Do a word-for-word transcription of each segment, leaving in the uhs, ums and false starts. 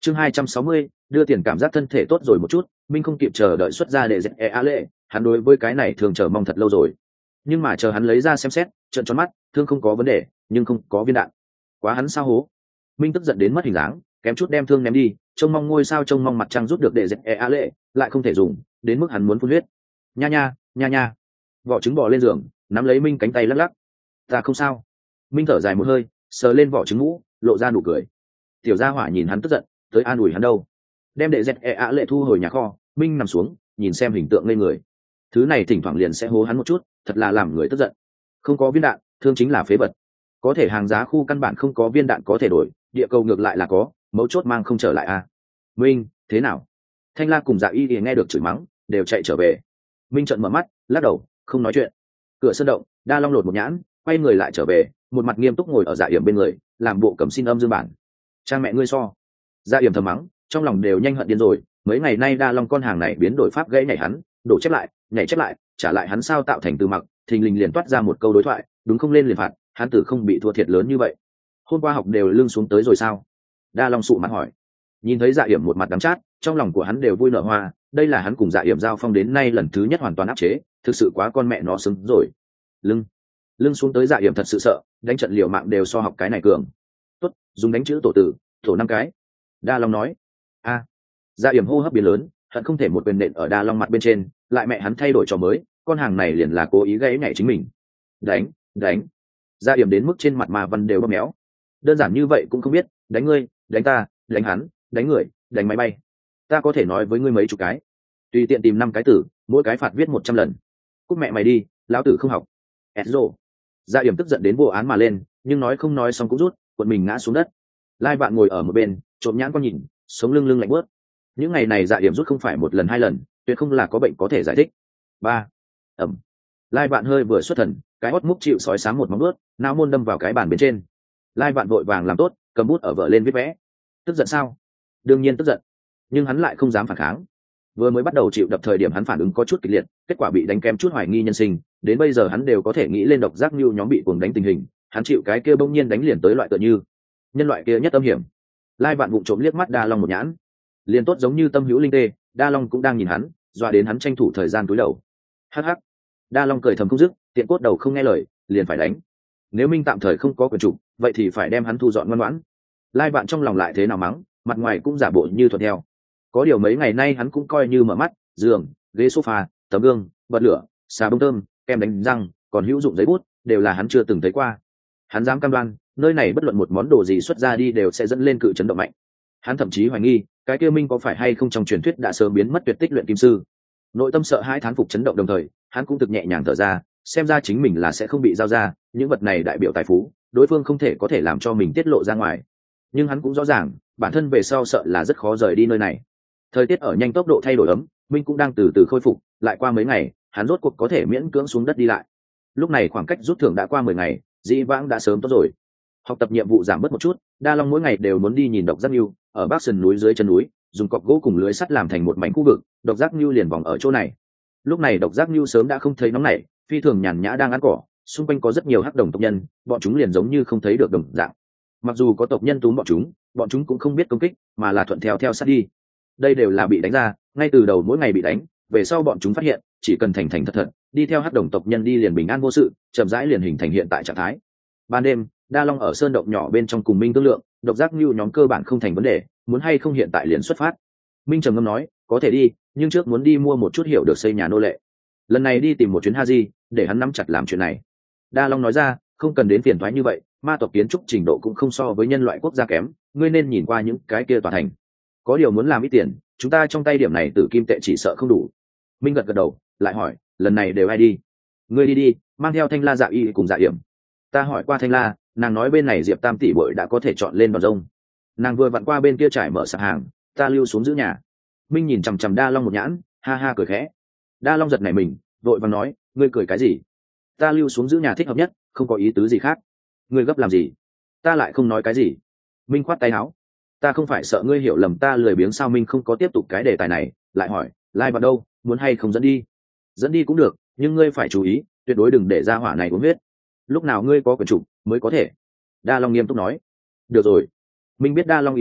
chương hai trăm sáu mươi, đưa tiền cảm giác thân thể tốt rồi một chút. Minh không kịp chờ đợi xuất ra để dẹp e a lệ, hắn đối với cái này thường chờ mong thật lâu rồi. Nhưng mà chờ hắn lấy ra xem xét, trợn tròn mắt, thương không có vấn đề, nhưng không có viên đạn. Quá hắn sao hố. Minh tức giận đến mất hình dáng, kém chút đem thương ném đi, trông mong ngôi sao trông mong mặt trăng rút được để dẹp e a lệ, lại không thể dùng, đến mức hắn muốn phun huyết. Nha nha, nha nha. Vỏ trứng bò lên giường, nắm lấy Minh cánh tay lắc lắc. Ta không sao. Minh thở dài một hơi, sờ lên vỏ trứng mũ, lộ ra nụ cười. Tiểu gia hỏa nhìn hắn tức giận, tới an ủi hắn đâu. Đem đệ dẹt e ạ lệ thu hồi nhà kho, Minh nằm xuống, nhìn xem hình tượng lên người. Thứ này thỉnh thoảng liền sẽ hố hắn một chút, thật là làm người tức giận. Không có viên đạn, thương chính là phế vật. Có thể hàng giá khu căn bản không có viên đạn có thể đổi, địa cầu ngược lại là có, mấu chốt mang không trở lại à. Minh, thế nào? Thanh La cùng Dạ Y thì nghe được chửi mắng, đều chạy trở về. Minh trợn mở mắt, lắc đầu, không nói chuyện. Cửa sân động, Đa Long lột một nhãn, quay người lại trở về, một mặt nghiêm túc ngồi ở Dạ Yểm bên người, làm bộ cầm xin âm dương bản. Trang mẹ ngươi so. Dạ Yểm thầm mắng, trong lòng đều nhanh hận điên rồi, mấy ngày nay Đa Long con hàng này biến đổi pháp gãy nhảy hắn, đổ chép lại, nhảy chép lại, trả lại hắn sao tạo thành từ mặc, thình lình liền toát ra một câu đối thoại, đúng không lên liền phạt, hắn tử không bị thua thiệt lớn như vậy. Hôm qua học đều lưng xuống tới rồi sao? Đa Long sụ mặt hỏi. Nhìn thấy Dạ Yểm một mặt đắng chát, trong lòng của hắn đều vui nở hoa, đây là hắn cùng Dạ Yểm giao phong đến nay lần thứ nhất hoàn toàn áp chế, thực sự quá con mẹ nó xứng rồi. Lưng, lưng xuống tới Dạ Yểm thật sự sợ, đánh trận liều mạng đều so học cái này cường. Tốt, dùng đánh chữ tổ tử, tổ năm cái. Đa Long nói. A. À. Dạ Yểm hô hấp biến lớn, hận không thể một quyền nện ở Đa Long mặt bên trên, lại mẹ hắn thay đổi trò mới, con hàng này liền là cố ý gãy nhảy chính mình. Đánh, đánh. Dạ Yểm đến mức trên mặt mà văn đều bóp méo. Đơn giản như vậy cũng không biết, đánh ngươi, đánh ta, đánh hắn, đánh người, đánh máy bay. Ta có thể nói với ngươi mấy chục cái. Tùy tiện tìm năm cái tử, mỗi cái phạt viết một trăm lần. Cút mẹ mày đi, lão tử không học. Ezro. Dạ Yểm tức giận đến vô án mà lên, nhưng nói không nói xong cũng rút, quần mình ngã xuống đất. Lai Vạn ngồi ở một bên, trộm nhãn con nhìn, sống lưng lưng lạnh bớt. Những ngày này Dạ Yểm rút không phải một lần hai lần, tuyệt không là có bệnh có thể giải thích. Ba. Ẩm. Lai Vạn hơi vừa xuất thần, cái hót múc chịu sói sám một móng bớt, não môn đâm vào cái bàn bên trên. Lai Vạn vội vàng làm tốt, cầm bút ở vợ lên viết vẽ. Tức giận sao? Đương nhiên tức giận, nhưng hắn lại không dám phản kháng. Vừa mới bắt đầu chịu đập thời điểm hắn phản ứng có chút kịch liệt, kết quả bị đánh kém chút hoài nghi nhân sinh, đến bây giờ hắn đều có thể nghĩ lên độc giác như nhóm bị cuồng đánh tình hình, hắn chịu cái kia bỗng nhiên đánh liền tới loại tựa như nhân loại kia nhất âm hiểm. Lai Vạn vụng trộm liếc mắt Đa Long một nhãn, liền tốt giống như tâm hữu linh tê, Đa Long cũng đang nhìn hắn, dọa đến hắn tranh thủ thời gian túi đầu. Hắc hắc. Đa Long cười thầm không dứt, tiện cốt đầu không nghe lời, liền phải đánh. Nếu Minh tạm thời không có quyền chủ, vậy thì phải đem hắn thu dọn ngoan ngoãn. Lai Vạn trong lòng lại thế nào mắng, mặt ngoài cũng giả bộ như thuận theo. Có điều mấy ngày nay hắn cũng coi như mở mắt, giường, ghế sofa, tấm gương, bật lửa, xà bông thơm, kem đánh răng, còn hữu dụng giấy bút, đều là hắn chưa từng thấy qua. Hắn dám cam đoan, nơi này bất luận một món đồ gì xuất ra đi đều sẽ dẫn lên cự chấn động mạnh. Hắn thậm chí hoài nghi, cái kia Minh có phải hay không trong truyền thuyết đã sớm biến mất tuyệt tích luyện kim sư. Nội tâm sợ hãi thán phục chấn động đồng thời, hắn cũng thực nhẹ nhàng thở ra, xem ra chính mình là sẽ không bị giao ra, những vật này đại biểu tài phú, đối phương không thể có thể làm cho mình tiết lộ ra ngoài. Nhưng hắn cũng rõ ràng, bản thân về sau sợ là rất khó rời đi nơi này. Thời tiết ở nhanh tốc độ thay đổi ấm, Minh cũng đang từ từ khôi phục, lại qua mấy ngày, hắn rốt cuộc có thể miễn cưỡng xuống đất đi lại. Lúc này khoảng cách rút thưởng đã qua mười ngày, dĩ vãng đã sớm tốt rồi. Học tập nhiệm vụ giảm bớt một chút, Đa Long mỗi ngày đều muốn đi nhìn độc giác nhưu, ở bắc sườn núi dưới chân núi, dùng cọc gỗ cùng lưới sắt làm thành một mảnh khu vực, độc giác nhưu liền vòng ở chỗ này. Lúc này độc giác nhưu sớm đã không thấy nóng nảy, phi thường nhàn nhã đang ăn cỏ, xung quanh có rất nhiều hắc đồng tộc nhân, bọn chúng liền giống như không thấy được đồng dạng. Mặc dù có tộc nhân túm bọn chúng, bọn chúng cũng không biết công kích, mà là thuận theo theo sát đi. Đây đều là bị đánh ra, ngay từ đầu mỗi ngày bị đánh, về sau bọn chúng phát hiện, chỉ cần thành thành thật thật, đi theo hắc đồng tộc nhân đi liền bình an vô sự, chậm rãi liền hình thành hiện tại trạng thái. Ban đêm, Đa Long ở sơn động nhỏ bên trong cùng Minh thương lượng, độc giác như nhóm cơ bản không thành vấn đề, muốn hay không hiện tại liền xuất phát. Minh trầm ngâm nói, có thể đi, nhưng trước muốn đi mua một chút hiểu được xây nhà nô lệ. Lần này đi tìm một chuyến Haji, để hắn nắm chặt làm chuyện này. Đa Long nói ra, không cần đến phiền toái như vậy, ma tộc kiến trúc trình độ cũng không so với nhân loại quốc gia kém, ngươi nên nhìn qua những cái kia tòa thành. Có điều muốn làm ít tiền, chúng ta trong tay điểm này tử kim tệ chỉ sợ không đủ. Minh gật gật đầu, lại hỏi, lần này đều ai đi? Ngươi đi đi, mang theo Thanh La Dạ Y cùng Dạ Yểm. Ta hỏi qua Thanh La, nàng nói bên này Diệp Tam tỷ bội đã có thể chọn lên đòn rông. Nàng vừa vặn qua bên kia trải mở sạp hàng, ta lưu xuống giữ nhà. Minh nhìn chằm chằm Đa Long một nhãn, ha ha cười khẽ. Đa Long giật nảy mình, vội vàng nói, ngươi cười cái gì? Ta lưu xuống giữ nhà thích hợp nhất, không có ý tứ gì khác. Ngươi gấp làm gì? Ta lại không nói cái gì. Minh khoát tay áo. Ta không phải sợ ngươi hiểu lầm ta lười biếng sao? Minh không có tiếp tục cái đề tài này, lại hỏi, Lai vào đâu, muốn hay không dẫn đi? Dẫn đi cũng được, nhưng ngươi phải chú ý, tuyệt đối đừng để ra hỏa này uống huyết. Lúc nào ngươi có quyền chủ mới có thể. Đa Long nghiêm túc nói. Được rồi. Minh biết Đa Long ý tứ,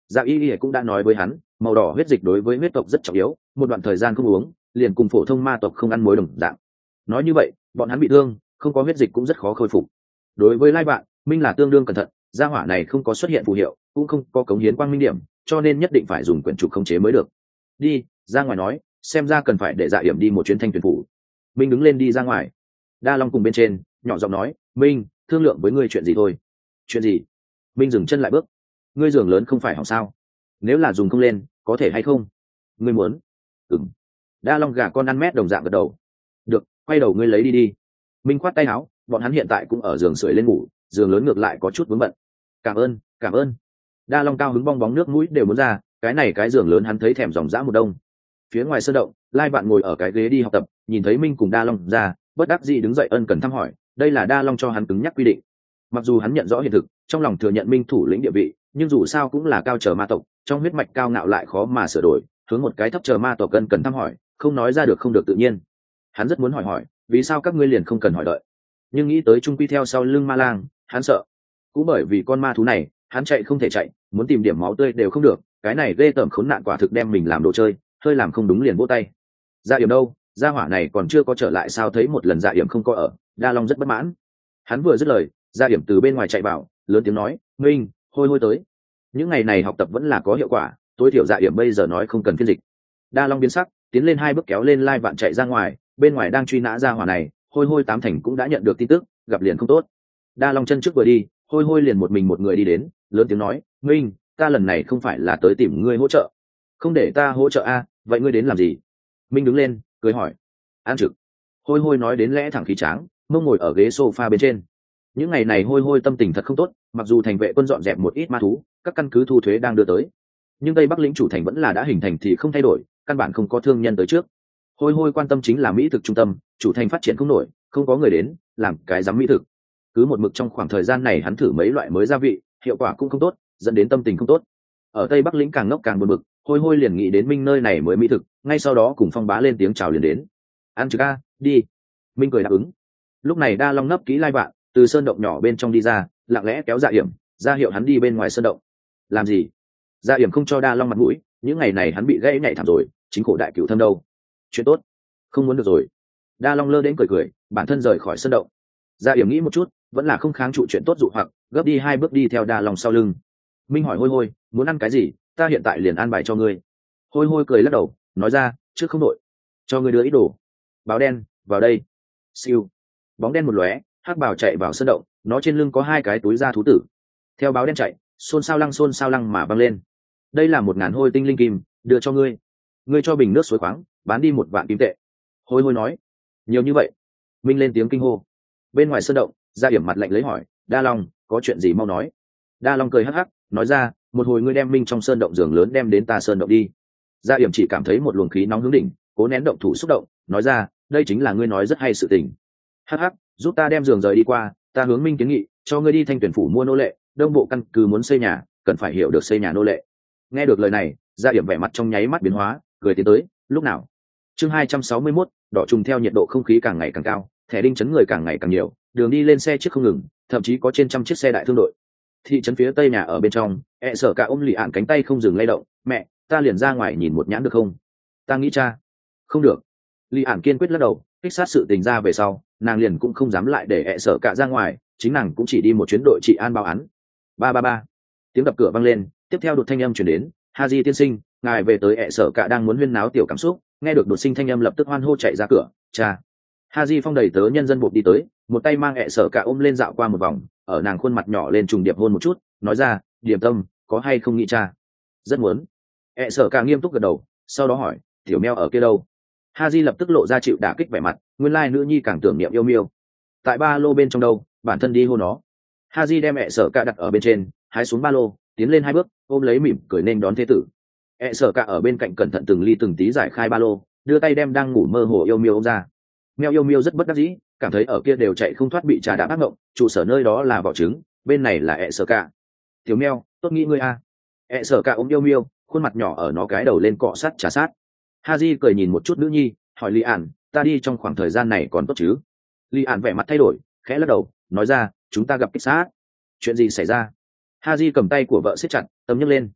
dạ y y cũng đã nói với hắn màu đỏ huyết dịch đối với huyết tộc rất trọng yếu, một đoạn thời gian không uống liền cùng phổ thông ma tộc không ăn muối đồng dạng. Nói như vậy bọn hắn bị thương không có huyết dịch cũng rất khó khôi phục. Đối với lai bạn minh là tương đương cẩn thận, gia hỏa này không có xuất hiện phù hiệu cũng không có cống hiến quang minh điểm, cho nên nhất định phải dùng quyển trục khống chế mới được. Đi ra ngoài nói, xem ra cần phải để dạ hiểm đi một chuyến thanh tuyển phủ. Minh đứng lên đi ra ngoài. Đa Long cùng bên trên nhỏ giọng nói, Minh thương lượng với ngươi chuyện gì thôi. Chuyện gì? Minh dừng chân lại bước. Ngươi giường lớn không phải hỏng sao? Nếu là dùng không lên có thể hay không? Ngươi muốn? Ừm. Đa Long gà con ăn mét đồng dạng gật đầu. Được, quay đầu ngươi lấy đi đi. Minh khoát tay áo, bọn hắn hiện tại cũng ở giường sưởi lên ngủ, giường lớn ngược lại có chút vướng bận. Cảm ơn, cảm ơn. Đa Long cao hứng bong bóng nước mũi đều muốn ra, cái này cái giường lớn hắn thấy thèm dòng dã một đông. Phía ngoài sân động, Lai Vạn ngồi ở cái ghế đi học tập, nhìn thấy Minh cùng Đa Long ra, bất đắc dĩ đứng dậy ân cần thăm hỏi, đây là Đa Long cho hắn cứng nhắc quy định. Mặc dù hắn nhận rõ hiện thực, trong lòng thừa nhận Minh thủ lĩnh địa vị, nhưng dù sao cũng là cao chờ ma tộc, trong huyết mạch cao ngạo lại khó mà sửa đổi, hướng một cái thấp chờ ma tộc ân cần thăm hỏi, không nói ra được không được tự nhiên. Hắn rất muốn hỏi hỏi, vì sao các ngươi liền không cần hỏi đợi, nhưng nghĩ tới trung quy theo sau lưng ma lang, hắn sợ. Cũng bởi vì con ma thú này, hắn chạy không thể chạy, muốn tìm điểm máu tươi đều không được, cái này ghê tởm khốn nạn quả thực đem mình làm đồ chơi, hơi làm không đúng liền vỗ tay. Dạ Yểm đâu, gia hỏa này còn chưa có trở lại sao? Thấy một lần Dạ Yểm không có ở, Đa Long rất bất mãn. Hắn vừa dứt lời, Dạ Yểm từ bên ngoài chạy vào, lớn tiếng nói, Minh, hôi hôi tới. Những ngày này học tập vẫn là có hiệu quả, tối thiểu Dạ Yểm bây giờ nói không cần phiên dịch. Đa Long biến sắc, tiến lên hai bước kéo lên Lai Vạn chạy ra ngoài, bên ngoài đang truy nã gia hỏa này, hôi hôi tám thành cũng đã nhận được tin tức, gặp liền không tốt. Đa Long chân trước vừa đi, hôi hôi liền một mình một người đi đến, lớn tiếng nói, Minh, ta lần này không phải là tới tìm ngươi hỗ trợ. Không để ta hỗ trợ a? À, vậy ngươi đến làm gì? Minh đứng lên cười hỏi. An trực. Hôi hôi nói đến lẽ thẳng khí tráng, mông ngồi ở ghế sofa bên trên. Những ngày này hôi hôi tâm tình thật không tốt, mặc dù thành vệ quân dọn dẹp một ít ma thú, các căn cứ thu thuế đang đưa tới, nhưng tây bắc lĩnh chủ thành vẫn là đã hình thành thì không thay đổi, căn bản không có thương nhân tới trước. Hôi hôi quan tâm chính là mỹ thực trung tâm, chủ thành phát triển không nổi, không có người đến làm cái dám mỹ thực. Cứ một mực trong khoảng thời gian này hắn thử mấy loại mới gia vị, hiệu quả cũng không tốt, dẫn đến tâm tình không tốt. Ở tây bắc lĩnh càng ngốc càng buồn bực, hôi hôi liền nghĩ đến Minh nơi này mới mỹ thực, ngay sau đó cùng Phong Bá lên tiếng chào liền đến. Ăn trực a, đi. Minh cười đáp ứng. Lúc này Đa Long nấp kỹ Lai Vạn từ sơn động nhỏ bên trong đi ra, lặng lẽ kéo Dạ Hiểm ra hiệu hắn đi bên ngoài sơn động. Làm gì? Dạ Hiểm không cho Đa Long mặt mũi, những ngày này hắn bị gãy nhảy thảm rồi, chính khổ đại cửu thâm đâu. Chuyện tốt, không muốn được rồi. Đa Long lơ đến cười cười, bản thân rời khỏi sơn động. Dạ Hiểm nghĩ một chút, vẫn là không kháng trụ chuyện tốt dụ hoặc, gấp đi hai bước đi theo Đa Long sau lưng. Minh hỏi hôi hôi, muốn ăn cái gì, ta hiện tại liền an bài cho ngươi. Hôi hôi cười lắc đầu, nói ra, trước không đội, cho ngươi đưa ít đồ. Báo đen, vào đây. Siêu. Bóng đen một lóe, hắc bào chạy vào sân động, nó trên lưng có hai cái túi da thú tử. Theo báo đen chạy, xôn xao lăng xôn xao lăng mà văng lên. Đây là một ngàn hôi tinh linh kim, đưa cho ngươi. Ngươi cho bình nước suối khoáng, bán đi một vạn kim tệ. Hôi hôi nói, nhiều như vậy. Minh lên tiếng kinh hô. Bên ngoài sân động, Gia Hiểm mặt lạnh lấy hỏi, Đa Long, có chuyện gì mau nói. Đa Long cười hắc hắc, nói ra, một hồi ngươi đem Minh trong sơn động giường lớn đem đến ta sơn động đi. Gia Hiểm chỉ cảm thấy một luồng khí nóng hướng đỉnh, cố nén động thủ xúc động, nói ra, đây chính là ngươi nói rất hay sự tình. Hắc hắc, giúp ta đem giường rời đi qua, ta hướng Minh kiến nghị, cho ngươi đi thanh tuyển phủ mua nô lệ, đông bộ căn cứ muốn xây nhà, cần phải hiểu được xây nhà nô lệ. Nghe được lời này, Gia Hiểm vẻ mặt trong nháy mắt biến hóa, cười tiến tới, lúc nào? Chương hai trăm sáu mươi mốt, đỏ trùng theo nhiệt độ không khí càng ngày càng cao, thẻ đinh chấn người càng ngày càng nhiều, đường đi lên xe chiếc không ngừng, thậm chí có trên trăm chiếc xe đại thương đội. Thị trấn phía tây nhà ở bên trong, ẹ sở cả ôm Lì Ạn cánh tay không dừng lay động, mẹ, ta liền ra ngoài nhìn một nhãn được không? Ta nghĩ cha. Không được. Lì Ạn kiên quyết lắc đầu, kích sát sự tình ra về sau, nàng liền cũng không dám lại để ẹ sở cả ra ngoài, chính nàng cũng chỉ đi một chuyến đội trị an báo án. Ba ba ba. Tiếng đập cửa vang lên, tiếp theo đột thanh âm truyền đến, Haji tiên sinh, ngài về tới ẹ sở cả đang muốn huyên náo tiểu cảm xúc, nghe được đột sinh thanh âm lập tức hoan hô chạy ra cửa, cha. Haji phong đầy tớ nhân dân buộc đi tới, một tay mang ẹ sở cả ôm lên dạo qua một vòng, ở nàng khuôn mặt nhỏ lên trùng điệp hôn một chút, nói ra, Điềm Tâm, có hay không nghĩ cha? Rất muốn. ẹ sở cả nghiêm túc gật đầu, sau đó hỏi, tiểu meo ở kia đâu? Haji lập tức lộ ra chịu đả kích vẻ mặt, nguyên lai nữ nhi càng tưởng niệm yêu miêu. Tại ba lô bên trong đâu, bản thân đi hôn nó. Haji đem ẹ sở cả đặt ở bên trên, hái xuống ba lô, tiến lên hai bước, ôm lấy mỉm cười nên đón thế tử. ẹ sở cả ở bên cạnh cẩn thận từng ly từng tí giải khai ba lô, đưa tay đem đang ngủ mơ hồ yêu miêu ôm ra. Meo yêu miêu rất bất đắc dĩ, cảm thấy ở kia đều chạy không thoát bị trà đạp ác mộng, trụ sở nơi đó là vỏ trứng, bên này là ẹ sở cả. Tiểu meo, tốt nghĩ ngươi a. ẹ sở cả ôm yêu miêu, khuôn mặt nhỏ ở nó cái đầu lên cọ sát trà sát. Haji cười nhìn một chút nữ nhi, hỏi Lý Ản, ta đi trong khoảng thời gian này còn tốt chứ? Lý Ản vẻ mặt thay đổi, khẽ lắc đầu, nói ra, chúng ta gặp kích sát. Chuyện gì xảy ra? Haji cầm tay của vợ siết chặt, tâm nhấc lên.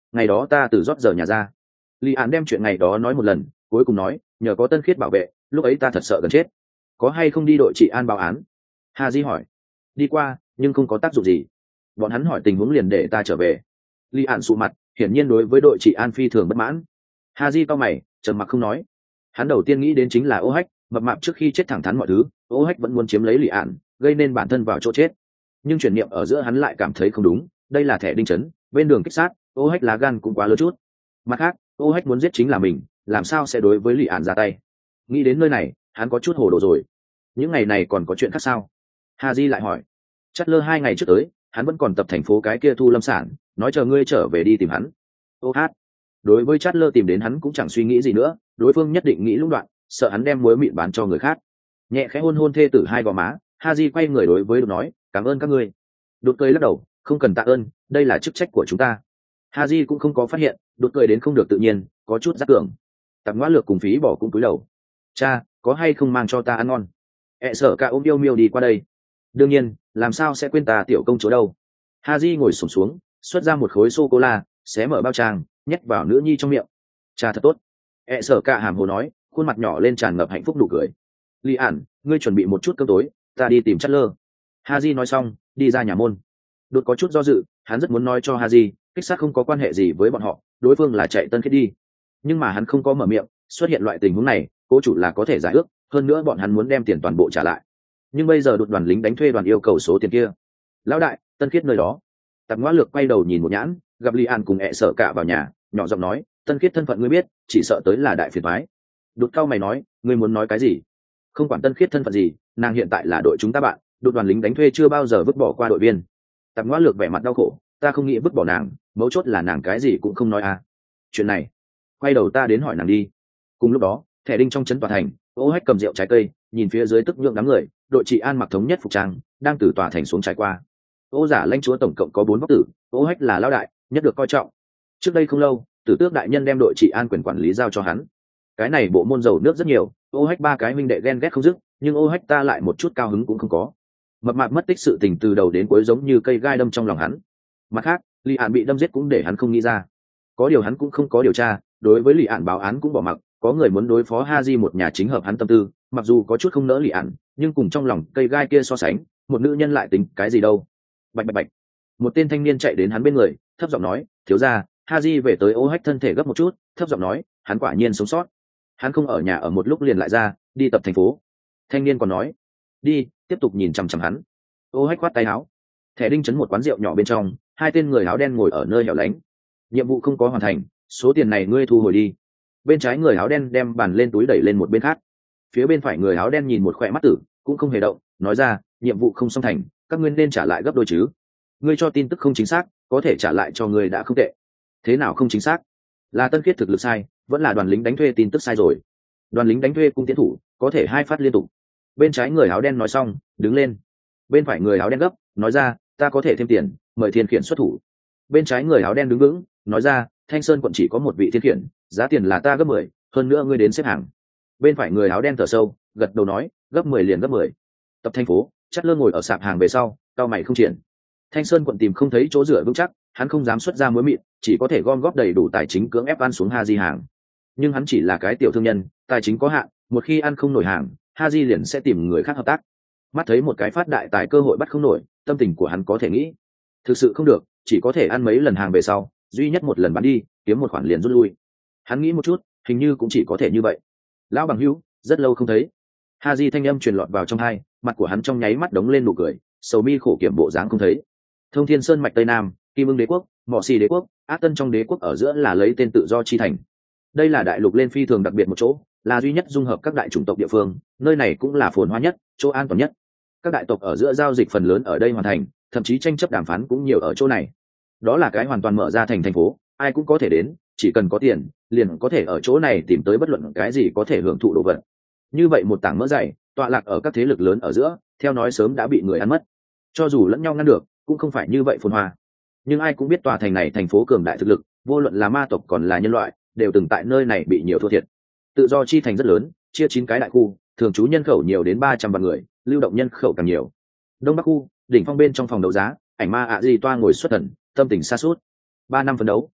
ngày đó ta từ rót giờ nhà ra. Lý Án đem chuyện ngày đó nói một lần, cuối cùng nói, nhờ có Tân Khiết bảo vệ, lúc ấy ta thật sợ gần chết. Có hay không đi đội trị an báo án? Haji hỏi. Đi qua, nhưng không có tác dụng gì. Bọn hắn hỏi tình huống liền để ta trở về. Lý Án sụ mặt, hiển nhiên đối với đội trị an phi thường bất mãn. Haji cau mày, trầm mặc không nói. Hắn đầu tiên nghĩ đến chính là Ô Hách, mập mạp trước khi chết thẳng thắn mọi thứ, Ô Hách vẫn muốn chiếm lấy Lý Án, gây nên bản thân vào chỗ chết. Nhưng chuyển niệm ở giữa hắn lại cảm thấy không đúng, đây là thẻ đinh chấn, bên đường kích sát, Ô Hách lá gan cũng quá lớn chút. Mặt khác, Ô Hách muốn giết chính là mình, làm sao sẽ đối với Lý Án ra tay? Nghĩ đến nơi này, hắn có chút hồ đồ rồi. Những ngày này còn có chuyện khác sao? Haji lại hỏi. Chắc lơ hai ngày trước tới, hắn vẫn còn tập thành phố cái kia thu lâm sản, nói chờ ngươi trở về đi tìm hắn. Ô hát. Đối với Chát lơ tìm đến hắn cũng chẳng suy nghĩ gì nữa, đối phương nhất định nghĩ lũng đoạn, sợ hắn đem muối mịn bán cho người khác. Nhẹ khẽ hôn hôn thê tử hai gò má, Haji quay người đối với Đột nói, cảm ơn các ngươi. Đột cười lắc đầu, không cần tạ ơn, đây là chức trách của chúng ta. Haji cũng không có phát hiện, Đột cười đến không được tự nhiên, có chút giác tưởng. Tạp ngoã lược cùng phí bỏ cũng cúi đầu. Cha, có hay không mang cho ta ăn ngon? E sợ cả ôm yêu miêu đi qua đây. Đương nhiên, làm sao sẽ quên ta tiểu công chúa đâu? Haji ngồi xổm xuống, xuất ra một khối sô cô la, xé mở bao trang, nhét vào nữ nhi trong miệng. Cha thật tốt. E sợ cả hàm hồ nói, khuôn mặt nhỏ lên tràn ngập hạnh phúc nụ cười. Lý Ản, ngươi chuẩn bị một chút cơm tối, ta đi tìm Chát lơ. Haji nói xong, đi ra nhà môn. Đột có chút do dự, hắn rất muốn nói cho Haji, kích sát không có quan hệ gì với bọn họ, đối phương là chạy Tân Khiết đi. Nhưng mà hắn không có mở miệng, xuất hiện loại tình huống này, cố chủ là có thể giải ước, hơn nữa bọn hắn muốn đem tiền toàn bộ trả lại. Nhưng bây giờ đột đoàn lính đánh thuê đoàn yêu cầu số tiền kia. Lão đại, Tân Khiết nơi đó. Tạp Ngoã Lược quay đầu nhìn một nhãn, gặp Lý An cùng ẹ sợ cả vào nhà, nhỏ giọng nói, Tân Khiết thân phận ngươi biết, chỉ sợ tới là đại phiền toái. Đột cao mày nói, ngươi muốn nói cái gì? Không quản Tân Khiết thân phận gì, nàng hiện tại là đội chúng ta bạn, đội đoàn lính đánh thuê chưa bao giờ vứt bỏ qua đội viên. Tạp Ngoã Lược vẻ mặt đau khổ, ta không nghĩ vứt bỏ nàng, mấu chốt là nàng cái gì cũng không nói à. Chuyện này, quay đầu ta đến hỏi nàng đi. Cùng lúc đó, thẻ đinh trong trấn tòa thành, Ô Hách cầm rượu trái cây, nhìn phía dưới tức nhượng đám người, đội trị an mặc thống nhất phục trang, đang từ tòa thành xuống trải qua. Ô giả lãnh chúa tổng cộng có bốn vóc tử, Ô Hách là lão đại, nhất được coi trọng. Trước đây không lâu, Tử Tước đại nhân đem đội trị an quyền quản lý giao cho hắn. Cái này bộ môn dầu nước rất nhiều, Ô Hách ba cái huynh đệ ghen ghét không dứt, nhưng Ô Hách ta lại một chút cao hứng cũng không có. Mập mạp mất tích sự tình từ đầu đến cuối giống như cây gai đâm trong lòng hắn. Mặt khác, Lý Án bị đâm giết cũng để hắn không nghĩ ra. Có điều hắn cũng không có điều tra, đối với Lý Án báo án cũng bỏ mặc, có người muốn đối phó Haji một nhà chính hợp hắn tâm tư, mặc dù có chút không nỡ Lý Án, nhưng cùng trong lòng cây gai kia so sánh, một nữ nhân lại tính cái gì đâu. Bạch bạch bạch. Một tên thanh niên chạy đến hắn bên người, thấp giọng nói, thiếu gia, Haji về tới Ô Hách thân thể gấp một chút, thấp giọng nói, hắn quả nhiên sống sót. Hắn không ở nhà ở một lúc liền lại ra, đi tập thành phố. Thanh niên còn nói, đi, tiếp tục nhìn chằm chằm hắn. Ô Hách khoát tay áo. Thẻ đinh chấn một quán rượu nhỏ bên trong, hai tên người áo đen ngồi ở nơi hẻo lánh. Nhiệm vụ không có hoàn thành, số tiền này ngươi thu hồi đi. Bên trái người áo đen đem bàn lên túi đẩy lên một bên khác. Phía bên phải người áo đen nhìn một khỏe mắt tử, cũng không hề động, nói ra, nhiệm vụ không xong thành, các ngươi nên trả lại gấp đôi chứ. Ngươi cho tin tức không chính xác, có thể trả lại cho ngươi đã không tệ. Thế nào không chính xác? Là Tân Khiết thực lực sai, vẫn là đoàn lính đánh thuê tin tức sai rồi. Đoàn lính đánh thuê cung tiến thủ, có thể hai phát liên tục. Bên trái người áo đen nói xong, đứng lên. Bên phải người áo đen gấp, nói ra, ta có thể thêm tiền, mời thiên khiển xuất thủ. Bên trái người áo đen đứng vững, nói ra, Thanh Sơn quận chỉ có một vị thiên khiển, giá tiền là ta gấp mười, hơn nữa ngươi đến xếp hàng. Bên phải người áo đen thở sâu, gật đầu nói, gấp mười liền gấp mười. Tập thành phố, Chát lơ ngồi ở sạp hàng về sau, cao mày không triển. Thanh Sơn quận tìm không thấy chỗ dựa vững chắc, hắn không dám xuất ra muối mịn, chỉ có thể gom góp đầy đủ tài chính cưỡng ép ăn xuống Haji hàng. Nhưng hắn chỉ là cái tiểu thương nhân, tài chính có hạn, một khi ăn không nổi hàng, Haji liền sẽ tìm người khác hợp tác. Mắt thấy một cái phát đại tài cơ hội bắt không nổi, tâm tình của hắn có thể nghĩ, thực sự không được, chỉ có thể ăn mấy lần hàng về sau, duy nhất một lần bán đi, kiếm một khoản liền rút lui. Hắn nghĩ một chút, hình như cũng chỉ có thể như vậy. Lão bằng hữu, rất lâu không thấy. Haji thanh âm truyền lọt vào trong tai, mặt của hắn trong nháy mắt đống lên nụ cười, sầu mi khổ kiểm bộ dáng không thấy. Thông Thiên Sơn mạch Tây Nam, Kim Ưng đế quốc, Mộ Xì đế quốc, Ác Tân trong đế quốc ở giữa là lấy tên tự do chi thành. Đây là đại lục lên phi thường đặc biệt một chỗ, là duy nhất dung hợp các đại chủng tộc địa phương, nơi này cũng là phồn hoa nhất, chỗ an toàn nhất. Các đại tộc ở giữa giao dịch phần lớn ở đây hoàn thành, thậm chí tranh chấp đàm phán cũng nhiều ở chỗ này. Đó là cái hoàn toàn mở ra thành thành phố, ai cũng có thể đến, chỉ cần có tiền, liền có thể ở chỗ này tìm tới bất luận cái gì có thể hưởng thụ đồ vật. Như vậy một tảng mỡ dày, tọa lạc ở các thế lực lớn ở giữa, theo nói sớm đã bị người ăn mất. Cho dù lẫn nhau ngăn được, cũng không phải như vậy phồn hoa. Nhưng ai cũng biết tòa thành này thành phố cường đại thực lực, vô luận là ma tộc còn là nhân loại, đều từng tại nơi này bị nhiều thua thiệt. Tự do chi thành rất lớn, chia chín cái đại khu, thường trú nhân khẩu nhiều đến ba trăm vạn người, lưu động nhân khẩu càng nhiều. Đông Bắc khu, đỉnh phong bên trong phòng đấu giá, ảnh ma ạ gì toa ngồi xuất thần, tâm tình xa suốt. Ba năm phấn đấu,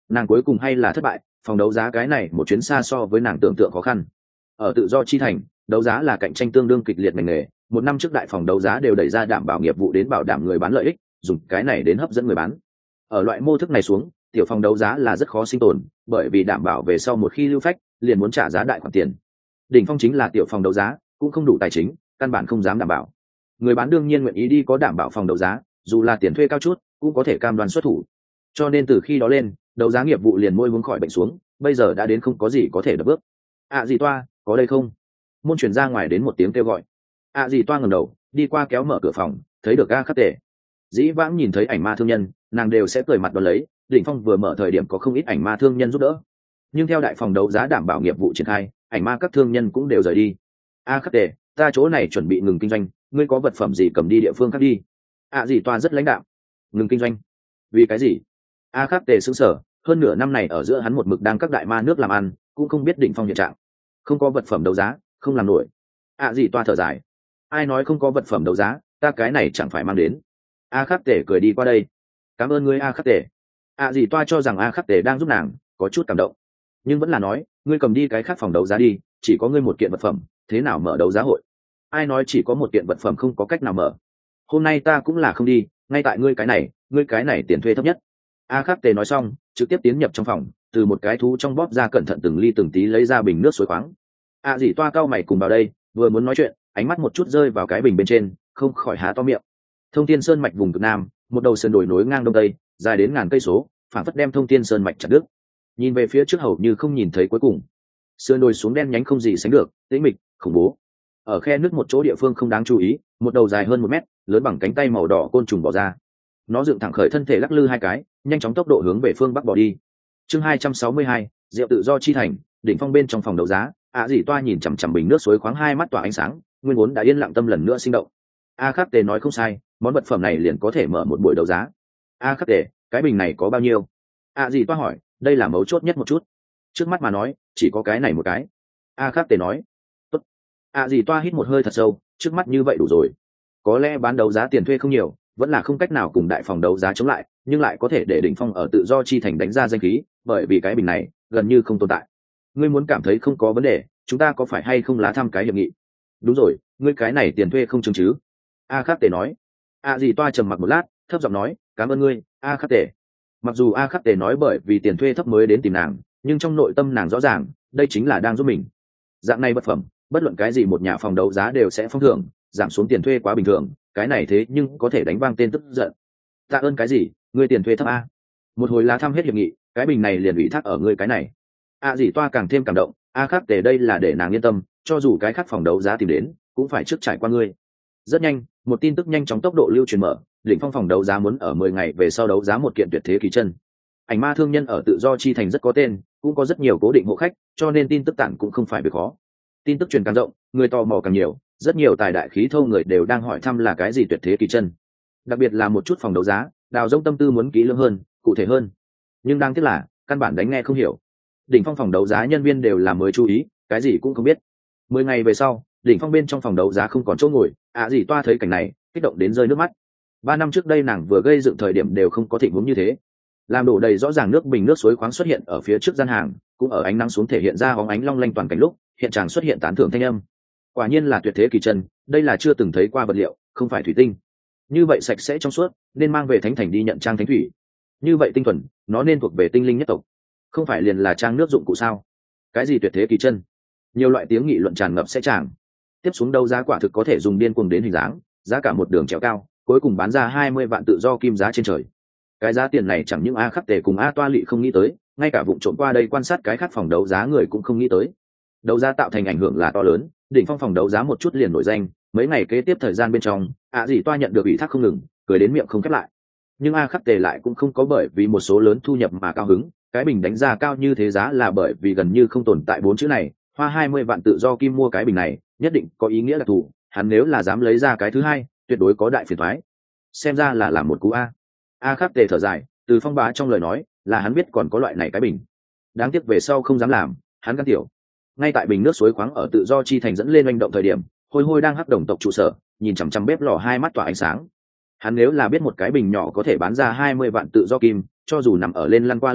nàng cuối cùng hay là thất bại. Phòng đấu giá cái này một chuyến xa so với nàng tưởng tượng khó khăn. Ở tự do chi thành, đấu giá là cạnh tranh tương đương kịch liệt ngành nghề. Một năm trước đại phòng đấu giá đều đẩy ra đảm bảo nghiệp vụ đến bảo đảm người bán lợi ích, dùng cái này đến hấp dẫn người bán. Ở loại mô thức này xuống, tiểu phòng đấu giá là rất khó sinh tồn, bởi vì đảm bảo về sau một khi lưu phách, liền muốn trả giá đại khoản tiền. Đỉnh phong chính là tiểu phòng đấu giá, cũng không đủ tài chính, căn bản không dám đảm bảo. Người bán đương nhiên nguyện ý đi có đảm bảo phòng đấu giá, dù là tiền thuê cao chút, cũng có thể cam đoan xuất thủ. Cho nên từ khi đó lên, đấu giá nghiệp vụ liền môi hướng khỏi bệnh xuống, bây giờ đã đến không có gì có thể đập bước. À gì toa, có đây không? Môn chuyển ra ngoài đến một tiếng kêu gọi. À gì toa ngẩng đầu, đi qua kéo mở cửa phòng, thấy được A Khắc Tề. Dĩ vãng nhìn thấy ảnh ma thương nhân, nàng đều sẽ cười mặt đón lấy. Đỉnh phong vừa mở thời điểm có không ít ảnh ma thương nhân giúp đỡ, nhưng theo đại phòng đấu giá đảm bảo nghiệp vụ triển khai, ảnh ma các thương nhân cũng đều rời đi. A Khắc Tề, ta chỗ này chuẩn bị ngừng kinh doanh, ngươi có vật phẩm gì cầm đi địa phương khác đi. À gì toa rất lãnh đạm. Ngừng kinh doanh? Vì cái gì? A Khắc Tề sững sờ, hơn nửa năm này ở giữa hắn một mực đang các đại ma nước làm ăn, cũng không biết Đỉnh phong hiện trạng. Không có vật phẩm đấu giá, không làm nổi. À gì toa thở dài. Ai nói không có vật phẩm đấu giá, ta cái này chẳng phải mang đến. A Khắc Tề cười đi qua đây. Cảm ơn ngươi A Khắc Tề. À gì toa cho rằng A Khắc Tề đang giúp nàng, có chút cảm động, nhưng vẫn là nói, ngươi cầm đi cái khác phòng đấu giá đi, chỉ có ngươi một kiện vật phẩm, thế nào mở đấu giá hội? Ai nói chỉ có một kiện vật phẩm không có cách nào mở? Hôm nay ta cũng là không đi, ngay tại ngươi cái này, ngươi cái này tiền thuê thấp nhất. A Khắc Tề nói xong, trực tiếp tiến nhập trong phòng, từ một cái thú trong bóp ra cẩn thận từng ly từng tí lấy ra bình nước suối khoáng. A dì toa cao mày cùng vào đây, vừa muốn nói chuyện, ánh mắt một chút rơi vào cái bình bên trên, không khỏi há to miệng. Thông Thiên Sơn mạch vùng cực nam, một đầu sườn đồi nối ngang đông tây, dài đến ngàn cây số, phản phất đem Thông Thiên Sơn mạch chặt đứt. Nhìn về phía trước hầu như không nhìn thấy cuối cùng, sườn đồi xuống đen nhánh không gì sánh được, tĩnh mịch, khủng bố. Ở khe nước một chỗ địa phương không đáng chú ý, một đầu dài hơn một mét, lớn bằng cánh tay màu đỏ côn trùng bò ra. Nó dựng thẳng khởi thân thể lắc lư hai cái, nhanh chóng tốc độ hướng về phương bắc bỏ đi. Chương hai trăm sáu mươi hai, rượu tự do chi thành, đỉnh phong bên trong phòng đấu giá. A dì toa nhìn chằm chằm bình nước suối khoáng, hai mắt tỏa ánh sáng, nguyên vốn đã yên lặng tâm lần nữa sinh động. A Khắc Tề nói không sai, món vật phẩm này liền có thể mở một buổi đấu giá. A Khắc Tề, cái bình này có bao nhiêu? A dì toa hỏi, đây là mấu chốt nhất một chút. Trước mắt mà nói, chỉ có cái này một cái. A Khắc Tề nói. Tốt. A dì toa hít một hơi thật sâu, trước mắt như vậy đủ rồi. Có lẽ bán đấu giá tiền thuê không nhiều, vẫn là không cách nào cùng đại phòng đấu giá chống lại, nhưng lại có thể để đỉnh phong ở tự do chi thành đánh ra danh khí, bởi vì cái bình này gần như không tồn tại. Ngươi muốn cảm thấy không có vấn đề, chúng ta có phải hay không lá thăm cái hiệp nghị? Đúng rồi, ngươi cái này tiền thuê không chứng chứ? A Khắc Tề nói. A dì toa trầm mặc một lát, thấp giọng nói, cảm ơn ngươi, A Khắc Tề. Mặc dù A Khắc Tề nói bởi vì tiền thuê thấp mới đến tìm nàng, nhưng trong nội tâm nàng rõ ràng, đây chính là đang giúp mình. Dạng này bất phẩm, bất luận cái gì một nhà phòng đấu giá đều sẽ phong thưởng, giảm xuống tiền thuê quá bình thường, cái này thế nhưng có thể đánh vang tên tức giận. Tạ ơn cái gì, ngươi tiền thuê thấp a? Một hồi lá thăm hết hiệp nghị, cái bình này liền ủy thác ở ngươi cái này. A dì toa càng thêm cảm động, A Khắc Tề đây là để nàng yên tâm, cho dù cái khác phòng đấu giá tìm đến, cũng phải trước trải qua ngươi. Rất nhanh, một tin tức nhanh chóng tốc độ lưu truyền mở, đỉnh phong phòng đấu giá muốn ở mười ngày về sau đấu giá một kiện tuyệt thế kỳ chân. Ảnh ma thương nhân ở tự do chi thành rất có tên, cũng có rất nhiều cố định hộ khách, cho nên tin tức tản cũng không phải việc khó. Tin tức truyền càng rộng, người tò mò càng nhiều, rất nhiều tài đại khí thô người đều đang hỏi thăm là cái gì tuyệt thế kỳ chân. Đặc biệt là một chút phòng đấu giá, đào rông tâm tư muốn kỹ lưỡng hơn, cụ thể hơn. Nhưng đáng tiếc là, căn bản đánh nghe không hiểu. Đỉnh phong phòng đấu giá nhân viên đều là mới chú ý, cái gì cũng không biết. Mười ngày về sau, đỉnh phong bên trong phòng đấu giá không còn chỗ ngồi, ạ gì toa thấy cảnh này, kích động đến rơi nước mắt. Ba năm trước đây nàng vừa gây dựng thời điểm đều không có tình huống như thế. Làm đổ đầy rõ ràng nước bình nước suối khoáng xuất hiện ở phía trước gian hàng, cũng ở ánh nắng xuống thể hiện ra bóng ánh long lanh toàn cảnh lúc, hiện tràng xuất hiện tán thưởng thanh âm. Quả nhiên là tuyệt thế kỳ chân, đây là chưa từng thấy qua vật liệu, không phải thủy tinh. Như vậy sạch sẽ trong suốt, nên mang về thánh thành đi nhận trang thánh thủy. Như vậy tinh thuần, nó nên thuộc về tinh linh nhất tộc, không phải liền là trang nước dụng cụ sao? Cái gì tuyệt thế kỳ chân? Nhiều loại tiếng nghị luận tràn ngập sẽ tràng. Tiếp xuống đâu giá quả thực có thể dùng điên cuồng đến hình dáng, giá cả một đường trèo cao, cuối cùng bán ra hai mươi vạn tự do kim giá trên trời. Cái giá tiền này chẳng những A Khắc Tề cùng A Toa Lị không nghĩ tới, ngay cả vụng trộm qua đây quan sát cái khác phòng đấu giá người cũng không nghĩ tới. Đấu giá tạo thành ảnh hưởng là to lớn, đỉnh phong phòng đấu giá một chút liền nổi danh, mấy ngày kế tiếp thời gian bên trong, A dì toa nhận được ủy thác không ngừng, cười đến miệng không khép lại. Nhưng A Khắc Tề lại cũng không có bởi vì một số lớn thu nhập mà cao hứng, cái bình đánh giá cao như thế giá là bởi vì gần như không tồn tại bốn chữ này, hoa hai mươi vạn tự do kim mua cái bình này, nhất định có ý nghĩa đặc thù, hắn nếu là dám lấy ra cái thứ hai, tuyệt đối có đại phiền toái. Xem ra là làm một cú a. A Khắc Tề thở dài, từ phong bá trong lời nói, là hắn biết còn có loại này cái bình. Đáng tiếc về sau không dám làm, hắn gan tiểu. Ngay tại bình nước suối khoáng ở tự do chi thành dẫn lên manh động thời điểm, Hôi Hôi đang hắc đồng tộc trụ sở, nhìn chằm chằm bếp lò hai mắt tỏa ánh sáng. Hắn nếu là biết một cái bình nhỏ có thể bán ra hai mươi vạn tự do kim, cho dù nằm ở lên lăn qua lăn lại,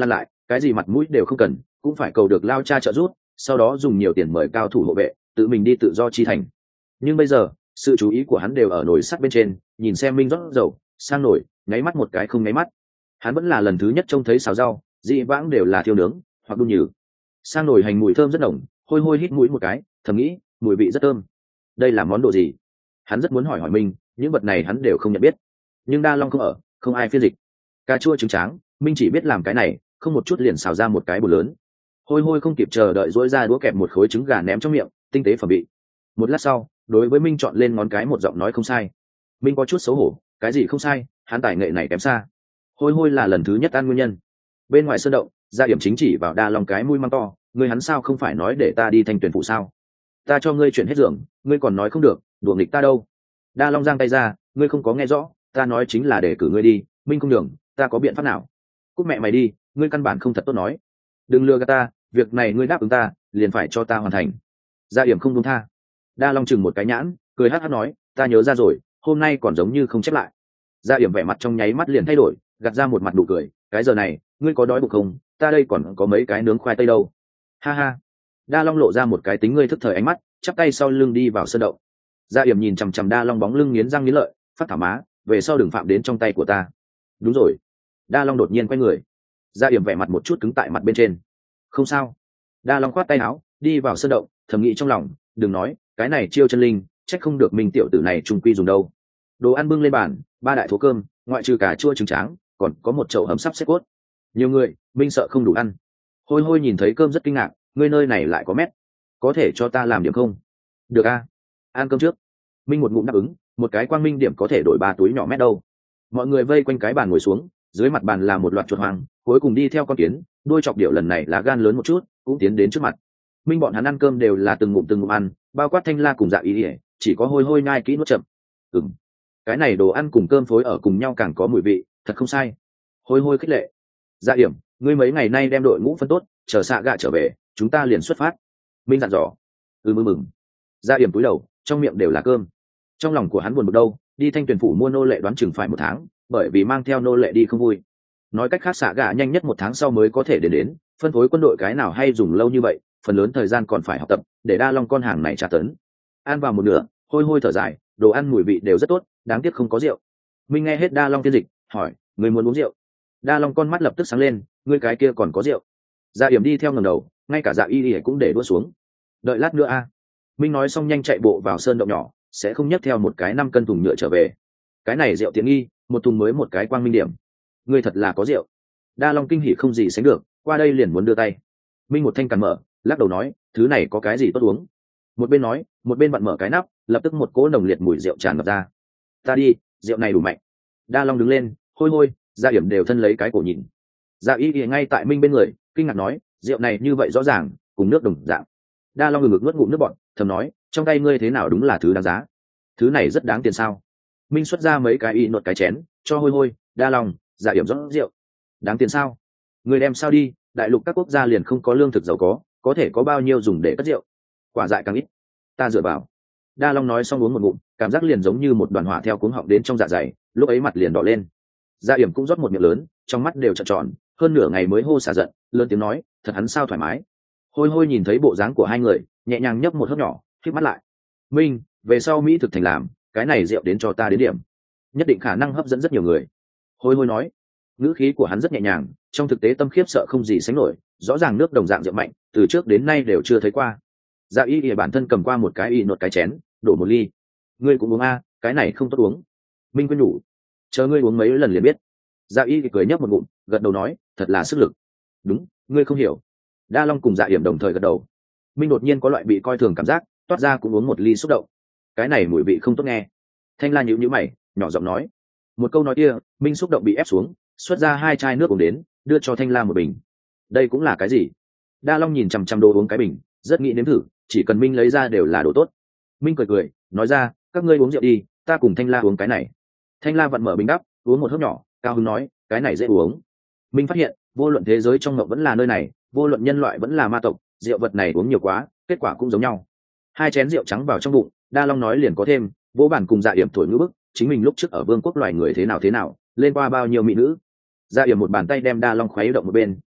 cái gì mặt mũi đều không cần, cũng phải cầu được lao cha trợ giúp, sau đó dùng nhiều tiền mời cao thủ hộ vệ, tự mình đi tự do chi thành. Nhưng bây giờ sự chú ý của hắn đều ở nồi sắt bên trên, nhìn xem Minh rót dầu sang nồi, nháy mắt một cái không nháy mắt. Hắn vẫn là lần thứ nhất trông thấy xào rau, dị vãng đều là thiêu nướng hoặc đun nhừ. Sang nồi hành mùi thơm rất nồng, hôi hôi hít mũi một cái, thầm nghĩ mùi vị rất thơm. Đây là món đồ gì? Hắn rất muốn hỏi hỏi Minh, những vật này hắn đều không nhận biết. Nhưng Đa Long không ở, không ai phiên dịch. Cà chua trứng tráng, Minh chỉ biết làm cái này, không một chút liền xào ra một cái bột lớn. Hôi hôi không kịp chờ đợi dỗi ra đũa kẹp một khối trứng gà ném trong miệng, tinh tế phẩm vị. Một lát sau, đối với Minh chọn lên ngón cái một giọng nói không sai. Minh có chút xấu hổ, cái gì không sai, hắn tài nghệ này kém xa. Hôi hôi là lần thứ nhất ăn nguyên nhân. Bên ngoài sơn động, Gia Điểm chính chỉ vào Đa Long cái mũi măng to, ngươi hắn sao không phải nói để ta đi thanh tuyển phụ sao? Ta cho ngươi chuyển hết giường, ngươi còn nói không được, đùa nghịch ta đâu? Đa Long giang tay ra, ngươi không có nghe rõ, ta nói chính là để cử ngươi đi, Minh không đường, ta có biện pháp nào? Cút mẹ mày đi, ngươi căn bản không thật tốt nói. Đừng lừa gạt ta, việc này ngươi đáp ứng ta, liền phải cho ta hoàn thành. Gia Điểm không buông tha. Đa Long chừng một cái nhãn, cười hắt hắt nói, ta nhớ ra rồi, hôm nay còn giống như không chép lại. Gia Điểm vẻ mặt trong nháy mắt liền thay đổi, gạt ra một mặt nụ cười, cái giờ này, ngươi có đói bụng không? Ta đây còn có mấy cái nướng khoai tây đâu. Ha ha. Đa Long lộ ra một cái tính ngươi thức thời ánh mắt, chắp tay sau lưng đi vào sơn động. Gia Điểm nhìn chằm chằm Đa Long bóng lưng nghiến răng nghiến lợi, phát thảo má, về sau đừng phạm đến trong tay của ta. Đúng rồi. Đa Long đột nhiên quay người. Gia Điểm vẻ mặt một chút cứng tại mặt bên trên. Không sao. Đa Long khoát tay áo, đi vào sơn động, thầm nghĩ trong lòng, đừng nói, cái này chiêu chân linh, trách không được mình tiểu tử này trung quy dùng đâu. Đồ ăn bưng lên bàn, ba đại thố cơm, ngoại trừ cà chua trứng tráng, còn có một chậu hầm sắp xếp cốt. Nhiều người, Minh sợ không đủ ăn. Hôi hôi nhìn thấy cơm rất kinh ngạc, ngươi nơi này lại có mét, có thể cho ta làm điểm không? Được a, ăn cơm trước. Minh một ngụm đáp ứng, một cái quang minh điểm có thể đổi ba túi nhỏ mét đâu. Mọi người vây quanh cái bàn ngồi xuống, dưới mặt bàn là một loạt chuột hoàng, cuối cùng đi theo con kiến, đôi chọc điệu lần này là gan lớn một chút, cũng tiến đến trước mặt. Minh bọn hắn ăn cơm đều là từng ngụm từng ngụm ăn, bao quát Thanh La cùng Dạ Ý ỉa, chỉ có hôi hôi nhai kỹ nuốt chậm. Ừm, cái này đồ ăn cùng cơm phối ở cùng nhau càng có mùi vị, thật không sai. Hôi hôi khích lệ. Dạ Điểm, ngươi mấy ngày nay đem đội ngũ phân tốt, chờ xạ gạ trở về, chúng ta liền xuất phát. Minh dặn dò. Ừ mừng mừng. Dạ Điểm cúi đầu, trong miệng đều là cơm. Trong lòng của hắn buồn bực đâu, đi thanh tuyển phủ mua nô lệ đoán chừng phải một tháng, bởi vì mang theo nô lệ đi không vui. Nói cách khác xạ gạ nhanh nhất một tháng sau mới có thể đến đến, phân phối quân đội cái nào hay dùng lâu như vậy, phần lớn thời gian còn phải học tập, để Đa Long con hàng này tra tấn. Ăn vào một nửa, hôi hôi thở dài, đồ ăn mùi vị đều rất tốt, đáng tiếc không có rượu. Minh nghe hết Đa Long tiên dịch, hỏi, người muốn uống rượu? Đa Long con mắt lập tức sáng lên, ngươi cái kia còn có rượu? Dạ Điểm đi theo ngẩng đầu, ngay cả Dạ Y Y cũng để đũa xuống. Đợi lát nữa a. Minh nói xong nhanh chạy bộ vào sơn động nhỏ, sẽ không nhấc theo một cái năm cân thùng nhựa trở về. Cái này rượu tiện nghi, một thùng mới một cái quang minh điểm. Ngươi thật là có rượu. Đa Long kinh hỉ không gì sánh được, qua đây liền muốn đưa tay. Minh một thanh càn mở, lắc đầu nói, thứ này có cái gì tốt uống? Một bên nói, một bên vặn mở cái nắp, lập tức một cỗ nồng liệt mùi rượu tràn ngập ra. Ta đi, rượu này đủ mạnh. Đa Long đứng lên, hôi hôi, Gia Điểm đều thân lấy cái cổ nhìn. Dạ Y Y ngay tại Minh bên người, kinh ngạc nói, rượu này như vậy rõ ràng, cùng nước đồng dạng. Đa Long ngừng ngực nuốt ngụm nước bọt, thầm nói, trong tay ngươi thế nào đúng là thứ đáng giá. Thứ này rất đáng tiền sao? Minh xuất ra mấy cái y nốt cái chén, cho hôi hôi, Đa Long, Dạ Điểm rót rượu. Đáng tiền sao? Người đem sao đi, đại lục các quốc gia liền không có lương thực giàu có, có thể có bao nhiêu dùng để cất rượu. Quả dại càng ít. Ta dựa vào. Đa Long nói xong uống một ngụm, cảm giác liền giống như một đoàn hỏa theo cuống họng đến trong dạ dày, lúc ấy mặt liền đỏ lên. Dạ Điểm cũng rót một miệng lớn, trong mắt đều trợn tròn, hơn nửa ngày mới hô xả giận, lớn tiếng nói, thật hắn sao thoải mái. Hôi hôi nhìn thấy bộ dáng của hai người, nhẹ nhàng nhấp một hớp nhỏ, khép mắt lại. Minh, về sau Mỹ thực thành làm, cái này rượu đến cho ta đến điểm, nhất định khả năng hấp dẫn rất nhiều người. Hôi hôi nói, ngữ khí của hắn rất nhẹ nhàng, trong thực tế tâm khiếp sợ không gì sánh nổi, rõ ràng nước đồng dạng rượu mạnh, từ trước đến nay đều chưa thấy qua. Dạ Y Y bản thân cầm qua một cái y nốt cái chén, đổ một ly. Ngươi cũng uống a, cái này không tốt uống. Minh quên nhủ, chờ ngươi uống mấy lần liền biết. Dạ Y cười nhấp một ngụm, gật đầu nói, thật là sức lực. Đúng, ngươi không hiểu. Đa Long cùng Dạ Điểm đồng thời gật đầu. Minh đột nhiên có loại bị coi thường cảm giác, toát ra cũng uống một ly xúc động. Cái này mùi vị không tốt nghe. Thanh La nhíu nhíu mày, nhỏ giọng nói. Một câu nói kia, Minh xúc động bị ép xuống, xuất ra hai chai nước uống đến, đưa cho Thanh La một bình. Đây cũng là cái gì? Đa Long nhìn chằm chằm đồ uống cái bình, rất nghĩ nếm thử, chỉ cần Minh lấy ra đều là đồ tốt. Minh cười cười, nói ra, các ngươi uống rượu đi, ta cùng Thanh La uống cái này. Thanh La vặn mở bình đắp, uống một hớp nhỏ, cao hứng nói, cái này dễ uống. Minh phát hiện, vô luận thế giới trong ngộng vẫn là nơi này, vô luận nhân loại vẫn là ma tộc, rượu vật này uống nhiều quá, kết quả cũng giống nhau. Hai chén rượu trắng vào trong bụng, Đa Long nói liền có thêm, vỗ bản cùng Dạ Điểm thổi ngữ bức, chính mình lúc trước ở vương quốc loài người thế nào thế nào, lên qua bao nhiêu mỹ nữ. Dạ Điểm một bàn tay đem Đa Long khuấy động một bên,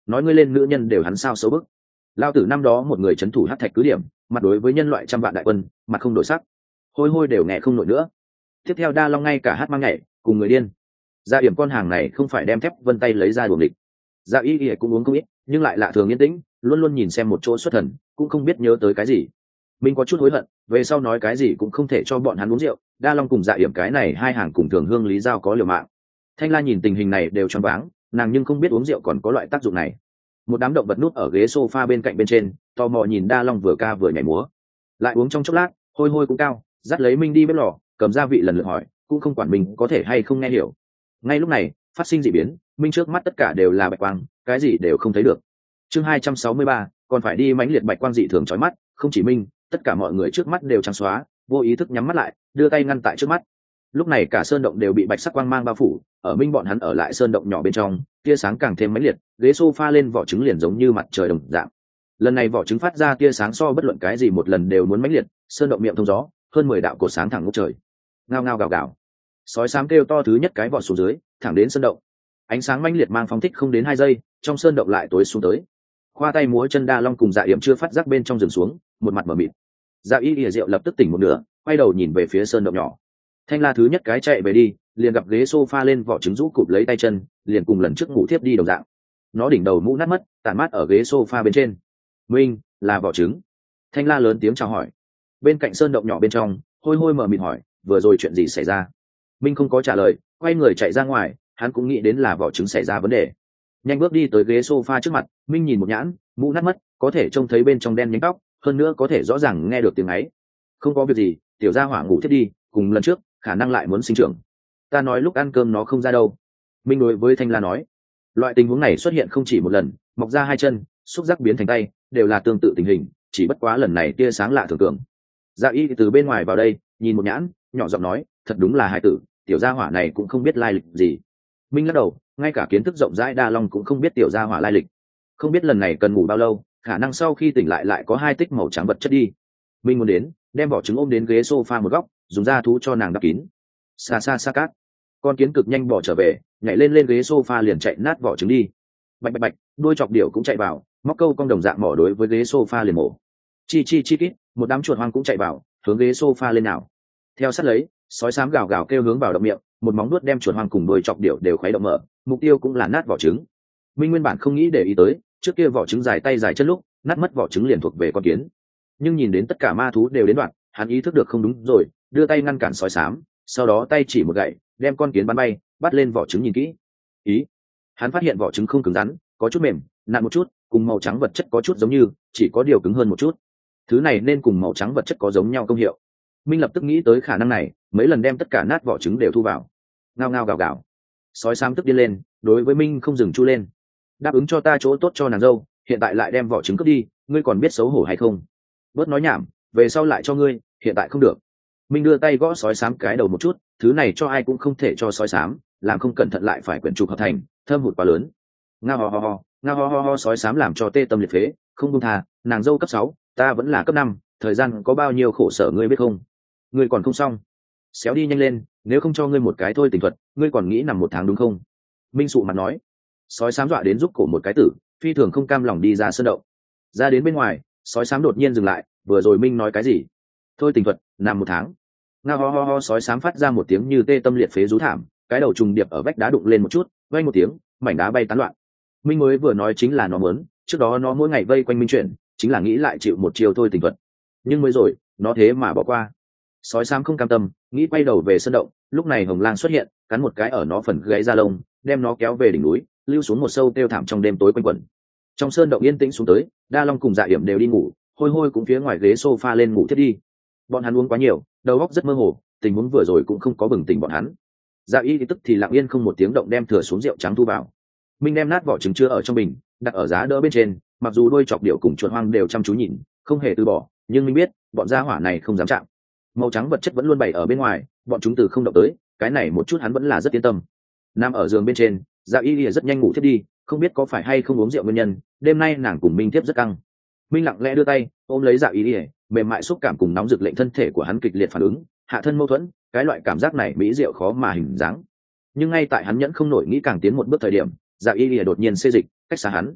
nói ngươi lên nữ nhân đều hắn sao xấu bức. Lao tử năm đó một người trấn thủ hát thạch cứ điểm, mặt đối với nhân loại trăm vạn đại quân, mặt không đổi sắc, hôi hôi đều nghe không nổi nữa. Tiếp theo Đa Long ngay cả hát mang nhảy cùng người điên. Dạ Yểm con hàng này không phải đem thép vân tay lấy ra đuổi địch. Dạ Y Y cũng uống không ít, nhưng lại lạ thường yên tĩnh, luôn luôn nhìn xem một chỗ xuất thần, cũng không biết nhớ tới cái gì. Mình có chút hối hận, về sau nói cái gì cũng không thể cho bọn hắn uống rượu. Đa Long cùng Dạ Yểm cái này hai hàng cùng Thường Hương Lý Giao có liều mạng. Thanh La nhìn tình hình này đều choáng váng, nàng nhưng không biết uống rượu còn có loại tác dụng này. Một đám động vật núp ở ghế sofa bên cạnh bên trên, tò mò nhìn Đa Long vừa ca vừa nhảy múa. Lại uống trong chốc lát, hôi hôi cũng cao, dắt lấy Minh đi bếp lò, cầm gia vị lần lượt hỏi, cũng không quản mình có thể hay không nghe hiểu. Ngay lúc này, phát sinh dị biến, Minh trước mắt tất cả đều là bạch quang, cái gì đều không thấy được. Chương hai trăm sáu mươi ba, còn phải đi mãnh liệt bạch quang dị thường chói mắt, không chỉ Minh, tất cả mọi người trước mắt đều trắng xóa, vô ý thức nhắm mắt lại, đưa tay ngăn tại trước mắt. Lúc này cả sơn động đều bị bạch sắc quang mang bao phủ, ở Minh bọn hắn ở lại sơn động nhỏ bên trong, tia sáng càng thêm mãnh liệt, ghế sofa lên vỏ trứng liền giống như mặt trời đồng dạng. Lần này vỏ trứng phát ra tia sáng so bất luận cái gì một lần đều muốn mãnh liệt, sơn động miệng thông gió, hơn mười đạo cột sáng thẳng ngút trời. Ngao ngao gào gào. Sói xám kêu to thứ nhất cái vọt xuống dưới, thẳng đến sơn động. Ánh sáng mãnh liệt mang phóng thích không đến hai giây, trong sơn động lại tối xuống tới. Khoa tay múa chân Đa Long cùng Dạ Yểm chưa phát giác bên trong rừng xuống, một mặt mở mịt. Dạ Y Y rượu lập tức tỉnh một nửa, quay đầu nhìn về phía sơn động nhỏ. Thanh La thứ nhất cái chạy về đi, liền gặp ghế sofa lên vỏ trứng rũ cụp lấy tay chân, liền cùng lần trước ngủ thiếp đi đồng dạng. Nó đỉnh đầu mũ nát mất, tản mát ở ghế sofa bên trên. Minh, là vỏ trứng. Thanh La lớn tiếng chào hỏi. Bên cạnh sơn động nhỏ bên trong, hôi hôi mở mịt hỏi, vừa rồi chuyện gì xảy ra? Minh không có trả lời, quay người chạy ra ngoài, hắn cũng nghĩ đến là vỏ trứng xảy ra vấn đề. Nhanh bước đi tới ghế sofa trước mặt, Minh nhìn một nhãn, mũ nát mất, có thể trông thấy bên trong đen nhánh tóc, hơn nữa có thể rõ ràng nghe được tiếng ấy. Không có việc gì, tiểu gia hỏa ngủ thiết đi, cùng lần trước, khả năng lại muốn sinh trưởng. Ta nói lúc ăn cơm nó không ra đâu. Minh đối với Thanh La nói, loại tình huống này xuất hiện không chỉ một lần, mọc ra hai chân, xúc giác biến thành tay, đều là tương tự tình hình, chỉ bất quá lần này tia sáng lạ thường thường. Dạ Y từ bên ngoài vào đây, nhìn một nhãn, nhỏ giọng nói, thật đúng là hài tử, tiểu gia hỏa này cũng không biết lai lịch gì. Minh lắc đầu, ngay cả kiến thức rộng rãi Đa Long cũng không biết tiểu gia hỏa lai lịch, không biết lần này cần ngủ bao lâu, khả năng sau khi tỉnh lại lại có hai tích màu trắng vật chất đi. Minh muốn đến, đem vỏ trứng ôm đến ghế sofa một góc, dùng da thú cho nàng đắp kín. Xa xa xa cát, con kiến cực nhanh bỏ trở về, nhảy lên lên ghế sofa liền chạy nát vỏ trứng đi. Bạch bạch bạch, đuôi chọc điểu cũng chạy vào, móc câu con đồng dạng mỏ đối với ghế sofa liền mổ. Chi chi chi kít, một đám chuột hoang cũng chạy vào, hướng ghế sofa lên nào. Theo sát lấy, sói xám gào gào kêu hướng vào động miệng, một móng nuốt đem chuột hoang cùng đuôi chọc điểu đều khuấy động mở, mục tiêu cũng là nát vỏ trứng. Minh nguyên bản không nghĩ để ý tới, trước kia vỏ trứng dài tay dài chân lúc, nát mất vỏ trứng liền thuộc về con kiến. Nhưng nhìn đến tất cả ma thú đều đến đoạn, hắn ý thức được không đúng rồi, đưa tay ngăn cản sói xám, sau đó tay chỉ một gậy, đem con kiến bắn bay, bắt lên vỏ trứng nhìn kỹ. Ý, hắn phát hiện vỏ trứng không cứng rắn, có chút mềm, nặng một chút, cùng màu trắng vật chất có chút giống như, chỉ có điều cứng hơn một chút. Thứ này nên cùng màu trắng vật chất có giống nhau công hiệu. Minh lập tức nghĩ tới khả năng này, mấy lần đem tất cả nát vỏ trứng đều thu vào. Ngao ngao gào gào. Sói xám tức điên lên, đối với Minh không dừng chu lên. Đáp ứng cho ta chỗ tốt cho nàng dâu, hiện tại lại đem vỏ trứng cướp đi, ngươi còn biết xấu hổ hay không? Bớt nói nhảm, về sau lại cho ngươi, hiện tại không được. Minh đưa tay gõ sói xám cái đầu một chút, thứ này cho ai cũng không thể cho sói xám, làm không cẩn thận lại phải quyển trục hợp thành, thơm hụt quá lớn. Ngao ho ho ho, ngao ho ho ho, sói xám làm cho tê tâm liệt phế, không buông tha, nàng dâu cấp sáu, ta vẫn là cấp năm, thời gian có bao nhiêu khổ sở ngươi biết không? Ngươi còn không xong. Xéo đi nhanh lên, nếu không cho ngươi một cái thôi tình thuật, ngươi còn nghĩ nằm một tháng đúng không? Minh sụ mặt nói. Sói xám dọa đến giúp cổ một cái tử, phi thường không cam lòng đi ra sơn động. Ra đến bên ngoài, sói xám đột nhiên dừng lại, vừa rồi Minh nói cái gì? Thôi tình thuật, nằm một tháng. Ngao ho ho ho, sói xám phát ra một tiếng như tê tâm liệt phế rú thảm, cái đầu trùng điệp ở vách đá đụng lên một chút, vang một tiếng, mảnh đá bay tán loạn. Minh mới vừa nói chính là nó muốn, trước đó nó mỗi ngày vây quanh Minh chuyển, chính là nghĩ lại chịu một chiều thôi tình thuật. Nhưng mới rồi, nó thế mà bỏ qua. Sói xám không cam tâm, nghĩ quay đầu về sơn động, lúc này Hồng Lang xuất hiện, cắn một cái ở nó phần gáy da lông, đem nó kéo về đỉnh núi, lưu xuống một sâu tiêu thảm trong đêm tối quanh quẩn. Trong sơn động yên tĩnh xuống tới, Đa Long cùng Dạ Yểm đều đi ngủ, hôi hôi cũng phía ngoài ghế sofa lên ngủ thiết đi. Bọn hắn uống quá nhiều, đầu óc rất mơ hồ, tình huống vừa rồi cũng không có bừng tỉnh bọn hắn. Dạ Y thì tức thì lặng yên không một tiếng động đem thừa xuống rượu trắng thu vào. Minh đem nát vỏ trứng chưa ở trong bình, đặt ở giá đỡ bên trên, mặc dù đôi chọc điệu cùng chuột hoang đều chăm chú nhìn, không hề từ bỏ, nhưng Minh biết, bọn gia hỏa này không dám chạm. Màu trắng vật chất vẫn luôn bày ở bên ngoài, bọn chúng từ không động tới, cái này một chút hắn vẫn là rất yên tâm. Nằm ở giường bên trên, Dạ Y rất nhanh ngủ thiết đi, không biết có phải hay không uống rượu nguyên nhân, đêm nay nàng cùng Minh tiếp rất căng. Minh lặng lẽ đưa tay ôm lấy Dạ Y, mềm mại xúc cảm cùng nóng rực lệnh thân thể của hắn kịch liệt phản ứng, hạ thân mâu thuẫn, cái loại cảm giác này mỹ diệu khó mà hình dáng. Nhưng ngay tại hắn nhẫn không nổi nghĩ càng tiến một bước thời điểm, Dạ Y đột nhiên xê dịch, cách xa hắn.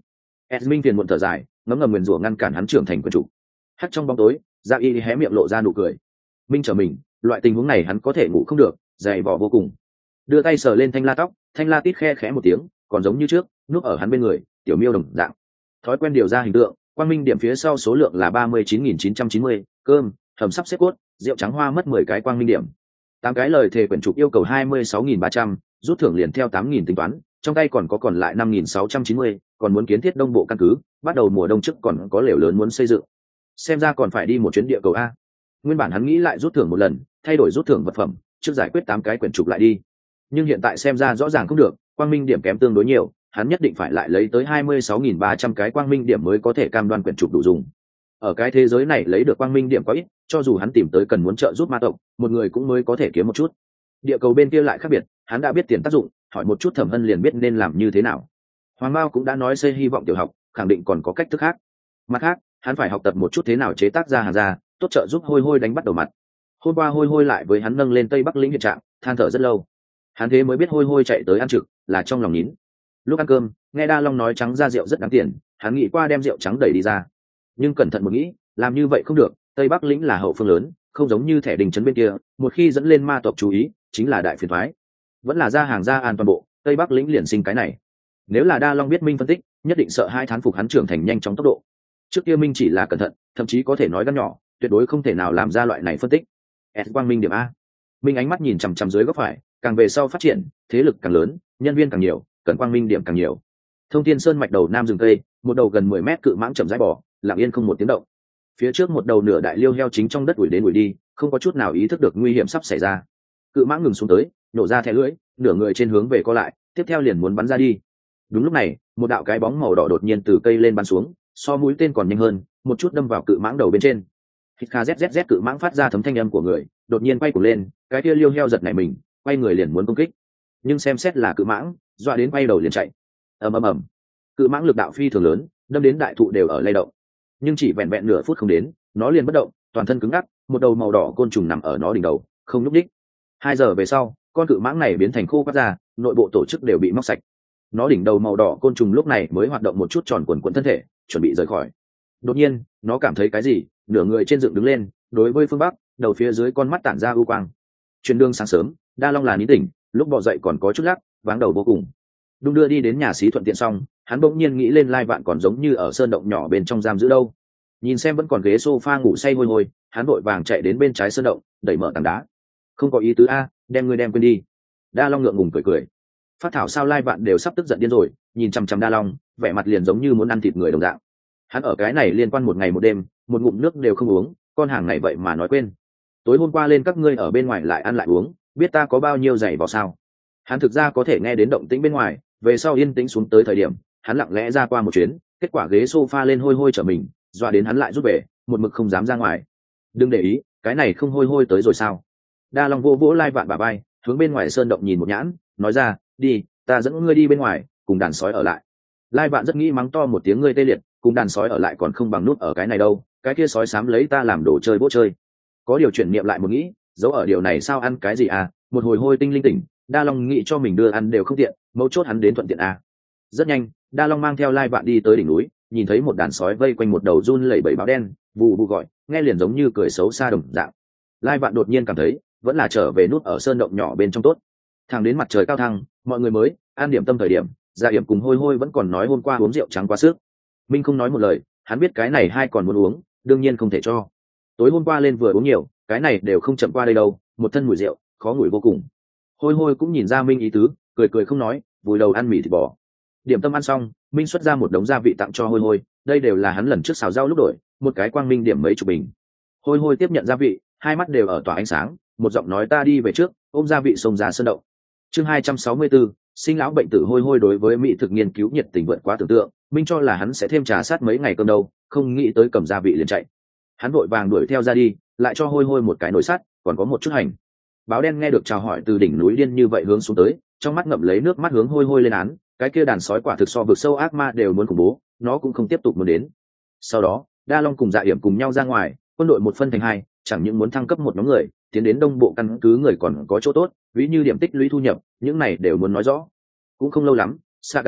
Esmin phiền muộn thở dài, ngấm ngầm nguyền rủa ngăn cản hắn trưởng thành quyền chủ. Hắt trong bóng tối, Dạ Y hé miệng lộ ra nụ cười. Minh trở mình, loại tình huống này hắn có thể ngủ không được, dày vò vô cùng. Đưa tay sờ lên thanh la tóc, thanh la tít khe khẽ một tiếng, còn giống như trước, núp ở hắn bên người, tiểu miêu đồng dạng. Thói quen điều ra hình tượng, quang minh điểm phía sau số lượng là ba mươi chín nghìn chín trăm chín mươi, cơm, hầm sắp xếp cốt, rượu trắng hoa mất mười cái quang minh điểm. Tám cái lời thề quyển trục yêu cầu hai mươi sáu nghìn ba trăm, rút thưởng liền theo tám nghìn tính toán, trong tay còn có còn lại năm nghìn sáu trăm chín mươi, còn muốn kiến thiết đông bộ căn cứ, bắt đầu mùa đông trước còn có lều lớn muốn xây dựng. Xem ra còn phải đi một chuyến địa cầu a. Nguyên bản hắn nghĩ lại rút thưởng một lần, thay đổi rút thưởng vật phẩm, trước giải quyết tám cái quyển trục lại đi. Nhưng hiện tại xem ra rõ ràng không được, quang minh điểm kém tương đối nhiều, hắn nhất định phải lại lấy tới hai mươi sáu nghìn ba trăm cái quang minh điểm mới có thể cam đoan quyển trục đủ dùng. Ở cái thế giới này lấy được quang minh điểm quá ít, cho dù hắn tìm tới cần muốn trợ giúp ma tộc, một người cũng mới có thể kiếm một chút. Địa cầu bên kia lại khác biệt, hắn đã biết tiền tác dụng, hỏi một chút Thẩm Hân liền biết nên làm như thế nào. Hoàng Mao cũng đã nói xây hy vọng tiểu học, khẳng định còn có cách thức khác. Mặt khác, hắn phải học tập một chút thế nào chế tác ra hàng ra, tốt trợ giúp Hôi Hôi đánh bắt đầu mặt. Hôm qua Hôi Hôi lại với hắn nâng lên Tây Bắc lĩnh hiện trạng, than thở rất lâu. Hắn thế mới biết Hôi Hôi chạy tới ăn trực, là trong lòng nín. Lúc ăn cơm, nghe Đa Long nói trắng ra rượu rất đáng tiền, hắn nghĩ qua đem rượu trắng đẩy đi ra. Nhưng cẩn thận một nghĩ, làm như vậy không được, Tây Bắc lĩnh là hậu phương lớn, không giống như thẻ đình trấn bên kia, một khi dẫn lên ma tộc chú ý, chính là đại phiền toái. Vẫn là ra hàng ra an toàn bộ, Tây Bắc lĩnh liền sinh cái này. Nếu là Đa Long biết Minh phân tích, nhất định sợ hai thán phục hắn trưởng thành nhanh chóng tốc độ. Trước kia Minh chỉ là cẩn thận, thậm chí có thể nói gan nhỏ, tuyệt đối không thể nào làm ra loại này phân tích. S quang minh điểm a. Minh ánh mắt nhìn chằm chằm dưới góc phải, càng về sau phát triển, thế lực càng lớn, nhân viên càng nhiều, cần quang minh điểm càng nhiều. Thông Thiên Sơn mạch đầu nam rừng cây, một đầu gần mười mét cự mãng chậm rãi bò, lặng yên không một tiếng động. Phía trước một đầu nửa đại liêu heo chính trong đất ủi đến ủi đi, không có chút nào ý thức được nguy hiểm sắp xảy ra. Cự mãng ngừng xuống tới, nổ ra thẻ lưỡi, nửa người trên hướng về co lại, tiếp theo liền muốn bắn ra đi. Đúng lúc này, một đạo cái bóng màu đỏ đột nhiên từ cây lên bắn xuống, so mũi tên còn nhanh hơn, một chút đâm vào cự mãng đầu bên trên. Hít kha zzz cự mãng phát ra thấm thanh âm của người, đột nhiên quay cuồng lên, cái kia liêu heo giật nảy mình, quay người liền muốn công kích. Nhưng xem xét là cự mãng, dọa đến quay đầu liền chạy. Ầm ầm ầm. Cự mãng lực đạo phi thường lớn, đâm đến đại thụ đều ở lay động. Nhưng chỉ vẹn vẹn nửa phút không đến, nó liền bất động, toàn thân cứng ngắc, một đầu màu đỏ côn trùng nằm ở nó đỉnh đầu, không nhúc nhích. Hai giờ về sau, con cự mãng này biến thành khô quắt ra, nội bộ tổ chức đều bị móc sạch. Nó đỉnh đầu màu đỏ côn trùng lúc này mới hoạt động một chút tròn quần quần thân thể, chuẩn bị rời khỏi. Đột nhiên, nó cảm thấy cái gì, nửa người trên dựng đứng lên, đối với phương bắc, đầu phía dưới con mắt tản ra ưu quang. Chuyến đường sáng sớm, Đa Long là ní tỉnh, lúc bò dậy còn có chút lắc, váng đầu vô cùng. Đung đưa đi đến nhà xí thuận tiện xong, hắn bỗng nhiên nghĩ lên Lai Vạn còn giống như ở sơn động nhỏ bên trong giam giữ đâu. Nhìn xem vẫn còn ghế sofa ngủ say hôi hôi, hắn vội vàng chạy đến bên trái sơn động, đẩy mở tảng đá. Không có ý tứ a, đem ngươi đem quên đi. Đa Long ngượng ngùng cười cười. Phát thảo sao Lai Vạn đều sắp tức giận điên rồi, nhìn chằm chằm Đa Long, vẻ mặt liền giống như muốn ăn thịt người đồng dạng. Hắn ở cái này liên quan một ngày một đêm, một ngụm nước đều không uống, con hàng này vậy mà nói quên. Tối hôm qua lên các ngươi ở bên ngoài lại ăn lại uống, biết ta có bao nhiêu giày vào sao? Hắn thực ra có thể nghe đến động tĩnh bên ngoài, về sau yên tĩnh xuống tới thời điểm, hắn lặng lẽ ra qua một chuyến, kết quả ghế sofa lên hôi hôi trở mình, dọa đến hắn lại rút về, một mực không dám ra ngoài. Đừng để ý, cái này không hôi hôi tới rồi sao? Đa Long vô vỗ Lai Vạn bả vai, hướng bên ngoài sơn động nhìn một nhãn, nói ra, đi, ta dẫn ngươi đi bên ngoài, cùng đàn sói ở lại. Lai Vạn rất nghĩ mắng to một tiếng ngươi tê liệt, cùng đàn sói ở lại còn không bằng nút ở cái này đâu, cái kia sói xám lấy ta làm đồ chơi bỗ chơi. Có điều chuyển niệm lại một nghĩ, giấu ở điều này sao ăn cái gì à, một hồi hôi tinh linh tỉnh, Đa Long nghĩ cho mình đưa ăn đều không tiện, mấu chốt hắn đến thuận tiện à. Rất nhanh, Đa Long mang theo Lai Vạn đi tới đỉnh núi, nhìn thấy một đàn sói vây quanh một đầu run lẩy bẩy báo đen, vù vù gọi, nghe liền giống như cười xấu xa đồng dạng. Lai Vạn đột nhiên cảm thấy, vẫn là trở về nút ở sơn động nhỏ bên trong tốt. Thẳng đến mặt trời cao thăng, mọi người mới ăn điểm tâm thời điểm, Gia Yểm cùng Hôi Hôi vẫn còn nói hôm qua uống rượu trắng quá sức. Minh không nói một lời, hắn biết cái này hai còn muốn uống, đương nhiên không thể cho. Tối hôm qua lên vừa uống nhiều, cái này đều không chậm qua đây đâu, một thân mùi rượu, khó ngửi vô cùng. Hôi Hôi cũng nhìn ra Minh ý tứ, cười cười không nói, vùi đầu ăn mì thịt bò. Điểm tâm ăn xong, Minh xuất ra một đống gia vị tặng cho Hôi Hôi, đây đều là hắn lần trước xào rau lúc đổi, một cái quang minh điểm mấy chục bình. Hôi Hôi tiếp nhận gia vị, hai mắt đều ở tỏa ánh sáng, một giọng nói ta đi về trước, ôm gia vị xông ra sơn động. Chương hai trăm sáu mươi tư, sinh lão bệnh tử. Hôi Hôi đối với mỹ thực nghiên cứu nhiệt tình vượt quá tưởng tượng, Minh cho là hắn sẽ thêm trà sát mấy ngày cơm đâu, không nghĩ tới cầm gia vị liền chạy. Hắn vội vàng đuổi theo ra đi, lại cho Hôi Hôi một cái nồi sắt, còn có một chút hành. Báo đen nghe được chào hỏi từ đỉnh núi điên như vậy hướng xuống tới, trong mắt ngậm lấy nước mắt hướng Hôi Hôi lên án, cái kia đàn sói quả thực so vực sâu ác ma đều muốn khủng bố, nó cũng không tiếp tục muốn đến. Sau đó, Đa Long cùng Dạ Yểm cùng nhau ra ngoài, quân đội một phân thành hai, chẳng những muốn thăng cấp một nhóm người, tiến đến đông bộ căn cứ người còn có chỗ tốt, ví như điểm tích lũy thu nhập, những này đều muốn nói rõ. Cũng không lâu lắm, Saga tới,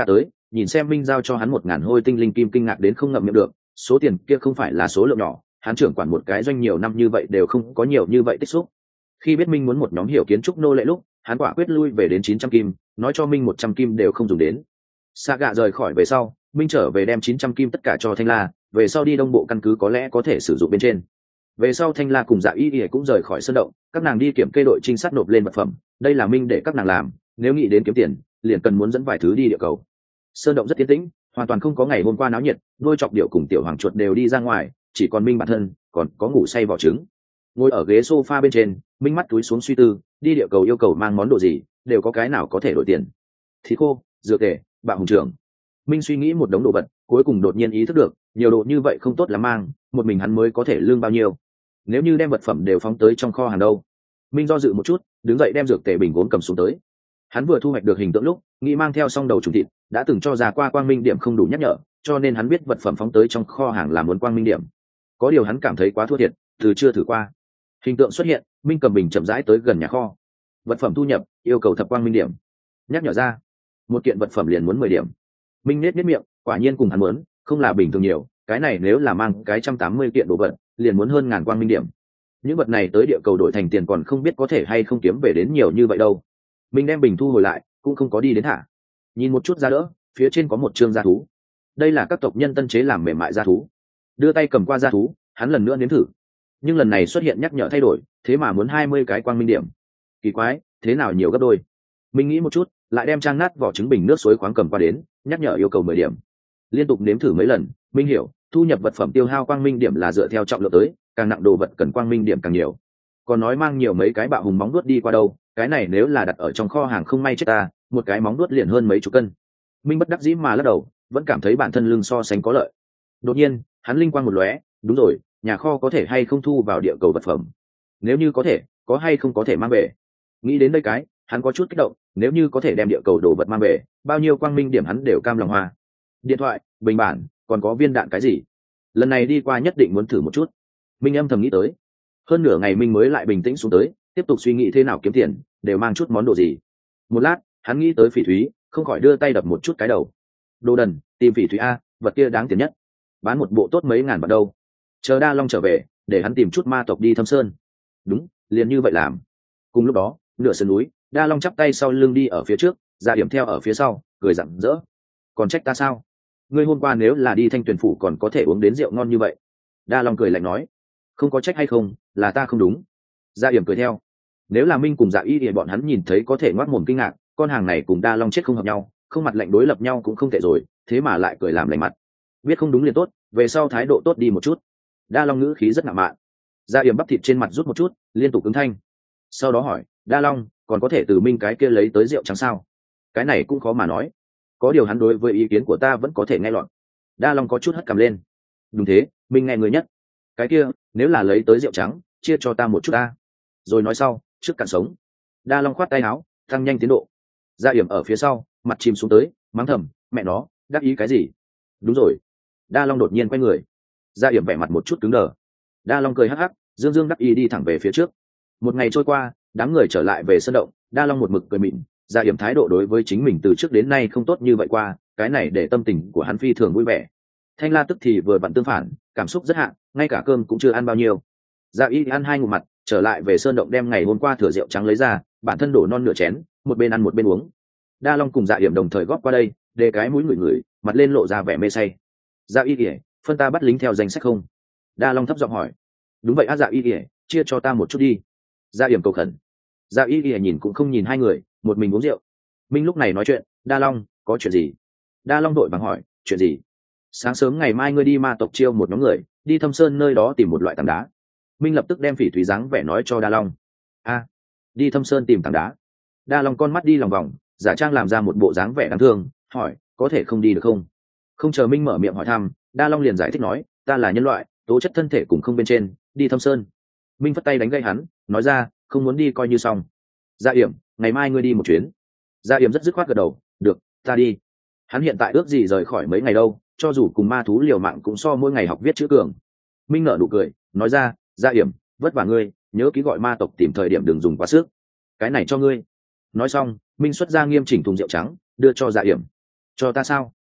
nhìn xem minh giao cho hắn một ngàn hôi tinh linh kim kinh ngạc đến không ngậm miệng được. Số tiền kia không phải là số lượng nhỏ, hắn trưởng quản một cái doanh nhiều năm như vậy đều không có nhiều như vậy tích xúc. Khi biết minh muốn một nhóm hiểu kiến trúc nô lệ lúc, hắn quả quyết lui về đến chín trăm kim, nói cho minh một trăm kim đều không dùng đến. Sa gạ rời khỏi về sau, minh trở về đem chín trăm kim tất cả cho Thanh La, về sau đi đông bộ căn cứ có lẽ có thể sử dụng bên trên. Về sau Thanh La cùng Dạ Y Y cũng rời khỏi sơn động, các nàng đi kiểm kê đội trinh sát nộp lên vật phẩm, đây là minh để các nàng làm, nếu nghĩ đến kiếm tiền, liền cần muốn dẫn vài thứ đi địa cầu. Sơn động rất yên tĩnh, hoàn toàn không có ngày hôm qua náo nhiệt, đôi chọc điệu cùng tiểu hoàng chuột đều đi ra ngoài, chỉ còn minh bản thân còn có ngủ say vỏ trứng. Ngồi ở ghế sofa bên trên, minh mắt túi xuống suy tư, đi địa cầu yêu cầu mang món đồ gì, đều có cái nào có thể đổi tiền. Thịt khô, dược tề, bạo hùng trưởng. Minh suy nghĩ một đống đồ vật, cuối cùng đột nhiên ý thức được, nhiều đồ như vậy không tốt lắm mang, một mình hắn mới có thể lương bao nhiêu. Nếu như đem vật phẩm đều phóng tới trong kho hàng đâu? Minh do dự một chút, đứng dậy đem dược tề bình gốm cầm xuống tới. Hắn vừa thu hoạch được hình tượng lúc, nghĩ mang theo xong đầu trùng thịt, đã từng cho ra qua quang minh điểm không đủ nhắc nhở, cho nên hắn biết vật phẩm phóng tới trong kho hàng là muốn quang minh điểm. Có điều hắn cảm thấy quá thua thiệt, từ chưa thử qua. Hình tượng xuất hiện, Minh cầm bình chậm rãi tới gần nhà kho. Vật phẩm thu nhập, yêu cầu thập quang minh điểm. Nhắc nhở ra, một kiện vật phẩm liền muốn mười điểm. Minh nết nết miệng, quả nhiên cùng hắn muốn, không là bình thường nhiều, cái này nếu là mang cái trăm tám mươi kiện đồ vật, liền muốn hơn ngàn quang minh điểm. Những vật này tới địa cầu đổi thành tiền còn không biết có thể hay không kiếm về đến nhiều như vậy đâu. Minh đem bình thu hồi lại, cũng không có đi đến thả. Nhìn một chút ra đỡ, phía trên có một chương gia thú. Đây là các tộc nhân tân chế làm mềm mại gia thú. Đưa tay cầm qua gia thú, hắn lần nữa nếm thử. Nhưng lần này xuất hiện nhắc nhở thay đổi, thế mà muốn hai mươi cái quang minh điểm. Kỳ quái, thế nào nhiều gấp đôi. Minh nghĩ một chút, lại đem trang nát vỏ trứng bình nước suối khoáng cầm qua đến, nhắc nhở yêu cầu mười điểm. Liên tục nếm thử mấy lần, Minh hiểu, thu nhập vật phẩm tiêu hao quang minh điểm là dựa theo trọng lượng tới, càng nặng đồ vật cần quang minh điểm càng nhiều. Còn nói mang nhiều mấy cái bạo hùng móng đuốt đi qua đâu, cái này nếu là đặt ở trong kho hàng không may chết ta, một cái móng đuốt liền hơn mấy chục cân. Minh bất đắc dĩ mà lắc đầu, vẫn cảm thấy bản thân lưng so sánh có lợi. Đột nhiên, hắn linh quang một lóe, đúng rồi, nhà kho có thể hay không thu vào địa cầu vật phẩm? Nếu như có thể, có hay không có thể mang về? Nghĩ đến đây cái, hắn có chút kích động, nếu như có thể đem địa cầu đồ vật mang về, bao nhiêu quang minh điểm hắn đều cam lòng hoa. Điện thoại, bình bản, còn có viên đạn cái gì? Lần này đi qua nhất định muốn thử một chút. Minh âm thầm nghĩ tới. Hơn nửa ngày Minh mới lại bình tĩnh xuống tới, tiếp tục suy nghĩ thế nào kiếm tiền, đều mang chút món đồ gì. Một lát, hắn nghĩ tới Phỉ Thúy, không khỏi đưa tay đập một chút cái đầu. Đồ đần, tìm Phỉ Thúy a, vật kia đáng tiền nhất, bán một bộ tốt mấy ngàn bạc đâu. Chờ Đa Long trở về, để hắn tìm chút ma tộc đi Thâm Sơn. Đúng, liền như vậy làm. Cùng lúc đó, nửa sườn núi, Đa Long chắp tay sau lưng đi ở phía trước, Dạ Điểm theo ở phía sau, cười rạng rỡ. Còn trách ta sao? Ngươi hôm qua nếu là đi Thanh Tuyền phủ còn có thể uống đến rượu ngon như vậy. Đa Long cười lạnh nói. Không có trách hay không, là ta không đúng. Dạ Điểm cười theo. Nếu là Minh cùng Dạ Y thì bọn hắn nhìn thấy có thể ngoác mồm kinh ngạc, con hàng này cùng Đa Long chết không hợp nhau, không mặt lạnh đối lập nhau cũng không tệ rồi, thế mà lại cười làm lành mặt. Biết không đúng liền tốt, về sau thái độ tốt đi một chút. Đa Long ngữ khí rất ngạo mạn. Dạ Điểm bắp thịt trên mặt rút một chút, liên tục ứng thanh. Sau đó hỏi, Đa Long, còn có thể từ Minh cái kia lấy tới rượu trắng sao? Cái này cũng khó mà nói. Có điều hắn đối với ý kiến của ta vẫn có thể nghe lọt. Đa Long có chút hất cằm lên. Đúng thế, Minh nghe người nhất. Cái kia, nếu là lấy tới rượu trắng, chia cho ta một chút ta. Rồi nói sau, trước cạn sống. Đa Long khoát tay áo, tăng nhanh tiến độ. Dạ Điểm ở phía sau, mặt chìm xuống tới, mắng thầm, mẹ nó, đắc ý cái gì? Đúng rồi. Đa Long đột nhiên quay người. Dạ Điểm vẻ mặt một chút cứng đờ. Đa Long cười hắc hắc, dương dương đắc ý đi thẳng về phía trước. Một ngày trôi qua, đám người trở lại về sân động, Đa Long một mực cười mịn. Dạ Điểm thái độ đối với chính mình từ trước đến nay không tốt như vậy qua, cái này để tâm tình của hắn phi thường vui vẻ. Thanh La tức thì vừa vặn tương phản, cảm xúc rất hạn, ngay cả cơm cũng chưa ăn bao nhiêu. Dạ Y ăn hai ngụm mặt, trở lại về sơn động đem ngày hôm qua thừa rượu trắng lấy ra, bản thân đổ non nửa chén, một bên ăn một bên uống. Đa Long cùng Dạ Điểm đồng thời góp qua đây, để cái mũi ngửi ngửi, mặt lên lộ ra vẻ mê say. Dạ Y kể, phân ta bắt lính theo danh sách không? Đa Long thấp giọng hỏi. Đúng vậy á Dạ Y kể, chia cho ta một chút đi. Dạ Điểm cầu khẩn. Dạ Y kể nhìn cũng không nhìn hai người, một mình uống rượu. Minh lúc này nói chuyện, Đa Long, có chuyện gì? Đa Long đội bằng hỏi, chuyện gì? Sáng sớm ngày mai ngươi đi ma tộc chiêu một nhóm người, đi Thâm Sơn nơi đó tìm một loại tảng đá. Minh lập tức đem Phỉ Thúy dáng vẻ nói cho Đa Long. A, đi Thâm Sơn tìm tảng đá. Đa Long con mắt đi lòng vòng, giả trang làm ra một bộ dáng vẻ đáng thương, hỏi, có thể không đi được không? Không chờ Minh mở miệng hỏi thăm, Đa Long liền giải thích nói, ta là nhân loại, tố chất thân thể cùng không bên trên, đi Thâm Sơn. Minh phất tay đánh gây hắn, nói ra, không muốn đi coi như xong. Dạ Yểm, ngày mai ngươi đi một chuyến. Dạ Yểm rất dứt khoát gật đầu, được, ta đi. Hắn hiện tại ước gì rời khỏi mấy ngày đâu, cho dù cùng ma thú liều mạng cũng so mỗi ngày học viết chữ cường. Minh nở nụ cười, nói ra, Dạ Yểm, vất vả ngươi, nhớ ký gọi ma tộc tìm thời điểm đừng dùng quá sức. Cái này cho ngươi. Nói xong, Minh xuất ra nghiêm chỉnh thùng rượu trắng, đưa cho Dạ Yểm. Cho ta sao?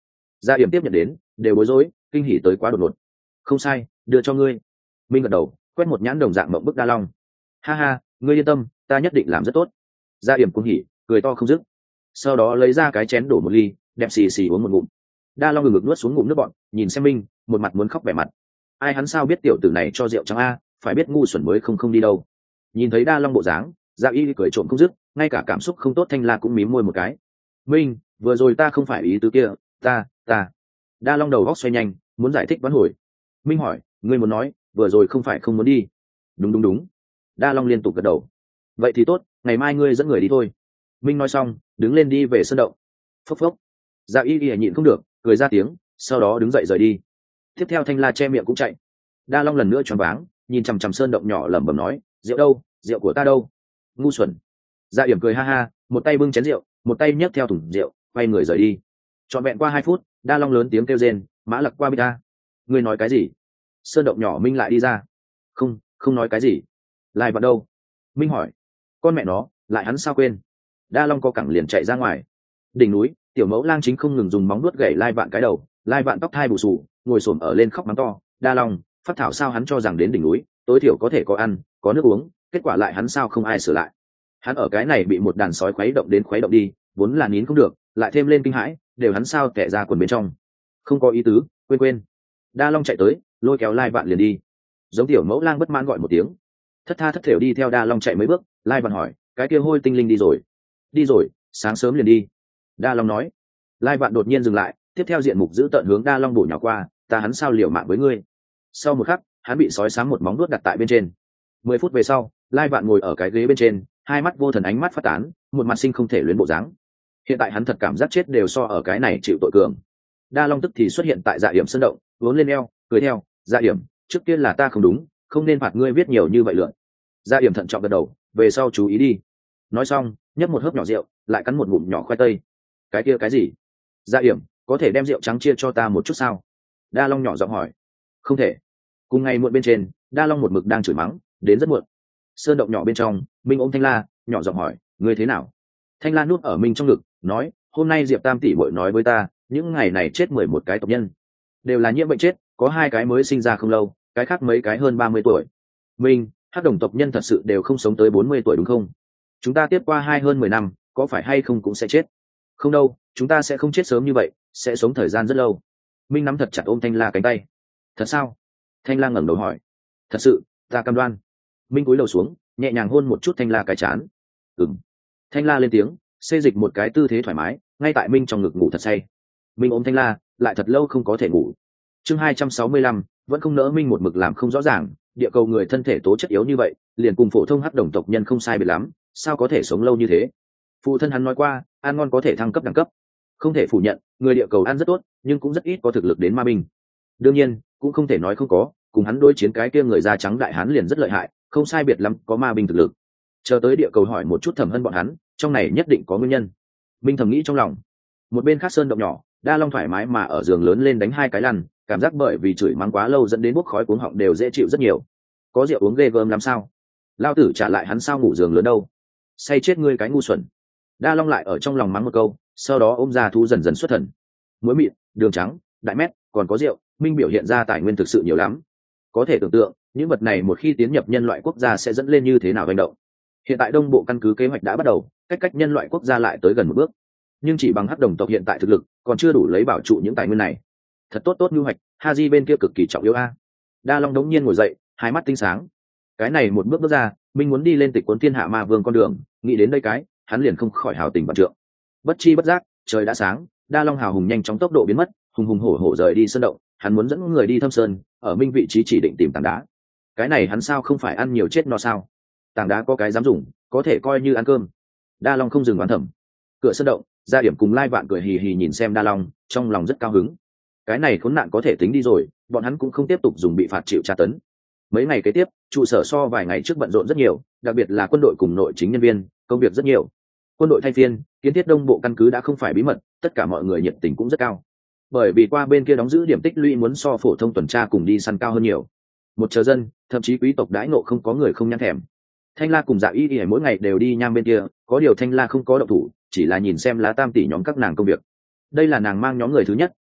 Gia Yểm tiếp nhận đến đều bối rối, kinh hỉ tới quá đột ngột. Không sai, đưa cho ngươi. Minh gật đầu, quét một nhãn đồng dạng mộng bức Đa Long. Ha ha, ngươi yên tâm, ta nhất định làm rất tốt. Gia Yểm cũng hỉ, cười to không dứt. Sau đó lấy ra cái chén đổ một ly, đẹp xì xì uống một ngụm. Đa Long ngừng ngực nuốt xuống ngụm nước bọn, nhìn xem Minh, một mặt muốn khóc vẻ mặt. Ai hắn sao biết tiểu tử này cho rượu trắng a, phải biết ngu xuẩn mới không không đi đâu. Nhìn thấy Đa Long bộ dáng, Dạ Y cười trộm không dứt, ngay cả cảm xúc không tốt Thanh La cũng mím môi một cái. Minh, vừa rồi ta không phải ý tứ kia, ta, ta. Đa Long đầu góc xoay nhanh, muốn giải thích vãn hồi. Minh hỏi, ngươi muốn nói, vừa rồi không phải không muốn đi? Đúng đúng đúng. Đa Long liên tục gật đầu. Vậy thì tốt, ngày mai ngươi dẫn người đi thôi. Minh nói xong, đứng lên đi về sân động. Phốc phốc. Dạ Y Y nhịn không được, cười ra tiếng, sau đó đứng dậy rời đi. Tiếp theo Thanh La che miệng cũng chạy. Đa Long lần nữa choáng váng, nhìn chằm chằm sơn động nhỏ lẩm bẩm nói, rượu đâu, rượu của ta đâu? Ngu xuẩn. Dạ Yểm cười ha ha, một tay bưng chén rượu, một tay nhấc theo thùng rượu, quay người rời đi. Trọn vẹn qua hai phút, Đa Long lớn tiếng kêu rên, mã lặc qua bê ta. Ngươi nói cái gì? Sơn động nhỏ Minh lại đi ra. Không, không nói cái gì. Lai Vạn đâu? Minh hỏi. Con mẹ nó, lại hắn sao quên? Đa Long co cẳng liền chạy ra ngoài. Đỉnh núi, tiểu mẫu lang chính không ngừng dùng móng nuốt gậy Lai Vạn cái đầu. Lai Vạn tóc thai bù xù, ngồi xổm ở lên khóc mắng to. Đa Long, phát thảo sao hắn cho rằng đến đỉnh núi, tối thiểu có thể có ăn, có nước uống, kết quả lại hắn sao không ai sửa lại. Hắn ở cái này bị một đàn sói khuấy động đến khuấy động đi, vốn là nín không được, lại thêm lên kinh hãi, đều hắn sao tẻ ra quần bên trong. Không có ý tứ, quên quên. Đa Long chạy tới, lôi kéo Lai Vạn liền đi. Giống tiểu mẫu lang bất mãn gọi một tiếng, thất tha thất thểu đi theo Đa Long chạy mấy bước. Lai Vạn hỏi, cái kia hôi tinh linh đi rồi? Đi rồi, sáng sớm liền đi. Đa Long nói. Lai Vạn đột nhiên dừng lại, tiếp theo diện mục giữ tợn hướng Đa Long bổ nhào qua, ta hắn sao liều mạng với ngươi? Sau một khắc, hắn bị sói sáng một móng nuốt đặt tại bên trên. Mười phút về sau, Lai Vạn ngồi ở cái ghế bên trên, hai mắt vô thần ánh mắt phát tán, một mặt sinh không thể luyến bộ dáng. Hiện tại hắn thật cảm giác chết đều so ở cái này chịu tội cường. Đa Long tức thì xuất hiện tại Dạ Yểm sân động, vốn lên eo, cười theo, Dạ Yểm, trước kia là ta không đúng, không nên phạt ngươi viết nhiều như vậy lượn. Dạ Yểm thận trọng gật đầu, về sau chú ý đi. Nói xong, nhấp một hớp nhỏ rượu, lại cắn một ngụm nhỏ khoai tây. Cái kia cái gì? Dạ Yểm, có thể đem rượu trắng chia cho ta một chút sao? Đa Long nhỏ giọng hỏi. Không thể. Cùng ngày muộn bên trên, Đa Long một mực đang chửi mắng, đến rất muộn. Sơn động nhỏ bên trong, Minh ôm Thanh La, nhỏ giọng hỏi, ngươi thế nào? Thanh La nuốt ở Minh trong ngực, nói, hôm nay Diệp Tam tỷ muội nói với ta, những ngày này chết mười một cái tộc nhân, đều là nhiễm bệnh chết, có hai cái mới sinh ra không lâu, cái khác mấy cái hơn ba mươi tuổi. Minh, hắc đồng tộc nhân thật sự đều không sống tới bốn mươi tuổi đúng không? Chúng ta tiếp qua hai hơn mười năm, có phải hay không cũng sẽ chết. Không đâu, chúng ta sẽ không chết sớm như vậy, sẽ sống thời gian rất lâu. Minh nắm thật chặt ôm Thanh La cánh tay. Thật sao? Thanh La ngẩng đầu hỏi. Thật sự, ta cam đoan. Minh cúi đầu xuống, nhẹ nhàng hôn một chút Thanh La cái chán. Ừm. Thanh La lên tiếng, xê dịch một cái tư thế thoải mái, ngay tại Minh trong ngực ngủ thật say. Minh ôm Thanh La, lại thật lâu không có thể ngủ. Chương hai trăm sáu mươi lăm, vẫn không nỡ. Minh một mực làm không rõ ràng, địa cầu người thân thể tố chất yếu như vậy, liền cùng phổ thông hắc đồng tộc nhân không sai biệt lắm, sao có thể sống lâu như thế? Phụ thân hắn nói qua, ăn ngon có thể thăng cấp đẳng cấp. Không thể phủ nhận, người địa cầu ăn rất tốt, nhưng cũng rất ít có thực lực đến ma binh. Đương nhiên, cũng không thể nói không có, cùng hắn đối chiến cái kia người da trắng đại hán liền rất lợi hại, không sai biệt lắm có ma binh thực lực. Chờ tới địa cầu hỏi một chút Thẩm Hân bọn hắn, trong này nhất định có nguyên nhân. Minh thầm nghĩ trong lòng. Một bên khác sơn động nhỏ, Đa Long thoải mái mà ở giường lớn lên đánh hai cái lăn, cảm giác bởi vì chửi mắng quá lâu dẫn đến bốc khói cuống họng đều dễ chịu rất nhiều. Có rượu uống ghê gớm làm sao? Lao tử trả lại hắn sao ngủ giường lớn đâu? Say chết ngươi cái ngu xuẩn. Đa Long lại ở trong lòng mắng một câu, sau đó ôm ra thú dần dần xuất thần. Muối mịn, đường trắng, đại mét, còn có rượu, Minh biểu hiện ra tài nguyên thực sự nhiều lắm. Có thể tưởng tượng, những vật này một khi tiến nhập nhân loại quốc gia sẽ dẫn lên như thế nào hành động. Hiện tại Đông Bộ căn cứ kế hoạch đã bắt đầu, cách cách nhân loại quốc gia lại tới gần một bước. Nhưng chỉ bằng hắc đồng tộc hiện tại thực lực, còn chưa đủ lấy bảo trụ những tài nguyên này. Thật tốt tốt nhu hoạch, Haji bên kia cực kỳ trọng yếu a. Đa Long đống nhiên ngồi dậy, hai mắt tinh sáng. Cái này một bước bước ra, Minh muốn đi lên tịch cuốn thiên hạ ma vương con đường, nghĩ đến đây cái, hắn liền không khỏi hào tình vạn trượng. Bất chi bất giác, trời đã sáng, Đa Long hào hùng nhanh chóng tốc độ biến mất, hùng hùng hổ hổ rời đi sơn động, hắn muốn dẫn người đi thâm sơn, ở Minh vị trí chỉ định tìm tảng đá. Cái này hắn sao không phải ăn nhiều chết no sao? Tảng đá có cái dám dùng, có thể coi như ăn cơm. Đa Long không dừng oán thẩm. Cửa sơn động, Gia Điểm cùng Lai Vạn cười hì hì nhìn xem Đa Long, trong lòng rất cao hứng. Cái này khốn nạn có thể tính đi rồi, bọn hắn cũng không tiếp tục dùng bị phạt chịu tra tấn. Mấy ngày kế tiếp, trụ sở so vài ngày trước bận rộn rất nhiều, đặc biệt là quân đội cùng nội chính nhân viên, công việc rất nhiều. Quân đội thay phiên, kiến thiết Đông Bộ căn cứ đã không phải bí mật, tất cả mọi người nhiệt tình cũng rất cao. Bởi vì qua bên kia đóng giữ điểm tích lũy muốn so phổ thông tuần tra cùng đi săn cao hơn nhiều. Một chờ dân, thậm chí quý tộc đãi ngộ không có người không nhăn thèm. Thanh La cùng Dạ Y Y mỗi ngày đều đi nham bên kia, có điều Thanh La không có động thủ, chỉ là nhìn xem lá tam tỷ nhóm các nàng công việc. Đây là nàng mang nhóm người thứ nhất,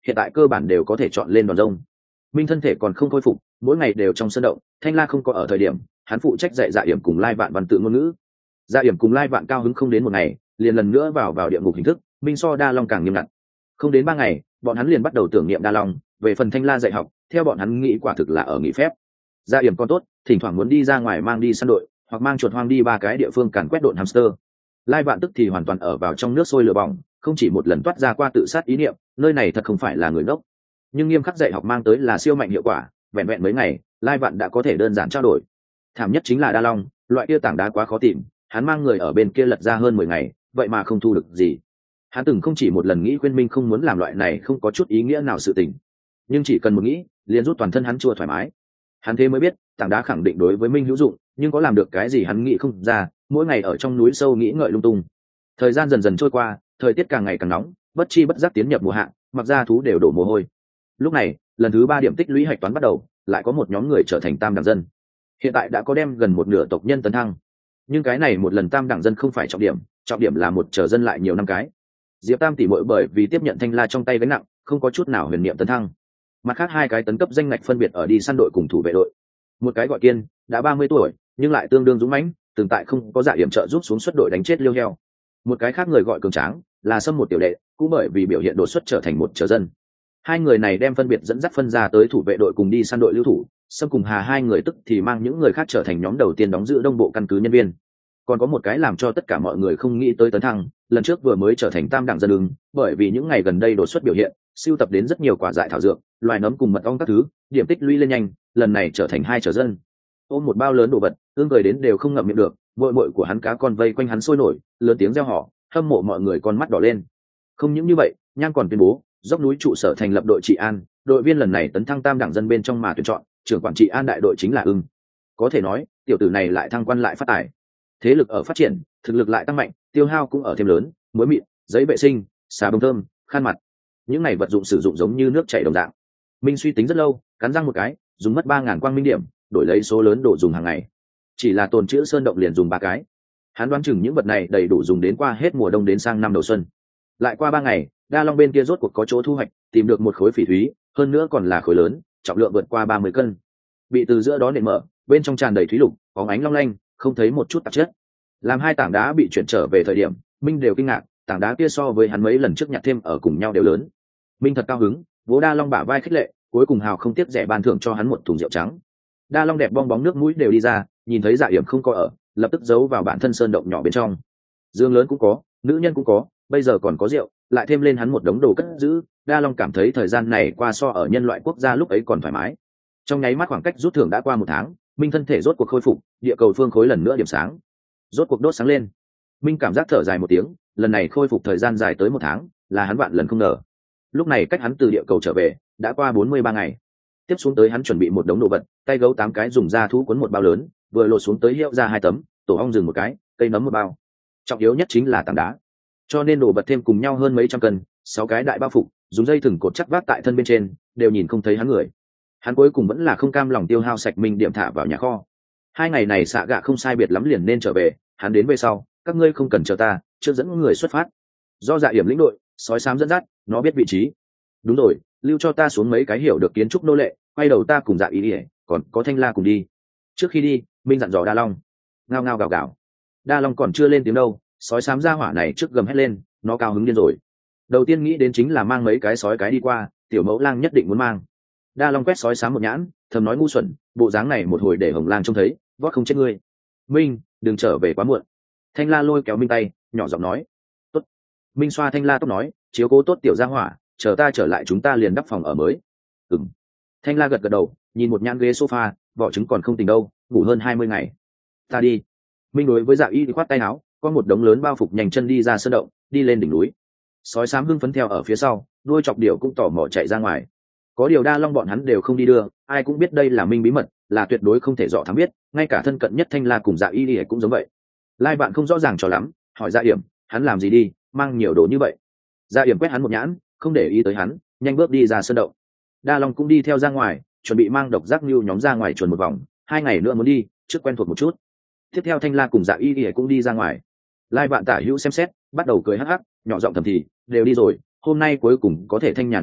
hiện tại cơ bản đều có thể chọn lên đòn rông. Minh thân thể còn không khôi phục, mỗi ngày đều trong sân động. Thanh La không có ở thời điểm, hắn phụ trách dạy Dạ Yểm cùng Lai Vạn văn tự ngôn ngữ. Dạ Yểm cùng Lai Vạn cao hứng không đến một ngày, liền lần nữa vào vào địa ngục hình thức. Minh so Đa Long càng nghiêm ngặt. Không đến ba ngày, bọn hắn liền bắt đầu tưởng niệm Đa Long. Về phần Thanh La dạy học, theo bọn hắn nghĩ quả thực là ở nghỉ phép. Dạ Yểm còn tốt, thỉnh thoảng muốn đi ra ngoài mang đi săn đội, hoặc mang chuột hoang đi ba cái địa phương càn quét độn hamster. Lai Vạn tức thì hoàn toàn ở vào trong nước sôi lửa bỏng, không chỉ một lần toát ra qua tự sát ý niệm, nơi này thật không phải là người ngốc. Nhưng nghiêm khắc dạy học mang tới là siêu mạnh hiệu quả, vẹn vẹn mấy ngày, Lai Vạn đã có thể đơn giản trao đổi. Thảm nhất chính là Đa Long, loại kia tảng đá quá khó tìm, hắn mang người ở bên kia lật ra hơn mười ngày, vậy mà không thu được gì. Hắn từng không chỉ một lần nghĩ khuyên Minh không muốn làm loại này không có chút ý nghĩa nào sự tình, nhưng chỉ cần một nghĩ, liền rút toàn thân hắn chua thoải mái. Hắn thế mới biết, tảng đá khẳng định đối với Minh hữu dụng, nhưng có làm được cái gì hắn nghĩ không ra, mỗi ngày ở trong núi sâu nghĩ ngợi lung tung. Thời gian dần dần trôi qua, thời tiết càng ngày càng nóng, bất chi bất giác tiến nhập mùa hạ, mặc ra thú đều đổ mồ hôi. Lúc này, lần thứ ba điểm tích lũy hạch toán bắt đầu, lại có một nhóm người trở thành tam đẳng dân. Hiện tại đã có đem gần một nửa tộc nhân tấn thăng, nhưng cái này một lần tam đẳng dân không phải trọng điểm, trọng điểm là một trở dân lại nhiều năm cái. Diệp Tam tỷ muội bởi vì tiếp nhận Thanh La trong tay gánh nặng, không có chút nào huyền niệm tấn thăng. Mặt khác hai cái tấn cấp danh ngạch phân biệt ở đi săn đội cùng thủ vệ đội. Một cái gọi Kiên, đã ba mươi tuổi, nhưng lại tương đương dũng mãnh, từng tại không có Dạ Yểm trợ giúp xuống xuất đội đánh chết liêu heo. Một cái khác người gọi Cường Tráng, là Sâm một tiểu đệ, cũng bởi vì biểu hiện đột xuất trở thành một trở dân. Hai người này đem phân biệt dẫn dắt phân ra tới thủ vệ đội cùng đi săn đội lưu thủ, Sâm cùng Hà hai người tức thì mang những người khác trở thành nhóm đầu tiên đóng giữ đông bộ căn cứ nhân viên. Còn có một cái làm cho tất cả mọi người không nghĩ tới tấn thăng, lần trước vừa mới trở thành tam đẳng dân ứng, bởi vì những ngày gần đây đột xuất biểu hiện, sưu tập đến rất nhiều quả dại thảo dược, loài nấm cùng mật ong các thứ, điểm tích lũy lên nhanh, lần này trở thành hai trở dân. Ôm một bao lớn đồ vật, ương cười đến đều không ngậm miệng được, muội muội của hắn cá con vây quanh hắn sôi nổi, lớn tiếng reo hò, hâm mộ mọi người con mắt đỏ lên. Không những như vậy, Nhang còn tuyên bố, dốc núi trụ sở thành lập đội trị an, đội viên lần này tấn thăng tam đẳng dân bên trong mà tuyển chọn, trưởng quản trị an đại đội chính là ưng. Có thể nói, tiểu tử này lại thăng quan lại phát tài. Thế lực ở phát triển, thực lực lại tăng mạnh, tiêu hao cũng ở thêm lớn, muối mịn, giấy vệ sinh, xà bông thơm, khăn mặt, những này vật dụng sử dụng giống như nước chảy đồng dạng. Minh suy tính rất lâu, cắn răng một cái, dùng mất ba ngàn quang minh điểm, đổi lấy số lớn đồ dùng hàng ngày. Chỉ là tồn trữ sơn động liền dùng ba cái. Hắn đoán chừng những vật này đầy đủ dùng đến qua hết mùa đông đến sang năm đầu xuân. Lại qua ba ngày, Đa Long bên kia rốt cuộc có chỗ thu hoạch, tìm được một khối phỉ thúy, hơn nữa còn là khối lớn, trọng lượng vượt qua ba mươi cân. Bị từ giữa đó nện mở, bên trong tràn đầy thúy lục, bóng ánh long lanh, không thấy một chút tạp chất. Làm hai tảng đá bị chuyển trở về thời điểm, Minh đều kinh ngạc, tảng đá kia so với hắn mấy lần trước nhặt thêm ở cùng nhau đều lớn. Minh thật cao hứng, vỗ Đa Long bả vai khích lệ, cuối cùng hào không tiếc rẻ ban thưởng cho hắn một thùng rượu trắng. Đa Long đẹp bong bóng nước mũi đều đi ra, nhìn thấy Dạ Yểm không có ở, lập tức giấu vào bản thân sơn động nhỏ bên trong. Dương lớn cũng có, nữ nhân cũng có, bây giờ còn có rượu, lại thêm lên hắn một đống đồ cất giữ. Đa Long cảm thấy thời gian này qua so ở nhân loại quốc gia lúc ấy còn thoải mái. Trong nháy mắt khoảng cách rút thưởng đã qua một tháng, Minh thân thể rốt cuộc khôi phục, địa cầu phương khối lần nữa điểm sáng, rốt cuộc đốt sáng lên. Minh cảm giác thở dài một tiếng, lần này khôi phục thời gian dài tới một tháng, là hắn vạn lần không ngờ. Lúc này cách hắn từ địa cầu trở về đã qua bốn mươi ba ngày. Tiếp xuống tới hắn chuẩn bị một đống đồ vật, tay gấu tám cái dùng da thú cuốn một bao lớn, vừa lột xuống tới hiệu ra hai tấm, tổ ong rừng một cái, cây nấm một bao. Trọng yếu nhất chính là tảng đá, cho nên đồ vật thêm cùng nhau hơn mấy trăm cân, sáu cái đại bao phục, dùng dây thừng cột chắc vác tại thân bên trên, đều nhìn không thấy hắn người. Hắn cuối cùng vẫn là không cam lòng tiêu hao sạch Minh điểm thả vào nhà kho. Hai ngày này xạ gạ không sai biệt lắm liền nên trở về, hắn đến về sau, các ngươi không cần chờ ta, trước dẫn người xuất phát. Do Dạ Yểm lĩnh đội, sói xám dẫn dắt, nó biết vị trí. Đúng rồi, lưu cho ta xuống mấy cái hiểu được kiến trúc nô lệ, quay đầu ta cùng Dạ Ý ỉa, còn có Thanh La cùng đi. Trước khi đi, Minh dặn dò Đa Long. Ngao ngao gào gào. Đa Long còn chưa lên tiếng đâu, sói xám ra hỏa này trước gầm hét lên, nó cao hứng điên rồi. Đầu tiên nghĩ đến chính là mang mấy cái sói cái đi qua, tiểu mẫu lang nhất định muốn mang. Đa Long quét sói xám một nhãn, thầm nói ngu xuẩn, bộ dáng này một hồi để hồng lang trông thấy, vót không chết ngươi. Minh, đừng trở về quá muộn. Thanh La lôi kéo Minh tay, nhỏ giọng nói. Tốt. Minh xoa Thanh La tóc nói, chiếu cố tốt tiểu gia hỏa, chờ ta trở lại chúng ta liền đắp phòng ở mới. Ừm. Thanh La gật gật đầu, nhìn một nhãn ghế sofa, vỏ trứng còn không tỉnh đâu, ngủ hơn hai mươi ngày. Ta đi. Minh đối với Dạ Y khoát tay áo, có một đống lớn bao phục nhanh chân đi ra sơn động, đi lên đỉnh núi. Sói xám hưng phấn theo ở phía sau, đuôi chọc điểu cũng tò mò chạy ra ngoài. Có điều Đa Long bọn hắn đều không đi đưa, ai cũng biết đây là Minh bí mật, là tuyệt đối không thể dò thám biết, ngay cả thân cận nhất Thanh La cùng Dạ Y thì cũng giống vậy. Lai bạn không rõ ràng cho lắm, hỏi Dạ Yểm, hắn làm gì đi, mang nhiều đồ như vậy. Dạ Yểm quét hắn một nhãn, không để ý tới hắn, nhanh bước đi ra sơn động. Đa Long cũng đi theo ra ngoài, chuẩn bị mang độc giác nưu nhóm ra ngoài chuồn một vòng, hai ngày nữa muốn đi, trước quen thuộc một chút. Tiếp theo Thanh La cùng Dạ Y thì cũng đi ra ngoài. Lai bạn tả hữu xem xét, bắt đầu cười hắc hắc, nhỏ giọng thầm thì, đều đi rồi, hôm nay cuối cùng có thể thanh nhàn một chút,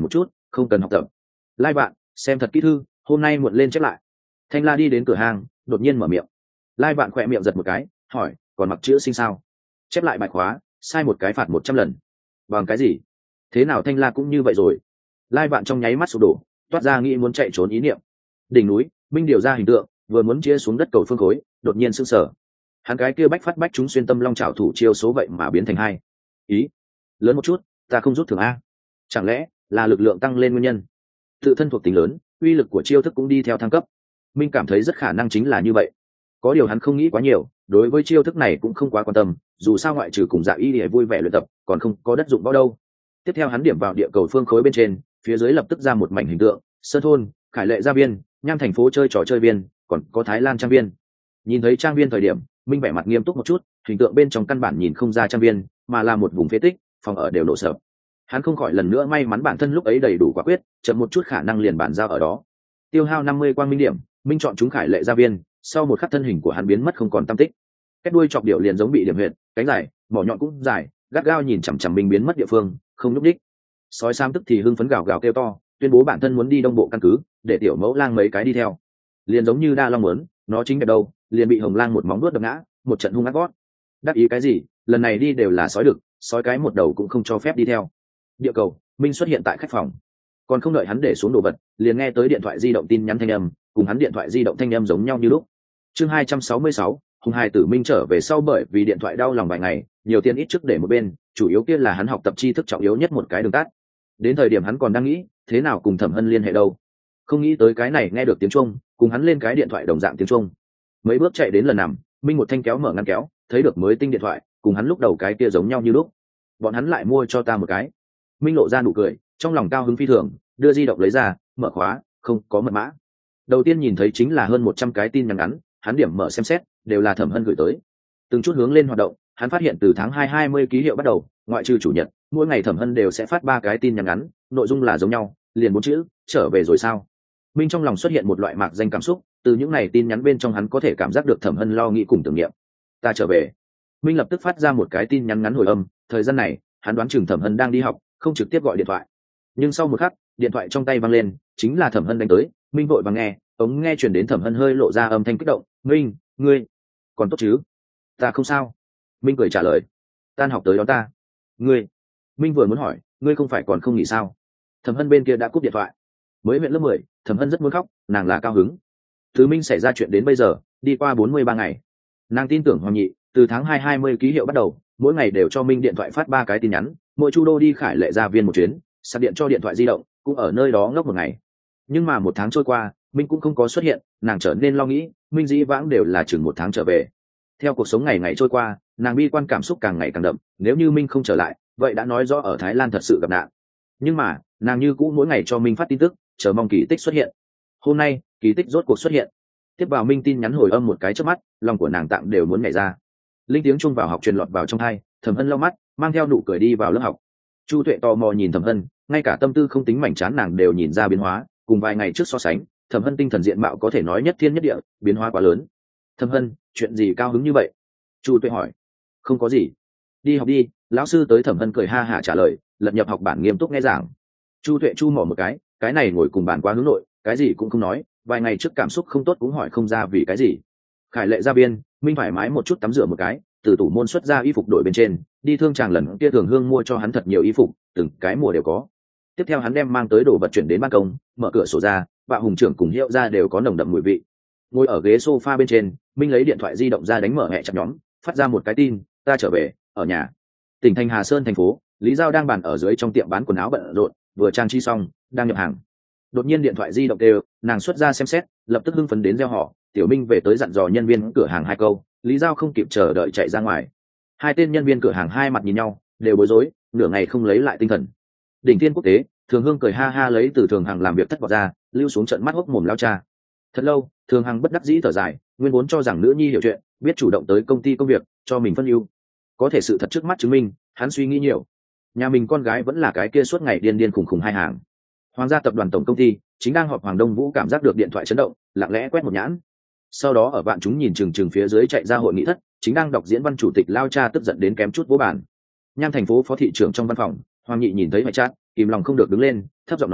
không cần học tập. Lai bạn, xem thật kỹ thư, hôm nay muộn lên chép lại. Thanh La đi đến cửa hàng, đột nhiên mở miệng. Lai bạn khỏe miệng giật một cái, hỏi, còn mặc chữ sinh sao? Chép lại bài khóa, sai một cái phạt một trăm lần. Bằng cái gì? Thế nào Thanh La cũng như vậy rồi? Lai bạn trong nháy mắt sụp đổ, toát ra nghĩ muốn chạy trốn ý niệm. Đỉnh núi, Minh điều ra hình tượng, vừa muốn chia xuống đất cầu phương khối, đột nhiên sững sờ. Hắn cái kia bách phát bách chúng xuyên tâm long trảo thủ chiêu số vậy mà biến thành hai. Ý, lớn một chút, ta không rút thưởng a. Chẳng lẽ là lực lượng tăng lên nguyên nhân? Tự thân thuộc tính lớn, uy lực của chiêu thức cũng đi theo thăng cấp. Minh cảm thấy rất khả năng chính là như vậy. Có điều hắn không nghĩ quá nhiều, đối với chiêu thức này cũng không quá quan tâm, dù sao ngoại trừ cùng Dạ Y để vui vẻ luyện tập, còn không có đất dụng võ đâu. Tiếp theo hắn điểm vào địa cầu phương khối bên trên, phía dưới lập tức ra một mảnh hình tượng, Sơn thôn, Khải Lệ gia viên, Nham thành phố chơi trò chơi viên, còn có Thái Lan trang viên. Nhìn thấy trang viên thời điểm, Minh vẻ mặt nghiêm túc một chút, hình tượng bên trong căn bản nhìn không ra trang viên, mà là một vùng phế tích, phòng ở đều nổ sập. Hắn không khỏi lần nữa may mắn bản thân lúc ấy đầy đủ quả quyết, chậm một chút khả năng liền bản giao ở đó. Tiêu hao năm mươi quang minh điểm, Minh chọn chúng Khải Lệ gia viên, sau một khắc thân hình của hắn biến mất không còn tăm tích. Cái đuôi chọc điệu liền giống bị điểm huyệt, cánh dài, mỏ nhọn cũng dài, gắt gao nhìn chằm chằm Minh biến mất địa phương, không nhúc đích. Sói Sam tức thì hưng phấn gào gào kêu to, tuyên bố bản thân muốn đi đông bộ căn cứ, để tiểu mẫu lang mấy cái đi theo. Liền giống như Đa Long muốn, nó chính đẹp đâu, liền bị Hồng Lang một móng vuốt đập ngã, một trận hung ác gót. Đắc ý cái gì, lần này đi đều là sói đực, sói cái một đầu cũng không cho phép đi theo. Địa cầu, Minh xuất hiện tại khách phòng, còn không đợi hắn để xuống đồ vật, liền nghe tới điện thoại di động tin nhắn thanh âm, cùng hắn điện thoại di động thanh âm giống nhau như lúc. Chương hai trăm sáu mươi sáu, Hùng Hải Tử Minh trở về sau bởi vì điện thoại đau lòng vài ngày, nhiều tiền ít trước để một bên, chủ yếu kia là hắn học tập tri thức trọng yếu nhất một cái đường tắt. Đến thời điểm hắn còn đang nghĩ, thế nào cùng Thẩm Hân liên hệ đâu. Không nghĩ tới cái này nghe được tiếng chuông, cùng hắn lên cái điện thoại đồng dạng tiếng chuông. Mấy bước chạy đến lần nằm, Minh một thanh kéo mở ngăn kéo, thấy được mới tinh điện thoại, cùng hắn lúc đầu cái kia giống nhau như lúc. Bọn hắn lại mua cho ta một cái. Minh lộ ra nụ cười, trong lòng cao hứng phi thường, đưa di động lấy ra, mở khóa, không có mật mã. Đầu tiên nhìn thấy chính là hơn một trăm cái tin nhắn ngắn, hắn điểm mở xem xét, đều là Thẩm Hân gửi tới. Từng chút hướng lên hoạt động, hắn phát hiện từ tháng hai hai mươi ký hiệu bắt đầu, ngoại trừ chủ nhật, mỗi ngày Thẩm Hân đều sẽ phát ba cái tin nhắn ngắn, nội dung là giống nhau, liền bốn chữ, trở về rồi sao? Minh trong lòng xuất hiện một loại mạc danh cảm xúc, từ những này tin nhắn bên trong hắn có thể cảm giác được Thẩm Hân lo nghĩ cùng tưởng niệm. Ta trở về. Minh lập tức phát ra một cái tin nhắn ngắn hồi âm, thời gian này, hắn đoán chừng Thẩm Hân đang đi học, không trực tiếp gọi điện thoại. Nhưng sau một khắc, điện thoại trong tay vang lên, chính là Thẩm Hân đánh tới. Minh vội vàng nghe, ống nghe truyền đến Thẩm Hân hơi lộ ra âm thanh kích động, "Minh, ngươi còn tốt chứ?" "Ta không sao." Minh cười trả lời. "Tan học tới đón ta." "Ngươi?" Minh vừa muốn hỏi, "Ngươi không phải còn không nghỉ sao?" Thẩm Hân bên kia đã cúp điện thoại. Mới huyện lớp mười, Thẩm Hân rất muốn khóc, nàng là cao hứng. Từ Minh xảy ra chuyện đến bây giờ, đi qua bốn mươi ba ngày. Nàng tin tưởng Hoàng Nhị, từ tháng hai hai mươi ký hiệu bắt đầu, mỗi ngày đều cho Minh điện thoại phát ba cái tin nhắn, mỗi chu đô đi Khải Lệ gia viên một chuyến, sạc điện cho điện thoại di động, cũng ở nơi đó ngốc một ngày. Nhưng mà một tháng trôi qua, Minh cũng không có xuất hiện, nàng trở nên lo nghĩ, Minh dĩ vãng đều là chừng một tháng trở về. Theo cuộc sống ngày ngày trôi qua, nàng bi quan cảm xúc càng ngày càng đậm, nếu như Minh không trở lại, vậy đã nói rõ ở Thái Lan thật sự gặp nạn. Nhưng mà, nàng như cũ mỗi ngày cho Minh phát tin tức, chờ mong kỳ tích xuất hiện. Hôm nay, kỳ tích rốt cuộc xuất hiện. Tiếp vào Minh tin nhắn hồi âm một cái chớp mắt, lòng của nàng tạm đều muốn nhảy ra. Linh tiếng chuông vào học truyền lọt vào trong tai, Thẩm Hân lau mắt, mang theo nụ cười đi vào lớp học. Chu Tuệ tò mò nhìn Thẩm Hân, ngay cả tâm tư không tính mảnh chán nàng đều nhìn ra biến hóa, cùng vài ngày trước so sánh, Thẩm Hân tinh thần diện mạo có thể nói nhất thiên nhất địa, biến hóa quá lớn. "Thẩm Hân, chuyện gì cao hứng như vậy?" Chu Tuệ hỏi. "Không có gì. Đi học đi." Lão sư tới. Thẩm Hân cười ha hả trả lời, lật nhập học bản nghiêm túc nghe giảng. Chu Tuệ chu mỏ một cái, cái này ngồi cùng bàn quá hướng nội, cái gì cũng không nói, vài ngày trước cảm xúc không tốt cũng hỏi không ra vì cái gì. Khải Lệ gia viên, Minh thoải mái một chút tắm rửa một cái, từ tủ môn xuất ra y phục đội bên trên, đi thương tràng lần kia Thường Hương mua cho hắn thật nhiều y phục, từng cái mùa đều có. Tiếp theo hắn đem mang tới đồ vật chuyển đến ban công, mở cửa sổ ra, Bạo Hùng trưởng cùng Hiệu ra đều có nồng đậm mùi vị. Ngồi ở ghế sofa bên trên, Minh lấy điện thoại di động ra đánh mở hẹ chặt nhóm, phát ra một cái tin, "Ta trở về, ở nhà." Tỉnh thành Hà Sơn thành phố, Lý Giao đang bàn ở dưới trong tiệm bán quần áo bận rộn, vừa trang trí xong, đang nhập hàng. Đột nhiên điện thoại di động đều, nàng xuất ra xem xét, lập tức hưng phấn đến reo hò, Tiểu Minh về tới dặn dò nhân viên cửa hàng hai câu, Lý Giao không kịp chờ đợi chạy ra ngoài. Hai tên nhân viên cửa hàng hai mặt nhìn nhau, đều bối rối, nửa ngày không lấy lại tinh thần. Đỉnh Thiên Quốc tế, Thường Hương cười ha ha lấy từ Thường Hằng làm việc thất vọt ra, lưu xuống trận mắt hốc mồm lao cha. Thật lâu, Thường Hằng bất đắc dĩ thở dài, nguyên vốn cho rằng nữ nhi hiểu chuyện, biết chủ động tới công ty công việc, cho mình phân ưu. Có thể sự thật trước mắt chứng minh, hắn suy nghĩ nhiều. Nhà mình con gái vẫn là cái kia suốt ngày điên điên khùng khùng hai hàng. Hoàng gia tập đoàn tổng công ty chính đang họp, Hoàng Đông Vũ cảm giác được điện thoại chấn động, lặng lẽ quét một nhãn. Sau đó ở vạn chúng nhìn chừng chừng phía dưới chạy ra hội nghị thất, chính đang đọc diễn văn chủ tịch lao cha tức giận đến kém chút vỗ bàn. Nham thành phố phó thị trưởng trong văn phòng, Hoàng Nhị nhìn thấy ngoại chat, kìm lòng không được đứng lên, thấp giọng nói,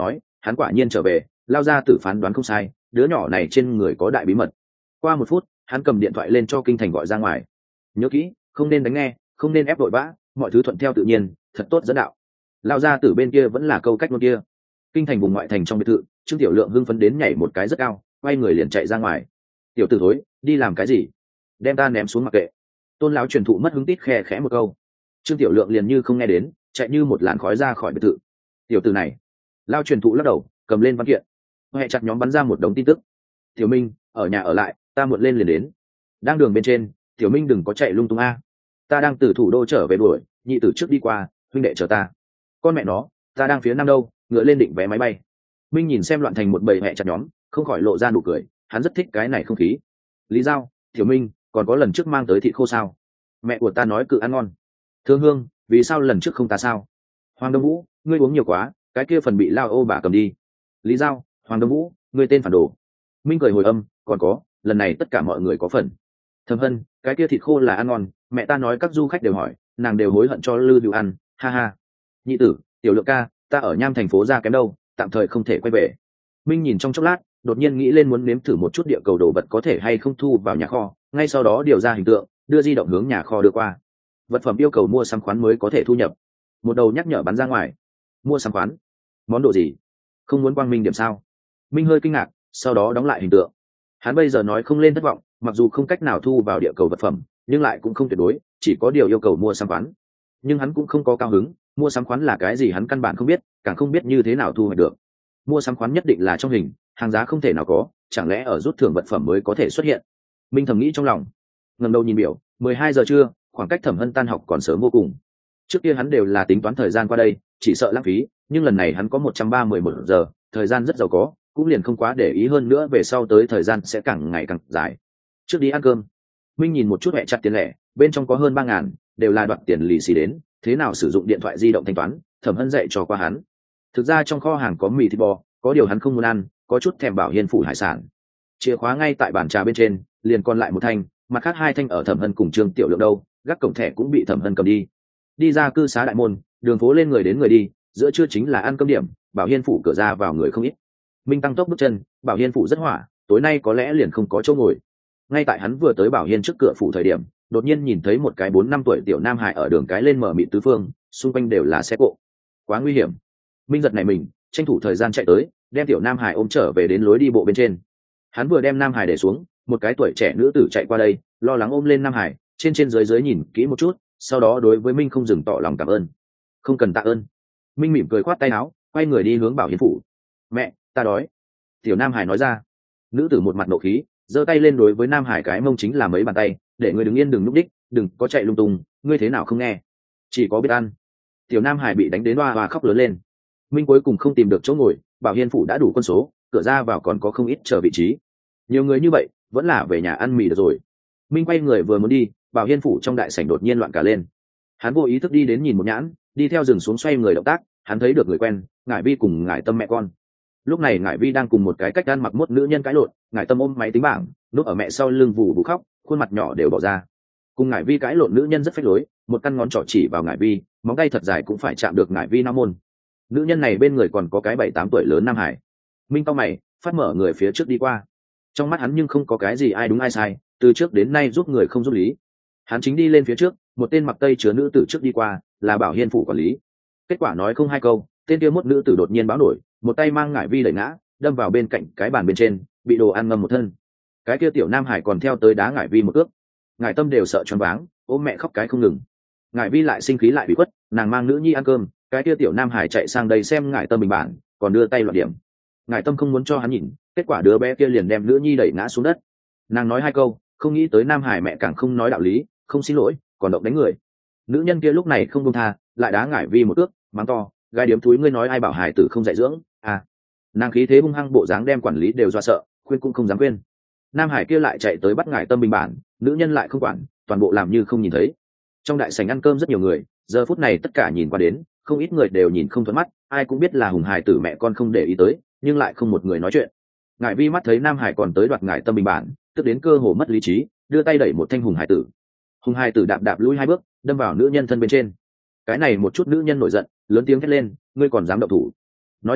hắn quả nhiên trở về. Lao gia tử phán đoán không sai, đứa nhỏ này trên người có đại bí mật. Qua một phút, hắn cầm điện thoại lên cho kinh thành gọi ra ngoài. Nhớ kỹ, không nên đánh nghe, không nên ép vội vã, mọi thứ thuận theo tự nhiên, thật tốt dẫn đạo. Lao gia tử bên kia vẫn là câu cách ngôn kia. Kinh thành vùng ngoại thành trong biệt thự, Trương Tiểu Lượng hưng phấn đến nhảy một cái rất cao, quay người liền chạy ra ngoài. Tiểu tử thối, đi làm cái gì? Đem ta ném xuống mặc kệ. Tôn lão truyền thụ mất hứng tít khe khẽ một câu. Trương Tiểu Lượng liền như không nghe đến, chạy như một làn khói ra khỏi biệt thự. Tiểu tử này, Lao truyền thụ lắc đầu, cầm lên văn kiện. Hệ chặt nhóm bắn ra một đống tin tức. Tiểu Minh, ở nhà ở lại, ta muộn lên liền đến. Đang đường bên trên, Tiểu Minh đừng có chạy lung tung a. Ta đang từ thủ đô trở về đuổi, nhị tử trước đi qua, huynh đệ chờ ta. Con mẹ nó, ta đang phía nam đâu, ngựa lên định vé máy bay. Minh nhìn xem loạn thành một bầy hệ chặt nhóm, không khỏi lộ ra nụ cười, hắn rất thích cái này không khí. Lý Giao, Tiểu Minh, còn có lần trước mang tới thịt khô sao? Mẹ của ta nói cự ăn ngon. Thương Hương, vì sao lần trước không ta sao? Hoàng Đông Vũ, ngươi uống nhiều quá, cái kia phần bị lao ô bà cầm đi. Lý Giao, Hoàng Đông Vũ, ngươi tên phản đồ. Minh cười hồi âm, còn có, lần này tất cả mọi người có phần. Thầm Hân, cái kia thịt khô là ăn ngon, mẹ ta nói các du khách đều hỏi, nàng đều hối hận cho Lư Hữu ăn, ha ha. Nhị tử, Tiểu Lượng ca, ta ở Nham thành phố ra kém đâu, tạm thời không thể quay về. Minh nhìn trong chốc lát, đột nhiên nghĩ lên muốn nếm thử một chút địa cầu đồ vật có thể hay không thu vào nhà kho, ngay sau đó điều ra hình tượng, đưa di động hướng nhà kho đưa qua. Vật phẩm yêu cầu mua sắm khoán mới có thể thu nhập. Một đầu nhắc nhở bắn ra ngoài. Mua sắm khoán? Món đồ gì? Không muốn quang minh điểm sao? Minh hơi kinh ngạc, sau đó đóng lại hình tượng. Hắn bây giờ nói không lên thất vọng, mặc dù không cách nào thu vào địa cầu vật phẩm, nhưng lại cũng không tuyệt đối, chỉ có điều yêu cầu mua sắm khoán. Nhưng hắn cũng không có cao hứng, mua sắm khoán là cái gì hắn căn bản không biết, càng không biết như thế nào thu hoạch được. Mua sắm khoán nhất định là trong hình, hàng giá không thể nào có, chẳng lẽ ở rút thưởng vật phẩm mới có thể xuất hiện. Minh thầm nghĩ trong lòng. Ngẩng đầu nhìn biểu, mười hai giờ trưa, khoảng cách Thẩm Hân tan học còn sớm vô cùng. Trước kia hắn đều là tính toán thời gian qua đây, chỉ sợ lãng phí, nhưng lần này hắn có một trăm ba mươi mốt giờ, thời gian rất giàu có, cũng liền không quá để ý hơn nữa, về sau tới thời gian sẽ càng ngày càng dài. Trước đi ăn cơm. Minh nhìn một chút mẹ chặt tiền lẻ, bên trong có hơn ba ngàn, đều là đoạt tiền lì xì đến, thế nào sử dụng điện thoại di động thanh toán, Thẩm Hân dạy cho qua hắn. Thực ra trong kho hàng có mì thịt bò, có điều hắn không muốn ăn, có chút thèm Bảo Hiên phủ hải sản. Chìa khóa ngay tại bàn trà bên trên, liền còn lại một thanh, mặt khác hai thanh ở Thẩm Hân cùng Trương Tiểu Lượng đâu, gác cổng thẻ cũng bị Thẩm Hân cầm đi. Đi ra cư xá đại môn, đường phố lên người đến người đi, giữa trưa chính là ăn cơm điểm, Bảo Hiên phủ cửa ra vào người không ít. Minh tăng tốc bước chân, Bảo Hiên phủ rất hỏa, tối nay có lẽ liền không có chỗ ngồi. Ngay tại hắn vừa tới Bảo Hiên trước cửa phủ thời điểm, đột nhiên nhìn thấy một cái bốn năm tuổi tiểu nam hải ở đường cái lên mở mịt tứ phương, xung quanh đều là xe cộ, quá nguy hiểm. Minh giật này mình, tranh thủ thời gian chạy tới, đem tiểu nam hải ôm trở về đến lối đi bộ bên trên. Hắn vừa đem nam hải để xuống, một cái tuổi trẻ nữ tử chạy qua đây, lo lắng ôm lên nam hải, trên trên dưới dưới nhìn kỹ một chút, sau đó đối với Minh không dừng tỏ lòng cảm ơn. Không cần tạ ơn. Minh mỉm cười khoát tay áo, quay người đi hướng Bảo Hiên phủ. Mẹ, ta đói. Tiểu nam hải nói ra. Nữ tử một mặt nộ khí, giơ tay lên đối với nam hải cái mông chính là mấy bàn tay, để ngươi đứng yên đừng núp đích, đừng có chạy lung tung, ngươi thế nào không nghe, chỉ có biết ăn. Tiểu nam hải bị đánh đến hoa hoa khóc lớn lên. Minh cuối cùng không tìm được chỗ ngồi, Bảo Hiên phủ đã đủ quân số, cửa ra vào còn có không ít chờ vị trí. Nhiều người như vậy, vẫn là về nhà ăn mì được rồi. Minh quay người vừa muốn đi, Bảo Hiên phủ trong đại sảnh đột nhiên loạn cả lên. Hắn vô ý thức đi đến nhìn một nhãn, đi theo rừng xuống xoay người động tác, hắn thấy được người quen, Ngải Vi cùng Ngải Tâm mẹ con. Lúc này Ngải Vi đang cùng một cái cách ăn mặc mốt nữ nhân cãi lộn, Ngải Tâm ôm máy tính bảng, núp ở mẹ sau lưng vù vù khóc, khuôn mặt nhỏ đều bỏ ra. Cùng Ngải Vi cãi lộn nữ nhân rất phách lối, một căn ngón trỏ chỉ vào Ngải Vi, móng tay thật dài cũng phải chạm được Ngải Vi não môn. Nữ nhân này bên người còn có cái bảy tám tuổi lớn nam hải. Minh cao mày, phát mở người phía trước đi qua. Trong mắt hắn nhưng không có cái gì ai đúng ai sai, từ trước đến nay giúp người không giúp lý. Hắn chính đi lên phía trước, một tên mặc tây chứa nữ tử trước đi qua, là Bảo Hiên phủ quản lý. Kết quả nói không hai câu, tên kia mốt nữ tử đột nhiên báo nổi, một tay mang Ngải Vi đẩy ngã, đâm vào bên cạnh cái bàn bên trên, bị đồ ăn ngâm một thân. Cái kia tiểu nam hải còn theo tới đá Ngải Vi một cước. Ngải Tâm đều sợ choáng váng, ôm mẹ khóc cái không ngừng. Ngải Vi lại sinh khí lại bị quất, nàng mang nữ nhi ăn cơm, cái kia tiểu nam hải chạy sang đây xem Ngải Tâm bình bản, còn đưa tay loạn điểm. Ngải Tâm không muốn cho hắn nhìn, kết quả đứa bé kia liền đem nữ nhi đẩy ngã xuống đất. Nàng nói hai câu, không nghĩ tới nam hải mẹ càng không nói đạo lý, không xin lỗi, còn động đánh người. Nữ nhân kia lúc này không buông tha, lại đá Ngải Vi một cước, mắng to, gai điếm túi ngươi nói ai bảo hải tử không dạy dưỡng à. Nàng khí thế hung hăng bộ dáng đem quản lý đều dọa sợ, khuyên cũng không dám khuyên. Nam hải kia lại chạy tới bắt Ngải Tâm bình bản, nữ nhân lại không quản, toàn bộ làm như không nhìn thấy. Trong đại sảnh ăn cơm rất nhiều người, giờ phút này tất cả nhìn qua đến, không ít người đều nhìn không thuận mắt, ai cũng biết là Hùng Hải tử mẹ con không để ý tới, nhưng lại không một người nói chuyện. Ngải Vi mắt thấy Nam Hải còn tới đoạt Ngải Tâm bình bản, tức đến cơ hồ mất lý trí, đưa tay đẩy một thanh Hùng Hải tử. Hùng Hải tử đạp đạp lùi hai bước, đâm vào nữ nhân thân bên trên. Cái này một chút nữ nhân nổi giận, lớn tiếng thét lên, ngươi còn dám động thủ? Nói xong,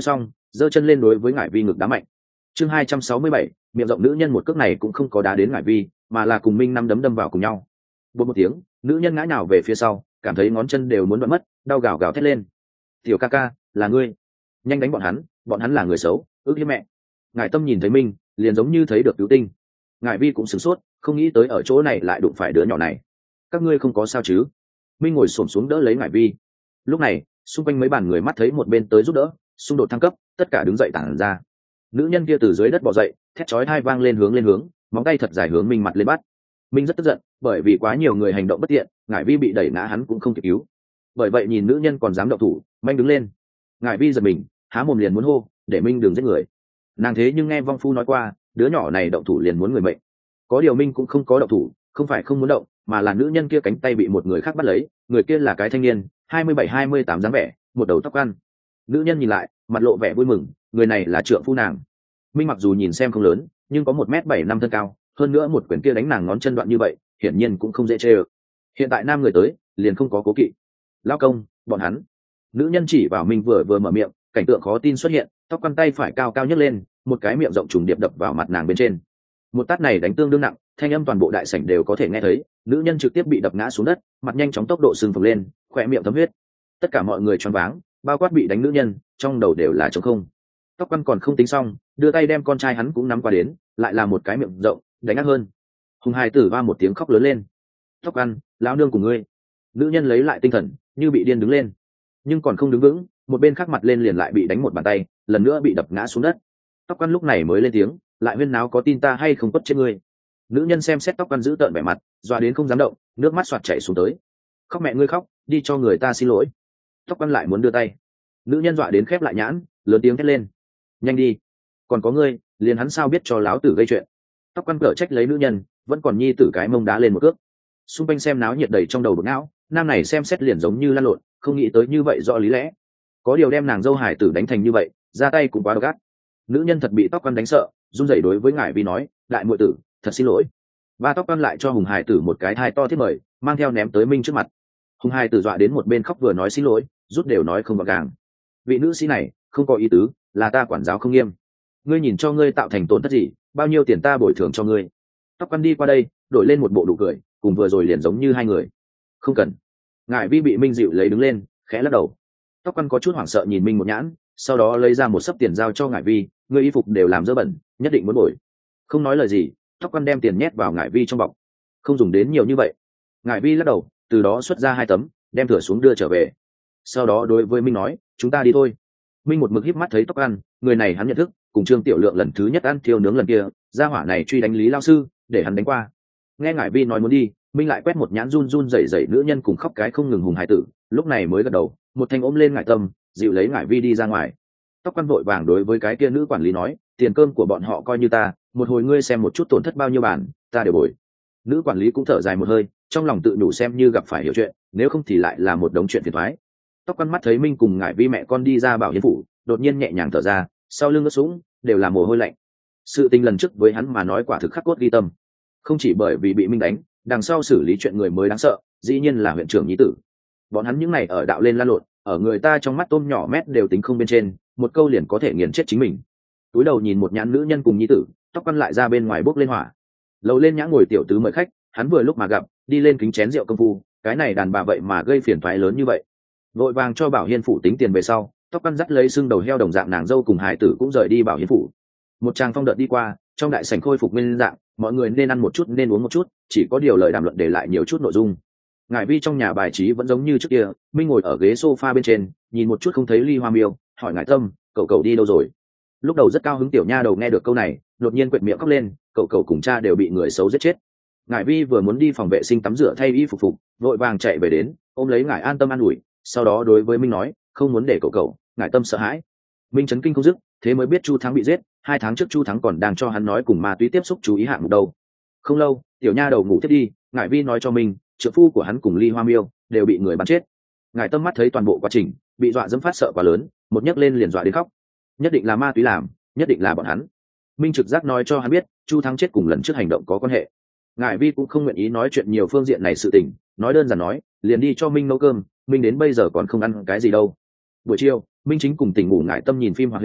giơ chân lên đối với ngải vi ngực đá mạnh. Chương hai trăm sáu mươi bảy, miệng rộng nữ nhân một cước này cũng không có đá đến ngải vi, mà là cùng Minh năm đấm đâm vào cùng nhau. Bột một tiếng, nữ nhân ngã nhào về phía sau, cảm thấy ngón chân đều muốn đoạn mất, đau gào gào thét lên. "Tiểu ca ca, là ngươi, nhanh đánh bọn hắn, bọn hắn là người xấu, ước hiếp mẹ." Ngải Tâm nhìn thấy Minh, liền giống như thấy được cứu tinh. Ngải vi cũng sửng sốt, không nghĩ tới ở chỗ này lại đụng phải đứa nhỏ này. "Các ngươi không có sao chứ?" Minh ngồi xổm xuống đỡ lấy Ngải vi. Lúc này, xung quanh mấy bàn người mắt thấy một bên tới giúp đỡ, xung đột thăng cấp, tất cả đứng dậy tản ra. Nữ nhân kia từ dưới đất bò dậy, thét chói tai vang lên hướng lên hướng, móng tay thật dài hướng Minh mặt lên bắt. Minh rất tức giận, bởi vì quá nhiều người hành động bất tiện, Ngải vi bị đẩy ngã hắn cũng không kịp cứu. Bởi vậy nhìn nữ nhân còn dám động thủ, Minh đứng lên. Ngải vi giật mình, há mồm liền muốn hô, để Minh đừng giết người. Nàng thế nhưng nghe vong phu nói qua, đứa nhỏ này động thủ liền muốn người mệnh. Có điều Minh cũng không có động thủ, không phải không muốn động, mà là nữ nhân kia cánh tay bị một người khác bắt lấy, người kia là cái thanh niên, hai mươi bảy hai mươi tám dáng vẻ, một đầu tóc ăn. Nữ nhân nhìn lại, mặt lộ vẻ vui mừng, người này là trượng phu nàng. Minh mặc dù nhìn xem không lớn, nhưng có một mét bảy năm thân cao, hơn nữa một quyển kia đánh nàng ngón chân đoạn như vậy, hiển nhiên cũng không dễ chê ơ. Hiện tại nam người tới, liền không có cố kỵ. Lao công, bọn hắn. Nữ nhân chỉ vào Minh vừa vừa mở miệng, cảnh tượng khó tin xuất hiện, tóc quăn tay phải cao cao nhấc lên, một cái miệng rộng trùng điệp đập vào mặt nàng bên trên. Một tát này đánh tương đương nặng, thanh âm toàn bộ đại sảnh đều có thể nghe thấy, nữ nhân trực tiếp bị đập ngã xuống đất, mặt nhanh chóng tốc độ sưng phồng lên, khỏe miệng thấm huyết. Tất cả mọi người choáng váng, bao quát bị đánh nữ nhân, trong đầu đều là trống không. Tóc quăn còn không tính xong, đưa tay đem con trai hắn cũng nắm qua đến, lại là một cái miệng rộng, đánh ác hơn. Hùng Hải tử va một tiếng khóc lớn lên. Tóc quăn, lão nương của ngươi. Nữ nhân lấy lại tinh thần, như bị điên đứng lên, nhưng còn không đứng vững, một bên khác mặt lên liền lại bị đánh một bàn tay, lần nữa bị đập ngã xuống đất. Tóc quăn lúc này mới lên tiếng, lại huyên náo có tin ta hay không quất chết ngươi. Nữ nhân xem xét tóc quăn giữ tợn vẻ mặt, dọa đến không dám động, nước mắt xoạt chảy xuống tới. Khóc mẹ ngươi khóc, đi cho người ta xin lỗi. Tóc quăn lại muốn đưa tay, nữ nhân dọa đến khép lại nhãn, lớn tiếng thét lên, nhanh đi, còn có ngươi, liền hắn sao biết cho láo tử gây chuyện. Tóc quăn cở trách lấy nữ nhân, vẫn còn nhi tử cái mông đá lên một cước. Xung quanh xem náo nhiệt đầy trong đầu bực não, nam này xem xét liền giống như lăn lộn, không nghĩ tới như vậy rõ lý lẽ. Có điều đem nàng dâu hải tử đánh thành như vậy, ra tay cũng quá độc ác. Nữ nhân thật bị tóc quăn đánh sợ, run rẩy đối với Ngải Vi nói, đại muội tử, thật xin lỗi. Ba tóc quăn lại cho Hùng Hải tử một cái thai to thiết mời, mang theo ném tới Minh trước mặt. Hùng Hải tử dọa đến một bên khóc vừa nói xin lỗi, rút đều nói không gọn gàng. Vị nữ sĩ này, không có ý tứ, là ta quản giáo không nghiêm. Ngươi nhìn cho ngươi tạo thành tổn thất gì, bao nhiêu tiền ta bồi thường cho ngươi. Tóc quăn đi qua đây, đổi lên một bộ nụ cười, cùng vừa rồi liền giống như hai người. Không cần. Ngải Vi bị Minh dịu lấy đứng lên, khẽ lắc đầu. Tóc quăn có chút hoảng sợ nhìn Minh một nhãn, sau đó lấy ra một sấp tiền giao cho Ngải Vi, ngươi y phục đều làm dơ bẩn, nhất định muốn bồi. Không nói lời gì, tóc quăn đem tiền nhét vào Ngải Vi trong bọc. Không dùng đến nhiều như vậy. Ngải Vi lắc đầu, từ đó xuất ra hai tấm, đem thửa xuống đưa trở về. Sau đó đối với Minh nói, chúng ta đi thôi. Minh một mực híp mắt thấy tóc ăn, người này hắn nhận thức, cùng Trương Tiểu Lượng lần thứ nhất ăn thiêu nướng lần kia, gia hỏa này truy đánh Lý lao sư, để hắn đánh qua. Nghe Ngải Vi nói muốn đi, Minh lại quét một nhãn run run rẩy rẩy nữ nhân cùng khóc cái không ngừng Hùng Hải tử, lúc này mới gật đầu, một thanh ôm lên Ngải Tâm, dịu lấy Ngải Vi đi ra ngoài. Tóc Quan vội vàng đối với cái kia nữ quản lý nói, tiền cơm của bọn họ coi như ta, một hồi ngươi xem một chút tổn thất bao nhiêu bản, ta đều bồi. Nữ quản lý cũng thở dài một hơi, trong lòng tự nhủ xem như gặp phải hiểu chuyện, nếu không thì lại là một đống chuyện phiền toái. Tóc Quan mắt thấy Minh cùng Ngải Vi mẹ con đi ra bảo hiến phủ, đột nhiên nhẹ nhàng thở ra, sau lưng ướt sũng, đều là mồ hôi lạnh. Sự tình lần trước với hắn mà nói quả thực khắc cốt ghi tâm, không chỉ bởi vì bị Minh đánh, đằng sau xử lý chuyện người mới đáng sợ, dĩ nhiên là huyện trưởng nhi tử. Bọn hắn những này ở đạo lên la lộn, ở người ta trong mắt tôm nhỏ mét đều tính không bên trên, một câu liền có thể nghiền chết chính mình. Túi đầu nhìn một nhãn nữ nhân cùng nhi tử, Tóc Quan lại ra bên ngoài bốc lên hỏa. Lầu lên nhã ngồi tiểu tứ mời khách, hắn vừa lúc mà gặp, đi lên kính chén rượu công phu, cái này đàn bà vậy mà gây phiền toái lớn như vậy. Vội vàng cho Bảo Hiên phủ tính tiền về sau, Tóc Quan dắt lấy xương đầu heo đồng dạng nàng dâu cùng hài tử cũng rời đi Bảo Hiên phủ. Một tràng phong đợt đi qua, trong đại sảnh khôi phục nguyên dạng, mọi người nên ăn một chút nên uống một chút, chỉ có điều lời đàm luận để lại nhiều chút nội dung. Ngải Vi trong nhà bài trí vẫn giống như trước kia, Minh ngồi ở ghế sofa bên trên, nhìn một chút không thấy Ly Hoa Miêu, hỏi Ngải Tâm, cậu cậu đi đâu rồi? Lúc đầu rất cao hứng tiểu nha đầu nghe được câu này, đột nhiên quệt miệng khóc lên, cậu cậu cùng cha đều bị người xấu giết chết. Ngải Vi vừa muốn đi phòng vệ sinh tắm rửa thay y phục phục, vội vàng chạy về đến, ôm lấy Ngải An Tâm an ủi, sau đó đối với Minh nói, không muốn để cậu cậu. Ngải Tâm sợ hãi. Minh chấn kinh không dứt, thế mới biết Chu Thắng bị giết, hai tháng trước Chu Thắng còn đang cho hắn nói cùng ma túy tiếp xúc chú ý hạng mục đâu. Không lâu, tiểu nha đầu ngủ tiếp đi, Ngải Vi nói cho mình, trợ phu của hắn cùng Ly Hoa Miêu đều bị người bắn chết. Ngải Tâm mắt thấy toàn bộ quá trình, bị dọa dẫm phát sợ quá lớn, một nhấc lên liền dọa đến khóc. Nhất định là ma túy làm, nhất định là bọn hắn. Minh trực giác nói cho hắn biết, Chu Thắng chết cùng lần trước hành động có quan hệ. Ngải Vi cũng không nguyện ý nói chuyện nhiều phương diện này sự tình, nói đơn giản nói, liền đi cho Minh nấu cơm, Minh đến bây giờ còn không ăn cái gì đâu. Buổi chiều, Minh chính cùng tỉnh ngủ Ngải Tâm nhìn phim hoạt hình,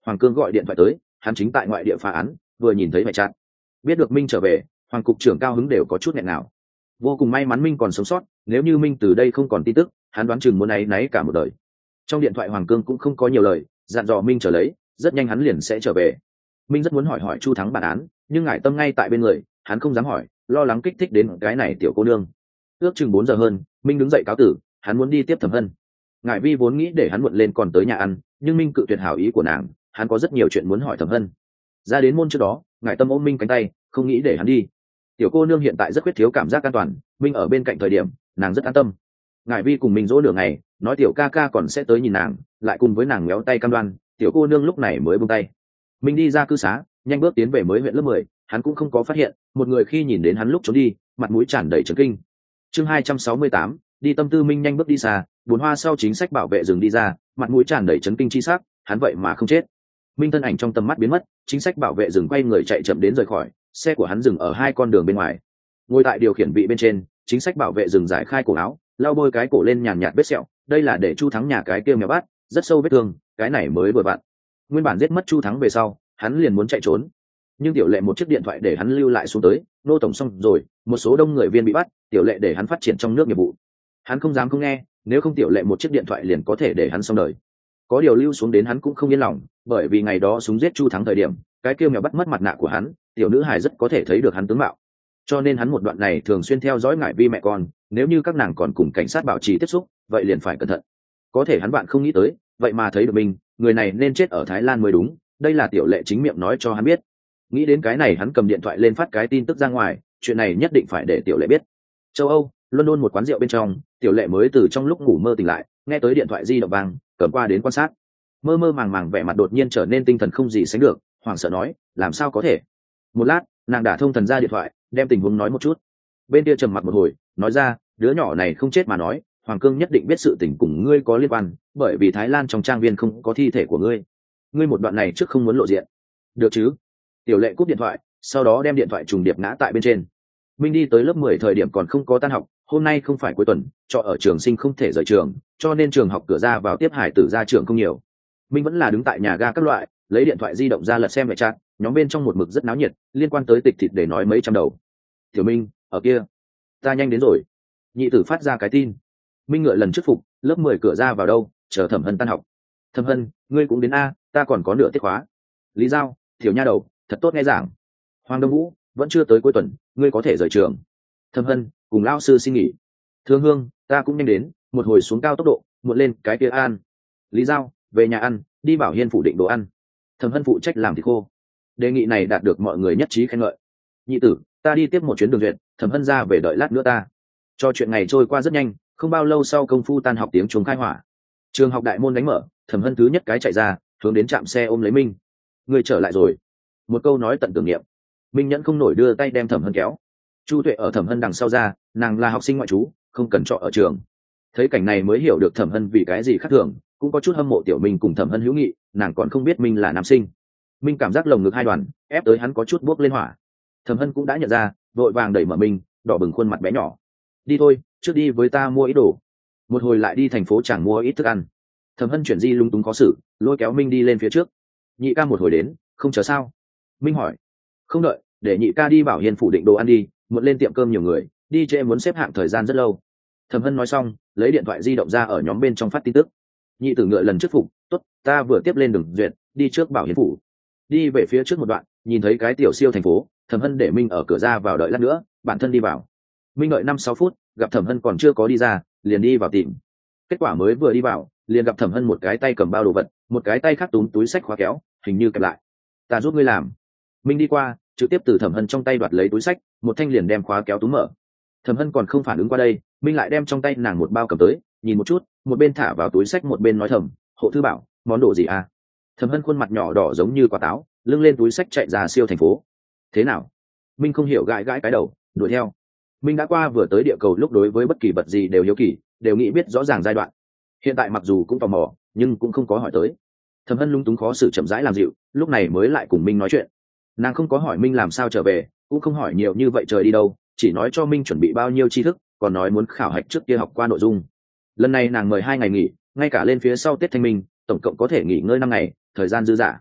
Hoàng Cương gọi điện thoại tới, hắn chính tại ngoại địa phá án, vừa nhìn thấy mẹ chặn, biết được Minh trở về, Hoàng cục trưởng cao hứng đều có chút nghẹn nào. Vô cùng may mắn Minh còn sống sót, nếu như Minh từ đây không còn tin tức, hắn đoán chừng muốn áy náy cả một đời. Trong điện thoại Hoàng Cương cũng không có nhiều lời, dặn dò Minh trở lấy, rất nhanh hắn liền sẽ trở về. Minh rất muốn hỏi hỏi Chu Thắng bản án, nhưng ngại tâm ngay tại bên người, hắn không dám hỏi, lo lắng kích thích đến cái này tiểu cô nương. Ước chừng bốn giờ hơn, Minh đứng dậy cáo tử, hắn muốn đi tiếp Thẩm Hân. Ngải Vi vốn nghĩ để hắn muộn lên còn tới nhà ăn, nhưng Minh cự tuyệt hảo ý của nàng, hắn có rất nhiều chuyện muốn hỏi Thẩm Hân. Ra đến môn trước đó, ngải tâm ôm Minh cánh tay, không nghĩ để hắn đi. Tiểu cô nương hiện tại rất khuyết thiếu cảm giác an toàn, Minh ở bên cạnh thời điểm, nàng rất an tâm. Ngải Vi cùng Minh dỗ nửa ngày, nói tiểu ca ca còn sẽ tới nhìn nàng, lại cùng với nàng méo tay cam đoan, tiểu cô nương lúc này mới buông tay. Minh đi ra cư xá, nhanh bước tiến về mới huyện lớp mười, hắn cũng không có phát hiện, một người khi nhìn đến hắn lúc trốn đi, mặt mũi tràn đầy chấn kinh. Chương hai trăm sáu mươi tám, đi tâm tư. Minh nhanh bước đi xa, bốn hoa sau chính sách bảo vệ rừng đi ra, mặt mũi tràn đầy chấn kinh chi sắc, hắn vậy mà không chết. Minh thân ảnh trong tầm mắt biến mất, chính sách bảo vệ rừng quay người chạy chậm đến rời khỏi, xe của hắn dừng ở hai con đường bên ngoài. Ngồi tại điều khiển vị bên trên, chính sách bảo vệ rừng giải khai cổ áo, lau bôi cái cổ lên nhàn nhạt vết sẹo, đây là để Chu Thắng nhà cái kia mèo bắt, rất sâu vết thương, cái này mới vừa vặn. Nguyên bản giết mất Chu Thắng về sau, hắn liền muốn chạy trốn, nhưng tiểu lệ một chiếc điện thoại để hắn lưu lại xuống tới, nô tổng xong rồi, một số đông người viên bị bắt, tiểu lệ để hắn phát triển trong nước nghiệp vụ. Hắn không dám không nghe, nếu không tiểu lệ một chiếc điện thoại liền có thể để hắn xong đời. Có điều lưu xuống đến hắn cũng không yên lòng, bởi vì ngày đó súng giết Chu Thắng thời điểm, cái kia mèo bắt mất mặt nạ của hắn, tiểu nữ hài rất có thể thấy được hắn tướng mạo. Cho nên hắn một đoạn này thường xuyên theo dõi Ngải Vi mẹ con, nếu như các nàng còn cùng cảnh sát bảo trì tiếp xúc, vậy liền phải cẩn thận. Có thể hắn bạn không nghĩ tới, vậy mà thấy được mình, người này nên chết ở Thái Lan mới đúng, đây là tiểu lệ chính miệng nói cho hắn biết. Nghĩ đến cái này hắn cầm điện thoại lên phát cái tin tức ra ngoài, chuyện này nhất định phải để tiểu lệ biết. Châu Âu, London một quán rượu bên trong, tiểu lệ mới từ trong lúc ngủ mơ tỉnh lại, nghe tới điện thoại di động vang, cầm qua đến quan sát. Mơ mơ màng màng vẻ mặt đột nhiên trở nên tinh thần không gì sánh được, hoảng sợ nói, làm sao có thể? Một lát, nàng đả thông thần ra điện thoại, đem tình huống nói một chút. Bên kia trầm mặc một hồi, nói ra, đứa nhỏ này không chết mà nói, Hoàng Cương nhất định biết sự tình cùng ngươi có liên quan, bởi vì Thái Lan trong trang viên không có thi thể của ngươi. Ngươi một đoạn này trước không muốn lộ diện, được chứ? Tiểu lệ cúp điện thoại, sau đó đem điện thoại trùng điệp ngã tại bên trên. Minh đi tới lớp mười thời điểm còn không có tan học, hôm nay không phải cuối tuần, trọ ở trường sinh không thể rời trường, cho nên trường học cửa ra vào tiếp hải tử ra trường không nhiều. Minh vẫn là đứng tại nhà ga các loại, lấy điện thoại di động ra lật xem vệ chat, nhóm bên trong một mực rất náo nhiệt, liên quan tới tịch thịt để nói mấy trăm đầu. Tiểu Minh, ở kia, ta nhanh đến rồi. Nhị tử phát ra cái tin. Minh ngựa lần trước phục, lớp mười cửa ra vào đâu, chờ Thẩm Hân tan học. Thẩm Hân, ngươi cũng đến a, ta còn có nửa tiết khóa. Lý Giao, tiểu nha đầu, thật tốt nghe giảng. Hoàng Đông Vũ, vẫn chưa tới cuối tuần, ngươi có thể rời trường. Thẩm Hân, cùng lão sư xin nghỉ. Thương Hương, ta cũng nhanh đến, một hồi xuống cao tốc độ, muộn lên cái kia an. Lý Giao, về nhà ăn, đi Bảo Hiên phủ định đồ ăn. Thẩm Hân phụ trách làm thịt khô. Đề nghị này đạt được mọi người nhất trí khen ngợi. Nhị tử, ta đi tiếp một chuyến đường duyệt, Thẩm Hân ra về đợi lát nữa ta. Cho chuyện ngày trôi qua rất nhanh, không bao lâu sau công phu tan học tiếng chuông khai hỏa. Trường học đại môn đánh mở, Thẩm Hân thứ nhất cái chạy ra, hướng đến trạm xe ôm lấy Minh. Người trở lại rồi. Một câu nói tận tưởng niệm. Minh nhẫn không nổi đưa tay đem Thẩm Hân kéo. Chu Tuệ ở Thẩm Hân đằng sau ra, nàng là học sinh ngoại trú, không cần trọ ở trường. Thấy cảnh này mới hiểu được Thẩm Hân vì cái gì khác thường, cũng có chút hâm mộ tiểu Minh cùng Thẩm Hân hữu nghị, nàng còn không biết Minh là nam sinh. Minh cảm giác lồng ngực hai đoàn, ép tới hắn có chút buốc lên hỏa. Thẩm Hân cũng đã nhận ra, vội vàng đẩy mở Minh, đỏ bừng khuôn mặt bé nhỏ. Đi thôi, trước đi với ta mua ít đồ, một hồi lại đi thành phố chẳng mua ít thức ăn. Thẩm Hân chuyển di lung túng khó xử, lôi kéo Minh đi lên phía trước. Nhị ca một hồi đến, không chờ sao? Minh hỏi. Không đợi, để nhị ca đi Bảo Hiên phủ định đồ ăn đi, muộn lên tiệm cơm nhiều người, đi trễ muốn xếp hạng thời gian rất lâu. Thẩm Hân nói xong, lấy điện thoại di động ra ở nhóm bên trong phát tin tức. Nhị tử ngựa lần trước phục, tốt, ta vừa tiếp lên đường duyệt, đi trước Bảo Hiên phủ. Đi về phía trước một đoạn, nhìn thấy cái tiểu siêu thành phố, Thẩm Hân để Minh ở cửa ra vào đợi lát nữa, bản thân đi vào. Minh đợi năm sáu phút, gặp Thẩm Hân còn chưa có đi ra, liền đi vào tìm. Kết quả mới vừa đi vào, liền gặp Thẩm Hân một cái tay cầm bao đồ vật, một cái tay khác túm túi sách khóa kéo, hình như kẹp lại. Ta giúp ngươi làm. Minh đi qua, trực tiếp từ Thẩm Hân trong tay đoạt lấy túi sách, một thanh liền đem khóa kéo túm mở. Thẩm Hân còn không phản ứng qua đây, Minh lại đem trong tay nàng một bao cầm tới, nhìn một chút, một bên thả vào túi sách một bên nói thầm, hộ thư bảo, món đồ gì à? Thẩm Hân khuôn mặt nhỏ đỏ giống như quả táo, lưng lên túi sách chạy ra siêu thành phố. Thế nào? Minh không hiểu, gãi gãi cái đầu, đuổi theo. Minh đã qua vừa tới địa cầu lúc đối với bất kỳ vật gì đều hiếu kỳ, đều nghĩ biết rõ ràng giai đoạn. Hiện tại mặc dù cũng tò mò, nhưng cũng không có hỏi tới. Thẩm Hân lung túng khó xử chậm rãi làm dịu, lúc này mới lại cùng Minh nói chuyện. Nàng không có hỏi Minh làm sao trở về, cũng không hỏi nhiều như vậy trời đi đâu, chỉ nói cho Minh chuẩn bị bao nhiêu tri thức, còn nói muốn khảo hạch trước kia học qua nội dung. Lần này nàng mời hai ngày nghỉ, ngay cả lên phía sau Tết Thanh Minh, tổng cộng có thể nghỉ ngơi năm ngày, thời gian dư dả.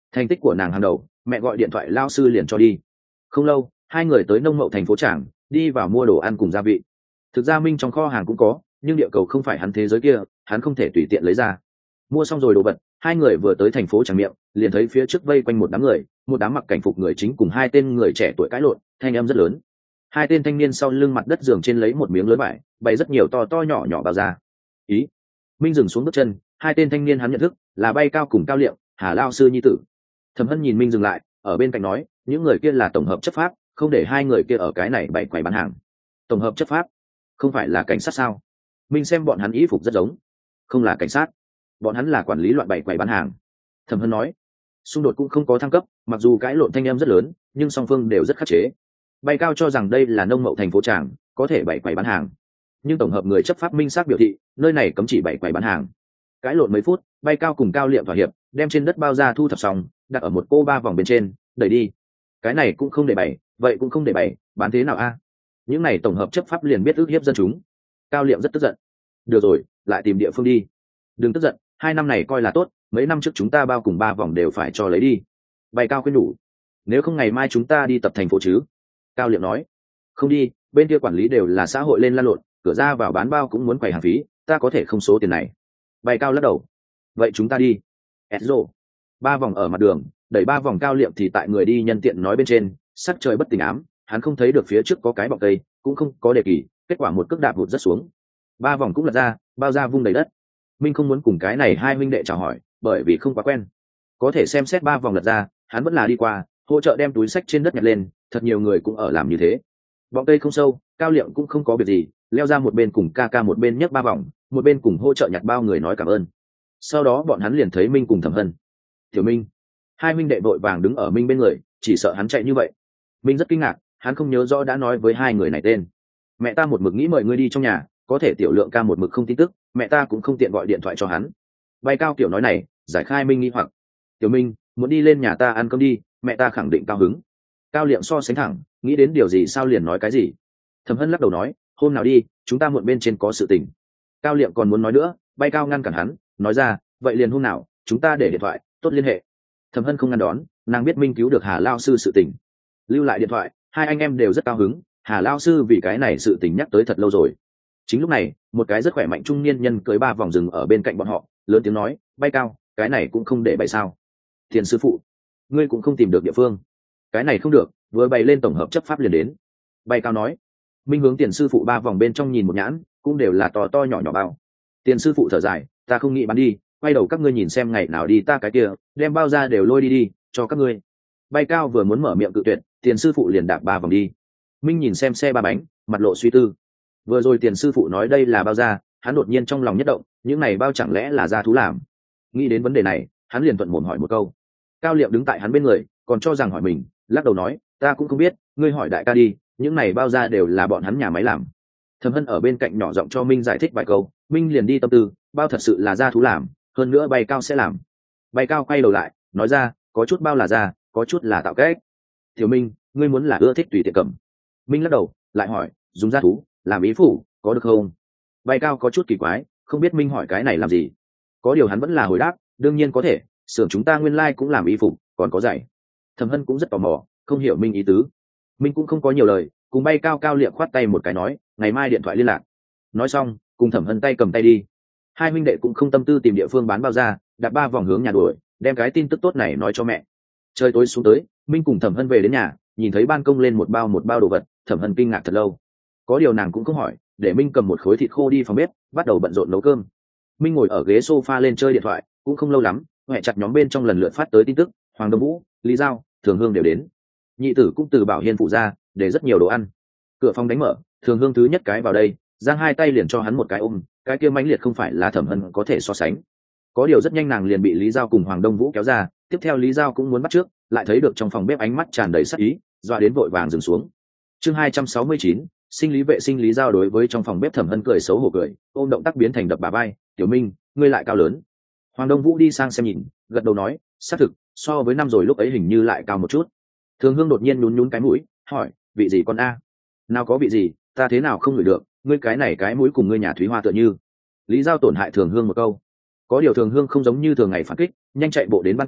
Thành tích của nàng hàng đầu, mẹ gọi điện thoại lao sư liền cho đi. Không lâu hai người tới nông mậu thành phố Tràng, đi vào mua đồ ăn cùng gia vị. Thực ra Minh trong kho hàng cũng có, nhưng địa cầu không phải hắn thế giới kia, hắn không thể tùy tiện lấy ra. Mua xong rồi đồ vật, hai người vừa tới thành phố Tràng miệng, liền thấy phía trước vây quanh một đám người, một đám mặc cảnh phục người chính cùng hai tên người trẻ tuổi cãi lộn, thanh âm rất lớn. Hai tên thanh niên sau lưng mặt đất giường trên lấy một miếng lớn vải, bày rất nhiều to to nhỏ nhỏ bao ra. Ý. Minh dừng xuống bước chân, hai tên thanh niên hắn nhận thức là Bay Cao cùng Cao Liệm, Hà lao sư nhi tử. Thẩm Hân nhìn Minh dừng lại, ở bên cạnh nói, những người kia là tổng hợp chấp pháp, không để hai người kia ở cái này bày quầy bán hàng. Tổng hợp chấp pháp? Không phải là cảnh sát sao? Minh xem bọn hắn y phục rất giống. Không là cảnh sát, bọn hắn là quản lý loạn bày quầy bán hàng. Thẩm Hân nói, xung đột cũng không có thăng cấp, mặc dù cãi lộn thanh em rất lớn, nhưng song phương đều rất khắc chế. Bay Cao cho rằng đây là nông mậu thành phố Tràng, có thể bày quầy bán hàng, nhưng tổng hợp người chấp pháp minh xác biểu thị nơi này cấm chỉ bày quầy bán hàng. Cãi lộn mấy phút, Bay Cao cùng Cao Liệm thỏa hiệp, đem trên đất bao ra thu thập xong, đặt ở một cô ba vòng bên trên, đẩy đi. Cái này cũng không để bày, vậy cũng không để bày, bán thế nào a? Những này tổng hợp chấp pháp liền biết ức hiếp dân chúng. Cao Liệm rất tức giận. Được rồi, lại tìm địa phương đi. Đừng tức giận, hai năm này coi là tốt, mấy năm trước chúng ta bao cùng ba vòng đều phải cho lấy đi. Bay Cao khuyên đủ. Nếu không ngày mai chúng ta đi tập thành phố chứ? Cao Liệm nói. Không đi, bên kia quản lý đều là xã hội lên lan lộn, cửa ra vào bán bao cũng muốn quầy hàng phí, ta có thể không số tiền này. Bay Cao lắc đầu. Vậy chúng ta đi. Edzo. Ba vòng ở mặt đường, đẩy ba vòng. Cao Liệm thì tại người đi nhân tiện nói bên trên, sắc trời bất tỉnh ám, hắn không thấy được phía trước có cái bọc cây, cũng không có đề kỳ, kết quả một cước đạp vụt rất xuống. Ba vòng cũng lật ra, bao ra vung đầy đất. Minh không muốn cùng cái này hai huynh đệ chào hỏi, bởi vì không quá quen. Có thể xem xét ba vòng lật ra, hắn vẫn là đi qua, hỗ trợ đem túi sách trên đất nhặt lên, thật nhiều người cũng ở làm như thế. Bọng cây không sâu, Cao Liệm cũng không có việc gì, leo ra một bên cùng ca ca một bên nhấc ba vòng, một bên cùng hỗ trợ nhặt bao người nói cảm ơn. Sau đó bọn hắn liền thấy Minh cùng Thẩm Hân. Tiểu Minh. Hai huynh đệ vội vàng đứng ở Minh bên người, chỉ sợ hắn chạy như vậy. Minh rất kinh ngạc, hắn không nhớ rõ đã nói với hai người này tên. Mẹ ta một mực nghĩ mời ngươi đi trong nhà, có thể Tiểu Lượng ca một mực không tin tức, mẹ ta cũng không tiện gọi điện thoại cho hắn. Bay Cao kiểu nói này, giải khai Minh nghi hoặc. Tiểu Minh, muốn đi lên nhà ta ăn cơm đi, mẹ ta khẳng định cao hứng. Cao Liệm so sánh thẳng, nghĩ đến điều gì sao liền nói cái gì. Thẩm Hân lắc đầu nói, hôm nào đi, chúng ta muộn bên trên có sự tình. Cao Liệm còn muốn nói nữa, Bay Cao ngăn cản hắn, nói ra, vậy liền hôm nào, chúng ta để điện thoại, tốt liên hệ. Thẩm Hân không ngăn đón, nàng biết Minh cứu được Hà lao sư sự tình, lưu lại điện thoại, hai anh em đều rất cao hứng. Hà lao sư vì cái này sự tình nhắc tới thật lâu rồi. Chính lúc này, một cái rất khỏe mạnh trung niên nhân cưới ba vòng rừng ở bên cạnh bọn họ, lớn tiếng nói, Bay Cao, cái này cũng không để bày sao? Tiền sư phụ, ngươi cũng không tìm được địa phương. Cái này không được, vừa bày lên tổng hợp chấp pháp liền đến. Bay Cao nói. Minh hướng tiền sư phụ ba vòng bên trong nhìn một nhãn, cũng đều là to to nhỏ nhỏ bao. Tiền sư phụ thở dài, ta không nghĩ bán đi, quay đầu các ngươi nhìn xem ngày nào đi ta cái kia, đem bao ra đều lôi đi đi, cho các ngươi. Bay Cao vừa muốn mở miệng cự tuyệt, tiền sư phụ liền đạp ba vòng đi. Minh nhìn xem xe ba bánh, mặt lộ suy tư. Vừa rồi tiền sư phụ nói đây là bao da, hắn đột nhiên trong lòng nhất động, những này bao chẳng lẽ là da thú làm? Nghĩ đến vấn đề này, hắn liền thuận mồm hỏi một câu. Cao Liệm đứng tại hắn bên người, còn cho rằng hỏi mình, lắc đầu nói, ta cũng không biết, ngươi hỏi đại ca đi, những này bao da đều là bọn hắn nhà máy làm. Thẩm Hân ở bên cạnh nhỏ giọng cho Minh giải thích vài câu, Minh liền đi tâm tư, bao thật sự là da thú làm, hơn nữa Bay Cao sẽ làm. Bay Cao quay đầu lại, nói ra, có chút bao là da, có chút là tạo kết. Tiểu Minh, ngươi muốn là ưa thích tùy tiện cầm. Minh lắc đầu, lại hỏi, dùng da thú làm ý phủ có được không? Bay Cao có chút kỳ quái, không biết Minh hỏi cái này làm gì. Có điều hắn vẫn là hồi đáp, đương nhiên có thể, xưởng chúng ta nguyên lai cũng làm y phục, còn có giày. Thẩm Hân cũng rất tò mò, không hiểu Minh ý tứ. Minh cũng không có nhiều lời, cùng Bay Cao Cao Liệm khoát tay một cái nói, ngày mai điện thoại liên lạc. Nói xong, cùng Thẩm Hân tay cầm tay đi. Hai huynh đệ cũng không tâm tư tìm địa phương bán bao ra, đạp ba vòng hướng nhà đuổi, đem cái tin tức tốt này nói cho mẹ. Trời tối xuống tới, Minh cùng Thẩm Hân về đến nhà, nhìn thấy ban công lên một bao một bao đồ vật, Thẩm Hân kinh ngạc thật lâu. Có điều nàng cũng không hỏi, để Minh cầm một khối thịt khô đi phòng bếp, bắt đầu bận rộn nấu cơm. Minh ngồi ở ghế sofa lên chơi điện thoại, cũng không lâu lắm, huệ chặt nhóm bên trong lần lượt phát tới tin tức, Hoàng Đông Vũ, Lý Giao, Thường Hương đều đến. Nhị tử cũng từ Bảo Hiên phụ ra, để rất nhiều đồ ăn. Cửa phòng đánh mở, Thường Hương thứ nhất cái vào đây, giang hai tay liền cho hắn một cái ôm, cái kia mãnh liệt không phải là Thẩm Hân có thể so sánh. Có điều rất nhanh nàng liền bị Lý Giao cùng Hoàng Đông Vũ kéo ra, tiếp theo Lý Giao cũng muốn bắt trước, lại thấy được trong phòng bếp ánh mắt tràn đầy sắc ý, dọa đến vội vàng dừng xuống. Chương hai trăm sáu mươi chín, sinh lý vệ sinh. Lý Giao đối với trong phòng bếp Thẩm Hân cười xấu hổ cười, ôm động tác biến thành đập bà vai, "Tiểu Minh, ngươi lại cao lớn." Hoàng Đông Vũ đi sang xem nhìn, gật đầu nói, xác thực, so với năm rồi lúc ấy hình như lại cao một chút. Thường Hương đột nhiên nhún nhún cái mũi, hỏi, vị gì con a? Nào có vị gì, ta thế nào không ngửi được, ngươi cái này cái mũi cùng ngươi nhà Thúy Hoa tựa như. Lý Giao tổn hại Thường Hương một câu. Có điều Thường Hương không giống như thường ngày phản kích, nhanh chạy bộ đến ban công,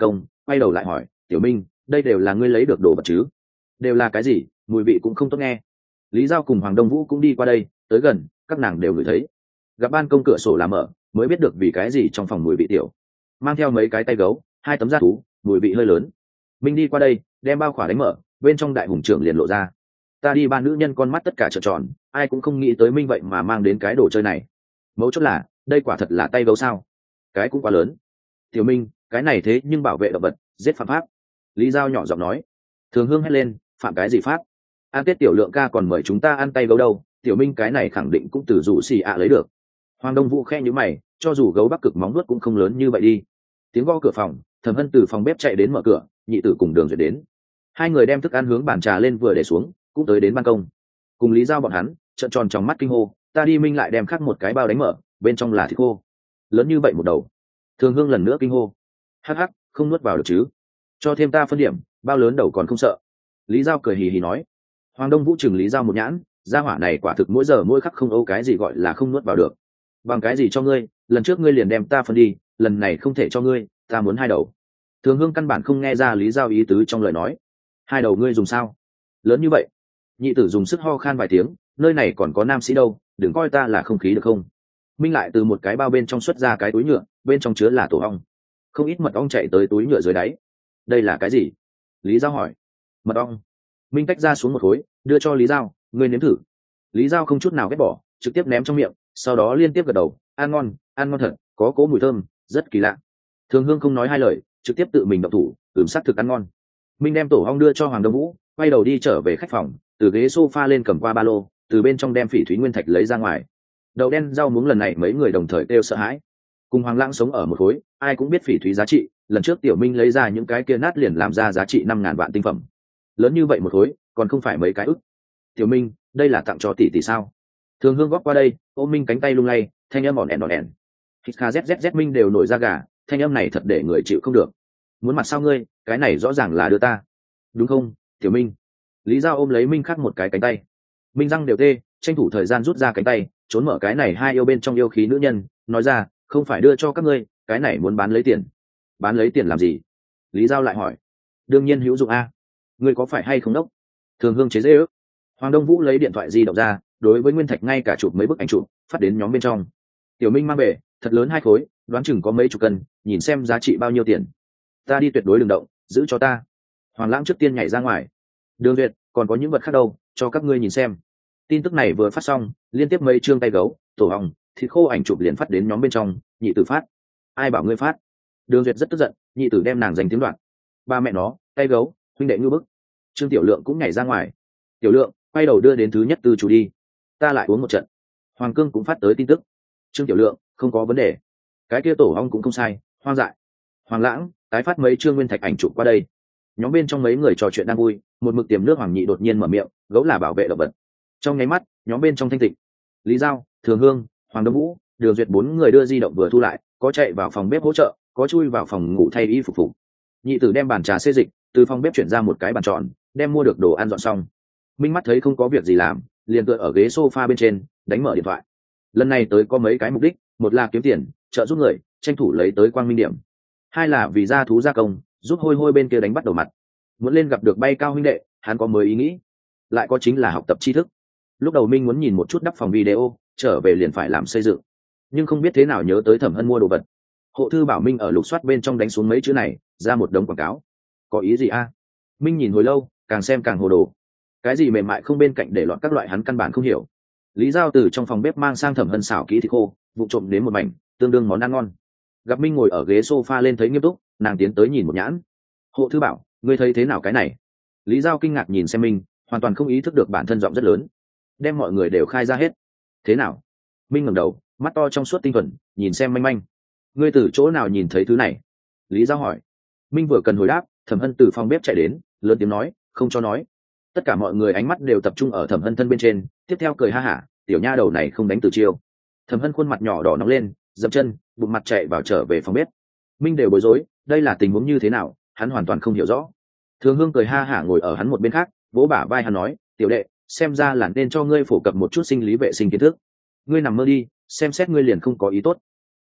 quay đầu lại hỏi tiểu minh, đây đều là ngươi lấy được đồ vật chứ? Đều là cái gì? Mùi vị cũng không tốt nghe. Lý Giao cùng Hoàng Đông Vũ cũng đi qua đây, tới gần, các nàng đều ngửi thấy. Gặp ban công cửa sổ là mở, mới biết được vì cái gì trong phòng mùi vị tiểu. Mang theo mấy cái tay gấu, hai tấm da thú, mùi vị hơi lớn. Minh đi qua đây, đem bao khỏa đánh mở, bên trong đại hùng trưởng liền lộ ra. Ta đi ba nữ nhân con mắt tất cả trợn tròn, ai cũng không nghĩ tới Minh vậy mà mang đến cái đồ chơi này. Mấu chốt là, đây quả thật là tay gấu sao? Cái cũng quá lớn. Tiểu Minh, cái này thế nhưng bảo vệ động vật, giết phạm pháp. Lý Giao nhỏ giọng nói. Thường Hương hét lên, phạm cái gì pháp? An Tết tiểu lượng ca còn mời chúng ta ăn tay gấu đâu, tiểu Minh cái này khẳng định cũng từ rủ xì ạ lấy được. Hoàng Đông Vũ khe nhíu mày, cho dù gấu Bắc Cực móng nuốt cũng không lớn như vậy đi. Tiếng gõ cửa phòng, Thẩm Hân từ phòng bếp chạy đến mở cửa, nhị tử cùng Đường Duyệt đến. Hai người đem thức ăn hướng bàn trà lên vừa để xuống, cũng tới đến ban công. Cùng Lý Giao bọn hắn, trợn tròn trong mắt kinh hô, ta đi. Minh lại đem khắc một cái bao đánh mở, bên trong là thịt khô. Lớn như vậy một đầu. Thường Hương lần nữa kinh hô. Hắc hắc, không nuốt vào được chứ? Cho thêm ta phân điểm, bao lớn đầu còn không sợ. Lý Giao cười hì hì nói. Hoàng Đông Vũ chừng Lý Giao một nhãn, gia hỏa này quả thực mỗi giờ mỗi khắc không âu cái gì gọi là không nuốt vào được. Bằng cái gì cho ngươi, lần trước ngươi liền đem ta phân đi, lần này không thể cho ngươi, ta muốn hai đầu. Thường Hương căn bản không nghe ra Lý Giao ý tứ trong lời nói. Hai đầu ngươi dùng sao? Lớn như vậy. Nhị tử dùng sức ho khan vài tiếng, nơi này còn có nam sĩ đâu, đừng coi ta là không khí được không? Minh lại từ một cái bao bên trong xuất ra cái túi nhựa, bên trong chứa là tổ ong. Không ít mật ong chạy tới túi nhựa dưới đáy. Đây là cái gì? Lý Giao hỏi. Mật ong. Minh tách ra xuống một khối, đưa cho Lý Giao, ngươi nếm thử. Lý Giao không chút nào ghét bỏ, trực tiếp ném trong miệng, sau đó liên tiếp gật đầu, ăn ngon, ăn ngon thật, có cỗ mùi thơm, rất kỳ lạ. Thường Hương không nói hai lời, trực tiếp tự mình động thủ, ửm sắc thực ăn ngon. Minh đem tổ ong đưa cho Hoàng Đông Vũ, quay đầu đi trở về khách phòng, từ ghế sofa lên cầm qua ba lô, từ bên trong đem phỉ thúy nguyên thạch lấy ra ngoài. Đậu đen rau muống lần này mấy người đồng thời kêu sợ hãi. Cùng Hoàng Lãng sống ở một khối, ai cũng biết phỉ thúy giá trị, lần trước Tiểu Minh lấy ra những cái kia nát liền làm ra giá trị năm ngàn vạn tinh phẩm. Lớn như vậy một khối, còn không phải mấy cái ức. Tiểu Minh, đây là tặng cho tỷ tỷ sao? Thường Hương góp qua đây, ôm Minh cánh tay lung lay, thanh âm ỏn ẻn ỏn ẻn. Hít kha zzz Minh đều nổi da gà, thanh âm này thật để người chịu không được. Muốn mặt sao ngươi, cái này rõ ràng là đưa ta. Đúng không, Tiểu Minh? Lý Giao ôm lấy Minh khác một cái cánh tay. Minh răng đều tê, tranh thủ thời gian rút ra cánh tay, trốn mở cái này hai yêu bên trong yêu khí nữ nhân, nói ra, không phải đưa cho các ngươi, cái này muốn bán lấy tiền. Bán lấy tiền làm gì? Lý Giao lại hỏi. Đương nhiên hữu dụng a. Ngươi có phải hay không đốc? Thường Hương chế dễ ước. Hoàng Đông Vũ lấy điện thoại di động ra, đối với Nguyên Thạch ngay cả chụp mấy bức ảnh chụp, phát đến nhóm bên trong. Tiểu Minh mang về, thật lớn hai khối, đoán chừng có mấy chục cân, nhìn xem giá trị bao nhiêu tiền. Ta đi tuyệt đối đừng động, giữ cho ta. Hoàng Lãng trước tiên nhảy ra ngoài. Đường Duyệt, còn có những vật khác đâu, cho các ngươi nhìn xem. Tin tức này vừa phát xong, liên tiếp mấy chương tay gấu, tổ ong, thịt khô ảnh chụp liền phát đến nhóm bên trong, nhị tử phát. Ai bảo ngươi phát? Đường Duyệt rất tức giận, nhị tử đem nàng giành tiếng đoạn. Ba mẹ nó, tay gấu, huynh đệ ngư bức. Trương Tiểu Lượng cũng nhảy ra ngoài. Tiểu Lượng, quay đầu đưa đến thứ nhất tư chủ đi. Ta lại uống một trận. Hoàng Cương cũng phát tới tin tức. Trương Tiểu Lượng, không có vấn đề. Cái kia tổ ong cũng không sai, hoang dại. Hoàng Lãng, tái phát mấy chương nguyên thạch ảnh chụp qua đây. Nhóm bên trong mấy người trò chuyện đang vui, một mực tiềm nước Hoàng Nhị đột nhiên mở miệng, gấu là bảo vệ động vật. Trong nháy mắt, nhóm bên trong thanh tịnh. Lý Giao, Thường Hương, Hoàng Đông Vũ, Đường Duyệt bốn người đưa di động vừa thu lại, có chạy vào phòng bếp hỗ trợ, có chui vào phòng ngủ thay y phục phục. Nhị tử đem bàn trà xê dịch, từ phòng bếp chuyển ra một cái bàn tròn, đem mua được đồ ăn dọn xong. Minh mắt thấy không có việc gì làm, liền tựa ở ghế sofa bên trên, đánh mở điện thoại. Lần này tới có mấy cái mục đích, một là kiếm tiền, trợ giúp người, tranh thủ lấy tới quang minh điểm. Hai là vì gia thú gia công, giúp hôi hôi bên kia đánh bắt đầu mặt. Muốn lên gặp được bay cao huynh đệ, hắn có mới ý nghĩ. Lại có chính là học tập tri thức. Lúc đầu Minh muốn nhìn một chút đắp phòng video, trở về liền phải làm xây dựng. Nhưng không biết thế nào nhớ tới Thẩm Hân mua đồ vật. Hộ thư bảo Minh ở lục soát bên trong đánh xuống mấy chữ này, ra một đống quảng cáo. Có ý gì a? Minh nhìn hồi lâu, càng xem càng hồ đồ. Cái gì mềm mại không bên cạnh để loạn các loại hắn căn bản không hiểu. Lý Giao từ trong phòng bếp mang sang Thẩm Hân xảo kỹ thịt khô, vụ trộm đến một mảnh, tương đương món ăn ngon. Gặp Minh ngồi ở ghế sofa lên thấy nghiêm túc, nàng tiến tới nhìn một nhãn. Hộ thư bảo, ngươi thấy thế nào cái này? Lý Giao kinh ngạc nhìn xem Minh, hoàn toàn không ý thức được bản thân giọng rất lớn, đem mọi người đều khai ra hết. Thế nào? Minh ngẩng đầu, mắt to trong suốt tinh thuần, nhìn xem manh manh. Ngươi từ chỗ nào nhìn thấy thứ này? Lý Giao hỏi. Minh vừa cần hồi đáp, Thẩm Hân từ phòng bếp chạy đến, lớn tiếng nói, không cho nói. Tất cả mọi người ánh mắt đều tập trung ở Thẩm Hân thân bên trên, tiếp theo cười ha hả, tiểu nha đầu này không đánh từ chiêu. Thẩm Hân khuôn mặt nhỏ đỏ nóng lên, dậm chân, bụng mặt chạy vào trở về phòng bếp. Minh đều bối rối, đây là tình huống như thế nào, hắn hoàn toàn không hiểu rõ. Thường Hương cười ha hả ngồi ở hắn một bên khác, vỗ bả vai hắn nói, tiểu đệ, xem ra là nên cho ngươi phổ cập một chút sinh lý vệ sinh kiến thức. Ngươi nằm mơ đi, xem xét ngươi liền không có ý tốt.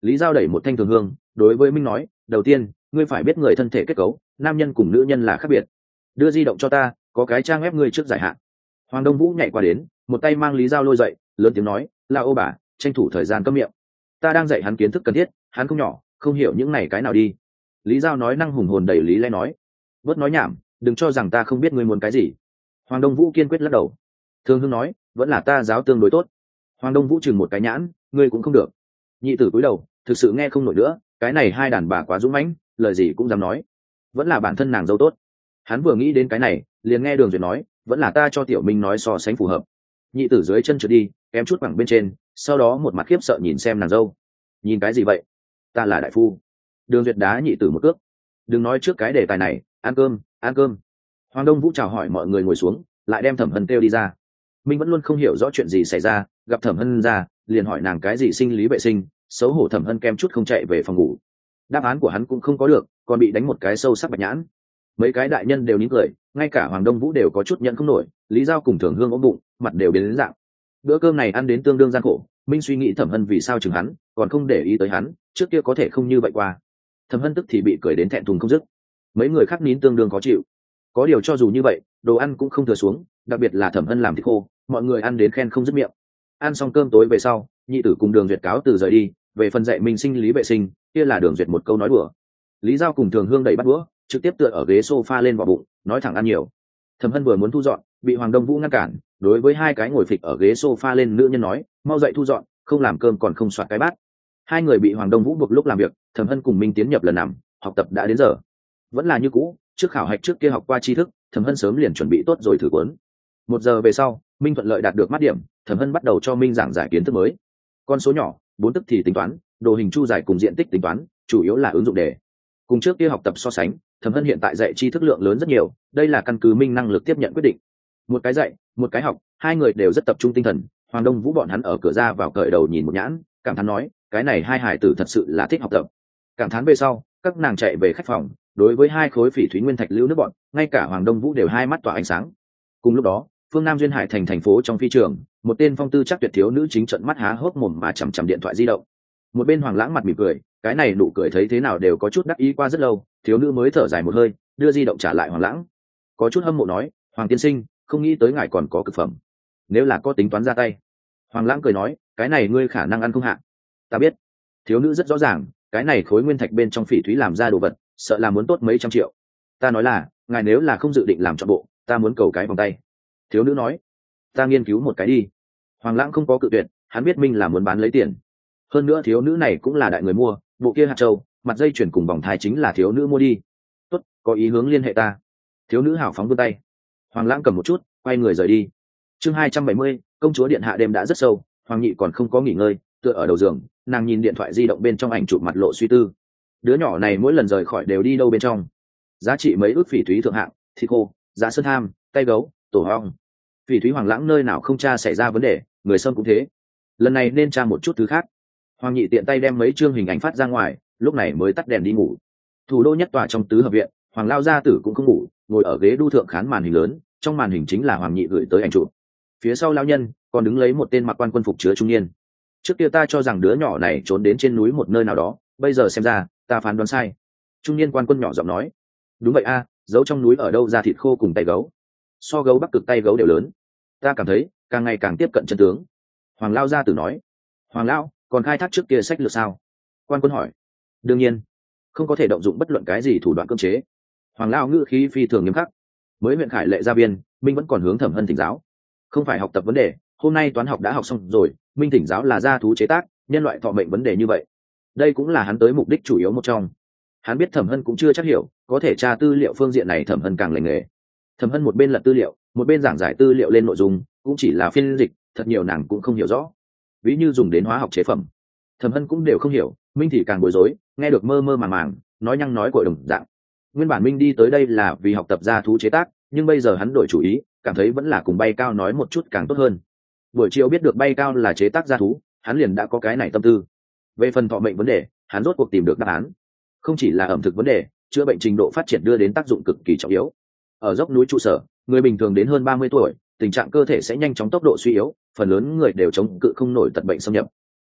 Lý Giao đẩy một thanh thường hương đối với Minh nói, đầu tiên ngươi phải biết người thân thể kết cấu, nam nhân cùng nữ nhân là khác biệt. Đưa di động cho ta, có cái trang web ngươi trước giải hạn. Hoàng Đông Vũ nhảy qua đến, một tay mang Lý Giao lôi dậy, lớn tiếng nói, là ô bà, tranh thủ thời gian câm miệng. Ta đang dạy hắn kiến thức cần thiết, hắn không nhỏ, không hiểu những này cái nào đi. Lý Giao nói năng hùng hồn đầy lý lẽ nói, bớt nói nhảm, đừng cho rằng ta không biết ngươi muốn cái gì. Hoàng Đông Vũ kiên quyết lắc đầu. Thường Hương nói, vẫn là ta giáo tương đối tốt. Hoàng Đông Vũ chừng một cái nhãn, ngươi cũng không được. Nhị tử cúi đầu, thực sự nghe không nổi nữa, cái này hai đàn bà quá dũng mãnh, lời gì cũng dám nói. Vẫn là bản thân nàng dâu tốt. Hắn vừa nghĩ đến cái này, liền nghe Đường Duyệt nói, vẫn là ta cho Tiểu Minh nói so sánh phù hợp. Nhị tử dưới chân trượt đi, kém chút bằng bên trên, sau đó một mặt khiếp sợ nhìn xem nàng dâu. Nhìn cái gì vậy? Ta là đại phu. Đường Duyệt đá nhị tử một cước. Đừng nói trước cái đề tài này, ăn cơm, ăn cơm. Hoàng Đông Vũ chào hỏi mọi người ngồi xuống, lại đem Thẩm Hân kêu đi ra. Minh vẫn luôn không hiểu rõ chuyện gì xảy ra, gặp Thẩm Hân ra, liền hỏi nàng cái gì sinh lý vệ sinh, xấu hổ Thẩm Hân kem chút không chạy về phòng ngủ. Đáp án của hắn cũng không có được, còn bị đánh một cái sâu sắc bạch nhãn. Mấy cái đại nhân đều nín cười, ngay cả Hoàng Đông Vũ đều có chút nhận không nổi. Lý Giao cùng Thường Hương ốm bụng, mặt đều biến đến dạng. Bữa cơm này ăn đến tương đương gian khổ, Minh suy nghĩ Thẩm Hân vì sao chừng hắn, còn không để ý tới hắn, trước kia có thể không như vậy qua. Thẩm Hân tức thì bị cười đến thẹn thùng không dứt. Mấy người khác nín tương đương khó chịu. Có điều cho dù như vậy, đồ ăn cũng không thừa xuống, đặc biệt là Thẩm Hân làm thịt khô, mọi người ăn đến khen không dứt miệng. Ăn xong cơm tối về sau, nhị tử cùng Đường Duyệt cáo từ rời đi, về phần dạy Minh sinh lý vệ sinh, kia là Đường Duyệt một câu nói đùa. Lý Giao cùng Thường Hương đẩy bắt đũa, trực tiếp tựa ở ghế sofa lên vào bụng, nói thẳng ăn nhiều. Thẩm Hân vừa muốn thu dọn, bị Hoàng Đông Vũ ngăn cản, đối với hai cái ngồi phịch ở ghế sofa lên nữ nhân nói, mau dậy thu dọn, không làm cơm còn không soạt cái bát. Hai người bị Hoàng Đông Vũ buộc lúc làm việc, Thẩm Hân cùng Minh tiến nhập lần nằm, học tập đã đến giờ. Vẫn là như cũ, trước khảo hạch trước kia học qua tri thức, Thẩm Hân sớm liền chuẩn bị tốt rồi thử cuốn. Một giờ về sau, Minh thuận lợi đạt được mắt điểm, Thẩm Hân bắt đầu cho Minh giảng giải kiến thức mới. Con số nhỏ, bốn tức thì tính toán, đồ hình chu giải cùng diện tích tính toán, chủ yếu là ứng dụng đề. Cùng trước kia học tập so sánh, Thẩm Hân hiện tại dạy tri thức lượng lớn rất nhiều, đây là căn cứ Minh năng lực tiếp nhận quyết định. Một cái dạy, một cái học, hai người đều rất tập trung tinh thần. Hoàng Đông Vũ bọn hắn ở cửa ra vào cởi đầu nhìn một nhãn, cảm thán nói, cái này hai hải tử thật sự là thích học tập. Cảm thán về sau, các nàng chạy về khách phòng, đối với hai khối phỉ thúy nguyên thạch lưu nước bọn, ngay cả Hoàng Đông Vũ đều hai mắt tỏa ánh sáng. Cùng lúc đó, phương Nam duyên hải thành thành phố trong phi trường, một tên phong tư chắc tuyệt thiếu nữ chính trận mắt há hốc mồm mà chằm chằm điện thoại di động. Một bên Hoàng Lãng mặt mỉm cười, cái này nụ cười thấy thế nào đều có chút đắc ý qua rất lâu, thiếu nữ mới thở dài một hơi, đưa di động trả lại Hoàng Lãng. Có chút hâm mộ nói, Hoàng tiên sinh, không nghĩ tới ngài còn có cực phẩm. Nếu là có tính toán ra tay. Hoàng Lãng cười nói, cái này ngươi khả năng ăn không hạ. Ta biết. Thiếu nữ rất rõ ràng, cái này khối nguyên thạch bên trong phỉ thúy làm ra đồ vật, sợ là muốn tốt mấy trăm triệu. Ta nói là, ngài nếu là không dự định làm trọn bộ, ta muốn cầu cái vòng tay. Thiếu nữ nói, ta nghiên cứu một cái đi. Hoàng Lãng không có cự tuyệt, hắn biết Minh là muốn bán lấy tiền. Hơn nữa thiếu nữ này cũng là đại người mua, bộ kia hạt châu, mặt dây chuyển cùng vòng thai chính là thiếu nữ mua đi. Tốt, có ý hướng liên hệ ta. Thiếu nữ hào phóng vươn tay. Hoàng Lãng cầm một chút, quay người rời đi. Chương hai trăm bảy mươi, công chúa điện hạ đêm đã rất sâu, Hoàng Nhị còn không có nghỉ ngơi, tựa ở đầu giường, nàng nhìn điện thoại di động bên trong ảnh chụp mặt lộ suy tư. Đứa nhỏ này mỗi lần rời khỏi đều đi đâu bên trong? Giá trị mấy ước phỉ thúy thượng hạng, thịt khô, giá sơn tham, tay gấu, tổ ong. Phỉ thúy Hoàng Lãng nơi nào không tra xảy ra vấn đề, người Sâm cũng thế. Lần này nên tra một chút thứ khác. Hoàng Nhị tiện tay đem mấy chương hình ảnh phát ra ngoài, lúc này mới tắt đèn đi ngủ. Thủ đô nhất tòa trong tứ hợp viện, Hoàng Lao gia tử cũng không ngủ, ngồi ở ghế đu thượng khán màn hình lớn, trong màn hình chính là Hoàng Nhị gửi tới ảnh chụp. Phía sau lão nhân còn đứng lấy một tên mặc quan quân phục chứa trung niên. Trước kia ta cho rằng đứa nhỏ này trốn đến trên núi một nơi nào đó, bây giờ xem ra ta phán đoán sai. Trung niên quan quân nhỏ giọng nói, đúng vậy a, giấu trong núi ở đâu ra thịt khô cùng tay gấu, so gấu bắc cực tay gấu đều lớn. Ta cảm thấy càng ngày càng tiếp cận chân tướng. Hoàng Lao gia tử nói. Hoàng Lão còn khai thác trước kia sách lược sao? Quan quân hỏi. Đương nhiên, không có thể động dụng bất luận cái gì thủ đoạn cưỡng chế. Hoàng Lao ngữ khí phi thường nghiêm khắc. Mới huyện khải lệ ra biên, Minh vẫn còn hướng Thẩm Hân thỉnh giáo. Không phải học tập vấn đề, hôm nay toán học đã học xong rồi, Minh thỉnh giáo là gia thú chế tác, nhân loại thọ mệnh vấn đề như vậy. Đây cũng là hắn tới mục đích chủ yếu một trong. Hắn biết Thẩm Hân cũng chưa chắc hiểu, có thể tra tư liệu phương diện này Thẩm Hân càng lành nghề. Thẩm Hân một bên lật tư liệu, một bên giảng giải tư liệu lên nội dung, cũng chỉ là phiên dịch, thật nhiều nàng cũng không hiểu rõ. Ví như dùng đến hóa học chế phẩm, Thẩm Hân cũng đều không hiểu, Minh thì càng bối rối, nghe được mơ mơ màng màng, nói nhăng nói cội đồng dạng. Nguyên bản Minh đi tới đây là vì học tập gia thú chế tác, nhưng bây giờ hắn đổi chủ ý, cảm thấy vẫn là cùng bay cao nói một chút càng tốt hơn. Buổi chiều biết được bay cao là chế tác gia thú, hắn liền đã có cái này tâm tư. Về phần thọ mệnh vấn đề, hắn rốt cuộc tìm được đáp án. Không chỉ là ẩm thực vấn đề, chữa bệnh trình độ phát triển đưa đến tác dụng cực kỳ trọng yếu. Ở dốc núi trụ sở, người bình thường đến hơn ba mươi tuổi, tình trạng cơ thể sẽ nhanh chóng tốc độ suy yếu, phần lớn người đều chống cự không nổi tật bệnh xâm nhập.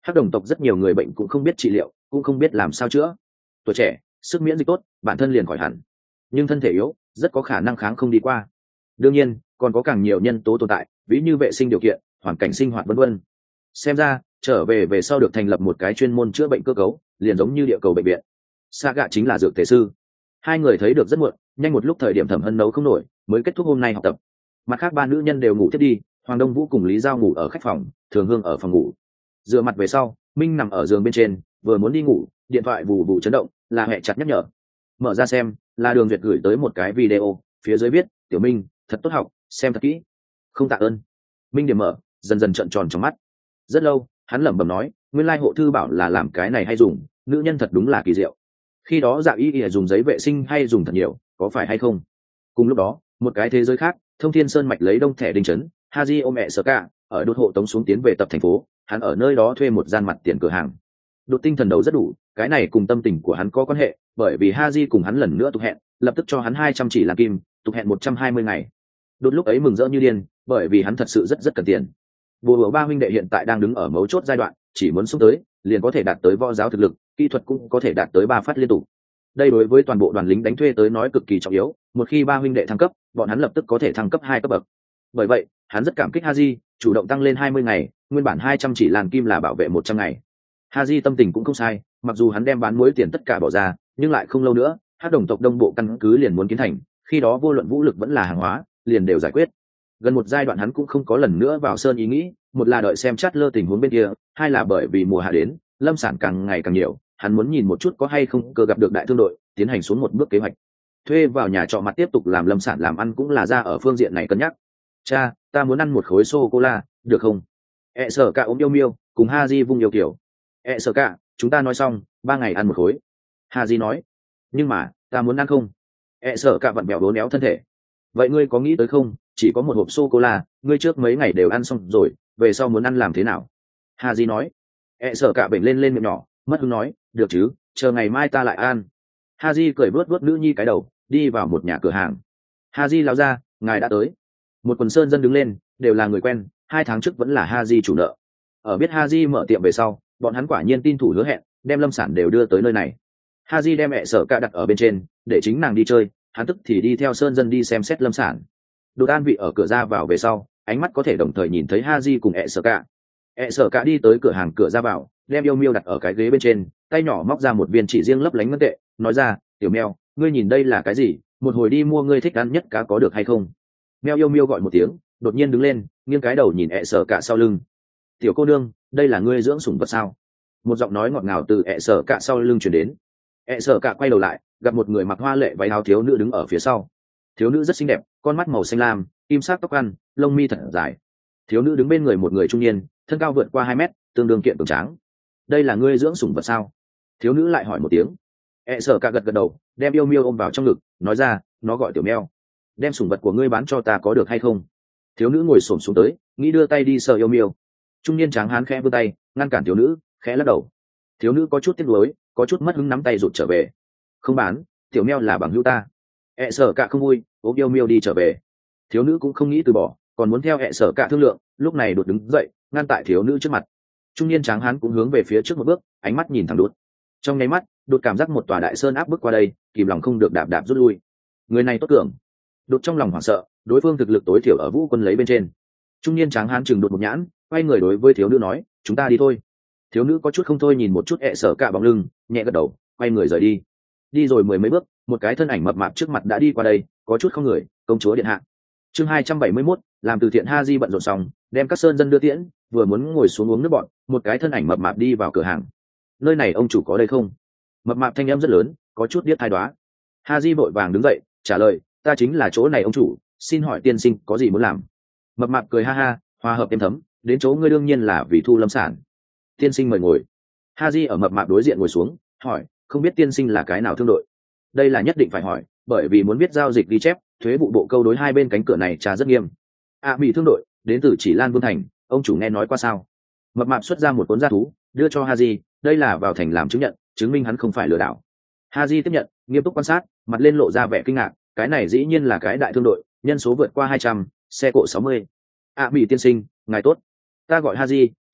Hắc đồng tộc rất nhiều người bệnh cũng không biết trị liệu, cũng không biết làm sao chữa. Tuổi trẻ, sức miễn dịch tốt, bản thân liền khỏi hẳn, nhưng thân thể yếu, rất có khả năng kháng không đi qua. Đương nhiên còn có càng nhiều nhân tố tồn tại, ví như vệ sinh điều kiện, hoàn cảnh sinh hoạt vân vân. Xem ra trở về về sau được thành lập một cái chuyên môn chữa bệnh cơ cấu, liền giống như địa cầu bệnh viện. Saga chính là dược thể sư. Hai người thấy được rất muộn, nhanh một lúc thời điểm Thẩm Hân nấu không nổi, mới kết thúc hôm nay học tập. Mặt khác ba nữ nhân đều ngủ thiết đi, Hoàng Đông Vũ cùng Lý Giao ngủ ở khách phòng, Thường Hương ở phòng ngủ. Dựa mặt về sau, Minh nằm ở giường bên trên, vừa muốn đi ngủ, điện thoại vù vù chấn động, là mẹ chặt nhắc nhở. Mở ra xem, là Đường Duyệt gửi tới một cái video, phía dưới viết: "Tiểu Minh, thật tốt học, xem thật kỹ." "Không tạ ơn." Minh điểm mở, dần dần trợn tròn trong mắt. Rất lâu, hắn lẩm bẩm nói: "Nguyên lai hộ thư bảo là làm cái này hay dùng, nữ nhân thật đúng là kỳ diệu. Khi đó Dạ Y Y dùng giấy vệ sinh hay dùng thật nhiều, có phải hay không?" Cùng lúc đó, một cái thế giới khác, Thông Thiên Sơn mạch lấy đông thẻ đinh chấn, Haji ôm mẹ Sở Cả, ở đột hộ tống xuống tiến về tập thành phố, hắn ở nơi đó thuê một gian mặt tiền cửa hàng. Đột tinh thần đầu rất đủ, cái này cùng tâm tình của hắn có quan hệ, bởi vì Haji cùng hắn lần nữa tục hẹn, lập tức cho hắn hai trăm chỉ làm kim, tục hẹn một trăm hai mươi ngày. Đột lúc ấy mừng rỡ như điên, bởi vì hắn thật sự rất rất cần tiền. Bùa hữu ba huynh đệ hiện tại đang đứng ở mấu chốt giai đoạn, chỉ muốn xuống tới, liền có thể đạt tới võ giáo thực lực, kỹ thuật cũng có thể đạt tới ba phát liên tục. Đây đối với toàn bộ đoàn lính đánh thuê tới nói cực kỳ trọng yếu, một khi ba huynh đệ thăng cấp, bọn hắn lập tức có thể thăng cấp hai cấp bậc. Bởi vậy, hắn rất cảm kích Haji, chủ động tăng lên hai mươi ngày, nguyên bản hai trăm chỉ làn kim là bảo vệ một trăm ngày. Haji tâm tình cũng không sai, mặc dù hắn đem bán muối tiền tất cả bỏ ra, nhưng lại không lâu nữa, Hắc đồng tộc đông bộ căn cứ liền muốn kiến thành, khi đó vô luận vũ lực vẫn là hàng hóa, liền đều giải quyết. Gần một giai đoạn hắn cũng không có lần nữa vào sơn ý nghĩ, một là đợi xem chát lơ tình huống bên kia, hai là bởi vì mùa hạ đến, lâm sản càng ngày càng nhiều, hắn muốn nhìn một chút có hay không cơ gặp được đại thương đội, tiến hành xuống một bước kế hoạch. Thuê vào nhà trọ mặt tiếp tục làm lâm sản làm ăn cũng là ra ở phương diện này cân nhắc. Cha, ta muốn ăn một khối sô cô la, được không? E Sở Cả ốm yêu miêu, cùng Haji vung yêu kiểu. E Sở Cả, chúng ta nói xong, ba ngày ăn một khối. Haji nói. Nhưng mà, ta muốn ăn không? E Sở Cả vặn bẹo đố néo thân thể. Vậy ngươi có nghĩ tới không? Chỉ có một hộp sô cô la, ngươi trước mấy ngày đều ăn xong rồi, về sau muốn ăn làm thế nào? Haji nói. E Sở Cả bệnh lên lên miệng nhỏ, mất hứng nói, được chứ, chờ ngày mai ta lại ăn. Haji cười vuốt vuốt nữ nhi cái đầu, đi vào một nhà cửa hàng. Haji lão ra, ngài đã tới. Một quần sơn dân đứng lên, đều là người quen, hai tháng trước vẫn là Haji chủ nợ. Ở biết Haji mở tiệm về sau, bọn hắn quả nhiên tin thủ hứa hẹn, đem lâm sản đều đưa tới nơi này. Haji đem mẹ Sở Cả đặt ở bên trên, để chính nàng đi chơi, hắn tức thì đi theo sơn dân đi xem xét lâm sản. Đột an vị ở cửa ra vào về sau, ánh mắt có thể đồng thời nhìn thấy Haji cùng mẹ Sở Cả. Mẹ Sở Cả đi tới cửa hàng cửa ra vào, đem yêu miêu đặt ở cái ghế bên trên, tay nhỏ móc ra một viên chỉ riêng lấp lánh ngân tệ, nói ra, tiểu mèo, ngươi nhìn đây là cái gì, một hồi đi mua ngươi thích ăn nhất cá có được hay không? Mèo yêu miêu gọi một tiếng, đột nhiên đứng lên, nghiêng cái đầu nhìn ẹ Sở Cả sau lưng. Tiểu cô nương, đây là ngươi dưỡng sủng vật sao? Một giọng nói ngọt ngào từ ẹ Sở Cả sau lưng truyền đến. ẹ Sở Cả quay đầu lại, gặp một người mặc hoa lệ váy áo thiếu nữ đứng ở phía sau. Thiếu nữ rất xinh đẹp, con mắt màu xanh lam, kim sắc tóc ăn, lông mi thật dài. Thiếu nữ đứng bên người một người trung niên, thân cao vượt qua hai mét, tương đương kiện cường tráng. Đây là ngươi dưỡng sủng vật sao? Thiếu nữ lại hỏi một tiếng. ẹ Sở Cả gật gật đầu, đem yêu miêu ôm vào trong ngực, nói ra, nó gọi tiểu mèo. Đem sủng vật của ngươi bán cho ta có được hay không? Thiếu nữ ngồi xổm xuống tới, nghĩ đưa tay đi sờ yêu miêu. Trung niên tráng hán khẽ vươn tay, ngăn cản thiếu nữ, khẽ lắc đầu. Thiếu nữ có chút tiếc nuối, có chút mất hứng nắm tay rụt trở về. Không bán, tiểu mèo là bằng hữu ta. ẹ Sở Cả không vui, ôm yêu miêu đi trở về. Thiếu nữ cũng không nghĩ từ bỏ, còn muốn theo ẹ Sở Cả thương lượng, lúc này đột đứng dậy, ngăn tại thiếu nữ trước mặt. Trung niên tráng hán cũng hướng về phía trước một bước, ánh mắt nhìn thẳng đột. Trong nháy mắt, đột cảm giác một tòa đại sơn áp bức qua đây, kìm lòng không được đạp đạp rút lui. Người này tốt cường. Đột trong lòng hoảng sợ, đối phương thực lực tối thiểu ở vũ quân lấy bên trên. Trung niên tráng hán chừng đột một nhãn, quay người đối với thiếu nữ nói, chúng ta đi thôi. Thiếu nữ có chút không thôi nhìn một chút ẹ Sở Cả bóng lưng, nhẹ gật đầu, quay người rời đi. Đi rồi mười mấy bước, một cái thân ảnh mập mạp trước mặt đã đi qua đây, có chút không người, công chúa điện hạ. Chương hai trăm bảy mươi mốt, làm từ thiện Haji bận rộn xong, đem các sơn dân đưa tiễn, vừa muốn ngồi xuống uống nước bọn, một cái thân ảnh mập mạp đi vào cửa hàng. Nơi này ông chủ có đây không? Mập mạp thanh âm rất lớn, có chút điếc tai đoá. Haji vội vàng đứng dậy, trả lời, ta chính là chỗ này ông chủ, xin hỏi tiên sinh có gì muốn làm? Mập mạp cười ha ha, hòa hợp êm thấm, đến chỗ ngươi đương nhiên là vì thu lâm sản. Tiên sinh mời ngồi. Haji ở mập mạp đối diện ngồi xuống, hỏi, không biết tiên sinh là cái nào thương đội? Đây là nhất định phải hỏi, bởi vì muốn biết giao dịch ghi chép, thuế vụ bộ câu đối hai bên cánh cửa này trà rất nghiêm. À, bị thương đội, đến từ Chỉ Lan Vương Thành, ông chủ nghe nói qua sao? Mập mạp xuất ra một cuốn gia thú, đưa cho Haji, đây là vào thành làm chứng nhận, chứng minh hắn không phải lừa đảo. Haji tiếp nhận, nghiêm túc quan sát, mặt lên lộ ra vẻ kinh ngạc, cái này dĩ nhiên là cái đại thương đội, nhân số vượt qua hai trăm, xe cộ sáu mươi. À, bị tiên sinh, ngài tốt. Ta gọi Haji,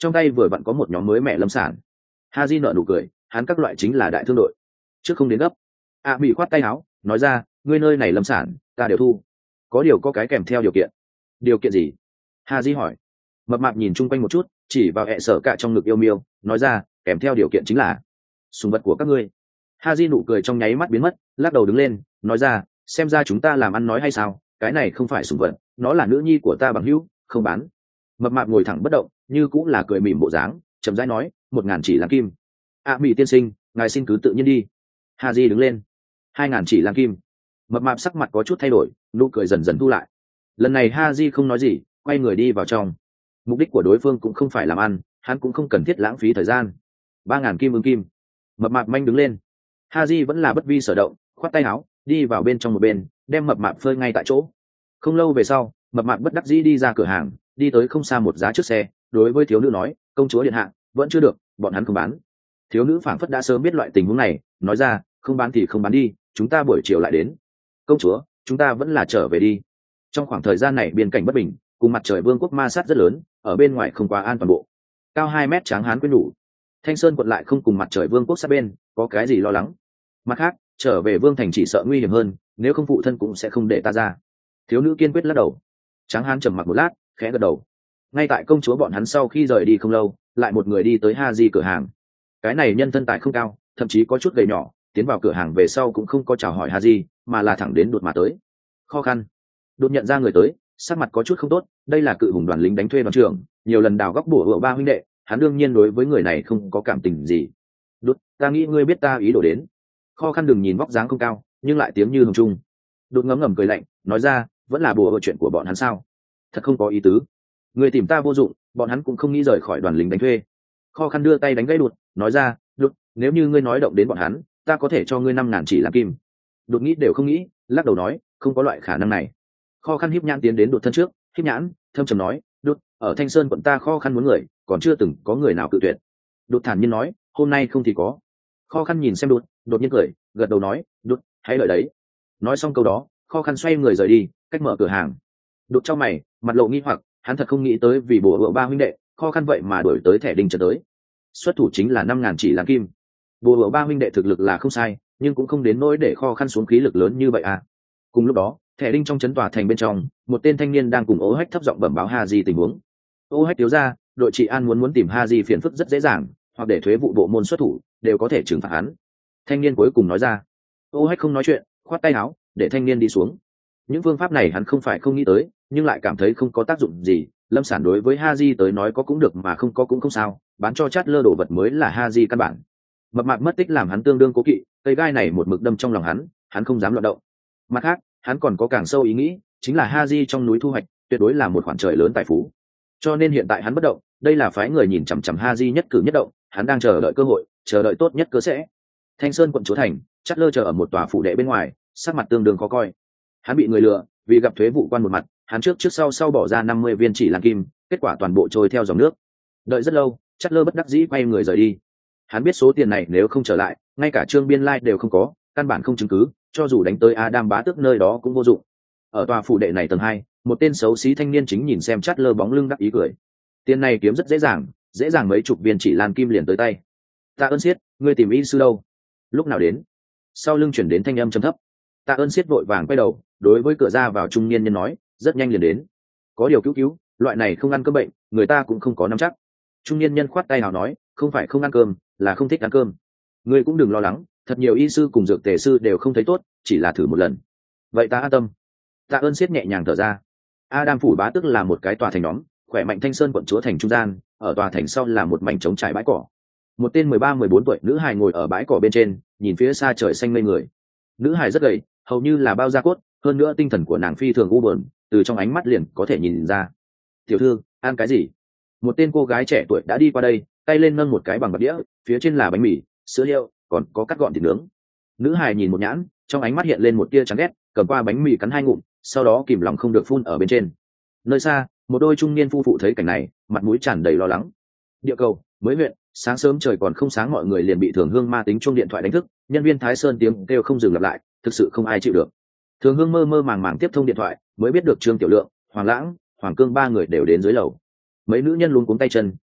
trong tay vừa vặn có một nhóm mới mẹ lâm sản. Ha di nợ nụ cười, hắn các loại chính là đại thương đội, trước không đến gấp. A bị khoát tay áo nói ra, ngươi nơi này lâm sản ta đều thu, có điều có cái kèm theo điều kiện. Điều kiện gì? Ha di hỏi. Mập mạp nhìn chung quanh một chút, chỉ vào hẹ sở cả trong ngực yêu miêu nói ra, kèm theo điều kiện chính là sùng vật của các ngươi. Ha di nụ cười trong nháy mắt biến mất, lắc đầu đứng lên nói ra, xem ra chúng ta làm ăn nói hay sao, cái này không phải sùng vật, nó là nữ nhi của ta bằng hữu, không bán. Mập mạp ngồi thẳng bất động, như cũng là cười mỉm bộ dáng, chậm rãi nói, một ngàn chỉ làm kim. A mỹ tiên sinh, ngài xin cứ tự nhiên đi. Ha di đứng lên. Hai ngàn chỉ làm kim. Mập mạp sắc mặt có chút thay đổi, nụ cười dần dần thu lại. Lần này Ha di không nói gì, quay người đi vào trong. Mục đích của đối phương cũng không phải làm ăn, hắn cũng không cần thiết lãng phí thời gian. Ba ngàn kim ưng kim. Mập mạp manh đứng lên. Ha di vẫn là bất vi sở động, khoát tay áo đi vào bên trong một bên, đem mập mạp phơi ngay tại chỗ. Không lâu về sau, mập mạp bất đắc dĩ đi ra cửa hàng, đi tới không xa một giá trước xe, đối với thiếu nữ nói, công chúa điện hạ, vẫn chưa được, bọn hắn không bán. Thiếu nữ phảng phất đã sớm biết loại tình huống này, nói ra, không bán thì không bán đi, chúng ta buổi chiều lại đến. Công chúa, chúng ta vẫn là trở về đi. Trong khoảng thời gian này biên cảnh bất bình, cùng mặt trời vương quốc ma sát rất lớn, ở bên ngoài không quá an toàn bộ. Cao hai mét tráng hán quyến nhủ. Thanh Sơn quận lại không cùng mặt trời vương quốc sát bên, có cái gì lo lắng. Mặt khác, trở về vương thành chỉ sợ nguy hiểm hơn, nếu không phụ thân cũng sẽ không để ta ra. Thiếu nữ kiên quyết lắc đầu. Tráng hán trầm mặc một lát, khẽ gật đầu. Ngay tại công chúa bọn hắn sau khi rời đi không lâu, lại một người đi tới Ha di cửa hàng. Cái này nhân thân tài không cao, thậm chí có chút gầy nhỏ, tiến vào cửa hàng về sau cũng không có chào hỏi Ha di, mà là thẳng đến đột mà tới. Khó khăn. Đột nhận ra người tới, sắc mặt có chút không tốt, đây là cự hùng đoàn lính đánh thuê đoàn trưởng, nhiều lần đào góc bổ hựa ba huynh đệ, hắn đương nhiên đối với người này không có cảm tình gì. Đột, ta nghĩ ngươi biết ta ý đồ đến. Khó khăn đừng nhìn vóc dáng không cao, nhưng lại tiếng như hồng trung. Đột ngấm ngầm cười lạnh, nói ra, vẫn là bùa hựa chuyện của bọn hắn sao? Thật không có ý tứ. Người tìm ta vô dụng, bọn hắn cũng không nghĩ rời khỏi đoàn lính đánh thuê. Khó khăn đưa tay đánh gãy đột, nói ra, đột, nếu như ngươi nói động đến bọn hắn, ta có thể cho ngươi năm ngàn chỉ làm kim. Đột nghĩ đều không nghĩ, lắc đầu nói, không có loại khả năng này. Khó khăn híp nhãn tiến đến đột thân trước, híp nhãn, thâm trầm nói, đột, ở Thanh Sơn quận ta khó khăn muốn người, còn chưa từng có người nào cự tuyệt. Đột thản nhiên nói, hôm nay không thì có. Khó khăn nhìn xem đột, đột nhiên cười, gật đầu nói, đột, hãy đợi đấy. Nói xong câu đó, khó khăn xoay người rời đi, cách mở cửa hàng. Đột trong mày, mặt lộ nghi hoặc, hắn thật không nghĩ tới vì bùa hựa ba huynh đệ, khó khăn vậy mà đổi tới thẻ đinh trở tới. Xuất thủ chính là năm ngàn chỉ làm kim. Bùa hựa ba huynh đệ thực lực là không sai, nhưng cũng không đến nỗi để khó khăn xuống khí lực lớn như vậy à. Cùng lúc đó, thẻ đinh trong trấn tòa thành bên trong, một tên thanh niên đang cùng Ô Hách thấp giọng bẩm báo Ha di tình huống. Ô Hách thiếu ra, đội trị an muốn muốn tìm Ha di phiền phức rất dễ dàng, hoặc để thuế vụ bộ môn xuất thủ, đều có thể trừng phạt hắn. Thanh niên cuối cùng nói ra. Ô Hách không nói chuyện, khoát tay áo, để thanh niên đi xuống. Những phương pháp này hắn không phải không nghĩ tới, nhưng lại cảm thấy không có tác dụng gì. Lâm sản đối với Ha di tới nói có cũng được mà không có cũng không sao, bán cho chát lơ đồ vật mới là Ha di căn bản. Mập mạp mất tích làm hắn tương đương cố kỵ, cây gai này một mực đâm trong lòng hắn, hắn không dám loạn động. Mặt khác, hắn còn có càng sâu ý nghĩ, chính là Ha di trong núi thu hoạch tuyệt đối là một khoản trời lớn tài phú. Cho nên hiện tại hắn bất động, đây là phái người nhìn chằm chằm Ha di nhất cử nhất động, hắn đang chờ đợi cơ hội, chờ đợi tốt nhất cơ sẽ. Thanh Sơn quận chúa thành, chát lơ chờ ở một tòa phủ đệ bên ngoài, sắc mặt tương đương khó coi. Hắn bị người lừa, vì gặp thuế vụ quan một mặt, hắn trước trước sau sau bỏ ra năm mươi viên chỉ làm kim, kết quả toàn bộ trôi theo dòng nước. Đợi rất lâu, chát lơ bất đắc dĩ quay người rời đi. Hắn biết số tiền này nếu không trở lại, ngay cả trương biên lai đều không có, căn bản không chứng cứ, cho dù đánh tới Adam bá tước nơi đó cũng vô dụng. Ở tòa phủ đệ này tầng hai, một tên xấu xí thanh niên chính nhìn xem chát lơ bóng lưng đắc ý cười. Tiền này kiếm rất dễ dàng, dễ dàng mấy chục viên chỉ làm kim liền tới tay. Tạ ơn siết, ngươi tìm y sư đâu? Lúc nào đến? Sau lưng chuyển đến thanh âm trầm thấp. Tạ ơn siết vội vàng quay đầu, đối với cửa ra vào trung niên nhân nói, rất nhanh liền đến. Có điều cứu cứu, loại này không ăn cơm bệnh, người ta cũng không có nắm chắc. Trung niên nhân khoát tay nào nói, không phải không ăn cơm, là không thích ăn cơm. Ngươi cũng đừng lo lắng, thật nhiều y sư cùng dược tề sư đều không thấy tốt, chỉ là thử một lần. Vậy ta an tâm. Tạ ơn siết nhẹ nhàng thở ra. Adam phủ bá tức là một cái tòa thành nhóm, khỏe mạnh Thanh Sơn quận chúa thành trung gian, ở tòa thành sau là một mảnh trống trải bãi cỏ. Một tên mười ba mười bốn tuổi nữ hài ngồi ở bãi cỏ bên trên, nhìn phía xa trời xanh mây người. Nữ hài rất gầy, hầu như là bao da cốt, hơn nữa tinh thần của nàng phi thường u buồn, từ trong ánh mắt liền có thể nhìn ra. Tiểu thư, ăn cái gì? Một tên cô gái trẻ tuổi đã đi qua đây, tay lên nâng một cái bằng bạc đĩa, phía trên là bánh mì, sữa liệu, còn có cắt gọn thịt nướng. Nữ hài nhìn một nhãn, trong ánh mắt hiện lên một tia chán ghét, cầm qua bánh mì cắn hai ngụm, sau đó kìm lòng không được phun ở bên trên. Nơi xa, một đôi trung niên phu phụ thấy cảnh này, mặt mũi tràn đầy lo lắng. Địa cầu, mới huyện, sáng sớm trời còn không sáng mọi người liền bị Thường Hương ma tính chuông điện thoại đánh thức, nhân viên Thái Sơn tiếng kêu không dừng lặp lại, thực sự không ai chịu được. Thường Hương mơ mơ màng màng tiếp thông điện thoại, mới biết được Trương Tiểu Lượng, Hoàng Lãng, Hoàng Cương ba người đều đến dưới lầu. Mấy nữ nhân luống cuống tay chân,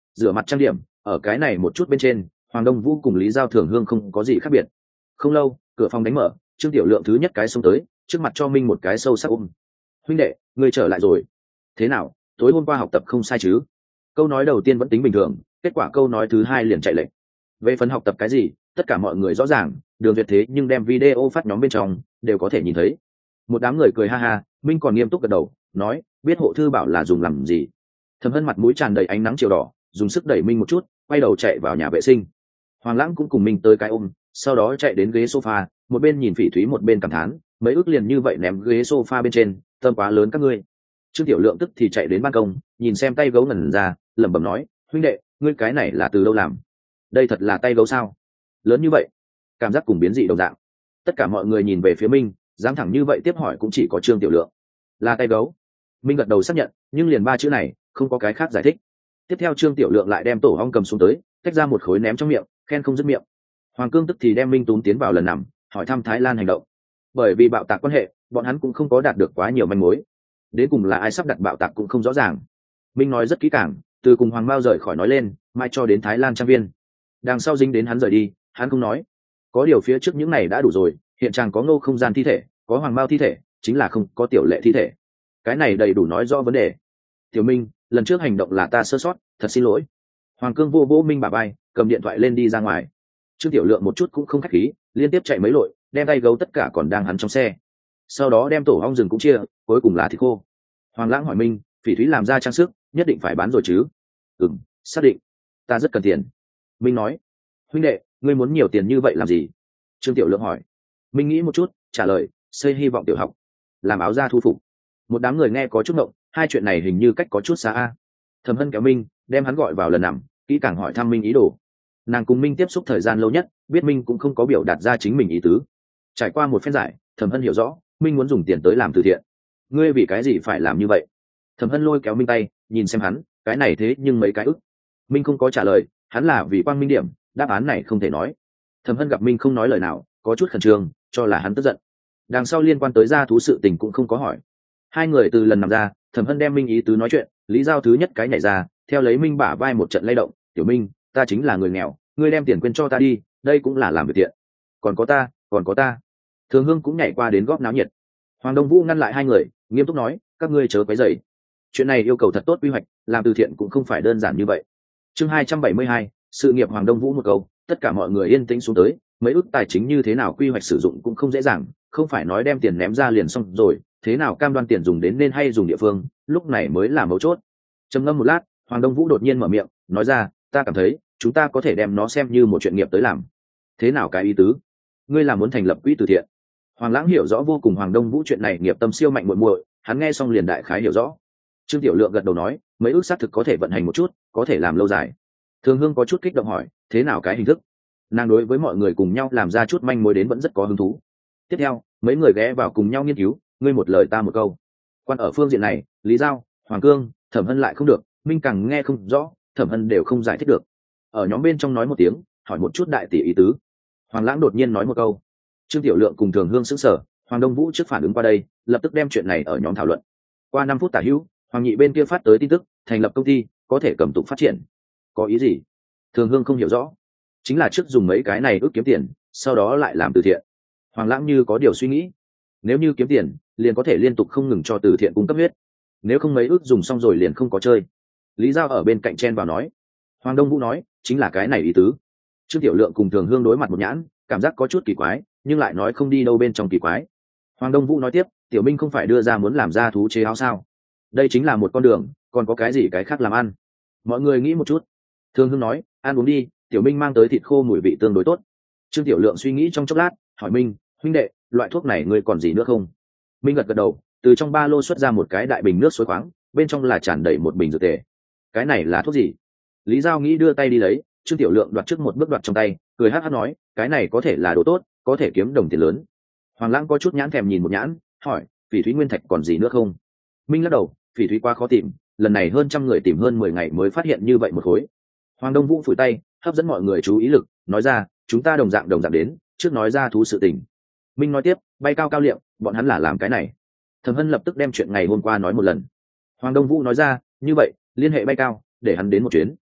rửa mặt trang điểm, ở cái này một chút bên trên Hoàng Đông Vũ cùng Lý Giao Thường Hương không có gì khác biệt. Không lâu cửa phòng đánh mở, Trương Tiểu Lượng thứ nhất cái xông tới, trước mặt cho Minh một cái sâu sắc ôm. Huynh đệ, ngươi trở lại rồi. Thế nào, tối hôm qua học tập không sai chứ? Câu nói đầu tiên vẫn tính bình thường, kết quả câu nói thứ hai liền chạy lệch. Về phần học tập cái gì, tất cả mọi người rõ ràng, Đường Duyệt thế nhưng đem video phát nhóm bên trong đều có thể nhìn thấy. Một đám người cười ha ha, Minh còn nghiêm túc gật đầu, nói, biết hộ thư bảo là dùng làm gì. Thẩm Hân mặt mũi tràn đầy ánh nắng chiều đỏ, dùng sức đẩy Minh một chút, quay đầu chạy vào nhà vệ sinh. Hoàng Lãng cũng cùng Minh tới cái ôm, sau đó chạy đến ghế sofa, một bên nhìn Phỉ Thúy một bên cảm thán, mấy ước liền như vậy ném ghế sofa bên trên, tâm quá lớn các ngươi. Trương Tiểu Lượng tức thì chạy đến ban công, nhìn xem tay gấu ngẩn ra, lẩm bẩm nói, huynh đệ, ngươi cái này là từ đâu làm? Đây thật là tay gấu sao? Lớn như vậy, cảm giác cùng biến dị đồng dạng. Tất cả mọi người nhìn về phía Minh, dám thẳng như vậy tiếp hỏi cũng chỉ có Trương Tiểu Lượng. Là tay gấu. Minh gật đầu xác nhận, nhưng liền ba chữ này, không có cái khác giải thích. Tiếp theo Trương Tiểu Lượng lại đem tổ ong cầm xuống tới, tách ra một khối ném trong miệng, khen không dứt miệng. Hoàng Cương tức thì đem Minh túm tiến vào lần nằm, hỏi thăm Thái Lan hành động. Bởi vì bạo tạc quan hệ, bọn hắn cũng không có đạt được quá nhiều manh mối. Đến cùng là ai sắp đặt bạo tạc cũng không rõ ràng. Minh nói rất kỹ càng, từ cùng Hoàng Mao rời khỏi nói lên, mai cho đến Thái Lan trang viên. Đằng sau dính đến hắn rời đi, hắn không nói. Có điều phía trước những này đã đủ rồi, hiện trạng có Ngô Không Gian thi thể, có Hoàng Mao thi thể, chính là không có Tiểu Lệ thi thể. Cái này đầy đủ nói rõ vấn đề. Tiểu Minh, lần trước hành động là ta sơ sót, thật xin lỗi. Hoàng Cương vô vô Minh bả vai, cầm điện thoại lên đi ra ngoài. Trương Tiểu Lượng một chút cũng không khách khí, liên tiếp chạy mấy lội, đem tay gấu tất cả còn đang hắn trong xe. Sau đó đem tổ ong rừng cũng chia, cuối cùng là thịt khô. Hoàng Lãng hỏi Minh, Phỉ Thúy làm ra trang sức, nhất định phải bán rồi chứ? Ừm, xác định. Ta rất cần tiền. Minh nói. Huynh đệ, ngươi muốn nhiều tiền như vậy làm gì? Trương Tiểu Lượng hỏi. Minh nghĩ một chút, trả lời, xây hy vọng tiểu học, làm áo da thu phục. Một đám người nghe có chút ngộng, hai chuyện này hình như cách có chút xa a. Thẩm Hân kéo Minh, đem hắn gọi vào lần nằm, kỹ càng hỏi thăm Minh ý đồ. Nàng cùng Minh tiếp xúc thời gian lâu nhất, biết Minh cũng không có biểu đạt ra chính mình ý tứ. Trải qua một phen giải, Thẩm Hân hiểu rõ, Minh muốn dùng tiền tới làm từ thiện. Ngươi vì cái gì phải làm như vậy? Thẩm Hân lôi kéo Minh tay, nhìn xem hắn, cái này thế nhưng mấy cái ức. Minh không có trả lời, hắn là vì quang minh điểm, đáp án này không thể nói. Thẩm Hân gặp Minh không nói lời nào, có chút khẩn trương, cho là hắn tức giận. Đằng sau liên quan tới gia thú sự tình cũng không có hỏi. Hai người từ lần nằm ra, Thẩm Hân đem Minh ý tứ nói chuyện, Lý Giao thứ nhất cái nhảy ra, theo lấy Minh bả vai một trận lay động, "Tiểu Minh, ta chính là người nghèo, ngươi đem tiền quên cho ta đi, đây cũng là làm việc thiện. Còn có ta, còn có ta." Thường Hương cũng nhảy qua đến góp náo nhiệt. Hoàng Đông Vũ ngăn lại hai người, nghiêm túc nói, "Các ngươi chớ quấy rầy. Chuyện này yêu cầu thật tốt quy hoạch, làm từ thiện cũng không phải đơn giản như vậy." Chương hai trăm bảy mươi hai, sự nghiệp Hoàng Đông Vũ một câu, tất cả mọi người yên tĩnh xuống tới, mấy ước tài chính như thế nào quy hoạch sử dụng cũng không dễ dàng, không phải nói đem tiền ném ra liền xong rồi, thế nào cam đoan tiền dùng đến nên hay dùng địa phương, lúc này mới là mấu chốt. Trầm ngâm một lát, Hoàng Đông Vũ đột nhiên mở miệng, nói ra, "Ta cảm thấy, chúng ta có thể đem nó xem như một chuyện nghiệp tới làm." Thế nào cái ý tứ? Ngươi là muốn thành lập quỹ từ thiện? Hoàng Lãng hiểu rõ vô cùng Hoàng Đông Vũ chuyện này nghiệp tâm siêu mạnh muội muội, hắn nghe xong liền đại khái hiểu rõ. Trương Tiểu Lượng gật đầu nói, mấy ước xác thực có thể vận hành một chút, có thể làm lâu dài. Thường Hương có chút kích động hỏi, thế nào cái hình thức? Nàng đối với mọi người cùng nhau làm ra chút manh mối đến vẫn rất có hứng thú. Tiếp theo, mấy người ghé vào cùng nhau nghiên cứu, ngươi một lời ta một câu. Quan ở phương diện này, Lý Giao, Hoàng Cương, Thẩm Hân lại không được, Minh càng nghe không rõ, Thẩm Hân đều không giải thích được. Ở nhóm bên trong nói một tiếng, hỏi một chút đại tỷ ý tứ. Hoàng Lãng đột nhiên nói một câu. Trương Tiểu Lượng cùng Thường Hương sững sờ, Hoàng Đông Vũ trước phản ứng qua đây, lập tức đem chuyện này ở nhóm thảo luận. Qua năm phút tả hữu, Hoàng Nhị bên kia phát tới tin tức, thành lập công ty, có thể cầm tụng phát triển. Có ý gì? Thường Hương không hiểu rõ. Chính là trước dùng mấy cái này ước kiếm tiền, sau đó lại làm từ thiện. Hoàng Lãng như có điều suy nghĩ. Nếu như kiếm tiền, liền có thể liên tục không ngừng cho từ thiện cung cấp huyết. Nếu không mấy ước dùng xong rồi liền không có chơi. Lý Giao ở bên cạnh chen vào nói. Hoàng Đông Vũ nói, chính là cái này ý tứ. Trương Tiểu Lượng cùng Thường Hương đối mặt một nhãn, cảm giác có chút kỳ quái, nhưng lại nói không đi đâu bên trong kỳ quái. Hoàng Đông Vũ nói tiếp, Tiểu Minh không phải đưa ra muốn làm ra thú chế áo sao? Đây chính là một con đường, còn có cái gì cái khác làm ăn? Mọi người nghĩ một chút. Thường Hương nói, ăn uống đi, Tiểu Minh mang tới thịt khô mùi vị tương đối tốt. Trương Tiểu Lượng suy nghĩ trong chốc lát, hỏi Minh, huynh đệ, loại thuốc này ngươi còn gì nữa không? Minh gật gật đầu, từ trong ba lô xuất ra một cái đại bình nước suối khoáng, bên trong là tràn đầy một bình dược tề. Cái này là thuốc gì? Lý Giao nghĩ đưa tay đi lấy, Trương Tiểu Lượng đoạt trước một bước đoạt trong tay, cười hắc hắc nói, cái này có thể là đồ tốt, có thể kiếm đồng tiền lớn. Hoàng Lãng có chút nhãn thèm nhìn một nhãn, hỏi, Phỉ Thúy nguyên thạch còn gì nữa không? Minh lắc đầu, Phỉ Thúy quá khó tìm, lần này hơn trăm người tìm hơn mười ngày mới phát hiện như vậy một khối. Hoàng Đông Vũ phủi tay, hấp dẫn mọi người chú ý lực, nói ra, chúng ta đồng dạng đồng dạng đến, trước nói ra thú sự tình. Minh nói tiếp, bay cao cao liệm, bọn hắn là làm cái này. Thẩm Hân lập tức đem chuyện ngày hôm qua nói một lần. Hoàng Đông Vũ nói ra, như vậy, liên hệ bay cao, để hắn đến một chuyến.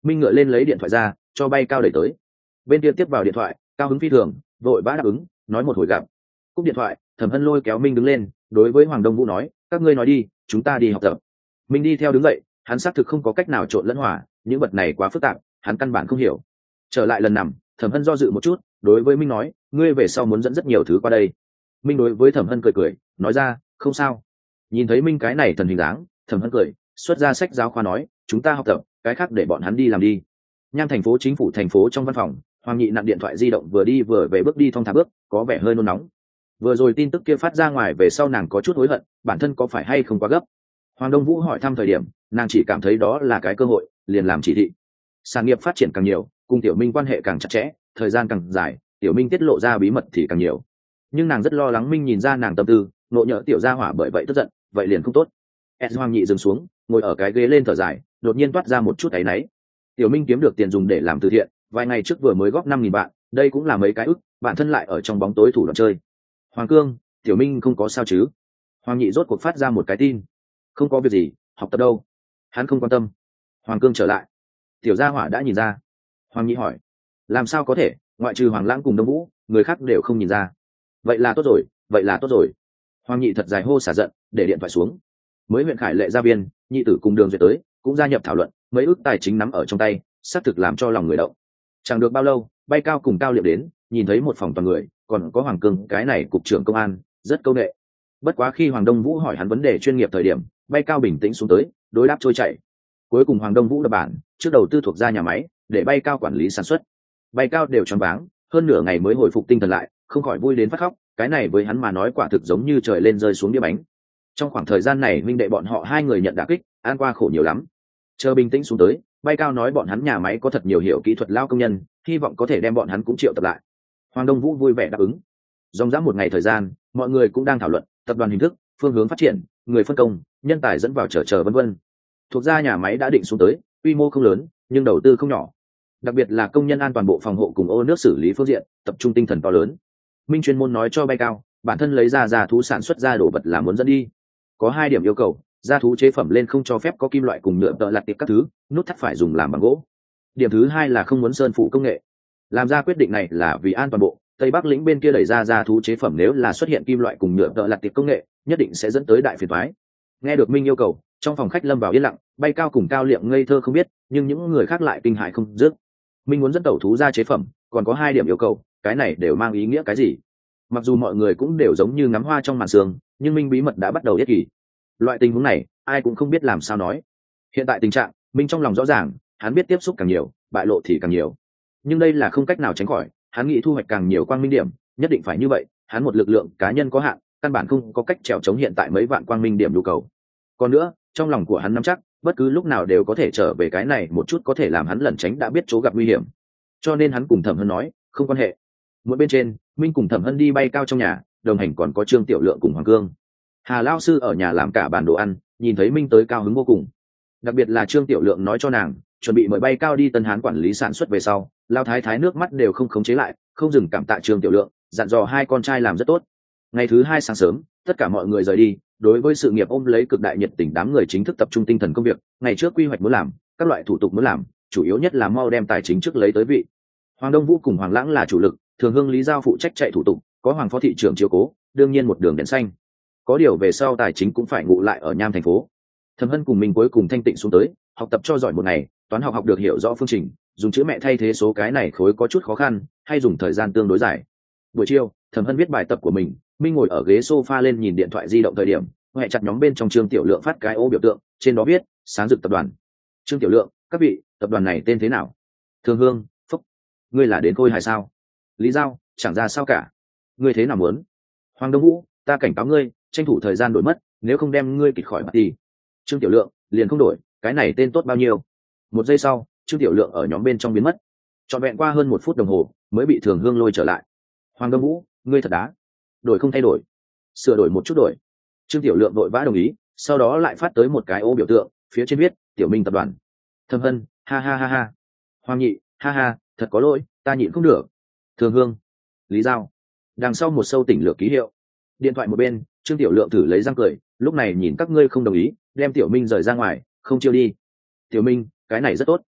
Minh ngựa lên lấy điện thoại ra cho bay cao đẩy tới. Bên kia tiếp vào điện thoại, cao hứng phi thường, vội vã đáp ứng, nói một hồi gặp. Cúp điện thoại, Thẩm Hân lôi kéo Minh đứng lên, đối với Hoàng Đông Vũ nói, các ngươi nói đi, chúng ta đi học tập. Minh đi theo đứng dậy, hắn xác thực không có cách nào trộn lẫn hòa, những vật này quá phức tạp, hắn căn bản không hiểu. Trở lại lần nằm, Thẩm Hân do dự một chút, đối với Minh nói, ngươi về sau muốn dẫn rất nhiều thứ qua đây. Minh đối với Thẩm Hân cười cười, nói ra, không sao. Nhìn thấy Minh cái này thần hình dáng, Thẩm Hân cười, xuất ra sách giáo khoa nói, chúng ta học tập, cái khác để bọn hắn đi làm đi. Nham thành phố chính phủ thành phố trong văn phòng, Hoàng Nhị nặn điện thoại di động vừa đi vừa về bước đi thong thả bước, có vẻ hơi nôn nóng. Vừa rồi tin tức kia phát ra ngoài về sau nàng có chút hối hận, bản thân có phải hay không quá gấp. Hoàng Đông Vũ hỏi thăm thời điểm, nàng chỉ cảm thấy đó là cái cơ hội, liền làm chỉ thị. Sản nghiệp phát triển càng nhiều, cùng Tiểu Minh quan hệ càng chặt chẽ, thời gian càng dài, Tiểu Minh tiết lộ ra bí mật thì càng nhiều. Nhưng nàng rất lo lắng Minh nhìn ra nàng tâm tư, nộ nhỡ Tiểu gia hỏa bởi vậy tức giận, vậy liền không tốt. Es Hoàng Nhị dừng xuống, ngồi ở cái ghế lên thở dài, đột nhiên toát ra một chút áy náy. Tiểu Minh kiếm được tiền dùng để làm từ thiện, vài ngày trước vừa mới góp năm nghìn bạn, đây cũng là mấy cái ức, bản thân lại ở trong bóng tối thủ đoạn chơi. Hoàng Cương, Tiểu Minh không có sao chứ? Hoàng Nhị rốt cuộc phát ra một cái tin. Không có việc gì, học tập đâu? Hắn không quan tâm. Hoàng Cương trở lại. Tiểu gia hỏa đã nhìn ra. Hoàng Nhị hỏi, làm sao có thể, ngoại trừ Hoàng Lãng cùng Đông Vũ, người khác đều không nhìn ra. Vậy là tốt rồi, vậy là tốt rồi. Hoàng Nhị thật dài hô xả giận, để điện thoại xuống. Mới huyện Khải Lệ gia viên, Nhị tử cùng Đường Duyệt tới, cũng gia nhập thảo luận, mấy ước tài chính nắm ở trong tay, xác thực làm cho lòng người động. Chẳng được bao lâu, bay cao cùng Cao Liệm đến, nhìn thấy một phòng toàn người, còn có Hoàng Cương, cái này cục trưởng công an, rất câu nệ. Bất quá khi Hoàng Đông Vũ hỏi hắn vấn đề chuyên nghiệp thời điểm, bay cao bình tĩnh xuống tới, đối đáp trôi chảy. Cuối cùng Hoàng Đông Vũ đập bản, trước đầu tư thuộc ra nhà máy, để bay cao quản lý sản xuất. Bay cao đều choáng váng, hơn nửa ngày mới hồi phục tinh thần lại, không khỏi vui đến phát khóc, cái này với hắn mà nói quả thực giống như trời lên rơi xuống đĩa bánh. Trong khoảng thời gian này minh đệ bọn họ hai người nhận đả kích, an qua khổ nhiều lắm. Chờ bình tĩnh xuống tới, bay cao nói bọn hắn nhà máy có thật nhiều hiểu kỹ thuật lao công nhân, hy vọng có thể đem bọn hắn cũng triệu tập lại. Hoàng Đông Vũ vui vẻ đáp ứng. Dòng dã một ngày thời gian, mọi người cũng đang thảo luận tập đoàn hình thức, phương hướng phát triển, người phân công, nhân tài dẫn vào chờ chờ vân vân. Thuộc ra nhà máy đã định xuống tới, quy mô không lớn, nhưng đầu tư không nhỏ. Đặc biệt là công nhân an toàn bộ phòng hộ cùng ô nước xử lý phương diện, tập trung tinh thần to lớn. Minh chuyên môn nói cho bay cao, bản thân lấy ra gia thú sản xuất ra đồ vật là muốn dẫn đi. Có hai điểm yêu cầu, gia thú chế phẩm lên không cho phép có kim loại cùng nhựa tợ lặt tiệp các thứ, nút thắt phải dùng làm bằng gỗ. Điểm thứ hai là không muốn sơn phụ công nghệ. Làm ra quyết định này là vì an toàn bộ, Tây Bắc lĩnh bên kia đẩy ra gia thú chế phẩm nếu là xuất hiện kim loại cùng nhựa tợ lặt tiệp công nghệ, nhất định sẽ dẫn tới đại phiền toái. Nghe được Minh yêu cầu, trong phòng khách lâm vào yên lặng, bay cao cùng Cao Liệm ngây thơ không biết, nhưng những người khác lại kinh hãi không dứt. Minh muốn dẫn tẩu thú ra chế phẩm, còn có hai điểm yêu cầu, cái này đều mang ý nghĩa cái gì? Mặc dù mọi người cũng đều giống như ngắm hoa trong màn sương, nhưng Minh bí mật đã bắt đầu yết kỳ. Loại tình huống này, ai cũng không biết làm sao nói. Hiện tại tình trạng, Minh trong lòng rõ ràng, hắn biết tiếp xúc càng nhiều, bại lộ thì càng nhiều. Nhưng đây là không cách nào tránh khỏi, hắn nghĩ thu hoạch càng nhiều quang minh điểm, nhất định phải như vậy, hắn một lực lượng cá nhân có hạn, căn bản không có cách trèo chống hiện tại mấy vạn quang minh điểm nhu cầu. Còn nữa, trong lòng của hắn nắm chắc, bất cứ lúc nào đều có thể trở về cái này một chút có thể làm hắn lẩn tránh đã biết chỗ gặp nguy hiểm. Cho nên hắn cùng Thẩm Hân nói, không quan hệ. Một bên trên, Minh cùng Thẩm Hân đi bay cao trong nhà, đồng hành còn có Trương Tiểu Lượng cùng Hoàng Cương. Hà lao sư ở nhà làm cả bàn đồ ăn, nhìn thấy Minh tới cao hứng vô cùng. Đặc biệt là Trương Tiểu Lượng nói cho nàng, chuẩn bị mời bay cao đi Tân Hán quản lý sản xuất về sau, lao thái thái nước mắt đều không khống chế lại, không dừng cảm tạ Trương Tiểu Lượng, dặn dò hai con trai làm rất tốt. Ngày thứ hai sáng sớm, tất cả mọi người rời đi, đối với sự nghiệp ôm lấy cực đại nhiệt tình, đám người chính thức tập trung tinh thần công việc. Ngày trước quy hoạch muốn làm, các loại thủ tục muốn làm, chủ yếu nhất là mau đem tài chính trước lấy tới vị. Hoàng Đông Vũ cùng Hoàng Lãng là chủ lực, Thường Hương Lý Giao phụ trách chạy thủ tục, có Hoàng phó thị trưởng chiếu cố, đương nhiên một đường đèn xanh. Có điều về sau tài chính cũng phải ngụ lại ở Nham thành phố. Thẩm Hân cùng mình cuối cùng thanh tịnh xuống tới, học tập cho giỏi một ngày, toán học học được hiểu rõ phương trình, dùng chữ mẹ thay thế số cái này khối có chút khó khăn, hay dùng thời gian tương đối dài. Buổi chiều, Thẩm Hân viết bài tập của mình, Minh ngồi ở ghế sofa lên nhìn điện thoại di động thời điểm, hệ chặt nhóm bên trong Trương Tiểu Lượng phát cái ô biểu tượng, trên đó viết sáng rực tập đoàn. Trương Tiểu Lượng, các vị, tập đoàn này tên thế nào? Thường Hương, phúc, ngươi là đến Khôi Hài sao? Lý Giao, chẳng ra sao cả. Ngươi thế nào muốn? Hoàng Đông Vũ, ta cảnh cáo ngươi, tranh thủ thời gian đổi mất, nếu không đem ngươi kịt khỏi mặt thì. Trương Tiểu Lượng, liền không đổi, cái này tên tốt bao nhiêu? Một giây sau, Trương Tiểu Lượng ở nhóm bên trong biến mất. Trọn vẹn qua hơn một phút đồng hồ, mới bị Thường Hương lôi trở lại. Hoàng Đông Vũ, ngươi thật đá. Đổi không thay đổi, sửa đổi một chút đổi. Trương Tiểu Lượng vội vã đồng ý, sau đó lại phát tới một cái ô biểu tượng, phía trên viết Tiểu Minh tập đoàn. Thâm Hân, ha ha ha ha. Hoàng Nhị, ha ha, thật có lỗi, ta nhịn không được. Thường Hương, Lý Giao, đằng sau một sâu tỉnh lược ký hiệu. Điện thoại một bên, Trương Tiểu Lượng thử lấy răng cười, lúc này nhìn các ngươi không đồng ý, đem Tiểu Minh rời ra ngoài, không chiêu đi. Tiểu Minh, cái này rất tốt.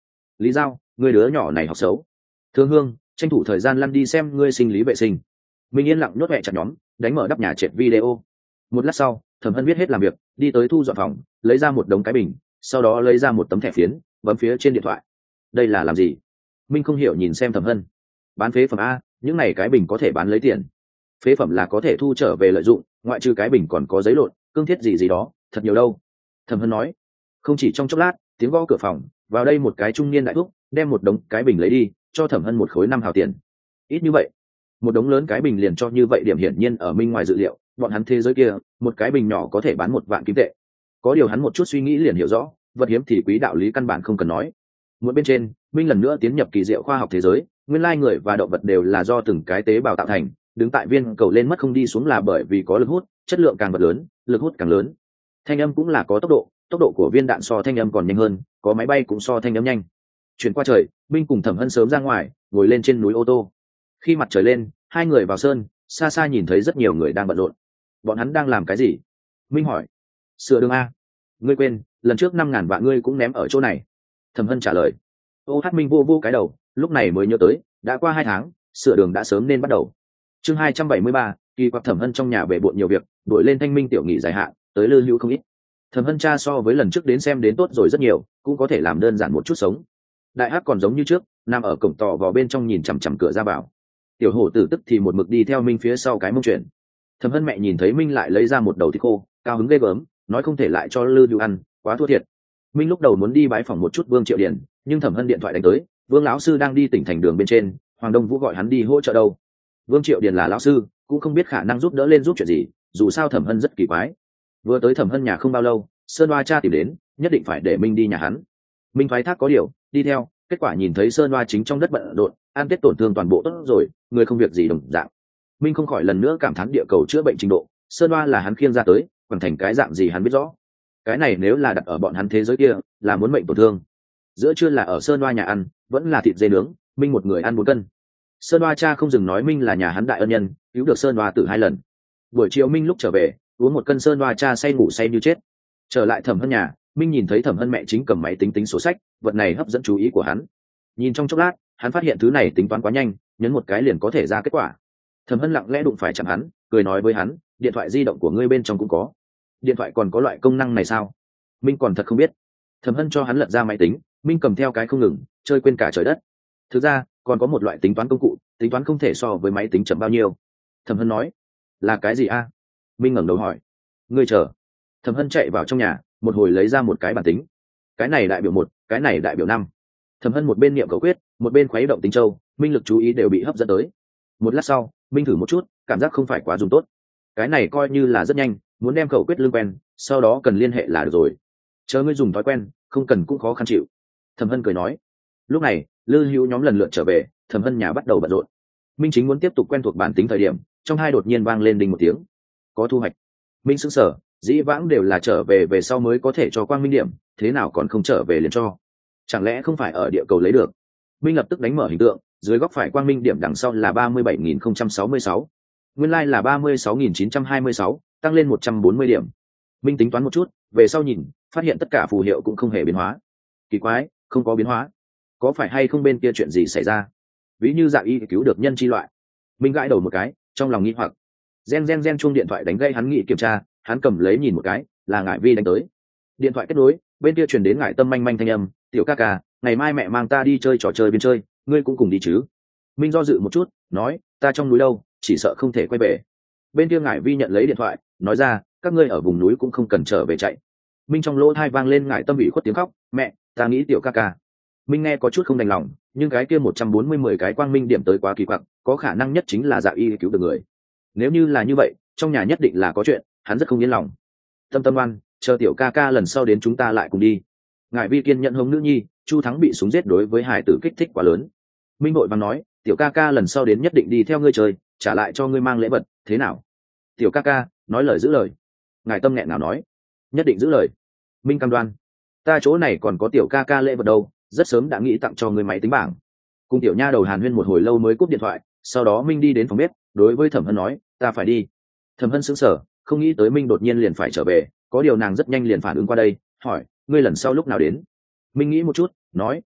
lý giao, người đứa nhỏ này học xấu. Thương hương, tranh thủ thời gian lăn đi xem ngươi sinh lý vệ sinh. Minh yên lặng nhốt mẹ chặt nhóm, đánh mở đắp nhà trệt video. Một lát sau, Thẩm Hân viết hết làm việc, đi tới thu dọn phòng, lấy ra một đống cái bình, sau đó lấy ra một tấm thẻ phiến, bấm phía trên điện thoại. Đây là làm gì? Minh không hiểu nhìn xem Thẩm Hân. Bán phế phẩm a, những này cái bình có thể bán lấy tiền. Phế phẩm là có thể thu trở về lợi dụng, ngoại trừ cái bình còn có giấy lộn, cương thiết gì gì đó, thật nhiều đâu. Thẩm Hân nói. Không chỉ trong chốc lát, tiếng gõ cửa phòng, vào đây một cái trung niên đại thúc, đem một đống cái bình lấy đi, cho Thẩm Hân một khối năm hào tiền. Ít như vậy, một đống lớn cái bình liền cho như vậy, điểm hiển nhiên ở Minh ngoài dự liệu, bọn hắn thế giới kia, một cái bình nhỏ có thể bán một vạn kim tệ. Có điều hắn một chút suy nghĩ liền hiểu rõ, vật hiếm thì quý, đạo lý căn bản không cần nói. Một bên trên, Minh lần nữa tiến nhập kỳ diệu khoa học thế giới, nguyên lai người và động vật đều là do từng cái tế bào tạo thành, đứng tại viên cầu lên mất không đi xuống là bởi vì có lực hút, chất lượng càng vật lớn, lực hút càng lớn. Thanh âm cũng là có tốc độ, tốc độ của viên đạn so thanh âm còn nhanh hơn, có máy bay cũng so thanh âm nhanh. Chuyển qua trời, Minh cùng Thẩm Hân sớm ra ngoài, ngồi lên trên núi ô tô. Khi mặt trời lên, hai người vào sơn, xa xa nhìn thấy rất nhiều người đang bận rộn. Bọn hắn đang làm cái gì? Minh hỏi. Sửa đường a. Ngươi quên, lần trước năm ngàn vạn ngươi cũng ném ở chỗ này. Thẩm Hân trả lời. Ô hát Minh vô vô cái đầu, lúc này mới nhớ tới, đã qua hai tháng, sửa đường đã sớm nên bắt đầu. Chương hai trăm bảy mươi ba, kỳ quặc Thẩm Hân trong nhà bề bộn nhiều việc, đổi lên thanh minh tiểu nghỉ dài hạn, tới lư hữu không ít. Thẩm Hân cha so với lần trước đến xem đến tốt rồi rất nhiều, cũng có thể làm đơn giản một chút sống. Đại hắc còn giống như trước, nằm ở cổng tò vào bên trong nhìn chằm chằm cửa ra vào. Tiểu hổ tử tức thì một mực đi theo Minh phía sau cái mông chuyển. Thẩm Hân mẹ nhìn thấy Minh lại lấy ra một đầu thịt khô, cao hứng ghê gớm, nói không thể lại cho lư hữu ăn, quá thua thiệt. Minh lúc đầu muốn đi bái phỏng một chút Vương Triệu Điền, nhưng Thẩm Hân điện thoại đánh tới, Vương lão sư đang đi tỉnh thành đường bên trên, Hoàng Đông Vũ gọi hắn đi hỗ trợ đâu. Vương Triệu Điền là lão sư, cũng không biết khả năng giúp đỡ lên giúp chuyện gì, dù sao Thẩm Hân rất kỳ quái. Vừa tới Thẩm Hân nhà không bao lâu, Sơn Hoa cha tìm đến, nhất định phải để Minh đi nhà hắn. Minh thoái thác có điều, đi theo, kết quả nhìn thấy Sơn Hoa chính trong đất bận rộn, ăn tết tổn thương toàn bộ tốt rồi, người không việc gì đồng dạng. Minh không khỏi lần nữa cảm thán địa cầu chữa bệnh trình độ, Sơn Hoa là hắn khiêng ra tới, còn thành cái dạng gì hắn biết rõ. Cái này nếu là đặt ở bọn hắn thế giới kia, là muốn mệnh tổn thương. Giữa trưa là ở Sơn Hoa nhà ăn, vẫn là thịt dê nướng, Minh một người ăn bốn cân. Sơn Hoa cha không dừng nói Minh là nhà hắn đại ân nhân, cứu được Sơn Hoa từ hai lần. Buổi chiều Minh lúc trở về, uống một cân Sơn Hoa cha say ngủ say như chết. Trở lại Thẩm Hân nhà, Minh nhìn thấy Thẩm Hân mẹ chính cầm máy tính tính sổ sách, vật này hấp dẫn chú ý của hắn. Nhìn trong chốc lát, hắn phát hiện thứ này tính toán quá nhanh, nhấn một cái liền có thể ra kết quả. Thẩm Hân lặng lẽ đụng phải chẳng hắn, cười nói với hắn, điện thoại di động của ngươi bên trong cũng có. Điện thoại còn có loại công năng này sao? Minh còn thật không biết. Thẩm Hân cho hắn lật ra máy tính, Minh cầm theo cái không ngừng, chơi quên cả trời đất. Thực ra, còn có một loại tính toán công cụ, tính toán không thể so với máy tính chậm bao nhiêu. Thẩm Hân nói, là cái gì a? Minh ngẩng đầu hỏi. Ngươi chờ. Thẩm Hân chạy vào trong nhà, một hồi lấy ra một cái bản tính. Cái này đại biểu một, cái này đại biểu năm. Thẩm Hân một bên niệm cầu quyết, một bên khuấy động tính châu, Minh lực chú ý đều bị hấp dẫn tới. Một lát sau, Minh thử một chút, cảm giác không phải quá dùng tốt. Cái này coi như là rất nhanh, muốn đem khẩu quyết lương quen, sau đó cần liên hệ là được rồi. Chờ ngươi dùng thói quen, không cần cũng khó khăn chịu. Thẩm Hân cười nói. Lúc này, lư hữu nhóm lần lượt trở về, Thẩm Hân nhà bắt đầu bận rộn. Minh chính muốn tiếp tục quen thuộc bản tính thời điểm, trong hai đột nhiên vang lên đinh một tiếng. Có thu hoạch. Minh sững sờ, dĩ vãng đều là trở về về sau mới có thể cho quang minh điểm, thế nào còn không trở về liền cho? Chẳng lẽ không phải ở địa cầu lấy được? Minh lập tức đánh mở hình tượng, dưới góc phải quang minh điểm đằng sau là ba mươi bảy nghìn không trăm sáu mươi sáu, nguyên lai like là ba mươi sáu nghìn chín trăm hai mươi sáu, tăng lên một trăm bốn mươi điểm. Minh tính toán một chút, về sau nhìn, phát hiện tất cả phù hiệu cũng không hề biến hóa. Kỳ quái, không có biến hóa. Có phải hay không bên kia chuyện gì xảy ra? Ví như Dạ Y cứu được nhân chi loại. Minh gãi đầu một cái, trong lòng nghi hoặc. Gen gen gen chuông điện thoại đánh gây hắn nghĩ kiểm tra, hắn cầm lấy nhìn một cái, là Ngải Vi đánh tới. Điện thoại kết nối, bên kia truyền đến Ngải Tâm manh manh thanh âm, "Tiểu ca ca, ngày mai mẹ mang ta đi chơi trò chơi bên chơi, ngươi cũng cùng đi chứ?" Minh do dự một chút, nói, "Ta trong núi đâu, chỉ sợ không thể quay về." Bên kia Ngải Vi nhận lấy điện thoại, nói ra, "Các ngươi ở vùng núi cũng không cần trở về chạy." Minh trong lỗ tai vang lên Ngải Tâm ủy khuất tiếng khóc, "Mẹ, ta nghĩ tiểu ca ca." Minh nghe có chút không đành lòng, nhưng cái kia một trăm bốn mươi mười cái quang minh điểm tới quá kỳ quặc, có khả năng nhất chính là Dạ Y cứu được người. Nếu như là như vậy, trong nhà nhất định là có chuyện, hắn rất không yên lòng. Tâm Tâm ngoan, chờ tiểu ca ca lần sau đến chúng ta lại cùng đi. Ngải Vi kiên nhận hống nữ nhi, Chu Thắng bị súng giết đối với hải tử kích thích quá lớn. Minh vội vàng nói, tiểu ca ca lần sau đến nhất định đi theo ngươi chơi, trả lại cho ngươi mang lễ vật, thế nào? Tiểu ca ca, nói lời giữ lời. Ngải Tâm nghẹn nào nói, nhất định giữ lời. Minh cam đoan, ta chỗ này còn có tiểu ca ca lễ vật đâu, rất sớm đã nghĩ tặng cho ngươi máy tính bảng. Cùng tiểu nha đầu Hàn Huyên một hồi lâu mới cúp điện thoại, sau đó Minh đi đến phòng bếp, đối với Thẩm Hân nói, ta phải đi. Thẩm Hân sững sờ, không nghĩ tới Minh đột nhiên liền phải trở về, có điều nàng rất nhanh liền phản ứng qua đây, hỏi, ngươi lần sau lúc nào đến? Minh nghĩ một chút, nói,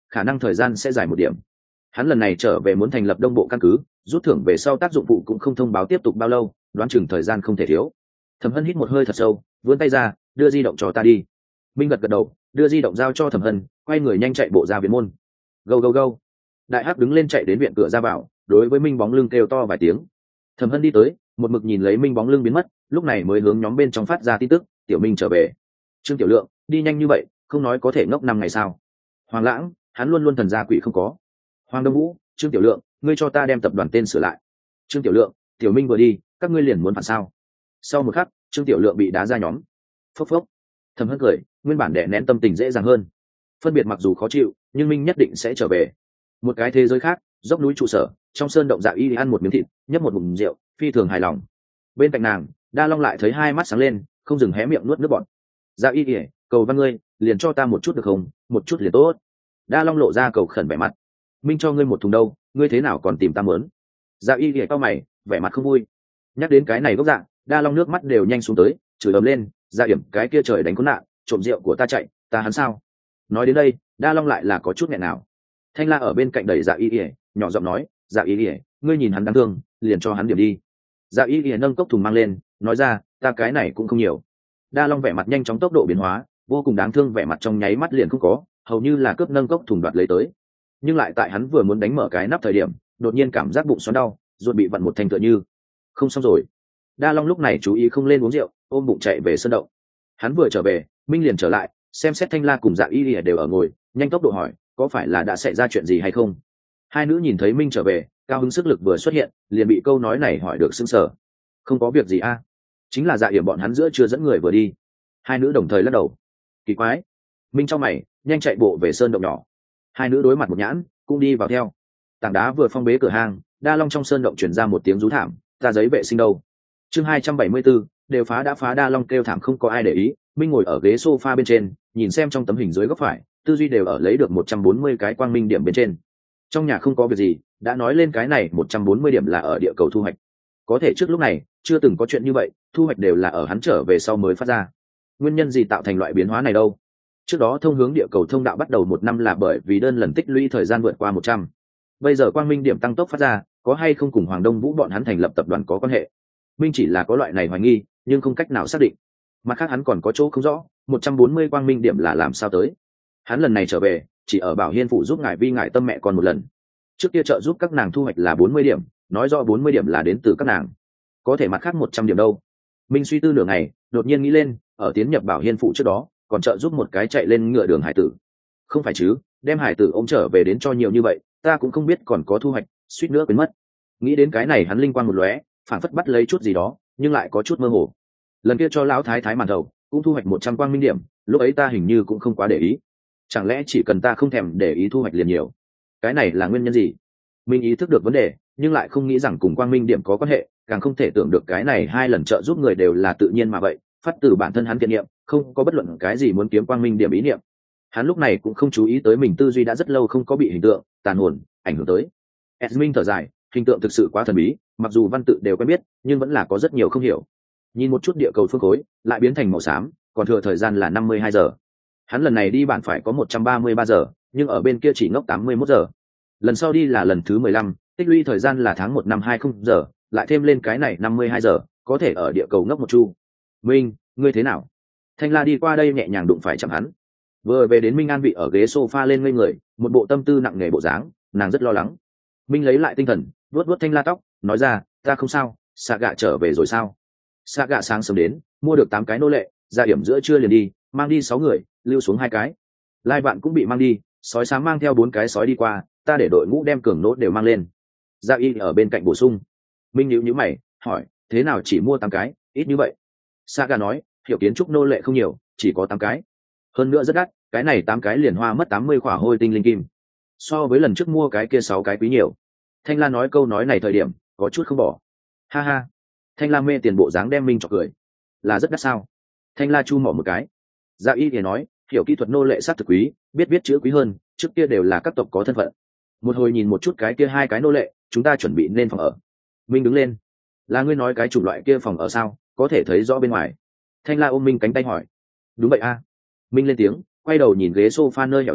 khả năng thời gian sẽ dài một điểm. Hắn lần này trở về muốn thành lập đông bộ căn cứ, rút thưởng về sau tác dụng phụ cũng không thông báo tiếp tục bao lâu, đoán chừng thời gian không thể thiếu. Thẩm Hân hít một hơi thật sâu, vươn tay ra, đưa di động cho ta đi. Minh gật gật đầu, đưa di động giao cho Thẩm Hân, quay người nhanh chạy bộ ra viện môn. Go go go. Đại Hắc đứng lên chạy đến viện cửa ra vào, đối với Minh bóng lưng kêu to vài tiếng. Thẩm Hân đi tới, một mực nhìn lấy Minh bóng lưng biến mất, lúc này mới hướng nhóm bên trong phát ra tin tức, Tiểu Minh trở về. Trương Tiểu Lượng, đi nhanh như vậy, không nói có thể ngốc năm ngày sao? Hoàng Lãng, hắn luôn luôn thần gia quỷ không có. Hoàng Đông Vũ, Trương Tiểu Lượng, ngươi cho ta đem tập đoàn tên sửa lại. Trương Tiểu Lượng, Tiểu Minh vừa đi, các ngươi liền muốn phản sao? Sau một khắc, Trương Tiểu Lượng bị đá ra nhóm. Phốc phốc. Thẩm Hân cười, nguyên bản đè nén tâm tình dễ dàng hơn. Phân biệt mặc dù khó chịu, nhưng Minh nhất định sẽ trở về. Một cái thế giới khác, dốc núi trụ sở, trong sơn động Dạ Y ăn một miếng thịt, nhấp một ngụm rượu, phi thường hài lòng. Bên cạnh nàng, Đa Long lại thấy hai mắt sáng lên, không dừng hé miệng nuốt nước bọt. Dạ Y, cầu văn ngươi, liền cho ta một chút được không? Một chút liền tốt. Đa Long lộ ra cầu khẩn vẻ mặt. Minh cho ngươi một thùng đâu, ngươi thế nào còn tìm ta mớn? Dạ Y cao mày, vẻ mặt không vui. Nhắc đến cái này gốc dạng, Đa Long nước mắt đều nhanh xuống tới, chửi ầm lên, Dạ Yểm cái kia trời đánh khốn nạn, trộm rượu của ta chạy, ta hắn sao? Nói đến đây, Đa Long lại là có chút nghẹn nào. Thanh La ở bên cạnh đẩy Dạ Y, nhỏ giọng nói, Dạ Y, ngươi nhìn hắn đáng thương, liền cho hắn điểm đi. Dạ Y nâng cốc thùng mang lên, nói ra, ta cái này cũng không nhiều. Đa Long vẻ mặt nhanh chóng tốc độ biến hóa, vô cùng đáng thương, vẻ mặt trong nháy mắt liền không có, hầu như là cướp nâng cốc thùng đoạt lấy tới. Nhưng lại tại hắn vừa muốn đánh mở cái nắp thời điểm, đột nhiên cảm giác bụng xoắn đau, ruột bị vặn một thành tựa như không xong rồi. Đa Long lúc này chú ý không lên uống rượu, ôm bụng chạy về sân động. Hắn vừa trở về, Minh liền trở lại, xem xét Thanh La cùng Dạ Y đều ở ngồi, nhanh tốc độ hỏi, có phải là đã xảy ra chuyện gì hay không? Hai nữ nhìn thấy Minh trở về, cao hứng sức lực vừa xuất hiện, liền bị câu nói này hỏi được sững sờ. Không có việc gì a, chính là Dạ Yểm bọn hắn giữa chưa dẫn người vừa đi. Hai nữ đồng thời lắc đầu. Kỳ quái. Minh trong mày, nhanh chạy bộ về sơn động nhỏ. Hai nữ đối mặt một nhãn, cũng đi vào theo. Tảng đá vừa phong bế cửa hang, Đa Long trong sơn động truyền ra một tiếng rú thảm, ta giấy vệ sinh đâu? Chương hai trăm bảy mươi bốn, đều phá đã phá. Đa Long kêu thảm không có ai để ý, Minh ngồi ở ghế sofa bên trên, nhìn xem trong tấm hình dưới góc phải, tư duy đều ở lấy được một trăm bốn mươi cái quang minh điểm bên trên. Trong nhà không có việc gì, đã nói lên cái này một trăm bốn mươi điểm là ở địa cầu thu hoạch. Có thể trước lúc này chưa từng có chuyện như vậy, thu hoạch đều là ở hắn trở về sau mới phát ra. Nguyên nhân gì tạo thành loại biến hóa này đâu? Trước đó thông hướng địa cầu thông đạo bắt đầu một năm là bởi vì đơn lần tích lũy thời gian vượt qua một trăm. Bây giờ quang minh điểm tăng tốc phát ra, có hay không cùng Hoàng Đông Vũ bọn hắn thành lập tập đoàn có quan hệ? Minh chỉ là có loại này hoài nghi, nhưng không cách nào xác định. Mặt khác hắn còn có chỗ không rõ, một trăm bốn mươi quang minh điểm là làm sao tới? Hắn lần này trở về, chỉ ở Bảo Hiên phủ giúp ngài Vi ngài tâm mẹ còn một lần. Trước kia trợ giúp các nàng thu hoạch là bốn mươi điểm, nói rõ bốn mươi điểm là đến từ các nàng. Có thể mặt khác một trăm điểm đâu? Minh suy tư nửa ngày, đột nhiên nghĩ lên, ở tiến nhập Bảo Hiên phủ trước đó, còn trợ giúp một cái chạy lên ngựa đường hải tử. Không phải chứ, đem hải tử ôm trở về đến cho nhiều như vậy, ta cũng không biết còn có thu hoạch, suýt nữa quên mất. Nghĩ đến cái này hắn linh quang một lóe, phản phất bắt lấy chút gì đó, nhưng lại có chút mơ hồ. Lần kia cho lão thái thái màn thầu, cũng thu hoạch một trăm quang minh điểm, lúc ấy ta hình như cũng không quá để ý. Chẳng lẽ chỉ cần ta không thèm để ý thu hoạch liền nhiều? Cái này là nguyên nhân gì? Minh ý thức được vấn đề, nhưng lại không nghĩ rằng cùng quang minh điểm có quan hệ, càng không thể tưởng được cái này hai lần trợ giúp người đều là tự nhiên mà vậy, phát từ bản thân hắn thiện niệm, không có bất luận cái gì muốn kiếm quang minh điểm ý niệm. Hắn lúc này cũng không chú ý tới mình tư duy đã rất lâu không có bị hình tượng tàn hồn ảnh hưởng tới. Esmin thở dài, hình tượng thực sự quá thần bí, mặc dù văn tự đều quen biết, nhưng vẫn là có rất nhiều không hiểu. Nhìn một chút địa cầu phương khối, lại biến thành màu xám, còn thừa thời gian là năm mươi hai giờ. Hắn lần này đi bản phải có một trăm ba mươi ba giờ, nhưng ở bên kia chỉ ngốc tám mươi mốt giờ. Lần sau đi là lần thứ mười lăm, tích lũy thời gian là tháng một năm hai mươi giờ, lại thêm lên cái này năm mươi hai giờ, có thể ở địa cầu ngốc một chu. Minh, ngươi thế nào? Thanh La đi qua đây nhẹ nhàng đụng phải chạm hắn. Vừa về đến Minh an vị ở ghế sofa lên ngây người, một bộ tâm tư nặng nề bộ dáng, nàng rất lo lắng. Minh lấy lại tinh thần, vuốt vuốt Thanh La tóc, nói ra, ta không sao, Xạ Gạ trở về rồi sao? Xạ Gạ sáng sớm đến, mua được tám cái nô lệ, ra điểm giữa trưa liền đi, mang đi sáu người, lưu xuống hai cái. Lai Vạn cũng bị mang đi, sói sáng mang theo bốn cái sói đi qua, ta để đội ngũ đem cường nốt đều mang lên. Gia Y ở bên cạnh bổ sung. Minh nhíu nhíu mày, hỏi, thế nào chỉ mua tám cái, ít như vậy? Saga nói, hiểu kiến trúc nô lệ không nhiều, chỉ có tám cái. Hơn nữa rất đắt, cái này tám cái liền hoa mất tám mươi khỏa hôi tinh linh kim. So với lần trước mua cái kia sáu cái quý nhiều. Thanh La nói câu nói này thời điểm, có chút không bỏ. Ha ha. Thanh La mê tiền bộ dáng đem Minh chọc cười. Là rất đắt sao? Thanh La chu mỏ một cái. Gia Y thì nói, hiểu kỹ thuật nô lệ sát thực quý, biết viết chữ quý hơn, trước kia đều là các tộc có thân phận. Một hồi nhìn một chút cái kia hai cái nô lệ, chúng ta chuẩn bị nên phòng ở. Minh đứng lên. Là ngươi nói cái chủng loại kia phòng ở sao, có thể thấy rõ bên ngoài? Thanh La ôm Minh cánh tay hỏi. Đúng vậy a. Minh lên tiếng, quay đầu nhìn ghế sofa nơi hẻo lánh,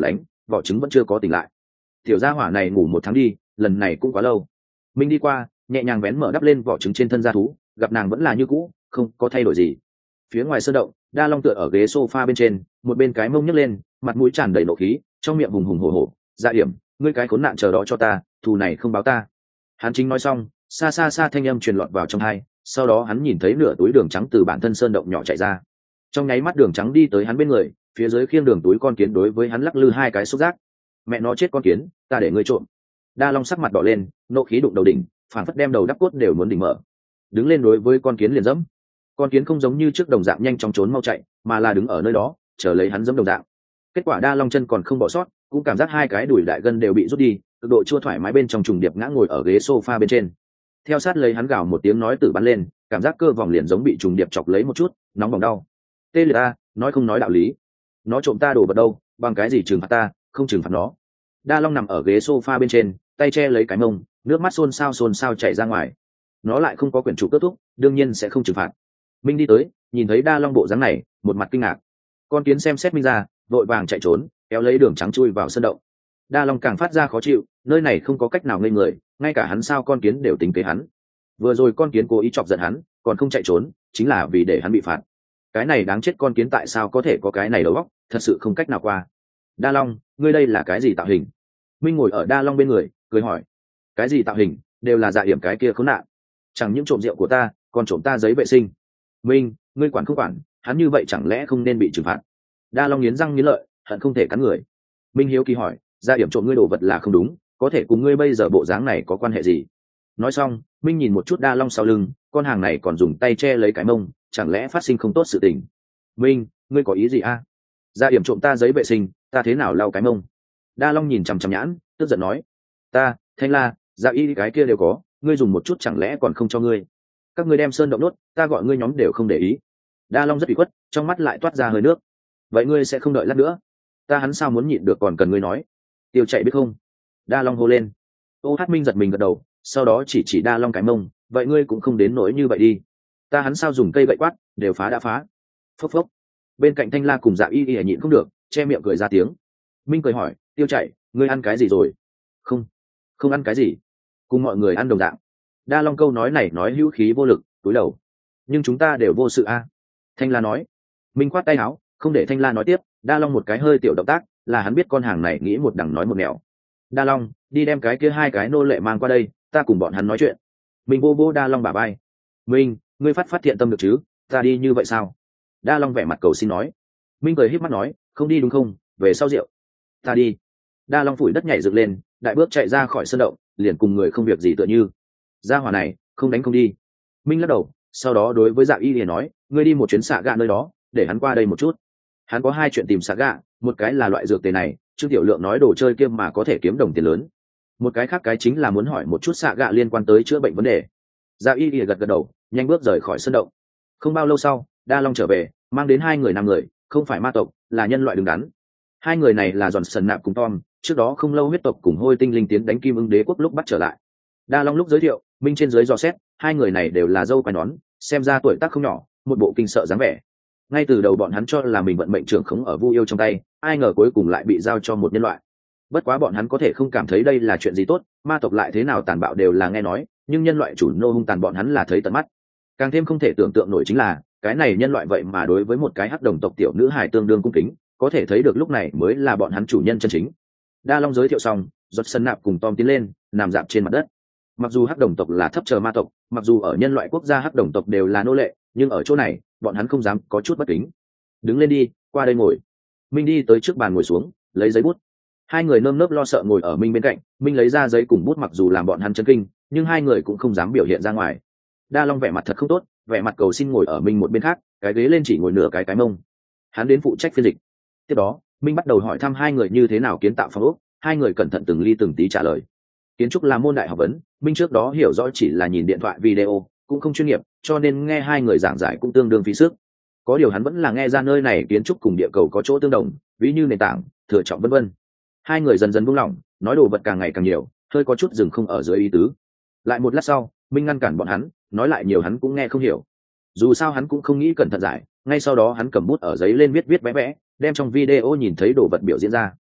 vỏ trứng vẫn chưa có tỉnh lại. Tiểu gia hỏa này ngủ một tháng đi, lần này cũng quá lâu. Minh đi qua, nhẹ nhàng vén mở đắp lên vỏ trứng trên thân da thú, gặp nàng vẫn là như cũ, không có thay đổi gì. Phía ngoài sơn động, Đa Long tựa ở ghế sofa bên trên, một bên cái mông nhấc lên, mặt mũi tràn đầy nộ khí, trong miệng hùng hùng hổ hổ. Dạ Hiểm, ngươi cái khốn nạn chờ đó cho ta, thù này không báo ta. Hắn chính nói xong, xa xa xa thanh âm truyền lọt vào trong tai, sau đó hắn nhìn thấy nửa túi đường trắng từ bản thân sơn động nhỏ chạy ra. Trong nháy mắt đường trắng đi tới hắn bên người, phía dưới khiêng đường túi con kiến đối với hắn lắc lư hai cái xúc giác. Mẹ nó chết con kiến, ta để ngươi trộm. Đa Long sắc mặt đỏ lên, nộ khí đụng đầu đỉnh, phản phất đem đầu đắp cốt đều muốn đỉnh mở. Đứng lên đối với con kiến liền dẫm. Con kiến không giống như trước đồng dạng nhanh chóng trốn mau chạy, mà là đứng ở nơi đó chờ lấy hắn dẫm đồng dạng. Kết quả Đa Long chân còn không bỏ sót, cũng cảm giác hai cái đùi đại gân đều bị rút đi, cực độ chua thoải mái bên trong trùng điệp ngã ngồi ở ghế sofa bên trên. Theo sát lấy hắn gào một tiếng nói tử bắn lên, cảm giác cơ vòng liền giống bị trùng điệp chọc lấy một chút, nóng bỏng đau. Tê liệt ta, nói không nói đạo lý. Nó trộm ta đồ vật đâu, bằng cái gì trừng phạt ta, không trừng phạt nó. Đa Long nằm ở ghế sofa bên trên, tay che lấy cái mông, nước mắt xôn xao xôn xao chảy ra ngoài. Nó lại không có quyền chủ kết thúc, đương nhiên sẽ không trừng phạt. Minh đi tới, nhìn thấy Đa Long bộ dáng này, một mặt kinh ngạc. Con kiến xem xét Minh ra, vội vàng chạy trốn, kéo lấy đường trắng chui vào sân động. Đa Long càng phát ra khó chịu, nơi này không có cách nào ngây người, ngay cả hắn sao con kiến đều tính kế hắn. Vừa rồi con kiến cố ý chọc giận hắn, còn không chạy trốn, chính là vì để hắn bị phạt. Cái này đáng chết con kiến tại sao có thể có cái này đầu óc, thật sự không cách nào qua. Đa Long, ngươi đây là cái gì tạo hình? Minh ngồi ở Đa Long bên người, cười hỏi. Cái gì tạo hình, đều là Dạ Hiểm cái kia khốn nạn. Chẳng những trộm rượu của ta, còn trộm ta giấy vệ sinh. Minh, ngươi quản không quản, hắn như vậy chẳng lẽ không nên bị trừng phạt? Đa Long nghiến răng nghiến lợi, hận không thể cắn người. Minh hiếu kỳ hỏi, Dạ Hiểm trộm ngươi đồ vật là không đúng, có thể cùng ngươi bây giờ bộ dáng này có quan hệ gì? Nói xong, Minh nhìn một chút Đa Long sau lưng, con hàng này còn dùng tay che lấy cái mông, chẳng lẽ phát sinh không tốt sự tình? Minh, ngươi có ý gì a? Dạ Hiểm trộm ta giấy vệ sinh, ta thế nào lau cái mông? Đa Long nhìn chằm chằm nhãn, tức giận nói, ta, Thanh La, Dạ Y cái kia đều có, ngươi dùng một chút chẳng lẽ còn không cho ngươi? Các ngươi đem sơn động đốt, ta gọi ngươi nhóm đều không để ý. Đa Long rất ủy khuất, trong mắt lại toát ra hơi nước. Vậy ngươi sẽ không đợi lát nữa? Ta hắn sao muốn nhịn được còn cần ngươi nói? Tiêu chạy biết không? Đa Long hô lên. Ô Hát Minh giật mình gật đầu, sau đó chỉ chỉ Đa Long cái mông, vậy ngươi cũng không đến nỗi như vậy đi. Ta hắn sao dùng cây gậy quát, đều phá đã phá. Phốc phốc. Bên cạnh Thanh La cùng Dạ Y Y nhịn không được, che miệng cười ra tiếng. Minh cười hỏi, Tiêu chạy, ngươi ăn cái gì rồi? Không, không ăn cái gì. Cùng mọi người ăn đồng dạng. Đa Long câu nói này nói hữu khí vô lực, túi đầu. Nhưng chúng ta đều vô sự a. Thanh La nói. Minh khoát tay áo, không để Thanh La nói tiếp. Đa Long một cái hơi tiểu động tác, là hắn biết con hàng này nghĩ một đằng nói một nẻo. Đa Long, đi đem cái kia hai cái nô lệ mang qua đây, ta cùng bọn hắn nói chuyện. Minh vô vô Đa Long bả vai. Minh, ngươi phát phát thiện tâm được chứ, ta đi như vậy sao? Đa Long vẻ mặt cầu xin nói. Minh cười híp mắt nói, không đi đúng không, về sau rượu. Ta đi. Đa Long phủi đất nhảy dựng lên, đại bước chạy ra khỏi sân động, liền cùng người không việc gì tựa như. Gia hỏa này, không đánh không đi. Minh lắc đầu, sau đó đối với Dạ Y liền nói, ngươi đi một chuyến xạ gạ nơi đó, để hắn qua đây một chút. Hắn có hai chuyện tìm xạ gạ, một cái là loại dược tề này, Trương Tiểu Lượng nói đồ chơi kia mà có thể kiếm đồng tiền lớn. Một cái khác cái chính là muốn hỏi một chút xạ gạ liên quan tới chữa bệnh vấn đề. Dạ Y gật gật đầu, nhanh bước rời khỏi sân động. Không bao lâu sau, Đa Long trở về, mang đến hai người năm người, không phải ma tộc, là nhân loại đứng đắn. Hai người này là Giòn Sần Nạp cùng Tom, trước đó không lâu huyết tộc cùng Hôi Tinh Linh tiến đánh Kim Ưng Đế quốc lúc bắt trở lại. Đa Long lúc giới thiệu, Minh trên dưới dò xét, hai người này đều là dâu quai nón, xem ra tuổi tác không nhỏ, một bộ kinh sợ dáng vẻ. Ngay từ đầu bọn hắn cho là mình vận mệnh trưởng khống ở Vu Yêu trong tay, ai ngờ cuối cùng lại bị giao cho một nhân loại. Bất quá bọn hắn có thể không cảm thấy đây là chuyện gì tốt, ma tộc lại thế nào tàn bạo đều là nghe nói, nhưng nhân loại chủ nô hung tàn bọn hắn là thấy tận mắt. Càng thêm không thể tưởng tượng nổi chính là, cái này nhân loại vậy mà đối với một cái hắc đồng tộc tiểu nữ hài tương đương cung kính, có thể thấy được lúc này mới là bọn hắn chủ nhân chân chính. Đa Long giới thiệu xong, Giọt Sân Nạp cùng Tom tiến lên, nằm dạp trên mặt đất. Mặc dù hắc đồng tộc là thấp chờ ma tộc, mặc dù ở nhân loại quốc gia hắc đồng tộc đều là nô lệ, nhưng ở chỗ này, bọn hắn không dám có chút bất kính. Đứng lên đi, qua đây ngồi. Minh đi tới trước bàn ngồi xuống, lấy giấy bút. Hai người nơm nớp lo sợ ngồi ở Minh bên cạnh, Minh lấy ra giấy cùng bút mặc dù làm bọn hắn chấn kinh, nhưng hai người cũng không dám biểu hiện ra ngoài. Đa Long vẻ mặt thật không tốt, vẻ mặt cầu xin ngồi ở Minh một bên khác, cái ghế lên chỉ ngồi nửa cái cái mông. Hắn đến phụ trách phiên dịch. Tiếp đó, Minh bắt đầu hỏi thăm hai người như thế nào kiến tạo phòng ốc, hai người cẩn thận từng ly từng tí trả lời. Kiến trúc là môn đại học vấn, Minh trước đó hiểu rõ chỉ là nhìn điện thoại video, cũng không chuyên nghiệp, cho nên nghe hai người giảng giải cũng tương đương phí sức. Có điều hắn vẫn là nghe ra nơi này kiến trúc cùng địa cầu có chỗ tương đồng, ví như nền tảng, thừa trọng vân vân. Hai người dần dần buông lỏng, nói đồ vật càng ngày càng nhiều, hơi có chút dừng không ở dưới ý tứ. Lại một lát sau, Minh ngăn cản bọn hắn, nói lại nhiều hắn cũng nghe không hiểu. Dù sao hắn cũng không nghĩ cẩn thận giải, ngay sau đó hắn cầm bút ở giấy lên viết viết vẽ vẽ, đem trong video nhìn thấy đồ vật biểu diễn ra.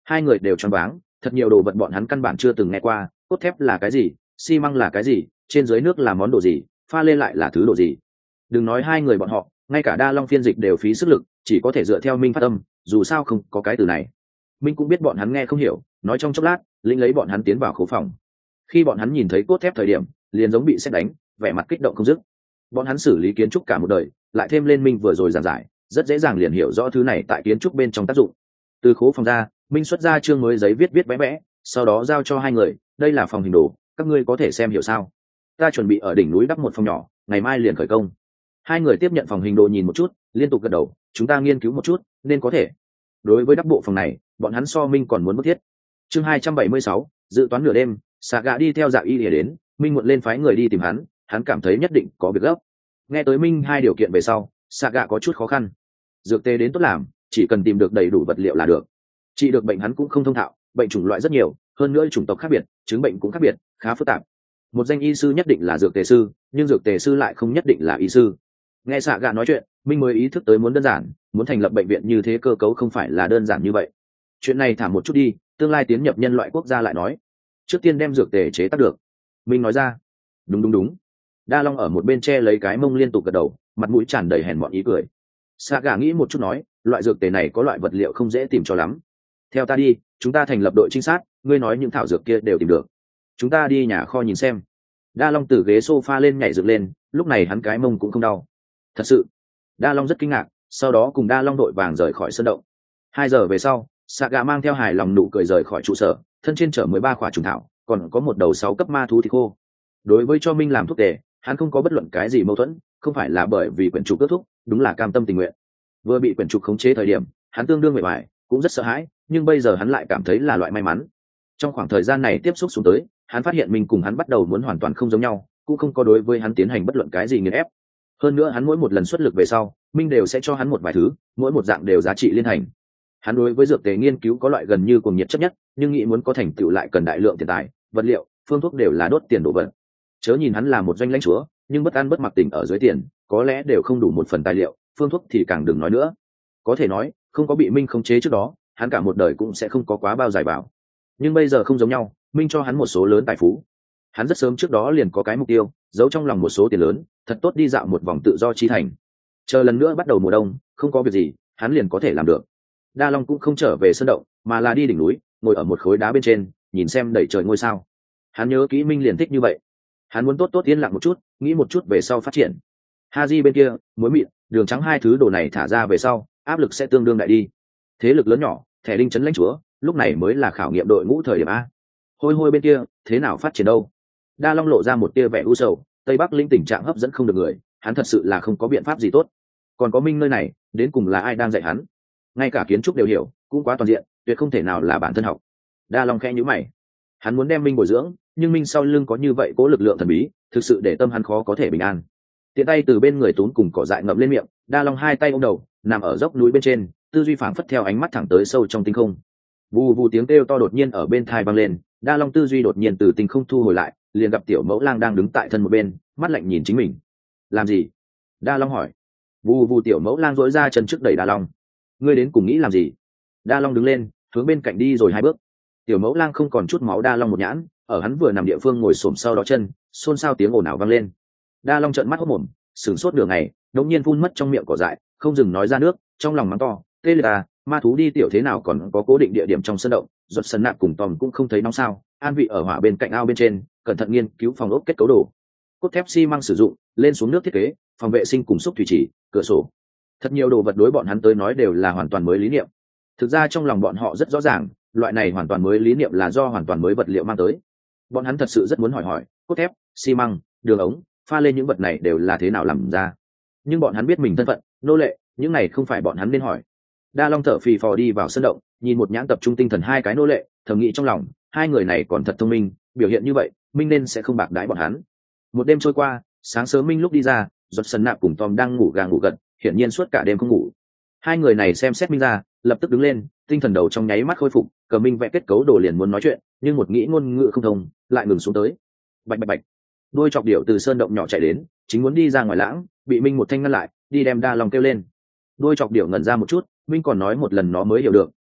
Hai người đều choáng váng, thật nhiều đồ vật bọn hắn căn bản chưa từng nghe qua. Cốt thép là cái gì, xi măng là cái gì, trên dưới nước là món đồ gì, pha lên lại là thứ đồ gì. Đừng nói hai người bọn họ, ngay cả Đa Long phiên dịch đều phí sức lực, chỉ có thể dựa theo Minh phát âm, dù sao không có cái từ này. Minh cũng biết bọn hắn nghe không hiểu, nói trong chốc lát lĩnh lấy bọn hắn tiến vào khố phòng. Khi bọn hắn nhìn thấy cốt thép thời điểm, liền giống bị sét đánh, vẻ mặt kích động không dứt. Bọn hắn xử lý kiến trúc cả một đời, lại thêm lên Minh vừa rồi giảng giải, rất dễ dàng liền hiểu rõ thứ này tại kiến trúc bên trong tác dụng. Từ khố phòng ra, Minh xuất ra chương mới giấy viết viết vẽ vẽ, sau đó giao cho hai người, đây là phòng hình đồ, các ngươi có thể xem hiểu sao? Ta chuẩn bị ở đỉnh núi đắp một phòng nhỏ, ngày mai liền khởi công. Hai người tiếp nhận phòng hình đồ nhìn một chút, liên tục gật đầu, chúng ta nghiên cứu một chút, nên có thể. Đối với đắp bộ phòng này, bọn hắn so Minh còn muốn bức thiết. Chương hai trăm bảy mươi sáu, dự toán nửa đêm, Sạ Gạ đi theo Dạ Y Lìa đến, Minh muộn lên phái người đi tìm hắn, hắn cảm thấy nhất định có việc gấp. Nghe tới Minh hai điều kiện về sau, Sạ Gạ có chút khó khăn. Dược tê đến tốt làm, chỉ cần tìm được đầy đủ vật liệu là được. Trị được bệnh hắn cũng không thông thạo, bệnh chủng loại rất nhiều, hơn nữa chủng tộc khác biệt, chứng bệnh cũng khác biệt, khá phức tạp. Một danh y sư nhất định là dược tề sư, nhưng dược tề sư lại không nhất định là y sư. Nghe Sạ Gạ nói chuyện, Minh mới ý thức tới muốn đơn giản, muốn thành lập bệnh viện như thế cơ cấu không phải là đơn giản như vậy. Chuyện này thả một chút đi, tương lai tiến nhập nhân loại quốc gia lại nói. Trước tiên đem dược tề chế tác được. Minh nói ra. Đúng đúng đúng. Đa Long ở một bên che lấy cái mông liên tục gật đầu, mặt mũi tràn đầy hèn mọn ý cười. Sạ Gạ nghĩ một chút nói, loại dược tề này có loại vật liệu không dễ tìm cho lắm. Theo ta đi, chúng ta thành lập đội trinh sát, ngươi nói những thảo dược kia đều tìm được. Chúng ta đi nhà kho nhìn xem. Đa Long từ ghế sofa lên nhảy dựng lên, lúc này hắn cái mông cũng không đau. Thật sự. Đa Long rất kinh ngạc, sau đó cùng Đa Long đội vàng rời khỏi sân động. Hai giờ về sau, Sạ Gạ mang theo hài lòng nụ cười rời khỏi trụ sở, thân trên chở mười ba quả trùng thảo, còn có một đầu sáu cấp ma thú thịt khô. Đối với cho Minh làm thuốc tề, hắn không có bất luận cái gì mâu thuẫn, không phải là bởi vì quyển trục kết thúc, đúng là cam tâm tình nguyện. Vừa bị quyển trục khống chế thời điểm, hắn tương đương mệt mỏi, cũng rất sợ hãi, nhưng bây giờ hắn lại cảm thấy là loại may mắn. Trong khoảng thời gian này tiếp xúc xuống tới, hắn phát hiện mình cùng hắn bắt đầu muốn hoàn toàn không giống nhau, cũng không có đối với hắn tiến hành bất luận cái gì nghiền ép. Hơn nữa hắn mỗi một lần xuất lực về sau, Minh đều sẽ cho hắn một vài thứ, mỗi một dạng đều giá trị liên hành. Hắn đối với dược tề nghiên cứu có loại gần như cuồng nhiệt chấp nhất, nhưng nghĩ muốn có thành tựu lại cần đại lượng tiền tài, vật liệu, phương thuốc đều là đốt tiền đổ vật. Chớ nhìn hắn là một doanh lãnh chúa, nhưng bất ăn bất mặc tình ở dưới tiền, có lẽ đều không đủ một phần tài liệu, phương thuốc thì càng đừng nói nữa. Có thể nói, không có bị Minh khống chế trước đó, hắn cả một đời cũng sẽ không có quá bao dài vào. Nhưng bây giờ không giống nhau, Minh cho hắn một số lớn tài phú. Hắn rất sớm trước đó liền có cái mục tiêu, giấu trong lòng một số tiền lớn, thật tốt đi dạo một vòng tự do chi thành. Chờ lần nữa bắt đầu mùa đông, không có việc gì, hắn liền có thể làm được. Đa Long cũng không trở về sân động, mà là đi đỉnh núi, ngồi ở một khối đá bên trên, nhìn xem đầy trời ngôi sao. Hắn nhớ kỹ Minh liền thích như vậy. Hắn muốn tốt tốt yên lặng một chút, nghĩ một chút về sau phát triển. Haji bên kia, muối mịn, đường trắng hai thứ đồ này thả ra về sau, áp lực sẽ tương đương đại đi. Thế lực lớn nhỏ, thẻ đinh chấn lãnh chúa, lúc này mới là khảo nghiệm đội ngũ thời điểm a. Hôi hôi bên kia, thế nào phát triển đâu? Đa Long lộ ra một tia vẻ u sầu, Tây Bắc linh tình trạng hấp dẫn không được người, hắn thật sự là không có biện pháp gì tốt. Còn có Minh nơi này, đến cùng là ai đang dạy hắn? Ngay cả kiến trúc đều hiểu, cũng quá toàn diện, tuyệt không thể nào là bản thân học. Đa Long khẽ nhíu mày, hắn muốn đem Minh bồi dưỡng, nhưng Minh sau lưng có như vậy cố lực lượng thần bí, thực sự để tâm hắn khó có thể bình an. Tiện tay từ bên người túm cùng cỏ dại ngậm lên miệng, Đa Long hai tay ôm đầu, nằm ở dốc núi bên trên, tư duy phảng phất theo ánh mắt thẳng tới sâu trong tinh không. Vù vù tiếng kêu to đột nhiên ở bên tai vang lên, Đa Long tư duy đột nhiên từ tinh không thu hồi lại, liền gặp tiểu mẫu lang đang đứng tại thân một bên, mắt lạnh nhìn chính mình. Làm gì? Đa Long hỏi. Vù vù tiểu mẫu lang duỗi ra chân trước đẩy Đa Long. Ngươi đến cùng nghĩ làm gì? Đa Long đứng lên, hướng bên cạnh đi rồi hai bước. Tiểu mẫu lang không còn chút máu Đa Long một nhãn, ở hắn vừa nằm địa phương ngồi xổm sau đó chân, xôn xao tiếng ồn ào vang lên. Đa Long trợn mắt hốt mồm, sửng sốt nửa ngày, đột nhiên phun mất trong miệng cỏ dại, không dừng nói ra nước, trong lòng mắng to, tê liệt à, ma thú đi tiểu thế nào còn có cố định địa điểm trong sân động, ruột sần nạp cùng Tòm cũng không thấy nóng sao, an vị ở hỏa bên cạnh ao bên trên, cẩn thận nghiên cứu phòng ốc kết cấu đồ. Cốt thép xi măng sử dụng, lên xuống nước thiết kế, phòng vệ sinh cùng xúc thủy chỉ, cửa sổ. Thật nhiều đồ vật đối bọn hắn tới nói đều là hoàn toàn mới lý niệm. Thực ra trong lòng bọn họ rất rõ ràng, loại này hoàn toàn mới lý niệm là do hoàn toàn mới vật liệu mang tới. Bọn hắn thật sự rất muốn hỏi hỏi, cốt thép, xi măng, đường ống, pha lên những vật này đều là thế nào làm ra. Nhưng bọn hắn biết mình thân phận, nô lệ, những này không phải bọn hắn nên hỏi. Đa Long thở phì phò đi vào sân động, nhìn một nhãn tập trung tinh thần hai cái nô lệ, thầm nghĩ trong lòng, hai người này còn thật thông minh, biểu hiện như vậy, Minh nên sẽ không bạc đãi bọn hắn. Một đêm trôi qua, sáng sớm Minh lúc đi ra, giọt sần nạp cùng Tom đang ngủ gà ngủ gật, hiển nhiên suốt cả đêm không ngủ. Hai người này xem xét Minh ra, lập tức đứng lên, tinh thần đầu trong nháy mắt khôi phục, cờ Minh vẽ kết cấu đồ liền muốn nói chuyện, nhưng một nghĩ ngôn ngữ không thông, lại ngừng xuống tới. Bạch bạch bạch, đôi chọc điểu từ sơn động nhỏ chạy đến, chính muốn đi ra ngoài lãng, bị Minh một thanh ngăn lại, đi đem Đa Long kêu lên. Đôi chọc điểu ngẩn ra một chút, Minh còn nói một lần nó mới hiểu được,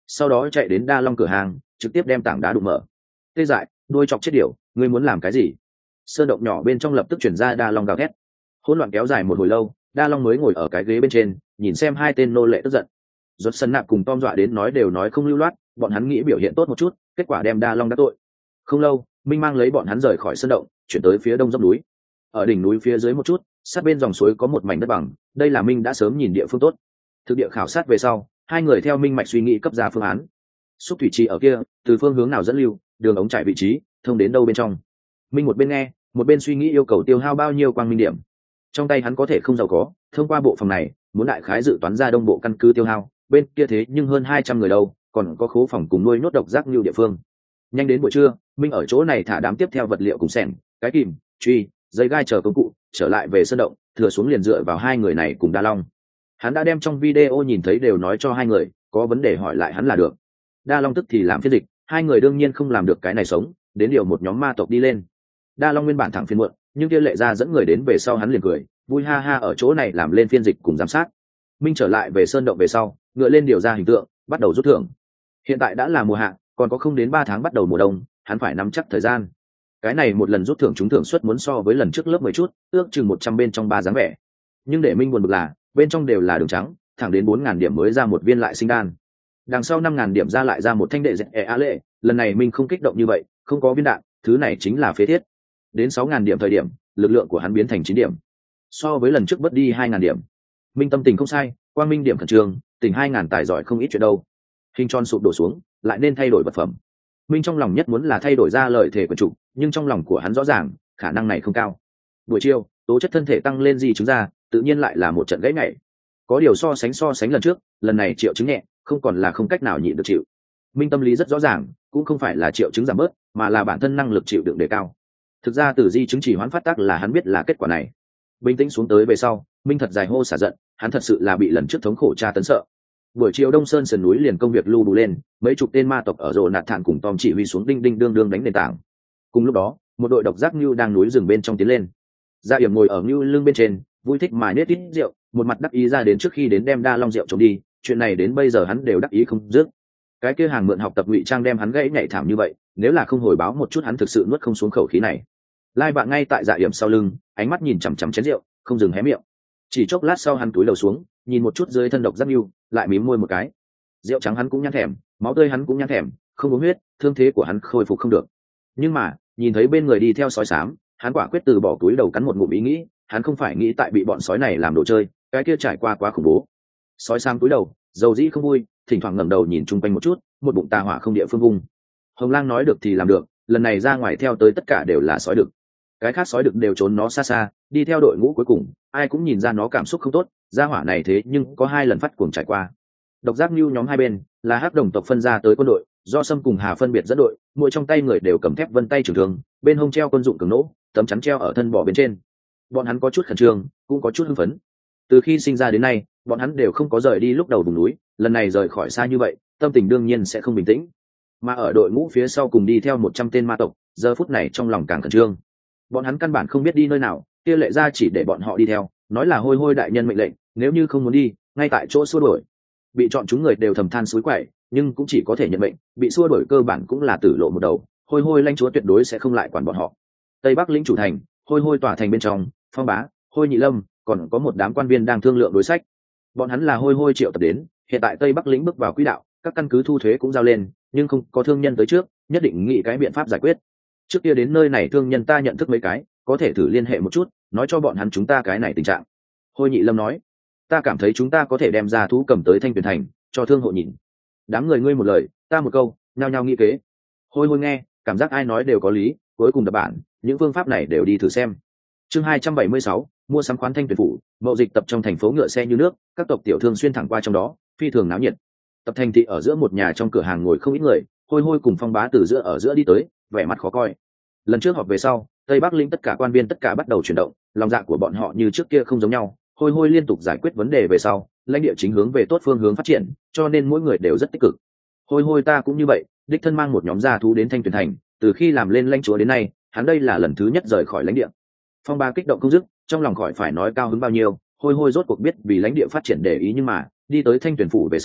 sau đó chạy đến đa long cửa hàng trực tiếp đem tảng đá đụng mở. Tê dại, đôi chọc chết điểu, ngươi muốn làm cái gì? Sơn động nhỏ bên trong lập tức chuyển ra đa long gào thét. Hỗn loạn kéo dài một hồi lâu, đa long mới ngồi ở cái ghế bên trên nhìn xem hai tên nô lệ tức giận. Rốt sân nạp cùng Tom dọa đến nói đều nói không lưu loát, bọn hắn nghĩ biểu hiện tốt một chút, kết quả đem đa long đắc tội. Không lâu, Minh mang lấy bọn hắn rời khỏi sơn động, chuyển tới phía đông dốc núi. Ở đỉnh núi phía dưới một chút, sát bên dòng suối có một mảnh đất bằng, đây là Minh đã sớm nhìn địa phương tốt. Thực địa khảo sát về sau, hai người theo Minh mạch suy nghĩ cấp ra phương án. Xúc thủy trì ở kia, từ phương hướng nào dẫn lưu, đường ống trải vị trí, thông đến đâu bên trong. Minh một bên nghe, một bên suy nghĩ yêu cầu tiêu hao bao nhiêu quang minh điểm. Trong tay hắn có thể không giàu có, thông qua bộ phòng này, muốn đại khái dự toán ra đông bộ căn cứ tiêu hao, bên kia thế nhưng hơn hai trăm người đâu, còn có khố phòng cùng nuôi nhốt độc giác lưu địa phương. Nhanh đến buổi trưa, Minh ở chỗ này thả đám tiếp theo vật liệu cùng xẻng, cái kìm, truy, dây gai chờ công cụ, trở lại về sơn động, thừa xuống liền dựa vào hai người này cùng Đa Long. Hắn đã đem trong video nhìn thấy đều nói cho hai người, có vấn đề hỏi lại hắn là được. Đa Long tức thì làm phiên dịch, hai người đương nhiên không làm được cái này sống, đến điều một nhóm ma tộc đi lên. Đa Long nguyên bản thẳng phiên muộn, nhưng kia lệ ra dẫn người đến về sau hắn liền cười, vui ha ha ở chỗ này làm lên phiên dịch cùng giám sát. Minh trở lại về sơn động về sau, ngựa lên điều ra hình tượng, bắt đầu rút thưởng. Hiện tại đã là mùa hạ, còn có không đến ba tháng bắt đầu mùa đông, hắn phải nắm chắc thời gian. Cái này một lần rút thưởng trúng thưởng suất muốn so với lần trước lớp mười chút, ước chừng một trăm bên trong ba dáng vẻ. Nhưng để Minh buồn bực là, bên trong đều là đường trắng, thẳng đến bốn ngàn điểm mới ra một viên lại sinh đan. Đằng sau năm ngàn điểm ra lại ra một thanh đệ dẹt e a lệ, lần này Minh không kích động như vậy, không có viên đạn, thứ này chính là phế thiết. Đến sáu ngàn điểm thời điểm, lực lượng của hắn biến thành chín điểm. So với lần trước mất đi hai ngàn điểm. Minh tâm tình không sai, quang minh điểm khẩn trương, tình hai ngàn tài giỏi không ít chuyện đâu. Hình tròn sụp đổ xuống, lại nên thay đổi vật phẩm. Minh trong lòng nhất muốn là thay đổi ra lợi thể của chủ, nhưng trong lòng của hắn rõ ràng, khả năng này không cao. Buổi chiều, tố chất thân thể tăng lên gì chứng ra, tự nhiên lại là một trận gãy nhảy. Có điều so sánh so sánh lần trước, lần này triệu chứng nhẹ, không còn là không cách nào nhịn được chịu. Minh tâm lý rất rõ ràng, cũng không phải là triệu chứng giảm bớt, mà là bản thân năng lực chịu đựng đề cao. Thực ra từ di chứng chỉ hoãn phát tác là hắn biết là kết quả này. Bình tĩnh xuống tới về sau, Minh thật dài hô xả giận, hắn thật sự là bị lần trước thống khổ tra tấn sợ. Buổi chiều Đông Sơn sườn núi liền công việc lưu đủ lên, mấy chục tên ma tộc ở rồ nạt thản cùng Tom chỉ huy xuống đinh đinh đương đương đánh nền tảng. Cùng lúc đó, một đội độc giác Nưu đang núi rừng bên trong tiến lên. Dạ Yểm ngồi ở Nưu lưng bên trên, vui thích mà nết ít rượu, một mặt đắc ý ra đến trước khi đến đem Đa Long rượu trộm đi, chuyện này đến bây giờ hắn đều đắc ý không dứt. Cái kia hàng mượn học tập ngụy trang đem hắn gãy nhảy thảm như vậy, nếu là không hồi báo một chút hắn thực sự nuốt không xuống khẩu khí này. Lai bạn ngay tại Dạ Yểm sau lưng, ánh mắt nhìn chằm chằm chén rượu, không dừng hé miệng. Chỉ chốc lát sau hắn túi lầu xuống, nhìn một chút dưới thân độc giác Nưu, lại mím môi một cái. Rượu trắng hắn cũng nhăn thèm, máu tươi hắn cũng nhăn thèm, không uống huyết, thương thế của hắn khôi phục không được. Nhưng mà, nhìn thấy bên người đi theo sói xám, hắn quả quyết từ bỏ túi đầu cắn một ngụm ý nghĩ, hắn không phải nghĩ tại bị bọn sói này làm đồ chơi, cái kia trải qua quá khủng bố. Sói xám túi đầu, dầu dĩ không vui, thỉnh thoảng ngẩng đầu nhìn chung quanh một chút, một bụng tà hỏa không địa phương vùng. Hồng Lang nói được thì làm được, lần này ra ngoài theo tới tất cả đều là sói đực. Cái khác sói đực đều trốn nó xa xa, đi theo đội ngũ cuối cùng, ai cũng nhìn ra nó cảm xúc không tốt, ra hỏa này thế nhưng có hai lần phát cuồng trải qua. Độc giác Nưu nhóm hai bên là hắc đồng tộc phân ra tới quân đội, do Sâm cùng Hà phân biệt dẫn đội, mỗi trong tay người đều cầm thép vân tay trường thương, bên hông treo quân dụng cường nỗ, tấm chắn treo ở thân bò bên trên. Bọn hắn có chút khẩn trương, cũng có chút hưng phấn. Từ khi sinh ra đến nay, bọn hắn đều không có rời đi lúc đầu vùng núi, lần này rời khỏi xa như vậy, tâm tình đương nhiên sẽ không bình tĩnh. Mà ở đội ngũ phía sau cùng đi theo một trăm tên ma tộc, giờ phút này trong lòng càng khẩn trương. Bọn hắn căn bản không biết đi nơi nào, kia lệ ra chỉ để bọn họ đi theo, nói là hôi hôi đại nhân mệnh lệnh, nếu như không muốn đi, ngay tại chỗ xua đuổi. Bị chọn chúng người đều thầm than suối quậy, nhưng cũng chỉ có thể nhận mệnh, bị xua đuổi cơ bản cũng là tử lộ một đầu, hôi hôi lãnh chúa tuyệt đối sẽ không lại quản bọn họ. Tây Bắc lĩnh chủ thành, hôi hôi tỏa thành bên trong, Phong Bá, Hôi Nhị Lâm, còn có một đám quan viên đang thương lượng đối sách. Bọn hắn là hôi hôi triệu tập đến, hiện tại Tây Bắc lĩnh bước vào quỹ đạo, các căn cứ thu thuế cũng giao lên, nhưng không có thương nhân tới trước, nhất định nghĩ cái biện pháp giải quyết. Trước kia đến nơi này thương nhân ta nhận thức mấy cái, có thể thử liên hệ một chút, nói cho bọn hắn chúng ta cái này tình trạng. Hôi Nhị Lâm nói, ta cảm thấy chúng ta có thể đem ra thú cầm tới Thanh Tuyền thành, cho thương hộ nhìn. Đám người ngươi một lời, ta một câu, nhao nhao nghĩ kế. Hôi hôi nghe, cảm giác ai nói đều có lý, cuối cùng đập bản, những phương pháp này đều đi thử xem. Chương hai trăm bảy mươi sáu, mua sắm khoán Thanh Tuyền phủ, mậu dịch tập trong thành phố ngựa xe như nước, các tộc tiểu thương xuyên thẳng qua trong đó, phi thường náo nhiệt. Tập thành thị ở giữa một nhà trong cửa hàng ngồi không ít người, hôi hôi cùng Phong Bá từ giữa ở giữa đi tới, vẻ mặt khó coi. Lần trước họp về sau, Tây Bắc lĩnh tất cả quan viên tất cả bắt đầu chuyển động, lòng dạ của bọn họ như trước kia không giống nhau. Hôi hôi liên tục giải quyết vấn đề về sau, lãnh địa chính hướng về tốt phương hướng phát triển, cho nên mỗi người đều rất tích cực. Hôi hôi ta cũng như vậy, đích thân mang một nhóm gia thú đến Thanh Tuyền thành, từ khi làm lên lãnh chúa đến nay, hắn đây là lần thứ nhất rời khỏi lãnh địa. Phong Ba kích động không dứt, trong lòng khỏi phải nói cao hứng bao nhiêu, hôi hôi rốt cuộc biết vì lãnh địa phát triển để ý, nhưng mà đi tới Thanh Tuyền phủ về sau,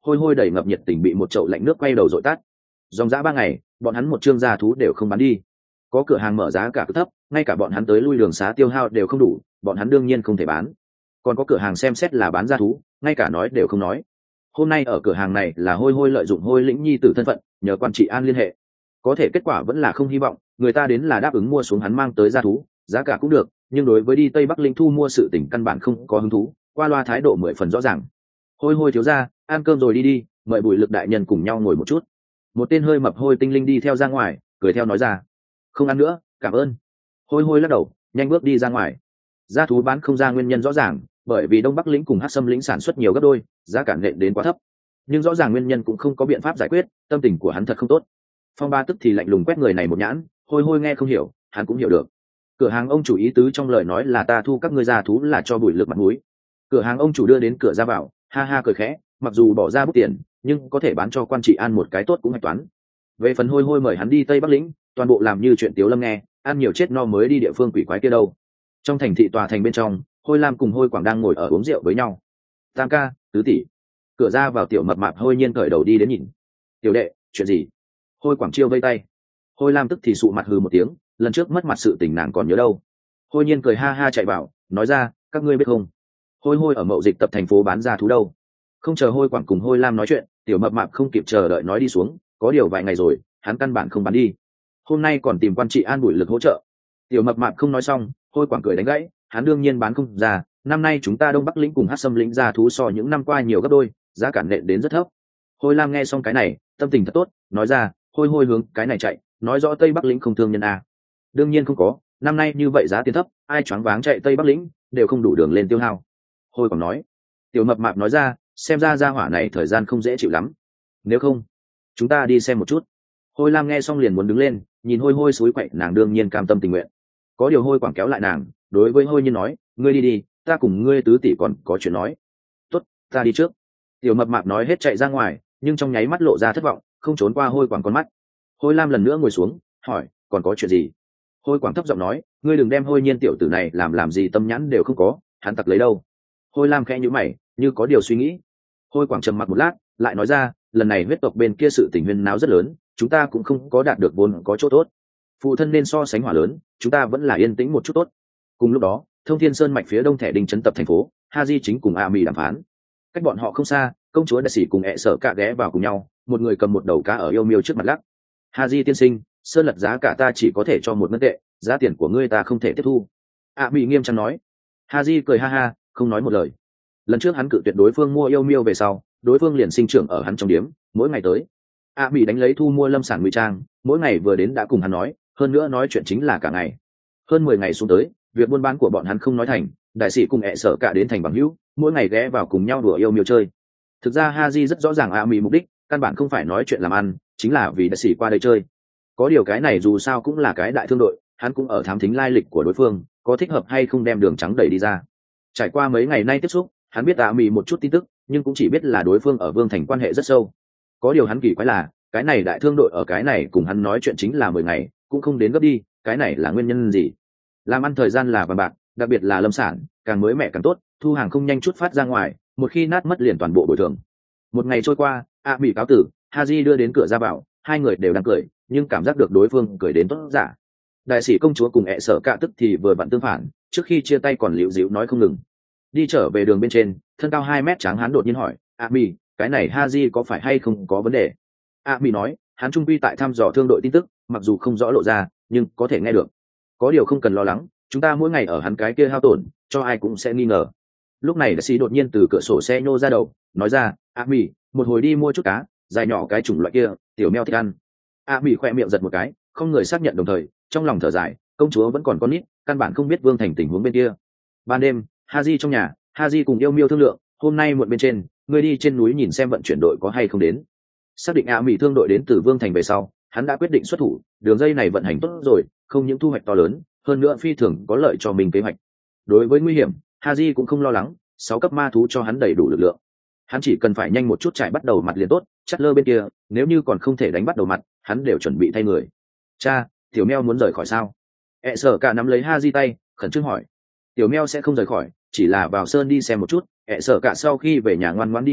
hôi hôi đầy ngập nhiệt tình bị một chậu lạnh nước quay đầu dội tắt. Dòng dã ba ngày bọn hắn một trương gia thú đều không bán đi, có cửa hàng mở giá cả cứ thấp, ngay cả bọn hắn tới lui đường xá tiêu hao đều không đủ, bọn hắn đương nhiên không thể bán. Còn có cửa hàng xem xét là bán gia thú, ngay cả nói đều không nói. Hôm nay ở cửa hàng này là hôi hôi lợi dụng hôi lĩnh nhi tử thân phận nhờ quan trị an liên hệ, có thể kết quả vẫn là không hy vọng, người ta đến là đáp ứng mua xuống hắn mang tới gia thú, giá cả cũng được, nhưng đối với đi tây bắc linh thu mua sự tỉnh căn bản không có hứng thú, qua loa thái độ mười phần rõ ràng. Hôi hôi thiếu ra, ăn cơm rồi đi đi, mời Bùi Lực đại nhân cùng nhau ngồi một chút. Một tên hơi mập hôi tinh linh đi theo ra ngoài, cười theo nói ra. Không ăn nữa, cảm ơn. Hôi hôi lắc đầu, nhanh bước đi ra ngoài. Gia thú bán không ra nguyên nhân rõ ràng, bởi vì đông bắc lĩnh cùng hát sâm lĩnh sản xuất nhiều gấp đôi, giá cả nện đến quá thấp. Nhưng rõ ràng nguyên nhân cũng không có biện pháp giải quyết, tâm tình của hắn thật không tốt. Phong Ba tức thì lạnh lùng quét người này một nhãn, hôi hôi nghe không hiểu, hắn cũng hiểu được. Cửa hàng ông chủ ý tứ trong lời nói là ta thu các ngươi gia thú là cho Bùi Lực mặt mũi. Cửa hàng ông chủ đưa đến cửa ra vào, ha ha cười khẽ, mặc dù bỏ ra bút tiền, nhưng có thể bán cho quan trị an một cái tốt cũng hạch toán. Về phần hôi hôi mời hắn đi tây bắc lĩnh, toàn bộ làm như chuyện tiếu lâm nghe, ăn nhiều chết no mới đi địa phương quỷ quái kia đâu. Trong thành thị tòa thành bên trong, hôi lam cùng hôi quảng đang ngồi ở uống rượu với nhau. Tam ca, tứ tỷ. Cửa ra vào tiểu mập mạp hôi nhiên cởi đầu đi đến nhìn. Tiểu đệ, chuyện gì? Hôi quảng chiêu vây tay. Hôi lam tức thì sụ mặt hừ một tiếng, lần trước mất mặt sự tình nàng còn nhớ đâu. Hôi nhiên cười ha ha chạy vào, nói ra, các ngươi biết không, hôi hôi ở mậu dịch tập thành phố bán ra thú đâu. Không chờ hôi quảng cùng hôi lam nói chuyện, tiểu mập mạp không kịp chờ đợi nói đi xuống, có điều vài ngày rồi hắn căn bản không bán đi, hôm nay còn tìm quan trị an Bùi Lực hỗ trợ. Tiểu mập mạp không nói xong, hôi quảng cười đánh gãy, hắn đương nhiên bán không ra, năm nay chúng ta đông bắc lĩnh cùng hát sâm lĩnh ra thú so những năm qua nhiều gấp đôi, giá cả nện đến rất thấp. Hôi lam nghe xong cái này tâm tình thật tốt, nói ra, hôi hôi hướng cái này chạy, nói rõ tây bắc lĩnh không thương nhân a. Đương nhiên không có, năm nay như vậy giá tiền thấp, ai choáng váng chạy tây bắc lĩnh đều không đủ đường lên tiêu hao. Hôi còn nói. Tiểu mập mạp nói ra, xem ra gia hỏa này thời gian không dễ chịu lắm, nếu không chúng ta đi xem một chút. Hôi lam nghe xong liền muốn đứng lên, nhìn hôi hôi xúi quậy, nàng đương nhiên cam tâm tình nguyện. Có điều hôi quảng kéo lại nàng, đối với hôi nhiên nói, ngươi đi đi, ta cùng ngươi tứ tỷ còn có chuyện nói. Tốt, ta đi trước. Tiểu mập mạp nói hết chạy ra ngoài, nhưng trong nháy mắt lộ ra thất vọng, không trốn qua hôi quảng con mắt. Hôi lam lần nữa ngồi xuống, hỏi, còn có chuyện gì? Hôi quảng thấp giọng nói, ngươi đừng đem hôi nhiên tiểu tử này làm làm gì tâm nhãn đều không có, hắn tặc lấy đâu. Hôi lam khẽ nhíu mày, như có điều suy nghĩ. Hôi quảng trầm mặc một lát, lại nói ra, lần này huyết tộc bên kia sự tình huyên náo rất lớn, chúng ta cũng không có đạt được vốn có chỗ tốt. Phụ thân nên so sánh hỏa lớn, chúng ta vẫn là yên tĩnh một chút tốt. Cùng lúc đó, Thông Thiên Sơn mạch phía đông thẻ đình trấn tập thành phố, Haji chính cùng A Mì đàm phán. Cách bọn họ không xa, công chúa đại sĩ cùng ẹ sở cạ ghé vào cùng nhau, một người cầm một đầu cá ở yêu miêu trước mặt lắc. Haji tiên sinh, sơn lật giá cả ta chỉ có thể cho một ngân tệ, giá tiền của ngươi ta không thể tiếp thu. A Mì nghiêm trang nói. Haji cười ha ha, không nói một lời. Lần trước hắn cự tuyệt đối phương mua yêu miêu về sau, đối phương liền sinh trưởng ở hắn trong điếm, mỗi ngày tới. A Mì đánh lấy thu mua lâm sản ngụy trang, mỗi ngày vừa đến đã cùng hắn nói, hơn nữa nói chuyện chính là cả ngày. Hơn mười ngày xuống tới, việc buôn bán của bọn hắn không nói thành, đại sĩ cùng ẹ sở cả đến thành bằng hữu, mỗi ngày ghé vào cùng nhau đùa yêu miêu chơi. Thực ra Haji rất rõ ràng A Mì mục đích, căn bản không phải nói chuyện làm ăn, chính là vì đại sĩ qua đây chơi. Có điều cái này dù sao cũng là cái đại thương đội, hắn cũng ở thám thính lai lịch của đối phương, có thích hợp hay không đem đường trắng đẩy đi ra. Trải qua mấy ngày nay tiếp xúc, hắn biết A Mì một chút tin tức, nhưng cũng chỉ biết là đối phương ở Vương Thành quan hệ rất sâu. Có điều hắn kỳ quái là, cái này đại thương đội ở cái này cùng hắn nói chuyện chính là mười ngày, cũng không đến gấp đi, cái này là nguyên nhân gì? Làm ăn thời gian là vàng bạc, đặc biệt là lâm sản, càng mới mẻ càng tốt, thu hàng không nhanh chút phát ra ngoài, một khi nát mất liền toàn bộ bồi thường. Một ngày trôi qua, A Mì cáo tử, Haji đưa đến cửa ra vào, hai người đều đang cười, nhưng cảm giác được đối phương cười đến tốt giả. Đại sĩ công chúa cùng ẹ sở cạ tức thì vừa vặn tương phản, trước khi chia tay còn liễu dĩu nói không ngừng. Đi trở về đường bên trên, thân cao hai mét tráng hán đột nhiên hỏi, A Mì, cái này Haji có phải hay không có vấn đề? A Mì nói, hắn trung quy tại thăm dò thương đội tin tức, mặc dù không rõ lộ ra, nhưng có thể nghe được. Có điều không cần lo lắng, chúng ta mỗi ngày ở hắn cái kia hao tổn, cho ai cũng sẽ nghi ngờ. Lúc này đại sĩ đột nhiên từ cửa sổ xe nhô ra đầu, nói ra, A Mì, một hồi đi mua chút cá, dài nhỏ cái chủng loại kia, tiểu meo thích ăn. A Mì khoe miệng giật một cái, không người xác nhận đồng thời, trong lòng thở dài, công chúa vẫn còn con nít, căn bản không biết Vương Thành tình huống bên kia. Ban đêm, Haji trong nhà, Haji cùng yêu miêu thương lượng, hôm nay muộn bên trên, ngươi đi trên núi nhìn xem vận chuyển đội có hay không đến. Xác định A Mì thương đội đến từ Vương Thành về sau, hắn đã quyết định xuất thủ, đường dây này vận hành tốt rồi, không những thu hoạch to lớn, hơn nữa phi thường có lợi cho mình kế hoạch. Đối với nguy hiểm, Haji cũng không lo lắng, sáu cấp ma thú cho hắn đầy đủ lực lượng. Hắn chỉ cần phải nhanh một chút chạy bắt đầu mặt liền tốt, chắc lơ bên kia, nếu như còn không thể đánh bắt đầu mặt, hắn đều chuẩn bị thay người. Cha, tiểu meo muốn rời khỏi sao? ẹ sở cả nắm lấy Haji tay, khẩn trương hỏi. Tiểu meo sẽ không rời khỏi, chỉ là vào sơn đi xem một chút, ẹ sở cả sau khi về nhà ngoan ngoãn đi ngủ,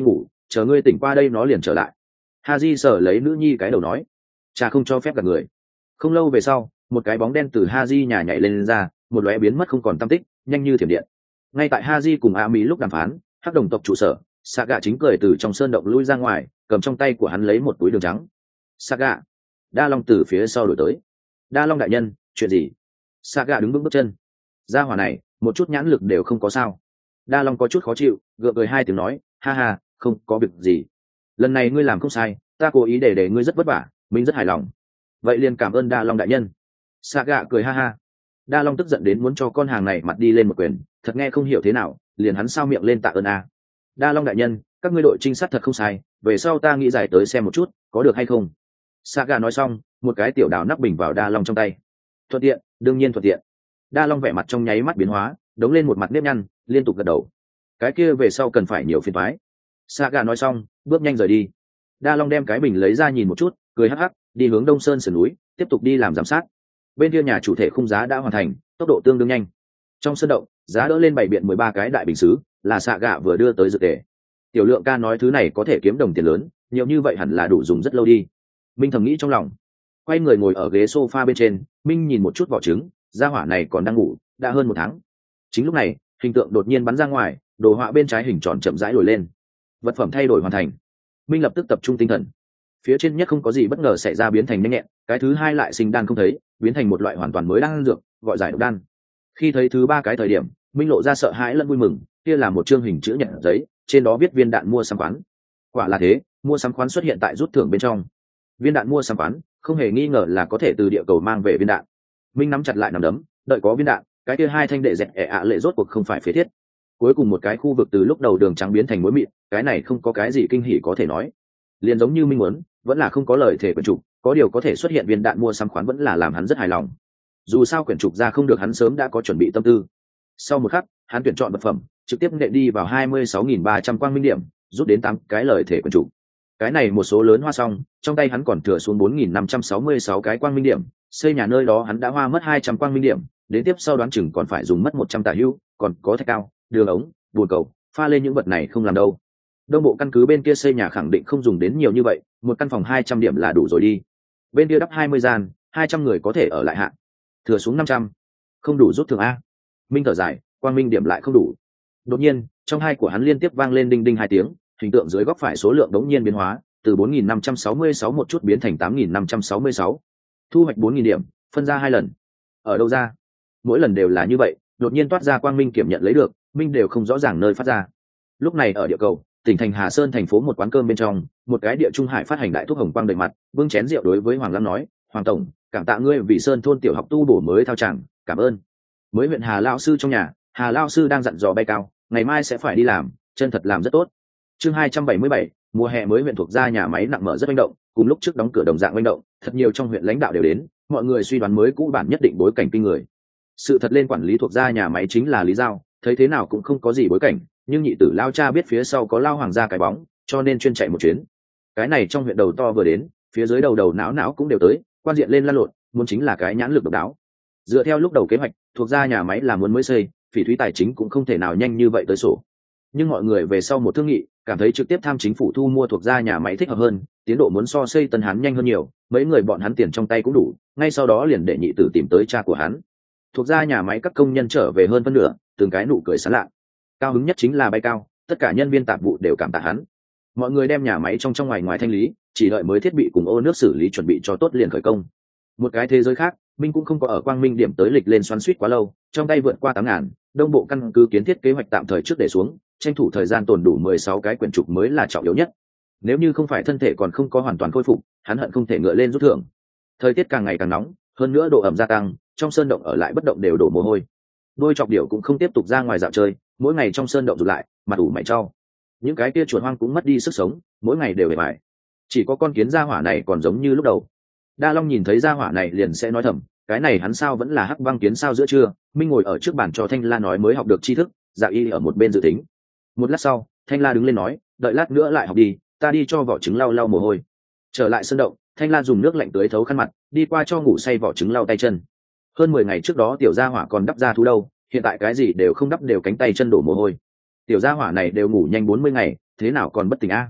chờ ngươi tỉnh qua đây nó liền trở lại. Ha di sờ lấy nữ nhi cái đầu nói, cha không cho phép gặp người. Không lâu về sau, một cái bóng đen từ Ha di nhà nhảy lên, lên ra, một lóe biến mất không còn tăm tích, nhanh như thiểm điện. Ngay tại Ha di cùng a mỹ lúc đàm phán, hắc đồng tộc trụ sở, Saga chính cười từ trong sơn động lui ra ngoài, cầm trong tay của hắn lấy một túi đường trắng. Saga, Đa Long từ phía sau đổi tới. Đa Long đại nhân, chuyện gì? Saga đứng vững bước chân. Gia hỏa này, một chút nhãn lực đều không có sao. Đa Long có chút khó chịu, gượng cười hai tiếng nói, ha ha, không có việc gì. Lần này ngươi làm không sai, ta cố ý để để ngươi rất vất vả, mình rất hài lòng. Vậy liền cảm ơn Đa Long đại nhân. Saga cười ha ha. Đa Long tức giận đến muốn cho con hàng này mặt đi lên một quyền, thật nghe không hiểu thế nào, liền hắn sao miệng lên tạ ơn a. Đa Long đại nhân, các ngươi đội trinh sát thật không sai, về sau ta nghĩ giải tới xem một chút, có được hay không? Saga nói xong, một cái tiểu đào nắp bình vào Đa Long trong tay. Thuận tiện, đương nhiên thuận tiện. Đa Long vẻ mặt trong nháy mắt biến hóa, đống lên một mặt nếp nhăn, liên tục gật đầu. Cái kia về sau cần phải nhiều phiền toái. Saga nói xong, bước nhanh rời đi. Đa Long đem cái bình lấy ra nhìn một chút, cười hắc hắc, đi hướng Đông Sơn sườn núi, tiếp tục đi làm giám sát. Bên kia nhà chủ thể khung giá đã hoàn thành, tốc độ tương đương nhanh. Trong sân động, giá đỡ lên bảy biện mười ba cái đại bình sứ, là Saga vừa đưa tới dự tề. Tiểu Lượng ca nói thứ này có thể kiếm đồng tiền lớn, nhiều như vậy hẳn là đủ dùng rất lâu đi. Minh thầm nghĩ trong lòng. Quay người ngồi ở ghế sofa bên trên, Minh nhìn một chút vỏ trứng, gia hỏa này còn đang ngủ, đã hơn một tháng. Chính lúc này, hình tượng đột nhiên bắn ra ngoài, đồ họa bên trái hình tròn chậm rãi nổi lên. Vật phẩm thay đổi hoàn thành. Minh lập tức tập trung tinh thần. Phía trên nhất không có gì bất ngờ xảy ra, biến thành nhanh nhẹn, cái thứ hai lại sinh đan không thấy, biến thành một loại hoàn toàn mới đan dược, gọi giải độc đan. Khi thấy thứ ba cái thời điểm, Minh lộ ra sợ hãi lẫn vui mừng, kia là một chương hình chữ nhật giấy, trên đó viết viên đạn mua sắm khoán. Quả là thế, mua sắm khoán xuất hiện tại rút thưởng bên trong. Viên đạn mua sắm khoán, không hề nghi ngờ là có thể từ địa cầu mang về viên đạn. Minh nắm chặt lại nắm đấm, đợi có viên đạn, cái kia hai thanh đệ dẹt ẻ ạ lệ rốt cuộc không phải phế thiết. Cuối cùng một cái khu vực từ lúc đầu đường trắng biến thành muối mịn, cái này không có cái gì kinh hỉ có thể nói. Liền giống như Minh muốn, vẫn là không có lời thể quyển trục, có điều có thể xuất hiện viên đạn mua sắm khoán vẫn là làm hắn rất hài lòng. Dù sao quyển trục ra không được, hắn sớm đã có chuẩn bị tâm tư. Sau một khắc, hắn tuyển chọn vật phẩm, trực tiếp nện đi vào hai mươi sáu nghìn ba trăm quang minh điểm, rút đến tám cái lời thể quyển trục. Cái này một số lớn hoa xong, trong tay hắn còn thừa xuống bốn nghìn năm trăm sáu mươi sáu cái quang minh điểm, xây nhà nơi đó hắn đã hoa mất hai trăm quang minh điểm, đến tiếp sau đoán chừng còn phải dùng mất một trăm tà hữu, còn có thạch cao, đường ống, bùn cầu, pha lên những vật này không làm đâu. Đông bộ căn cứ bên kia xây nhà khẳng định không dùng đến nhiều như vậy, một căn phòng hai trăm điểm là đủ rồi đi. Bên kia đắp hai mươi gian, hai trăm người có thể ở lại hạn. Thừa xuống năm trăm, không đủ rút thường a. Minh thở dài, quang minh điểm lại không đủ. Đột nhiên, trong hai của hắn liên tiếp vang lên đinh đinh hai tiếng, hình tượng dưới góc phải số lượng đống nhiên biến hóa, từ bốn nghìn năm trăm sáu mươi sáu một chút biến thành tám nghìn năm trăm sáu mươi sáu. Thu hoạch bốn nghìn điểm, phân ra hai lần. Ở đâu ra? Mỗi lần đều là như vậy, đột nhiên toát ra quang minh kiểm nhận lấy được, Minh đều không rõ ràng nơi phát ra. Lúc này ở địa cầu, tỉnh thành Hà Sơn thành phố một quán cơm bên trong, một cái địa trung hải phát hành đại thuốc hồng quang đầy mặt, bưng chén rượu đối với Hoàng Lam nói, Hoàng tổng, cảm tạ ngươi vì Sơn thôn tiểu học tu bổ mới thao tràng, cảm ơn. Mới huyện Hà lão sư trong nhà, Hà lão sư đang dặn dò bay cao, ngày mai sẽ phải đi làm, chân thật làm rất tốt. Chương hai trăm bảy mươi bảy, mùa hè mới huyện thuộc gia nhà máy nặng mở rất manh động, cùng lúc trước đóng cửa đồng dạng manh động, thật nhiều trong huyện lãnh đạo đều đến, mọi người suy đoán mới cũ bản nhất định bối cảnh kinh người. Sự thật lên quản lý thuộc gia nhà máy chính là Lý Giao, thấy thế nào cũng không có gì bối cảnh, nhưng nhị tử lao cha biết phía sau có lao hoàng gia cái bóng, cho nên chuyên chạy một chuyến. Cái này trong huyện đầu to vừa đến, phía dưới đầu đầu não não cũng đều tới, quan diện lên lăn lộn, muốn chính là cái nhãn lực độc đáo. Dựa theo lúc đầu kế hoạch, thuộc gia nhà máy là muốn mới xây, phỉ thúy tài chính cũng không thể nào nhanh như vậy tới sổ. Nhưng mọi người về sau một thương nghị, cảm thấy trực tiếp tham chính phủ thu mua thuộc gia nhà máy thích hợp hơn, tiến độ muốn so xây Tân Hán nhanh hơn nhiều, mấy người bọn hắn tiền trong tay cũng đủ, ngay sau đó liền để nhị tử tìm tới cha của hắn. Thuộc gia nhà máy các công nhân trở về hơn phân nửa, từng cái nụ cười sảng lạ. Cao hứng nhất chính là bay cao, tất cả nhân viên tạp vụ đều cảm tạ hắn. Mọi người đem nhà máy trong trong ngoài ngoài thanh lý, chỉ đợi mới thiết bị cùng ô nước xử lý chuẩn bị cho tốt liền khởi công. Một cái thế giới khác, Minh cũng không có ở Quang Minh điểm tới lịch lên xoắn suýt quá lâu, trong tay vượt qua tám ngàn, đông bộ căn cứ kiến thiết kế hoạch tạm thời trước để xuống, tranh thủ thời gian tồn đủ mười sáu cái quyển trục mới là trọng yếu nhất. Nếu như không phải thân thể còn không có hoàn toàn khôi phục, hắn hận không thể ngựa lên rút thưởng. Thời tiết càng ngày càng nóng, hơn nữa độ ẩm gia tăng, trong sơn động ở lại bất động đều đổ mồ hôi. Đôi chọc điểu cũng không tiếp tục ra ngoài dạo chơi, mỗi ngày trong sơn động rụt lại, mặt ủ mày trao. Những cái kia chuột hoang cũng mất đi sức sống, mỗi ngày đều bề bại. Chỉ có con kiến gia hỏa này còn giống như lúc đầu. Đa Long nhìn thấy gia hỏa này liền sẽ nói thầm, cái này hắn sao vẫn là hắc băng kiến sao giữa trưa. Minh ngồi ở trước bàn cho Thanh La nói mới học được tri thức, Dạ Y ở một bên dự tính. Một lát sau, Thanh La đứng lên nói, đợi lát nữa lại học đi, ta đi cho vỏ trứng lau lau mồ hôi. Trở lại sơn động, Thanh La dùng nước lạnh tưới thấu khăn mặt, đi qua cho ngủ say vỏ trứng lau tay chân. Hơn mười ngày trước đó tiểu gia hỏa còn đắp ra thú đâu, hiện tại cái gì đều không đắp, đều cánh tay chân đổ mồ hôi. Tiểu gia hỏa này đều ngủ nhanh bốn mươi ngày, thế nào còn bất tỉnh a?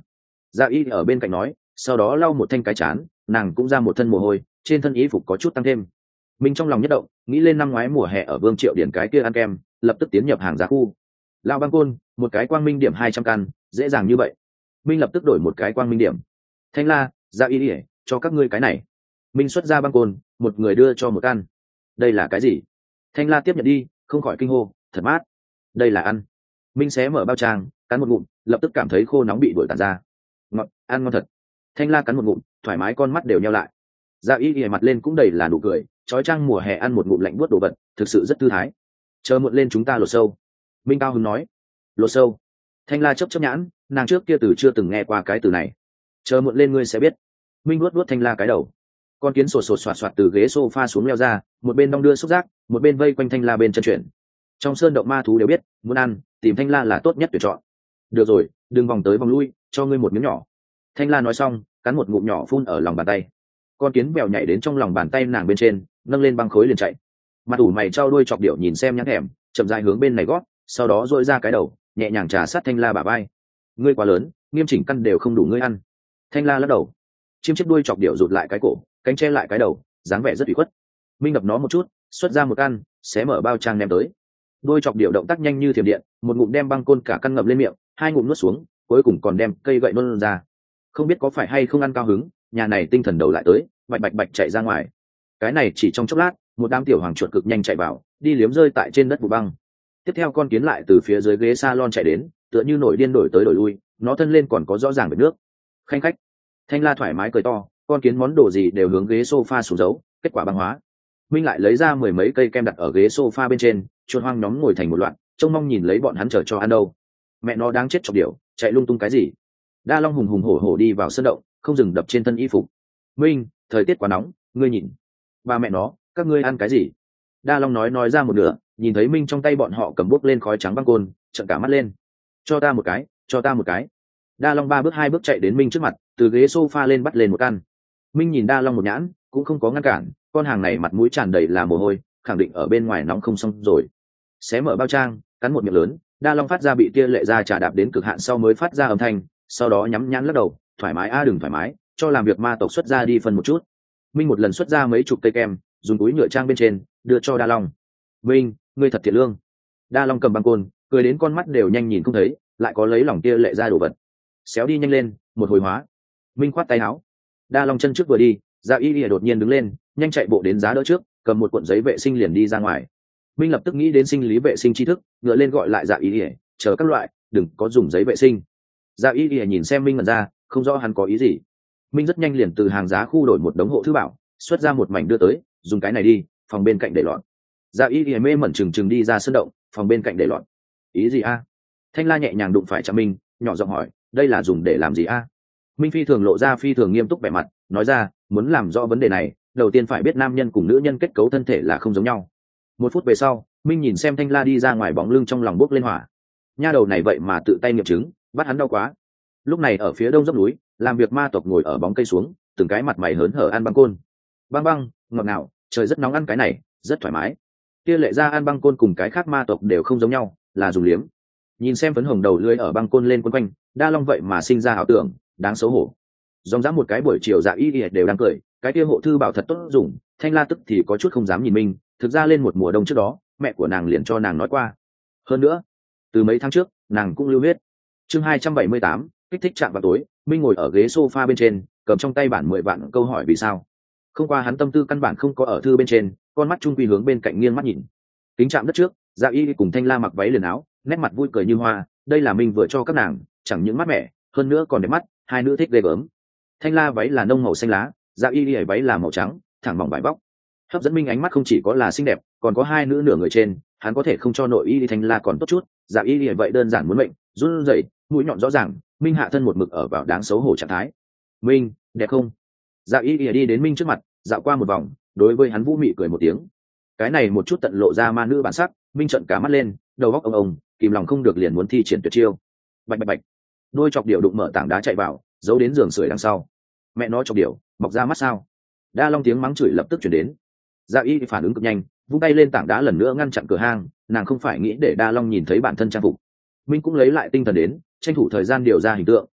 Dạ y ở bên cạnh nói, sau đó lau một thanh cái chán, nàng cũng ra một thân mồ hôi, trên thân y phục có chút tăng thêm. Mình trong lòng nhất động, nghĩ lên năm ngoái mùa hè ở Vương Triệu Điển cái kia ăn kem, lập tức tiến nhập hàng giá khu. Lao băng côn, một cái quang minh điểm hai trăm căn, dễ dàng như vậy. Minh lập tức đổi một cái quang minh điểm. Thanh La, Dạ y ỉa, cho các ngươi cái này. Minh xuất ra băng côn, một người đưa cho một căn. Đây là cái gì? Thanh La tiếp nhận đi, không khỏi kinh hô, thật mát. Đây là ăn. Minh xé mở bao trang, cắn một ngụm, lập tức cảm thấy khô nóng bị đuổi tàn ra. Ngọt, ăn ngon thật. Thanh La cắn một ngụm, thoải mái con mắt đều nheo lại. Dạ y ỉa mặt lên cũng đầy là nụ cười, trói trang mùa hè ăn một ngụm lạnh buốt đồ vật, thực sự rất thư thái. Chờ muộn lên chúng ta lột sâu. Minh cao hứng nói. Lột sâu. Thanh La chớp chớp nhãn, nàng trước kia từ chưa từng nghe qua cái từ này. Chờ muộn lên ngươi sẽ biết. Minh nuốt nuốt Thanh La cái đầu. Con kiến sột sột soạt soạt từ ghế sofa xuống leo ra, một bên đong đưa xúc giác, một bên vây quanh Thanh La bên chân chuyển. Trong sơn động ma thú đều biết, muốn ăn, tìm Thanh La là tốt nhất tuyển chọn. Được rồi, đừng vòng tới vòng lui, cho ngươi một miếng nhỏ. Thanh La nói xong, cắn một ngụm nhỏ phun ở lòng bàn tay. Con kiến bèo nhảy đến trong lòng bàn tay nàng bên trên, nâng lên băng khối liền chạy. Mặt ủ mày trao đuôi chọc điệu nhìn xem nhãn thèm, chậm rãi hướng bên này gót, sau đó dội ra cái đầu, nhẹ nhàng trà sát Thanh La bả vai. Ngươi quá lớn, nghiêm chỉnh căn đều không đủ ngươi ăn. Thanh La lắc đầu, chim chiếc đuôi chọc điệu rụt lại cái cổ, cánh che lại cái đầu, dáng vẻ rất ủy khuất. Minh đập nó một chút, xuất ra một căn, xé mở bao trang ném tới. Đuôi chọc điệu động tác nhanh như thiểm điện, một ngụm đem băng côn cả căn ngậm lên miệng, hai ngụm nuốt xuống, cuối cùng còn đem cây gậy nôn ra. Không biết có phải hay không ăn cao hứng, nhà này tinh thần đầu lại tới, bạch bạch bạch chạy ra ngoài. Cái này chỉ trong chốc lát, một đám tiểu hoàng chuột cực nhanh chạy vào, đi liếm rơi tại trên đất vụ băng. Tiếp theo con kiến lại từ phía dưới ghế salon chạy đến, tựa như nổi điên đổi tới đổi lui, nó thân lên còn có rõ ràng vệt nước. Khanh khách. Thanh La thoải mái cười to, con kiến món đồ gì đều hướng ghế sofa xuống giấu, kết quả băng hóa. Minh lại lấy ra mười mấy cây kem đặt ở ghế sofa bên trên, chuột hoang nhóm ngồi thành một loạt, trông mong nhìn lấy bọn hắn chờ cho ăn đâu. Mẹ nó đáng chết chọc điểu, chạy lung tung cái gì? Đa Long hùng hùng hổ hổ đi vào sân động, không dừng đập trên thân y phục. Minh, thời tiết quá nóng, ngươi nhìn. Ba mẹ nó, các ngươi ăn cái gì? Đa Long nói nói ra một nửa, nhìn thấy Minh trong tay bọn họ cầm bốc lên khói trắng băng côn, trợn cả mắt lên. Cho ta một cái, cho ta một cái. Đa Long ba bước hai bước chạy đến Minh trước mặt, từ ghế sofa lên bắt lên một căn. Minh nhìn Đa Long một nhãn, cũng không có ngăn cản, con hàng này mặt mũi tràn đầy là mồ hôi, khẳng định ở bên ngoài nóng không xong rồi. Xé mở bao trang, cắn một miệng lớn, Đa Long phát ra bị tia lệ ra trà đạp đến cực hạn sau mới phát ra âm thanh, sau đó nhắm nhãn lắc đầu, thoải mái a à, đừng thoải mái, cho làm việc ma tộc xuất ra đi phân một chút. Minh một lần xuất ra mấy chục cây kem, dùng túi nhựa trang bên trên, đưa cho Đa Long. Minh, ngươi thật thiệt lương. Đa Long cầm băng côn, cười đến con mắt đều nhanh nhìn không thấy, lại có lấy lòng tia lệ ra đồ vật. Xéo đi nhanh lên, một hồi hóa. Minh khoát tay áo. Đa Long chân trước vừa đi, Dạ y ỉa đột nhiên đứng lên, nhanh chạy bộ đến giá đỡ trước, cầm một cuộn giấy vệ sinh liền đi ra ngoài. Minh lập tức nghĩ đến sinh lý vệ sinh tri thức, ngựa lên gọi lại Dạ y ỉa, chờ các loại, đừng có dùng giấy vệ sinh. Dạ y ỉa nhìn xem Minh ngẩn ra, không rõ hắn có ý gì. Minh rất nhanh liền từ hàng giá khu đổi một đống hộ thư bảo, xuất ra một mảnh đưa tới, dùng cái này đi, phòng bên cạnh để loạn. Dạ y ỉa mê mẩn chừng chừng đi ra sân động, phòng bên cạnh để loạn. Ý gì a? Thanh La nhẹ nhàng đụng phải chạm Minh, nhỏ giọng hỏi, đây là dùng để làm gì a? Minh phi thường lộ ra phi thường nghiêm túc vẻ mặt, nói ra, muốn làm rõ vấn đề này, đầu tiên phải biết nam nhân cùng nữ nhân kết cấu thân thể là không giống nhau. Một phút về sau, Minh nhìn xem Thanh La đi ra ngoài, bóng lưng trong lòng bốc lên hỏa. Nha đầu này vậy mà tự tay nghiệm chứng, bắt hắn đau quá. Lúc này ở phía đông dốc núi, làm việc ma tộc ngồi ở bóng cây xuống, từng cái mặt mày hớn hở ăn băng côn. Băng băng, ngọt ngào, trời rất nóng ăn cái này, rất thoải mái. Kia lệ ra ăn băng côn cùng cái khác ma tộc đều không giống nhau, là dùng liếm. Nhìn xem phấn hồng đầu lưỡi ở băng côn lên quấn quanh, Đa Long vậy mà sinh ra ảo tưởng, đáng xấu hổ. Dòng dã một cái buổi chiều Dạ y ỉa đều đang cười, cái kia hộ thư bảo thật tốt dùng. Thanh La tức thì có chút không dám nhìn Minh, thực ra lên một mùa đông trước đó, mẹ của nàng liền cho nàng nói qua. Hơn nữa, từ mấy tháng trước, nàng cũng lưu huyết. Chương hai trăm bảy mươi tám, kích thích chạm vào tối. Minh ngồi ở ghế sofa bên trên, cầm trong tay bản mười vạn câu hỏi vì sao. Không qua hắn tâm tư căn bản không có ở thư bên trên, con mắt trung quy hướng bên cạnh nghiêng mắt nhìn. Kính chạm đất trước, Dạ y cùng Thanh La mặc váy liền áo, nét mặt vui cười như hoa. Đây là Minh vừa cho các nàng, chẳng những mát mẻ, hơn nữa còn đẹp mắt, hai nữ thích ghê gớm. Thanh La váy là nông màu xanh lá, Dạ y ỉa váy là màu trắng, thẳng mỏng vải vóc. Hấp dẫn Minh ánh mắt không chỉ có là xinh đẹp, còn có hai nữ nửa người trên, hắn có thể không cho nội y Thanh La còn tốt chút, Dạ y ỉa vậy đơn giản muốn mệnh, run rẩy, mũi nhọn rõ ràng, Minh hạ thân một mực ở vào đáng xấu hổ trạng thái. Minh, đẹp không? Dạ y ỉa đi đến Minh trước mặt, dạo qua một vòng, đối với hắn vũ mị cười một tiếng. Cái này một chút tận lộ ra ma nữ bản sắc, Minh trợn cả mắt lên, đầu óc ông ông, kìm lòng không được liền muốn thi triển tuyệt chiêu. Bạch bạch bạch, đôi chọc điệu đụng mở tảng đá chạy vào, giấu đến giường sưởi đằng sau. Mẹ nó chọc điệu, mọc ra mắt sao? Đa Long tiếng mắng chửi lập tức chuyển đến. Dạ y phản ứng cực nhanh, vung tay lên tảng đá lần nữa ngăn chặn cửa hang, nàng không phải nghĩ để Đa Long nhìn thấy bản thân trang phục. Minh cũng lấy lại tinh thần đến, tranh thủ thời gian điều ra hình tượng,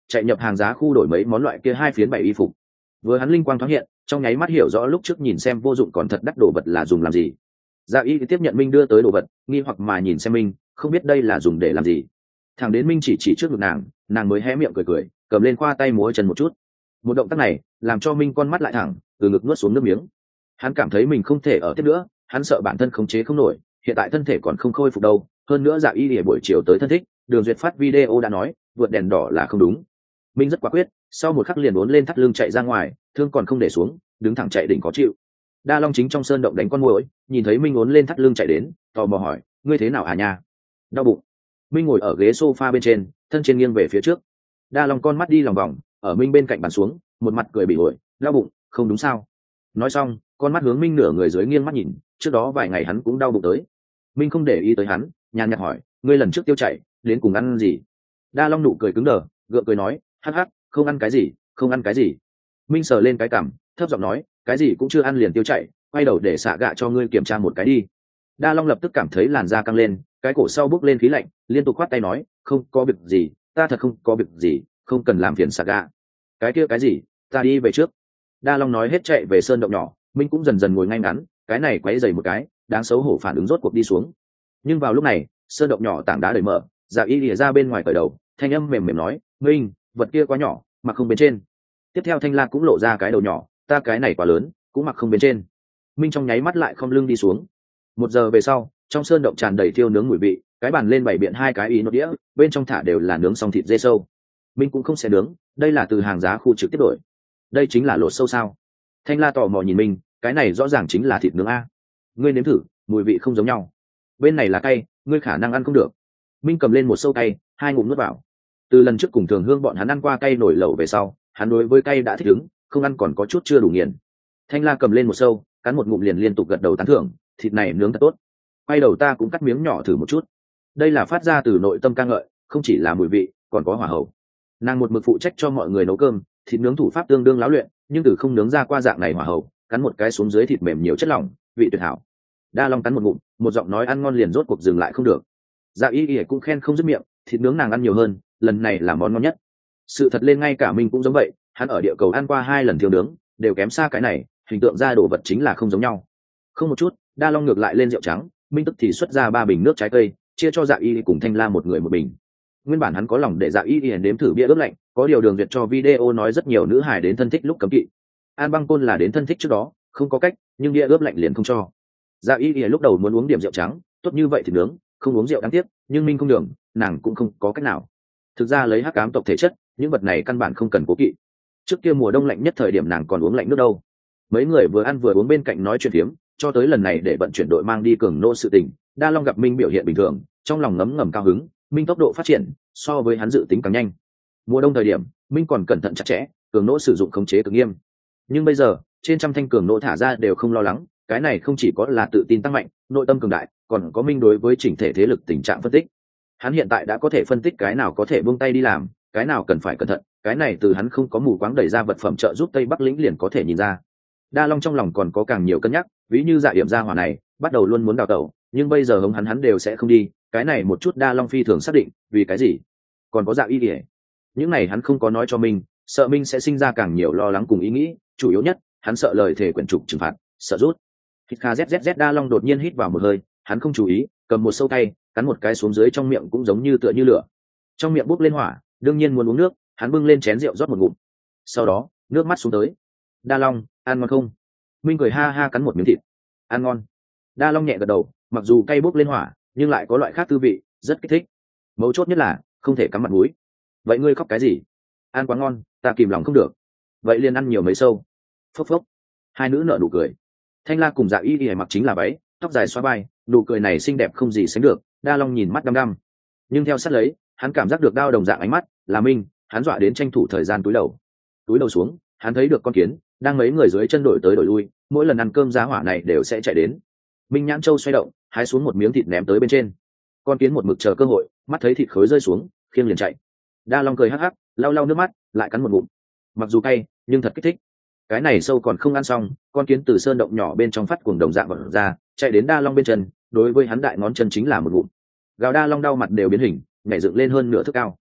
chạy nhập hàng giá khu đổi mấy món loại kia hai phiến bảy y phục. Vừa hắn linh quang thoáng hiện, trong nháy mắt hiểu rõ lúc trước nhìn xem vô dụng còn thật đắt đồ vật là dùng làm gì. Dạ y tiếp nhận Minh đưa tới đồ vật, nghi hoặc mà nhìn xem Minh, không biết đây là dùng để làm gì. Thằng đến Minh chỉ chỉ trước ngực nàng, nàng mới hé miệng cười cười, cầm lên khoa tay múa chân một chút. Một động tác này làm cho Minh con mắt lại thẳng, từ ngực nuốt xuống nước miếng. Hắn cảm thấy mình không thể ở tiếp nữa, hắn sợ bản thân khống chế không nổi, hiện tại thân thể còn không khôi phục đâu. Hơn nữa Dạ y lìa buổi chiều tới thân thích, Đường Duyệt phát video đã nói, vượt đèn đỏ là không đúng. Minh rất quả quyết, sau một khắc liền uốn lên thắt lưng chạy ra ngoài, thương còn không để xuống, đứng thẳng chạy đỉnh có chịu. Đa Long chính trong sơn động đánh con muỗi, nhìn thấy Minh uốn lên thắt lưng chạy đến, tò mò hỏi, ngươi thế nào à nha? Đau bụng. Minh ngồi ở ghế sofa bên trên, thân trên nghiêng về phía trước. Đa Long con mắt đi lòng vòng, ở Minh bên cạnh bàn xuống, một mặt cười bị ổi, đau bụng, không đúng sao? Nói xong, con mắt hướng Minh nửa người dưới nghiêng mắt nhìn, trước đó vài ngày hắn cũng đau bụng tới. Minh không để ý tới hắn, nhàn nhạt hỏi, ngươi lần trước tiêu chảy, đến cùng ăn gì? Đa Long nụ cười cứng đờ, gượng cười nói, hắc hắc, không ăn cái gì, không ăn cái gì. Minh sờ lên cái cằm, thấp giọng nói, cái gì cũng chưa ăn liền tiêu chảy, quay đầu để xạ gạ cho ngươi kiểm tra một cái đi. Đa Long lập tức cảm thấy làn da căng lên, cái cổ sau bốc lên khí lạnh, liên tục khoát tay nói, không có việc gì, ta thật không có việc gì, không cần làm phiền xạ gạ. Cái kia cái gì, ta đi về trước. Đa Long nói hết chạy về sơn động nhỏ. Minh cũng dần dần ngồi ngay ngắn, cái này quấy dày một cái, đáng xấu hổ phản ứng rốt cuộc đi xuống. Nhưng vào lúc này, sơn động nhỏ tảng đá đầy mở, Dạ y lìa ra bên ngoài cởi đầu, thanh âm mềm mềm nói, Minh, vật kia quá nhỏ, mặc không bên trên. Tiếp theo Thanh La cũng lộ ra cái đầu nhỏ, ta cái này quá lớn, cũng mặc không bên trên. Minh trong nháy mắt lại không lưng đi xuống. Một giờ về sau, trong sơn động tràn đầy thiêu nướng mùi vị, cái bàn lên bày biện hai cái ý nốt đĩa, bên trong thả đều là nướng xong thịt dê sâu. Minh cũng không sẽ nướng, đây là từ hàng giá khu trực tiếp đổi. Đây chính là lột sâu sao? Thanh La tò mò nhìn Minh, cái này rõ ràng chính là thịt nướng a. Ngươi nếm thử, mùi vị không giống nhau. Bên này là cay, ngươi khả năng ăn không được. Minh cầm lên một sâu cay, hai ngụm nuốt vào. Từ lần trước cùng Thường Hương bọn hắn ăn qua cay nổi lẩu về sau, hắn đối với cay đã thích ứng, không ăn còn có chút chưa đủ nghiền. Thanh La cầm lên một sâu, cắn một ngụm liền liên tục gật đầu tán thưởng, thịt này nướng thật tốt. Quay đầu ta cũng cắt miếng nhỏ thử một chút. Đây là phát ra từ nội tâm ca ngợi, không chỉ là mùi vị, còn có hỏa hậu. Nàng một mực phụ trách cho mọi người nấu cơm, thịt nướng thủ pháp tương đương láo luyện, nhưng từ không nướng ra qua dạng này hỏa hậu, cắn một cái xuống dưới thịt mềm nhiều chất lỏng, vị tuyệt hảo. Đa Long cắn một ngụm, một giọng nói ăn ngon liền rốt cuộc dừng lại không được. Dạ y y cũng khen không dứt miệng, thịt nướng nàng ăn nhiều hơn, lần này là món ngon nhất. Sự thật lên ngay cả mình cũng giống vậy, hắn ở địa cầu ăn qua hai lần thiêu nướng, đều kém xa cái này, hình tượng ra đồ vật chính là không giống nhau. Không một chút, Đa Long ngược lại lên rượu trắng, Minh tức thì xuất ra ba bình nước trái cây, chia cho Dạ y cùng Thanh La một người một bình. Nguyên bản hắn có lòng để Dạ y y nếm thử bia ướp lạnh, có điều Đường Duyệt cho video nói rất nhiều nữ hài đến thân thích lúc cấm kỵ. An Băng Côn là đến thân thích trước đó, không có cách, nhưng bia ướp lạnh liền không cho. Dạ y y lúc đầu muốn uống điểm rượu trắng, tốt như vậy thì nướng, không uống rượu đáng tiếc, nhưng Minh không đường, nàng cũng không có cách nào. Thực ra lấy hắc ám tộc thể chất, những vật này căn bản không cần cố kỵ. Trước kia mùa đông lạnh nhất thời điểm nàng còn uống lạnh nước đâu. Mấy người vừa ăn vừa uống bên cạnh nói chuyện phiếm, cho tới lần này để vận chuyển đội mang đi cường nô sự tình. Đa Long gặp Minh biểu hiện bình thường, trong lòng ngấm ngầm cao hứng, Minh tốc độ phát triển so với hắn dự tính càng nhanh. Mùa đông thời điểm, Minh còn cẩn thận chặt chẽ, cường nô sử dụng khống chế cực nghiêm. Nhưng bây giờ, trên trăm thanh cường nô thả ra đều không lo lắng, cái này không chỉ có là tự tin tăng mạnh, nội tâm cường đại, còn có Minh đối với chỉnh thể thế lực tình trạng phân tích. Hắn hiện tại đã có thể phân tích cái nào có thể buông tay đi làm, cái nào cần phải cẩn thận, cái này từ hắn không có mù quáng đẩy ra vật phẩm trợ giúp Tây Bắc lĩnh liền có thể nhìn ra. Đa Long trong lòng còn có càng nhiều cân nhắc, ví như Dạ Yểm gia hỏa này, bắt đầu luôn muốn đào tẩu, nhưng bây giờ hống hắn hắn đều sẽ không đi, cái này một chút Đa Long phi thường xác định, vì cái gì? Còn có Dạ Y Điệp. Những này hắn không có nói cho mình, sợ Minh sẽ sinh ra càng nhiều lo lắng cùng ý nghĩ, chủ yếu nhất, hắn sợ lời thể quyển trục trừng phạt, sợ rút. Hít kha zzz Đa Long đột nhiên hít vào một hơi, hắn không chú ý, cầm một sâu tay, cắn một cái xuống dưới trong miệng cũng giống như tựa như lửa. Trong miệng bốc lên hỏa, đương nhiên muốn uống nước, hắn bưng lên chén rượu rót một ngụm. Sau đó, nước mắt xuống tới. Đa Long, ăn ngon không? Minh cười ha ha cắn một miếng thịt. Ăn ngon. Đa Long nhẹ gật đầu, mặc dù cay bốc lên hỏa, nhưng lại có loại khác tư vị, rất kích thích. Mấu chốt nhất là, không thể cắm mặt mũi. Vậy ngươi khóc cái gì? Ăn quá ngon, ta kìm lòng không được. Vậy liền ăn nhiều mấy sâu. Phốc phốc. Hai nữ nở nụ cười. Thanh La cùng Dạ Y Y mặc chính là váy, tóc dài xóa vai, nụ cười này xinh đẹp không gì sánh được. Đa Long nhìn mắt đăm đăm, nhưng theo sát lấy, hắn cảm giác được đao đồng dạng ánh mắt, là Minh, hắn dọa đến tranh thủ thời gian túi đầu. Túi đầu xuống, hắn thấy được con kiến đang mấy người dưới chân đổi tới đổi lui, mỗi lần ăn cơm giá hỏa này đều sẽ chạy đến. Minh nhãn châu xoay động, hái xuống một miếng thịt ném tới bên trên. Con kiến một mực chờ cơ hội, mắt thấy thịt khối rơi xuống, khiêng liền chạy. Đa Long cười hắc hắc, lau lau nước mắt, lại cắn một ngụm. Mặc dù cay, nhưng thật kích thích. Cái này sâu còn không ăn xong, con kiến từ sơn động nhỏ bên trong phát cuồng đồng dạng vật ra, chạy đến Đa Long bên chân, đối với hắn đại ngón chân chính là một ngụm. Gào Đa Long đau mặt đều biến hình, nhảy dựng lên hơn nửa thước cao.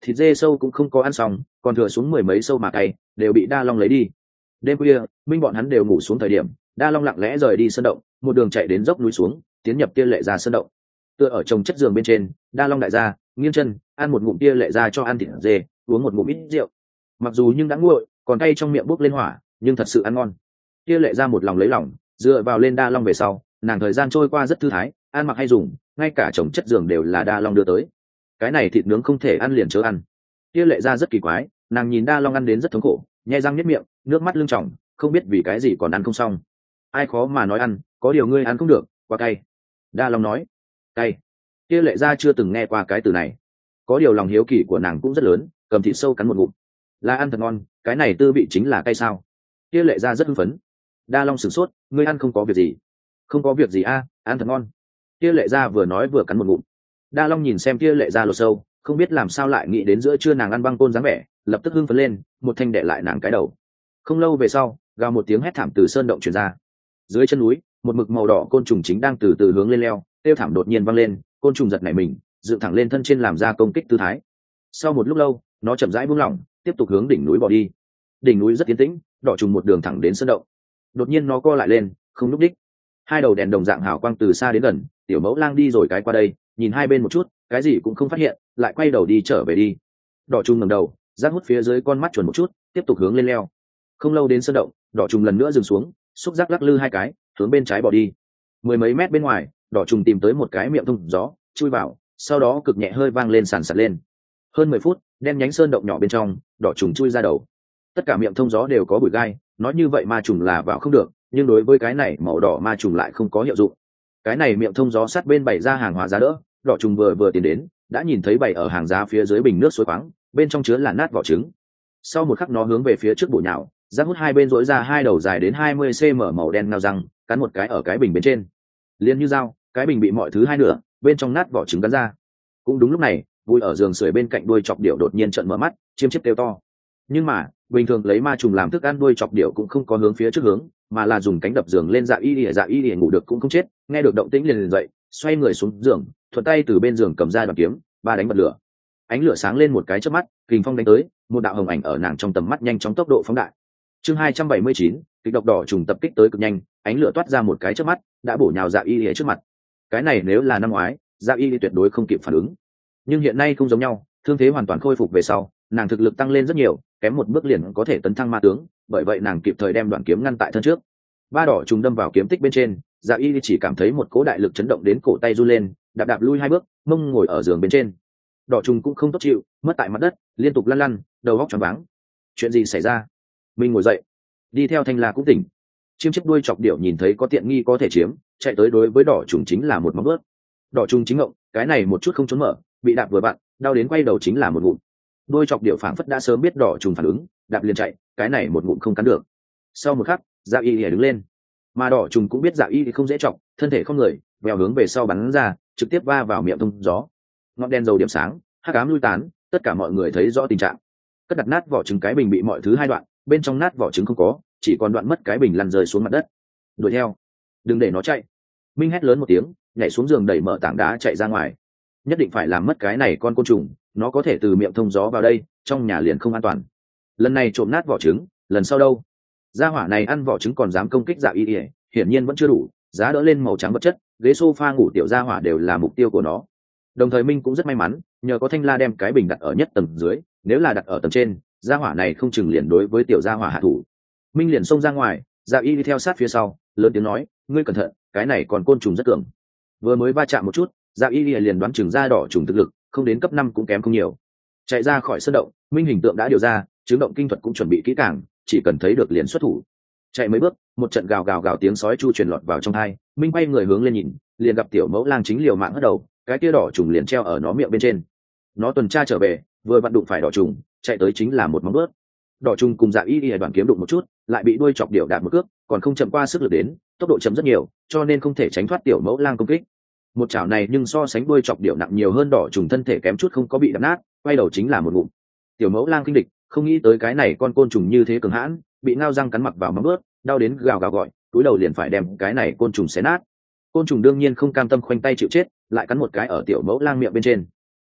thịt dê sâu cũng không có ăn xong, còn thừa xuống mười mấy sâu mà cay đều bị đa long lấy đi. Đêm khuya minh bọn hắn đều ngủ xuống thời điểm, đa long lặng lẽ rời đi sơn động, một đường chạy đến dốc núi xuống, tiến nhập tia lệ ra sơn động. Tựa ở chồng chất giường bên trên, đa long đại gia nghiêng chân ăn một ngụm tia lệ ra cho ăn thịt dê, uống một ngụm ít rượu. Mặc dù nhưng đã nguội, còn cay trong miệng bốc lên hỏa, nhưng thật sự ăn ngon. Tia lệ ra một lòng lấy lòng, dựa vào lên đa long về sau, nàng thời gian trôi qua rất thư thái, ăn mặc hay dùng, ngay cả chồng chất giường đều là đa long đưa tới. Cái này thịt nướng không thể ăn liền chớ ăn. Tia lệ ra rất kỳ quái, nàng nhìn đa long ăn đến rất thống khổ, nhai răng nhếch miệng, nước mắt lưng tròng, không biết vì cái gì còn ăn không xong. Ai khó mà nói ăn, có điều ngươi ăn không được, quá cay. Đa long nói. Cay. Tia lệ ra chưa từng nghe qua cái từ này, có điều lòng hiếu kỳ của nàng cũng rất lớn, cầm thịt sâu cắn một ngụm. Là ăn thật ngon, cái này tư vị chính là cay sao? Tia lệ ra rất hưng phấn. Đa long sửng sốt, ngươi ăn không có việc gì? Không có việc gì a, ăn thật ngon. Tia lệ ra vừa nói vừa cắn một ngụm. Đa long nhìn xem tia lệ ra lột sâu, không biết làm sao lại nghĩ đến giữa trưa nàng ăn băng côn dáng vẻ, lập tức hưng phấn lên, một thanh đệ lại nàng cái đầu. Không lâu về sau, gào một tiếng hét thảm từ sơn động truyền ra. Dưới chân núi, một mực màu đỏ côn trùng chính đang từ từ hướng lên leo, tiêu thảm đột nhiên văng lên, côn trùng giật nảy mình, dựng thẳng lên thân trên làm ra công kích tư thái. Sau một lúc lâu, nó chậm rãi buông lỏng, tiếp tục hướng đỉnh núi bỏ đi. Đỉnh núi rất yên tĩnh, đỏ trùng một đường thẳng đến sơn động. Đột nhiên nó co lại lên, không lúc đích. Hai đầu đèn đồng dạng hào quang từ xa đến gần, tiểu mẫu lang đi rồi cái qua đây, nhìn hai bên một chút, cái gì cũng không phát hiện, lại quay đầu đi trở về đi. Đỏ trùng ngẩng đầu, rác hút phía dưới con mắt chuẩn một chút, tiếp tục hướng lên leo. Không lâu đến sơn động, đỏ trùng lần nữa dừng xuống, xúc giác lắc lư hai cái, hướng bên trái bỏ đi. Mười mấy mét bên ngoài, đỏ trùng tìm tới một cái miệng thông gió, chui vào, sau đó cực nhẹ hơi vang lên sàn sạt lên. Hơn mười phút, đen nhánh sơn động nhỏ bên trong, đỏ trùng chui ra đầu. Tất cả miệng thông gió đều có bụi gai, nói như vậy ma trùng là vào không được, nhưng đối với cái này màu đỏ ma trùng lại không có hiệu dụng. Cái này miệng thông gió sát bên bày ra hàng hóa giá đỡ, đỏ trùng vừa vừa tiến đến, đã nhìn thấy bày ở hàng giá phía dưới bình nước suối khoáng, bên trong chứa là nát vỏ trứng. Sau một khắc nó hướng về phía trước bụi nhào, rác hút hai bên rỗi ra hai đầu dài đến hai mươi xăng-ti-mét màu đen ngao răng, cắn một cái ở cái bình bên trên. Liên như dao, cái bình bị mọi thứ hai nửa, bên trong nát vỏ trứng cắn ra. Cũng đúng lúc này, vui ở giường sưởi bên cạnh đuôi chọc điểu đột nhiên trợn mở mắt, chiêm chiếp kêu to. Nhưng mà, bình thường lấy ma trùng làm thức ăn đuôi chọc điểu cũng không có hướng phía trước hướng, mà là dùng cánh đập giường lên. Dạ y ỉa dạ y ỉa ngủ được cũng không chết, nghe được động tĩnh liền liền dậy, xoay người xuống giường, thuận tay từ bên giường cầm ra đoàn kiếm, ba đánh bật lửa. Ánh lửa sáng lên một cái chớp mắt, kình phong đánh tới, một đạo hồng ảnh ở nàng trong tầm mắt nhanh chóng tốc độ phóng đại. Chương hai trăm bảy mươi chín, kịch độc đỏ trùng tập kích tới cực nhanh, ánh lửa toát ra một cái chớp mắt, đã bổ nhào dạ y ỉa trước mặt. Cái này nếu là năm ngoái, dạ y tuyệt đối không kịp phản ứng, nhưng hiện nay không giống nhau, thương thế hoàn toàn khôi phục về sau, nàng thực lực tăng lên rất nhiều, kém một bước liền có thể tấn thăng ma tướng, bởi vậy nàng kịp thời đem đoạn kiếm ngăn tại thân trước. Ba đỏ trùng đâm vào kiếm tích bên trên, dạ y chỉ cảm thấy một cỗ đại lực chấn động đến cổ tay run lên, đạp đạp lui hai bước, mông ngồi ở giường bên trên. Đỏ trùng cũng không tốt chịu, mất tại mặt đất, liên tục lăn lăn, đầu óc choáng váng. Chuyện gì xảy ra? Mình ngồi dậy, đi theo Thanh La cũng tỉnh. Chiêm chiếc đuôi chọc điểu nhìn thấy có tiện nghi có thể chiếm, chạy tới đối với đỏ trùng chính là một móng vuốt. Đỏ trùng chính ngộng, cái này một chút không trốn mở, bị đạp vừa vặn, đau đến quay đầu chính là một ngụm. Đuôi chọc điểu phảng phất đã sớm biết đỏ trùng phản ứng, đạp liền chạy, cái này một ngụm không cắn được. Sau một khắc, dạ y lìa đứng lên, mà đỏ trùng cũng biết dạ y không dễ chọc, thân thể không người, vèo hướng về sau bắn ra, trực tiếp va vào miệng thông gió. Ngọn đèn dầu điểm sáng, hắc ám lui tán, tất cả mọi người thấy rõ tình trạng. Cất đặt nát vỏ trứng cái bình bị mọi thứ hai đoạn, bên trong nát vỏ trứng không có, chỉ còn đoạn mất cái bình lăn rơi xuống mặt đất. Đuổi theo, đừng để nó chạy. Minh hét lớn một tiếng, nhảy xuống giường đẩy mở tảng đá chạy ra ngoài. Nhất định phải làm mất cái này con côn trùng, nó có thể từ miệng thông gió vào đây, trong nhà liền không an toàn. Lần này trộm nát vỏ trứng, lần sau đâu? Gia hỏa này ăn vỏ trứng còn dám công kích dạ y ỉa, hiển nhiên vẫn chưa đủ. Giá đỡ lên màu trắng vật chất, ghế sofa ngủ tiểu gia hỏa đều là mục tiêu của nó. Đồng thời Minh cũng rất may mắn, nhờ có Thanh La đem cái bình đặt ở nhất tầng dưới, nếu là đặt ở tầng trên, gia hỏa này không chừng liền đối với tiểu gia hỏa hạ thủ. Minh liền xông ra ngoài, dạ y đi theo sát phía sau, lớn tiếng nói, ngươi cẩn thận, cái này còn côn trùng rất cường. Vừa mới va chạm một chút, dạ y liền đoán chừng ra đỏ trùng thực lực, không đến cấp năm cũng kém không nhiều. Chạy ra khỏi sơn động, Minh hình tượng đã điều ra, chứng động kinh thuật cũng chuẩn bị kỹ càng, chỉ cần thấy được liền xuất thủ. Chạy mấy bước, một trận gào gào gào tiếng sói chu truyền lọt vào trong tai, Minh quay người hướng lên nhìn, liền gặp tiểu mẫu lang chính liều mạng hất đầu, cái kia đỏ trùng liền treo ở nó miệng bên trên. Nó tuần tra trở về, vừa vặn đụng phải đỏ trùng, chạy tới chính là một móng vuốt. Đỏ trùng cùng dạ y y đoàn kiếm đụng một chút, lại bị đuôi chọc điểu đạp một cước, còn không chậm qua sức lực đến, tốc độ chậm rất nhiều, cho nên không thể tránh thoát tiểu mẫu lang công kích. Một chảo này nhưng so sánh đuôi chọc điểu nặng nhiều hơn, đỏ trùng thân thể kém chút không có bị đập nát, quay đầu chính là một ngụm. Tiểu mẫu lang kinh địch, không nghĩ tới cái này con côn trùng như thế cường hãn, bị ngao răng cắn mặc vào móng vuốt, đau đến gào gào gọi, túi đầu liền phải đem cái này côn trùng xé nát. Côn trùng đương nhiên không cam tâm khoanh tay chịu chết, lại cắn một cái ở tiểu mẫu lang miệng bên trên.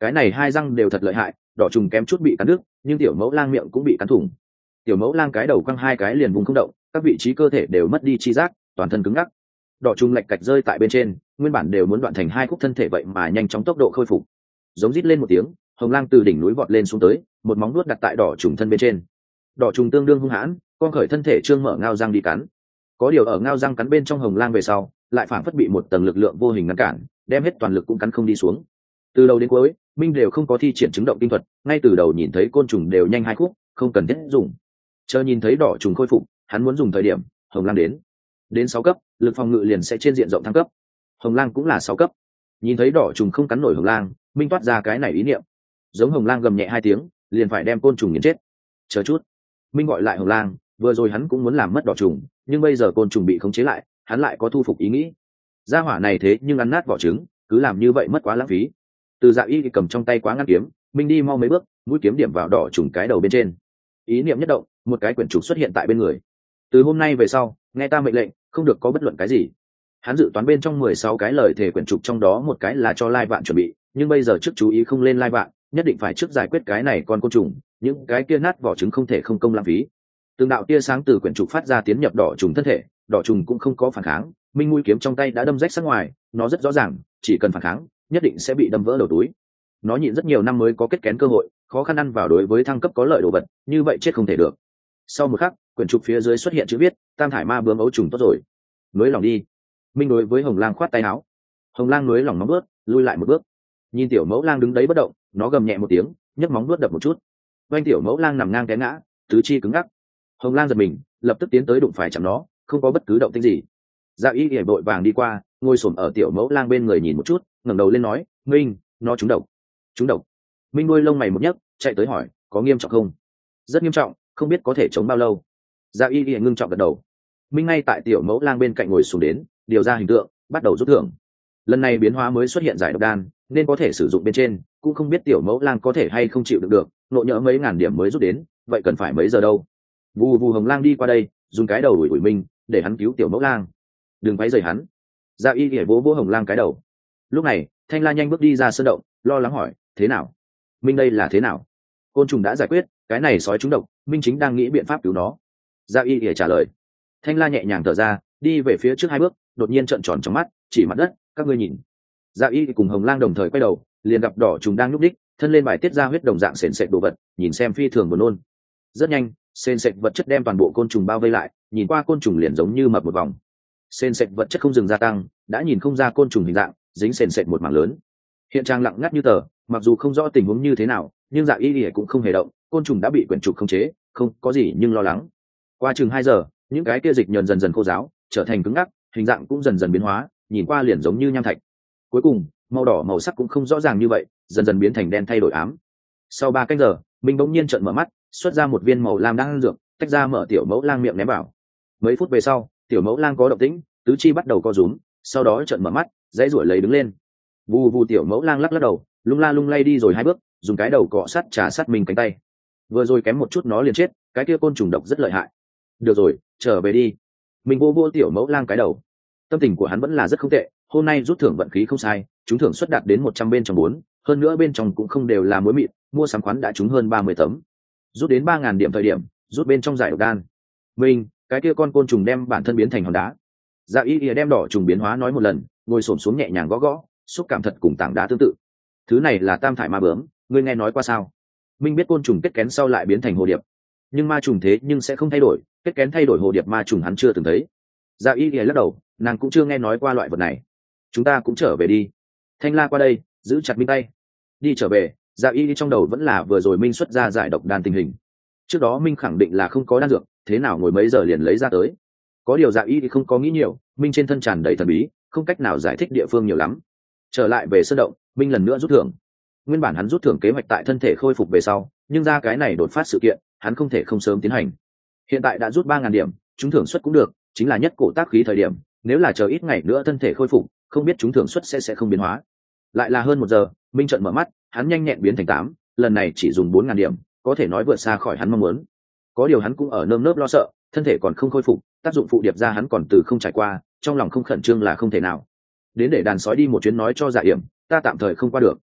cái này hai răng đều thật lợi hại, đỏ trùng kém chút bị cắn đứt, nhưng tiểu mẫu lang miệng cũng bị cắn thủng. Tiểu mẫu lang cái đầu quăng hai cái liền vùng không động, các vị trí cơ thể đều mất đi chi giác, toàn thân cứng ngắc. Đỏ trùng lạch cạch rơi tại bên trên, nguyên bản đều muốn đoạn thành hai khúc thân thể vậy mà nhanh chóng tốc độ khôi phục. Giống rít lên một tiếng, hồng lang từ đỉnh núi vọt lên xuống tới, một móng nuốt đặt tại đỏ trùng thân bên trên. Đỏ trùng tương đương hung hãn, con khởi thân thể trương mở ngao răng đi cắn. Có điều ở ngao răng cắn bên trong hồng lang về sau, lại phản phất bị một tầng lực lượng vô hình ngăn cản, đem hết toàn lực cũng cắn không đi xuống. Từ đầu đến cuối, Minh đều không có thi triển chứng động kinh thuật, ngay từ đầu nhìn thấy côn trùng đều nhanh hai khúc, không cần thiết dùng. Chờ nhìn thấy đỏ trùng khôi phục, hắn muốn dùng thời điểm, hồng lang đến. Đến sáu cấp, lực phòng ngự liền sẽ trên diện rộng thăng cấp. Hồng lang cũng là sáu cấp. Nhìn thấy đỏ trùng không cắn nổi hồng lang, Minh toát ra cái này ý niệm. Giống hồng lang gầm nhẹ hai tiếng, liền phải đem côn trùng nghiền chết. Chờ chút. Minh gọi lại hồng lang, vừa rồi hắn cũng muốn làm mất đỏ trùng, nhưng bây giờ côn trùng bị khống chế lại, hắn lại có thu phục ý nghĩ. Gia hỏa này thế nhưng ăn nát vỏ trứng, cứ làm như vậy mất quá lãng phí. Từ Dạ Y cầm trong tay quá ngăn kiếm, Minh đi mau mấy bước, mũi kiếm điểm vào đỏ trùng cái đầu bên trên. Ý niệm nhất động, một cái quyển trục xuất hiện tại bên người. Từ hôm nay về sau, nghe ta mệnh lệnh, không được có bất luận cái gì. Hắn dự toán bên trong mười sáu cái lời thề quyển trục trong đó một cái là cho Lai Vạn chuẩn bị, nhưng bây giờ trước chú ý không lên Lai Vạn, nhất định phải trước giải quyết cái này con côn trùng, những cái kia nát vỏ trứng không thể không công lãng phí. Từng đạo tia sáng từ quyển trục phát ra tiến nhập đỏ trùng thân thể, đỏ trùng cũng không có phản kháng, Minh mũi kiếm trong tay đã đâm rách sát ngoài, nó rất rõ ràng, chỉ cần phản kháng, nhất định sẽ bị đâm vỡ đầu túi. Nó nhịn rất nhiều năm mới có kết kén cơ hội, khó khăn ăn vào đối với thăng cấp có lợi đồ vật, như vậy chết không thể được. Sau một khắc, quyển trục phía dưới xuất hiện chữ viết, tam thải ma bướm ấu trùng tốt rồi. Núi lòng đi. Minh đối với hồng lang khoát tay áo. Hồng lang núi lòng nóng bước, lui lại một bước. Nhìn tiểu mẫu lang đứng đấy bất động, nó gầm nhẹ một tiếng, nhấc móng nuốt đập một chút. Vành tiểu mẫu lang nằm ngang té ngã, tứ chi cứng ngắc. Hồng lang giật mình, lập tức tiến tới đụng phải chạm nó, không có bất cứ động tĩnh gì. Dạ Y Y vội vàng đi qua, ngồi xổm ở tiểu mẫu lang bên người nhìn một chút, ngẩng đầu lên nói, Minh, nó trúng độc. Trúng độc. Minh đuôi lông mày một nhấc, chạy tới hỏi, có nghiêm trọng không? Rất nghiêm trọng, không biết có thể chống bao lâu. Dạ Y Y ngưng trọng gật đầu. Minh ngay tại tiểu mẫu lang bên cạnh ngồi xuống đến, điều ra hình tượng, bắt đầu rút thưởng. Lần này biến hóa mới xuất hiện giải độc đan, nên có thể sử dụng bên trên, cũng không biết tiểu mẫu lang có thể hay không chịu được được, nộ nhỡ mấy ngàn điểm mới rút đến, vậy cần phải mấy giờ đâu. Vù vù hồng lang đi qua đây, dùng cái đầu đuổi đuổi Minh, để hắn cứu tiểu mẫu lang. Đừng quấy rầy hắn. Dạ Y Y vỗ vỗ hồng lang cái đầu. Lúc này, Thanh La nhanh bước đi ra sơn động, lo lắng hỏi, thế nào? Minh đây là thế nào? Côn trùng đã giải quyết, cái này sói trúng độc, Minh chính đang nghĩ biện pháp cứu nó. Dạ Y Y trả lời. Thanh La nhẹ nhàng thở ra, đi về phía trước hai bước, đột nhiên trợn tròn trong mắt, chỉ mặt đất, các ngươi nhìn. Dạ Y cùng hồng lang đồng thời quay đầu, liền gặp đỏ trùng đang nhúc đích, thân lên bài tiết ra huyết đồng dạng sền sệt đồ vật, nhìn xem phi thường buồn nôn. Rất nhanh, sền sệt vật chất đem toàn bộ côn trùng bao vây lại, nhìn qua côn trùng liền giống như mập một vòng. Sền sệt vật chất không dừng gia tăng, đã nhìn không ra côn trùng hình dạng, dính sền sệt một mảng lớn. Hiện trang lặng ngắt như tờ, mặc dù không rõ tình huống như thế nào, nhưng Dạ Y cũng không hề động, côn trùng đã bị quyển trục khống chế, không có gì nhưng lo lắng. Qua chừng hai giờ, những cái kia dịch nhờn dần dần khô ráo, trở thành cứng ngắc, hình dạng cũng dần dần biến hóa, nhìn qua liền giống như nham thạch. Cuối cùng, màu đỏ màu sắc cũng không rõ ràng như vậy, dần dần biến thành đen thay đổi ám. Sau ba canh giờ, Minh bỗng nhiên trợn mở mắt, xuất ra một viên màu lam đang dược, tách ra mở tiểu mẫu lang miệng ném vào. Mấy phút về sau, tiểu mẫu lang có động tĩnh, tứ chi bắt đầu co rúm, sau đó trợn mở mắt, dãy ruổi lấy đứng lên. Vù vù tiểu mẫu lang lắc lắc đầu, lung la lung lay đi rồi hai bước, dùng cái đầu cọ sát trà sát mình cánh tay. Vừa rồi kém một chút nó liền chết, cái kia côn trùng độc rất lợi hại. Được rồi, trở về đi. Mình vô vô tiểu mẫu lang cái đầu. Tâm tình của hắn vẫn là rất không tệ, hôm nay rút thưởng vận khí không sai, chúng thưởng suất đạt đến một trăm bên trong bốn, hơn nữa bên trong cũng không đều là muối mịn, mua sắm khoán đã trúng hơn ba mươi tấm. Rút đến ba ngàn điểm thời điểm, rút bên trong giải độc đan. Mình, cái kia con côn trùng đem bản thân biến thành hòn đá. Dạ Y Y đem đỏ trùng biến hóa nói một lần, ngồi xổm xuống nhẹ nhàng gõ gõ, xúc cảm thật cùng tảng đá tương tự. Thứ này là tam thải ma bướm, ngươi nghe nói qua sao? Minh biết côn trùng kết kén sau lại biến thành hồ điệp, nhưng ma trùng thế nhưng sẽ không thay đổi, kết kén thay đổi hồ điệp ma trùng hắn chưa từng thấy. Dạ Y Y lắc đầu, nàng cũng chưa nghe nói qua loại vật này. Chúng ta cũng trở về đi. Thanh La qua đây, giữ chặt Minh tay. Đi trở về. Dạ Y Y trong đầu vẫn là vừa rồi Minh xuất ra giải độc đan tình hình. Trước đó Minh khẳng định là không có đan dược, thế nào ngồi mấy giờ liền lấy ra tới. Có điều Dạ Y Y không có nghĩ nhiều, Minh trên thân tràn đầy thần bí, không cách nào giải thích địa phương nhiều lắm. Trở lại về sơn động, Minh lần nữa rút thưởng. Nguyên bản hắn rút thưởng kế hoạch tại thân thể khôi phục về sau, nhưng ra cái này đột phát sự kiện, hắn không thể không sớm tiến hành. Hiện tại đã rút ba ngàn điểm, chúng thưởng suất cũng được, chính là nhất cổ tác khí thời điểm, nếu là chờ ít ngày nữa thân thể khôi phục, không biết chúng thưởng suất sẽ sẽ không biến hóa. Lại là hơn một giờ, Minh trận mở mắt, hắn nhanh nhẹn biến thành tám, lần này chỉ dùng bốn ngàn điểm, có thể nói vượt xa khỏi hắn mong muốn. Có điều hắn cũng ở nơm nớp lo sợ, thân thể còn không khôi phục, tác dụng phụ điệp ra hắn còn từ không trải qua, trong lòng không khẩn trương là không thể nào. Đến để đàn sói đi một chuyến nói cho Dạ Yểm, ta tạm thời không qua được.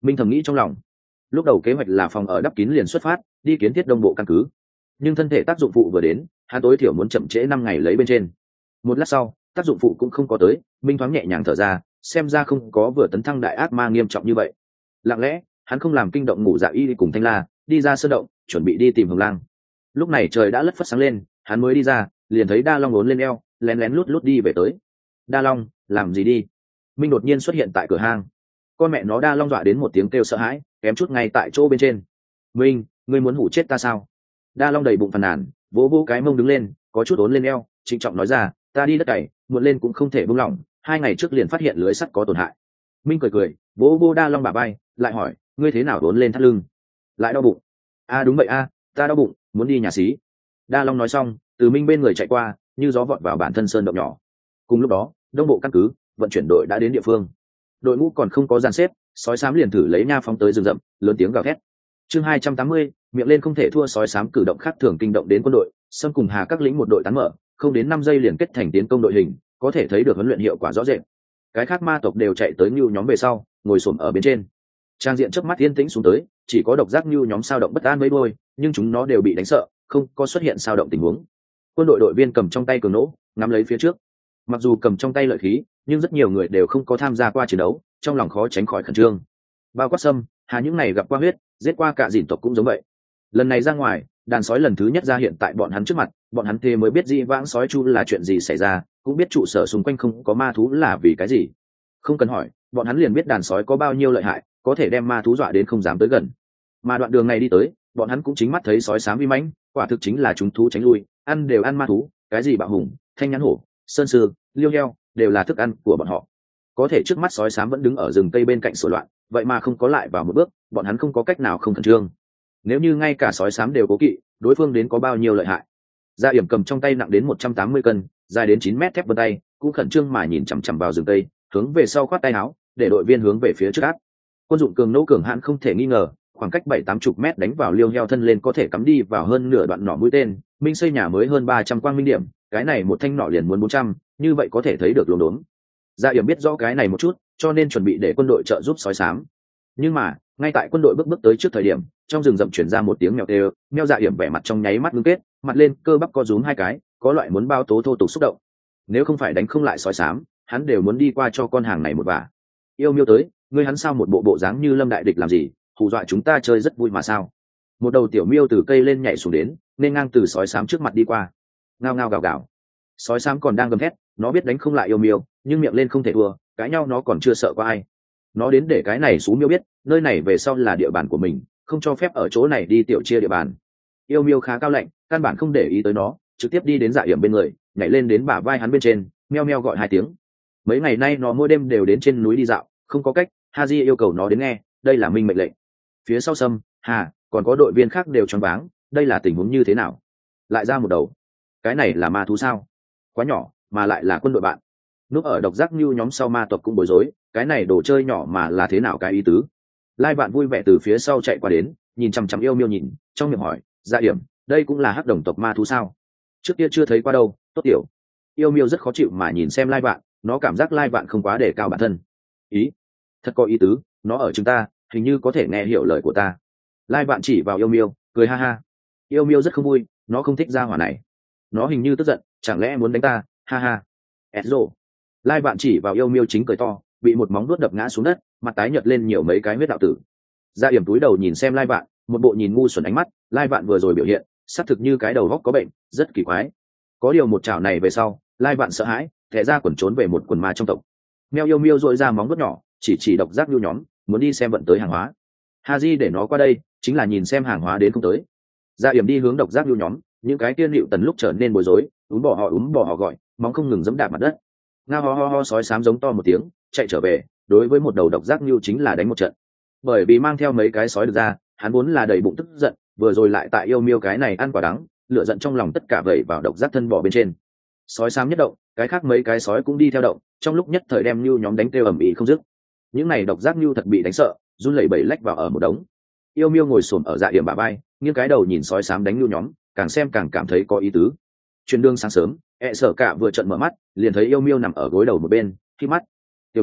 Minh thầm nghĩ trong lòng. Lúc đầu kế hoạch là phòng ở đắp kín liền xuất phát đi kiến thiết đông bộ căn cứ, nhưng thân thể tác dụng phụ vừa đến, hắn tối thiểu muốn chậm trễ năm ngày lấy bên trên. Một lát sau tác dụng phụ cũng không có tới, Minh thoáng nhẹ nhàng thở ra, xem ra không có vừa tấn thăng đại ác ma nghiêm trọng như vậy. Lặng lẽ hắn không làm kinh động ngủ dạ y cùng Thanh La, đi ra sơn động chuẩn bị đi tìm Hồng Lang. Lúc này trời đã lất phất sáng lên, hắn mới đi ra liền thấy Đa Long ốn lên eo lén lén lút lút đi về tới. Đa Long, làm gì đi? Minh đột nhiên xuất hiện tại cửa hang. Con mẹ nó Đa Long dọa đến một tiếng kêu sợ hãi, kém chút ngay tại chỗ bên trên. Minh, ngươi muốn hủ chết ta sao? Đa Long đầy bụng phàn nàn, vỗ vỗ cái mông đứng lên, có chút ốn lên eo, trịnh trọng nói ra, ta đi đất cày muộn lên cũng không thể buông lỏng, hai ngày trước liền phát hiện lưới sắt có tổn hại. Minh cười cười vỗ vỗ Đa Long bả vai, lại hỏi, ngươi thế nào ốn lên thắt lưng? Lại đau bụng? A à, đúng vậy a, à, ta đau bụng, muốn đi nhà xí. Đa Long nói xong từ Minh bên người chạy qua, như gió vọt vào bản thân sơn động nhỏ. Cùng lúc đó đông bộ căn cứ vận chuyển đội đã đến địa phương. Đội ngũ còn không có dàn xếp, sói xám liền thử lấy nha phóng tới rừng rậm, lớn tiếng gào thét. Chương hai trăm tám mươi, miệng lên không thể thua. Sói xám cử động khác thường kinh động đến quân đội, Sâm cùng Hà các lĩnh một đội tán mở, không đến năm giây liền kết thành tiến công đội hình, có thể thấy được huấn luyện hiệu quả rõ rệt. Cái khác ma tộc đều chạy tới Nưu nhóm về sau, ngồi xổm ở bên trên. Trang diện chớp mắt yên tĩnh xuống tới, chỉ có độc giác Nưu nhóm sao động bất an mấy đôi, nhưng chúng nó đều bị đánh sợ, không có xuất hiện sao động tình huống. Quân đội đội viên cầm trong tay cường nỗ, ngắm lấy phía trước. Mặc dù cầm trong tay lợi khí, nhưng rất nhiều người đều không có tham gia qua chiến đấu, trong lòng khó tránh khỏi khẩn trương. Bao quát Sâm, Hà những này gặp qua huyết, giết qua cả dìn tộc cũng giống vậy. Lần này ra ngoài, đàn sói lần thứ nhất ra hiện tại bọn hắn trước mặt, bọn hắn thế mới biết dĩ vãng sói chu là chuyện gì xảy ra, cũng biết trụ sở xung quanh không có ma thú là vì cái gì. Không cần hỏi, bọn hắn liền biết đàn sói có bao nhiêu lợi hại, có thể đem ma thú dọa đến không dám tới gần. Mà đoạn đường này đi tới, bọn hắn cũng chính mắt thấy sói xám vi mãnh, quả thực chính là chúng thú tránh lui, ăn đều ăn ma thú, cái gì bạo hùng, thanh nhãn hổ, sơn sư, liêu heo, đều là thức ăn của bọn họ. Có thể trước mắt sói xám vẫn đứng ở rừng cây bên cạnh sổ loạn, vậy mà không có lại vào một bước, bọn hắn không có cách nào không khẩn trương. Nếu như ngay cả sói xám đều cố kỵ, đối phương đến có bao nhiêu lợi hại. Gia Yểm cầm trong tay nặng đến một trăm tám mươi cân, dài đến chín mét thép vân tay, cũng khẩn trương mà nhìn chằm chằm vào rừng cây, hướng về sau khoát tay áo, để đội viên hướng về phía trước áp. Quân dụng cường nỗ cường hãn không thể nghi ngờ, khoảng cách bảy tám chục mét đánh vào liêu heo thân lên có thể cắm đi vào hơn nửa đoạn nỏ mũi tên. Minh xây nhà mới hơn ba trăm quang minh điểm, cái này một thanh nỏ liền muốn bốn trăm, như vậy có thể thấy được luống đốn. Gia Yểm biết rõ cái này một chút, cho nên chuẩn bị để quân đội trợ giúp sói xám. Nhưng mà ngay tại quân đội bước bước tới trước thời điểm, trong rừng rậm chuyển ra một tiếng mèo kêu, mèo Dạ Yểm vẻ mặt trong nháy mắt ngưng kết, mặt lên cơ bắp co rúm hai cái, có loại muốn bao tố thô tục xúc động. Nếu không phải đánh không lại sói xám, hắn đều muốn đi qua cho con hàng này một vả. Yêu miêu tới, ngươi hắn sao một bộ bộ dáng như lâm đại địch làm gì, hù dọa chúng ta chơi rất vui mà sao? Một đầu tiểu miêu từ cây lên nhảy xuống đến, nên ngang từ sói xám trước mặt đi qua, ngao ngao gào gào. Sói xám còn đang gầm thét, nó biết đánh không lại yêu miêu, nhưng miệng lên không thể thua, cãi nhau nó còn chưa sợ qua ai. Nó đến để cái này xuống miêu biết, nơi này về sau là địa bàn của mình, không cho phép ở chỗ này đi tiểu chia địa bàn. Yêu miêu khá cao lạnh, căn bản không để ý tới nó, trực tiếp đi đến Dạ Yểm bên người, nhảy lên đến bả vai hắn bên trên, meo meo gọi hai tiếng. Mấy ngày nay nó mỗi đêm đều đến trên núi đi dạo, không có cách, Haji yêu cầu nó đến nghe, đây là minh mệnh lệnh. Phía sau Sâm, Hà, còn có đội viên khác đều choáng váng, đây là tình huống như thế nào? Lại ra một đầu, cái này là ma thú sao? Quá nhỏ, mà lại là quân đội bạn. Núp ở độc giác như nhóm sau ma tộc cũng bối rối, cái này đồ chơi nhỏ mà là thế nào cái ý tứ? Lai Vạn vui vẻ từ phía sau chạy qua đến, nhìn chằm chằm yêu miêu nhìn, trong miệng hỏi, Dạ Yểm, đây cũng là hắc đồng tộc ma thú sao? Trước kia chưa thấy qua đâu, tốt tiểu. Yêu miêu rất khó chịu mà nhìn xem Lai Vạn, nó cảm giác Lai Vạn không quá đề cao bản thân. Ý, thật có ý tứ, nó ở chúng ta, hình như có thể nghe hiểu lời của ta. Lai Vạn chỉ vào yêu miêu, cười ha ha. Yêu miêu rất không vui, nó không thích gia hỏa này. Nó hình như tức giận, chẳng lẽ muốn đánh ta, ha ha. Ezro. Lai Vạn chỉ vào yêu miêu chính cười to, bị một móng vuốt đập ngã xuống đất, mặt tái nhợt lên nhiều mấy cái huyết đạo tử. Dạ Yểm túi đầu nhìn xem Lai Vạn, một bộ nhìn ngu xuẩn ánh mắt. Lai Vạn vừa rồi biểu hiện, xác thực như cái đầu góc có bệnh, rất kỳ quái. Có điều một chảo này về sau, Lai Vạn sợ hãi, thẻ ra quần trốn về một quần ma trong tộc. Mèo yêu miêu dội ra móng vuốt nhỏ, chỉ chỉ độc giác nhu nhóm, muốn đi xem vận tới hàng hóa. Haji để nó qua đây, chính là nhìn xem hàng hóa đến không tới. Dạ Yểm đi hướng độc giác nhu nhóm, những cái tiên liệu tần lúc trở nên bối rối, úm bỏ họ úm bỏ họ gọi, móng không ngừng giẫm đạp mặt đất. Ngao ho ho ho sói xám giống to một tiếng, chạy trở về, đối với một đầu độc giác nhu chính là đánh một trận. Bởi vì mang theo mấy cái sói được ra, hắn vốn là đầy bụng tức giận, vừa rồi lại tại yêu miêu cái này ăn quả đắng, lửa giận trong lòng tất cả vẩy vào độc giác thân bò bên trên. Sói xám nhất động, cái khác mấy cái sói cũng đi theo động, trong lúc nhất thời đem nhu nhóm đánh kêu ầm ĩ không dứt. Những này độc giác nhu thật bị đánh sợ, run lẩy bẩy lách vào ở một đống. Yêu miêu ngồi xổm ở Dạ Yểm bả vai, nghiêng cái đầu nhìn sói xám đánh nhu nhóm, càng xem càng cảm thấy có ý tứ. Chuyến đường sáng sớm, ẹ sở cả vừa trận mở mắt, liền thấy yêu miêu nằm ở gối đầu một bên, khi mắt. Tiểu meo,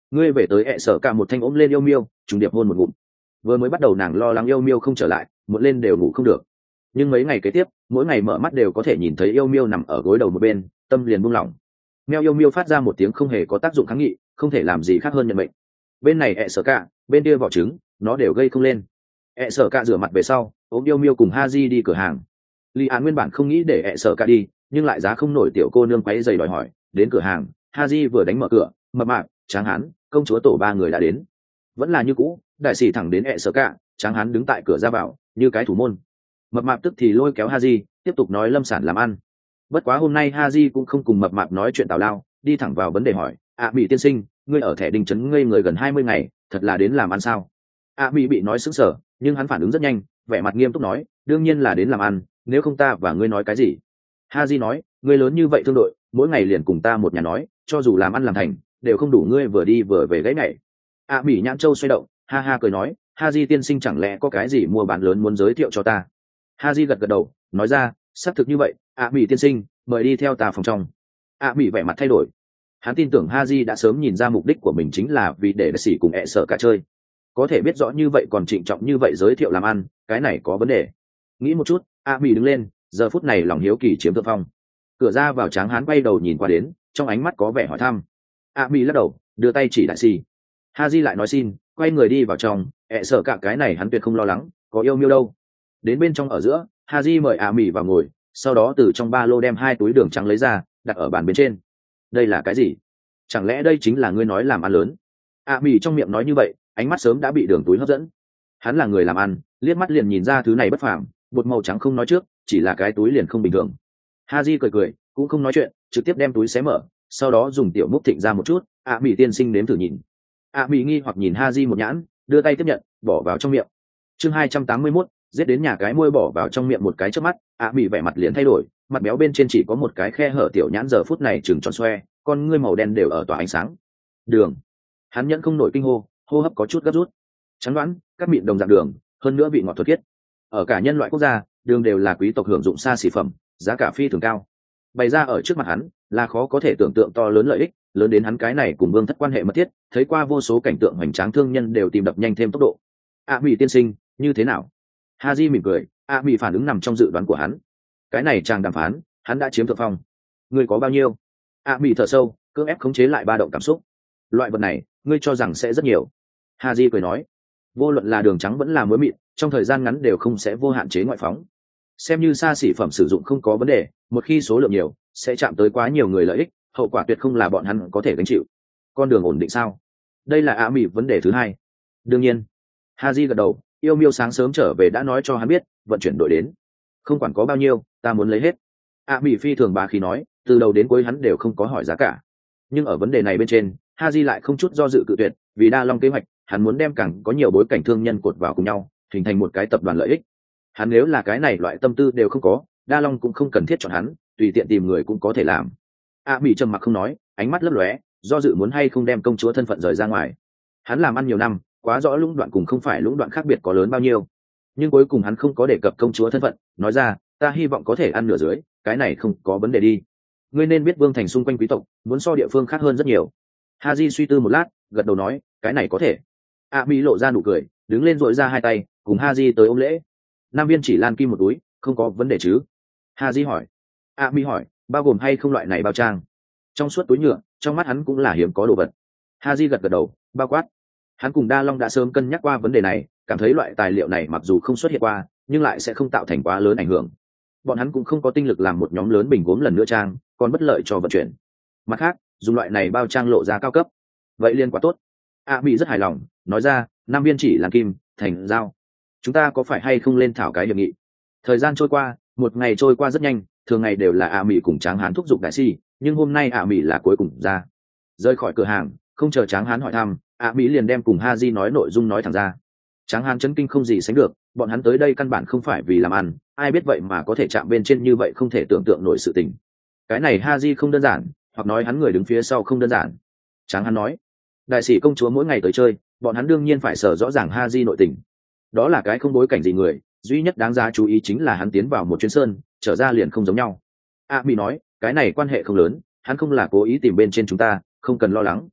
ngươi về tới ẹ sở cả một thanh ôm lên yêu miêu trùng điệp hôn một ngụm. Vừa mới bắt đầu nàng lo lắng yêu miêu không trở lại, một lên đều ngủ không được, nhưng mấy ngày kế tiếp mỗi ngày mở mắt đều có thể nhìn thấy yêu miêu nằm ở gối đầu một bên, tâm liền buông lỏng. Meo yêu miêu phát ra một tiếng không hề có tác dụng kháng nghị, không thể làm gì khác hơn nhận mệnh. Bên này ẹ sở cả, bên kia vỏ trứng nó đều gây không lên. ẹ sở cả rửa mặt về sau ôm yêu miêu cùng Haji đi cửa hàng. Lý Án nguyên bản không nghĩ để ẹ sở cả đi, nhưng lại giá không nổi tiểu cô nương quấy giày đòi hỏi. Đến cửa hàng, Haji vừa đánh mở cửa, mập mạp, tráng hán, công chúa tổ ba người đã đến. Vẫn là như cũ, đại sĩ thẳng đến ẹ sở cả, tráng hán đứng tại cửa ra vào như cái thủ môn. Mập mạp tức thì lôi kéo Haji tiếp tục nói lâm sản làm ăn. Bất quá hôm nay Haji cũng không cùng mập mạp nói chuyện tào lao, đi thẳng vào vấn đề hỏi, ạ mỹ tiên sinh, ngươi ở thẻ đình trấn ngây người gần hai mươi ngày, thật là đến làm ăn sao? ạ mỹ bị nói sững sờ, nhưng hắn phản ứng rất nhanh, vẻ mặt nghiêm túc nói, đương nhiên là đến làm ăn, nếu không ta và ngươi nói cái gì? Haji nói, ngươi lớn như vậy thương đội, mỗi ngày liền cùng ta một nhà nói, cho dù làm ăn làm thành đều không đủ ngươi vừa đi vừa về gãy ngày. ạ mỹ nhãn châu xoay động, ha ha cười nói, Haji tiên sinh chẳng lẽ có cái gì mua bán lớn muốn giới thiệu cho ta? Haji gật gật đầu, nói ra, xác thực như vậy, ạ mỹ tiên sinh, mời đi theo ta phòng trong. ạ mỹ vẻ mặt thay đổi, hắn tin tưởng Haji đã sớm nhìn ra mục đích của mình chính là vì để xỉ cùng ẹ sợ cả chơi, có thể biết rõ như vậy còn trịnh trọng như vậy giới thiệu làm ăn, cái này có vấn đề. Nghĩ một chút, ạ mỹ đứng lên, giờ phút này lòng hiếu kỳ chiếm thượng phong. Cửa ra vào tráng hán quay đầu nhìn qua đến, trong ánh mắt có vẻ hỏi thăm. ạ mỹ lắc đầu, đưa tay chỉ đại xỉ. Haji lại nói xin, quay người đi vào trong, ẹ sợ cả cái này hắn tuyệt không lo lắng, có yêu miêu đâu. Đến bên trong ở giữa, Haji mời ạ mỹ vào ngồi, sau đó từ trong ba lô đem hai túi đường trắng lấy ra, đặt ở bàn bên trên. Đây là cái gì? Chẳng lẽ đây chính là ngươi nói làm ăn lớn? ạ mỹ trong miệng nói như vậy, ánh mắt sớm đã bị đường túi hấp dẫn. Hắn là người làm ăn, liếc mắt liền nhìn ra thứ này bất phàm, bột màu trắng không nói trước, chỉ là cái túi liền không bình thường. Haji cười cười, cũng không nói chuyện, trực tiếp đem túi xé mở, sau đó dùng tiểu múc thịnh ra một chút, ạ mỹ tiên sinh nếm thử nhìn. ạ mỹ nghi hoặc nhìn Haji một nhãn, đưa tay tiếp nhận, bỏ vào trong miệng. Chương hai trăm tám mươi mốt, giết đến nhà cái môi bỏ vào trong miệng một cái chớp mắt, ạ mỹ vẻ mặt liền thay đổi, mặt béo bên trên chỉ có một cái khe hở, tiểu nhãn giờ phút này trừng tròn xoe, con ngươi màu đen đều ở tỏa ánh sáng. Đường. Hắn nhẫn không nổi kinh hô, hô hấp có chút gấp rút. Chắn đoán, các mịn đồng dạng đường, hơn nữa vị ngọt thuần khiết. Ở cả nhân loại quốc gia, đường đều là quý tộc hưởng dụng xa xỉ phẩm, giá cả phi thường cao. Bày ra ở trước mặt hắn, là khó có thể tưởng tượng to lớn lợi ích, lớn đến hắn cái này cùng Vương Thất quan hệ mật thiết, thấy qua vô số cảnh tượng hoành tráng, thương nhân đều tìm đập nhanh thêm tốc độ. ạ mỹ tiên sinh, như thế nào? Haji mỉm cười, ạ mỹ phản ứng nằm trong dự đoán của hắn. Cái này chàng đàm phán, hắn đã chiếm thượng phong. Ngươi có bao nhiêu? ạ mỹ thở sâu, cưỡng ép khống chế lại ba động cảm xúc. Loại vật này, ngươi cho rằng sẽ rất nhiều. Haji cười nói, vô luận là đường trắng vẫn là muối mịn, trong thời gian ngắn đều không sẽ vô hạn chế ngoại phóng. Xem như xa xỉ phẩm sử dụng không có vấn đề, một khi số lượng nhiều, sẽ chạm tới quá nhiều người lợi ích, hậu quả tuyệt không là bọn hắn có thể gánh chịu. Con đường ổn định sao? Đây là ạ mỹ vấn đề thứ hai. Đương nhiên. Haji gật đầu, yêu miêu sáng sớm trở về đã nói cho hắn biết, vận chuyển đội đến. Không quản có bao nhiêu, ta muốn lấy hết. ạ mỹ phi thường bà khí nói, từ đầu đến cuối hắn đều không có hỏi giá cả. Nhưng ở vấn đề này bên trên, Haji lại không chút do dự cự tuyệt, vì Đa Long kế hoạch, hắn muốn đem càng có nhiều bối cảnh thương nhân cột vào cùng nhau, hình thành một cái tập đoàn lợi ích. Hắn nếu là cái này loại tâm tư đều không có, Đa Long cũng không cần thiết chọn hắn, tùy tiện tìm người cũng có thể làm. A Mỹ trầm mặc không nói, ánh mắt lấp lóe, do dự muốn hay không đem công chúa thân phận rời ra ngoài. Hắn làm ăn nhiều năm, quá rõ lũng đoạn cùng không phải lũng đoạn khác biệt có lớn bao nhiêu, nhưng cuối cùng hắn không có đề cập công chúa thân phận, nói ra, ta hy vọng có thể ăn nửa dưới, cái này không có vấn đề đi. Ngươi nên biết Vương Thành xung quanh quý tộc muốn so địa phương khác hơn rất nhiều. Haji suy tư một lát, gật đầu nói, cái này có thể. A Mỹ lộ ra nụ cười, đứng lên dội ra hai tay, cùng Haji tới ôm lễ. Nam viên chỉ lan kim một túi, không có vấn đề chứ? Haji hỏi. A Mỹ hỏi, bao gồm hay không loại này bao trang? Trong suốt túi nhựa, trong mắt hắn cũng là hiếm có đồ vật. Haji gật gật đầu, bao quát. Hắn cùng Đa Long đã sớm cân nhắc qua vấn đề này, cảm thấy loại tài liệu này mặc dù không xuất hiện qua, nhưng lại sẽ không tạo thành quá lớn ảnh hưởng. Bọn hắn cũng không có tinh lực làm một nhóm lớn bình gốm lần nữa trang, còn bất lợi cho vận chuyển. Mặt khác, dùng loại này bao trang lộ ra cao cấp, vậy liên quả tốt. A Mỹ rất hài lòng, nói ra, Nam viên chỉ làm kim, thành giao. Chúng ta có phải hay không lên thảo cái hiệp nghị? Thời gian trôi qua, một ngày trôi qua rất nhanh, thường ngày đều là A Mỹ cùng Tráng Hán thúc giục đại si, nhưng hôm nay A Mỹ là cuối cùng ra. Rời khỏi cửa hàng, không chờ Tráng Hán hỏi thăm, A Mỹ liền đem cùng Haji nói nội dung nói thẳng ra. Tráng Hán chấn kinh không gì sánh được, bọn hắn tới đây căn bản không phải vì làm ăn, ai biết vậy mà có thể chạm bên trên như vậy, không thể tưởng tượng nổi sự tình. Cái này Haji không đơn giản, hoặc nói hắn người đứng phía sau không đơn giản. Tráng Hán nói, đại sĩ công chúa mỗi ngày tới chơi, bọn hắn đương nhiên phải sở rõ ràng Haji nội tình. Đó là cái không bối cảnh gì người, duy nhất đáng giá chú ý chính là hắn tiến vào một chuyến sơn, trở ra liền không giống nhau. A Mỹ nói, cái này quan hệ không lớn, hắn không là cố ý tìm bên trên chúng ta, không cần lo lắng.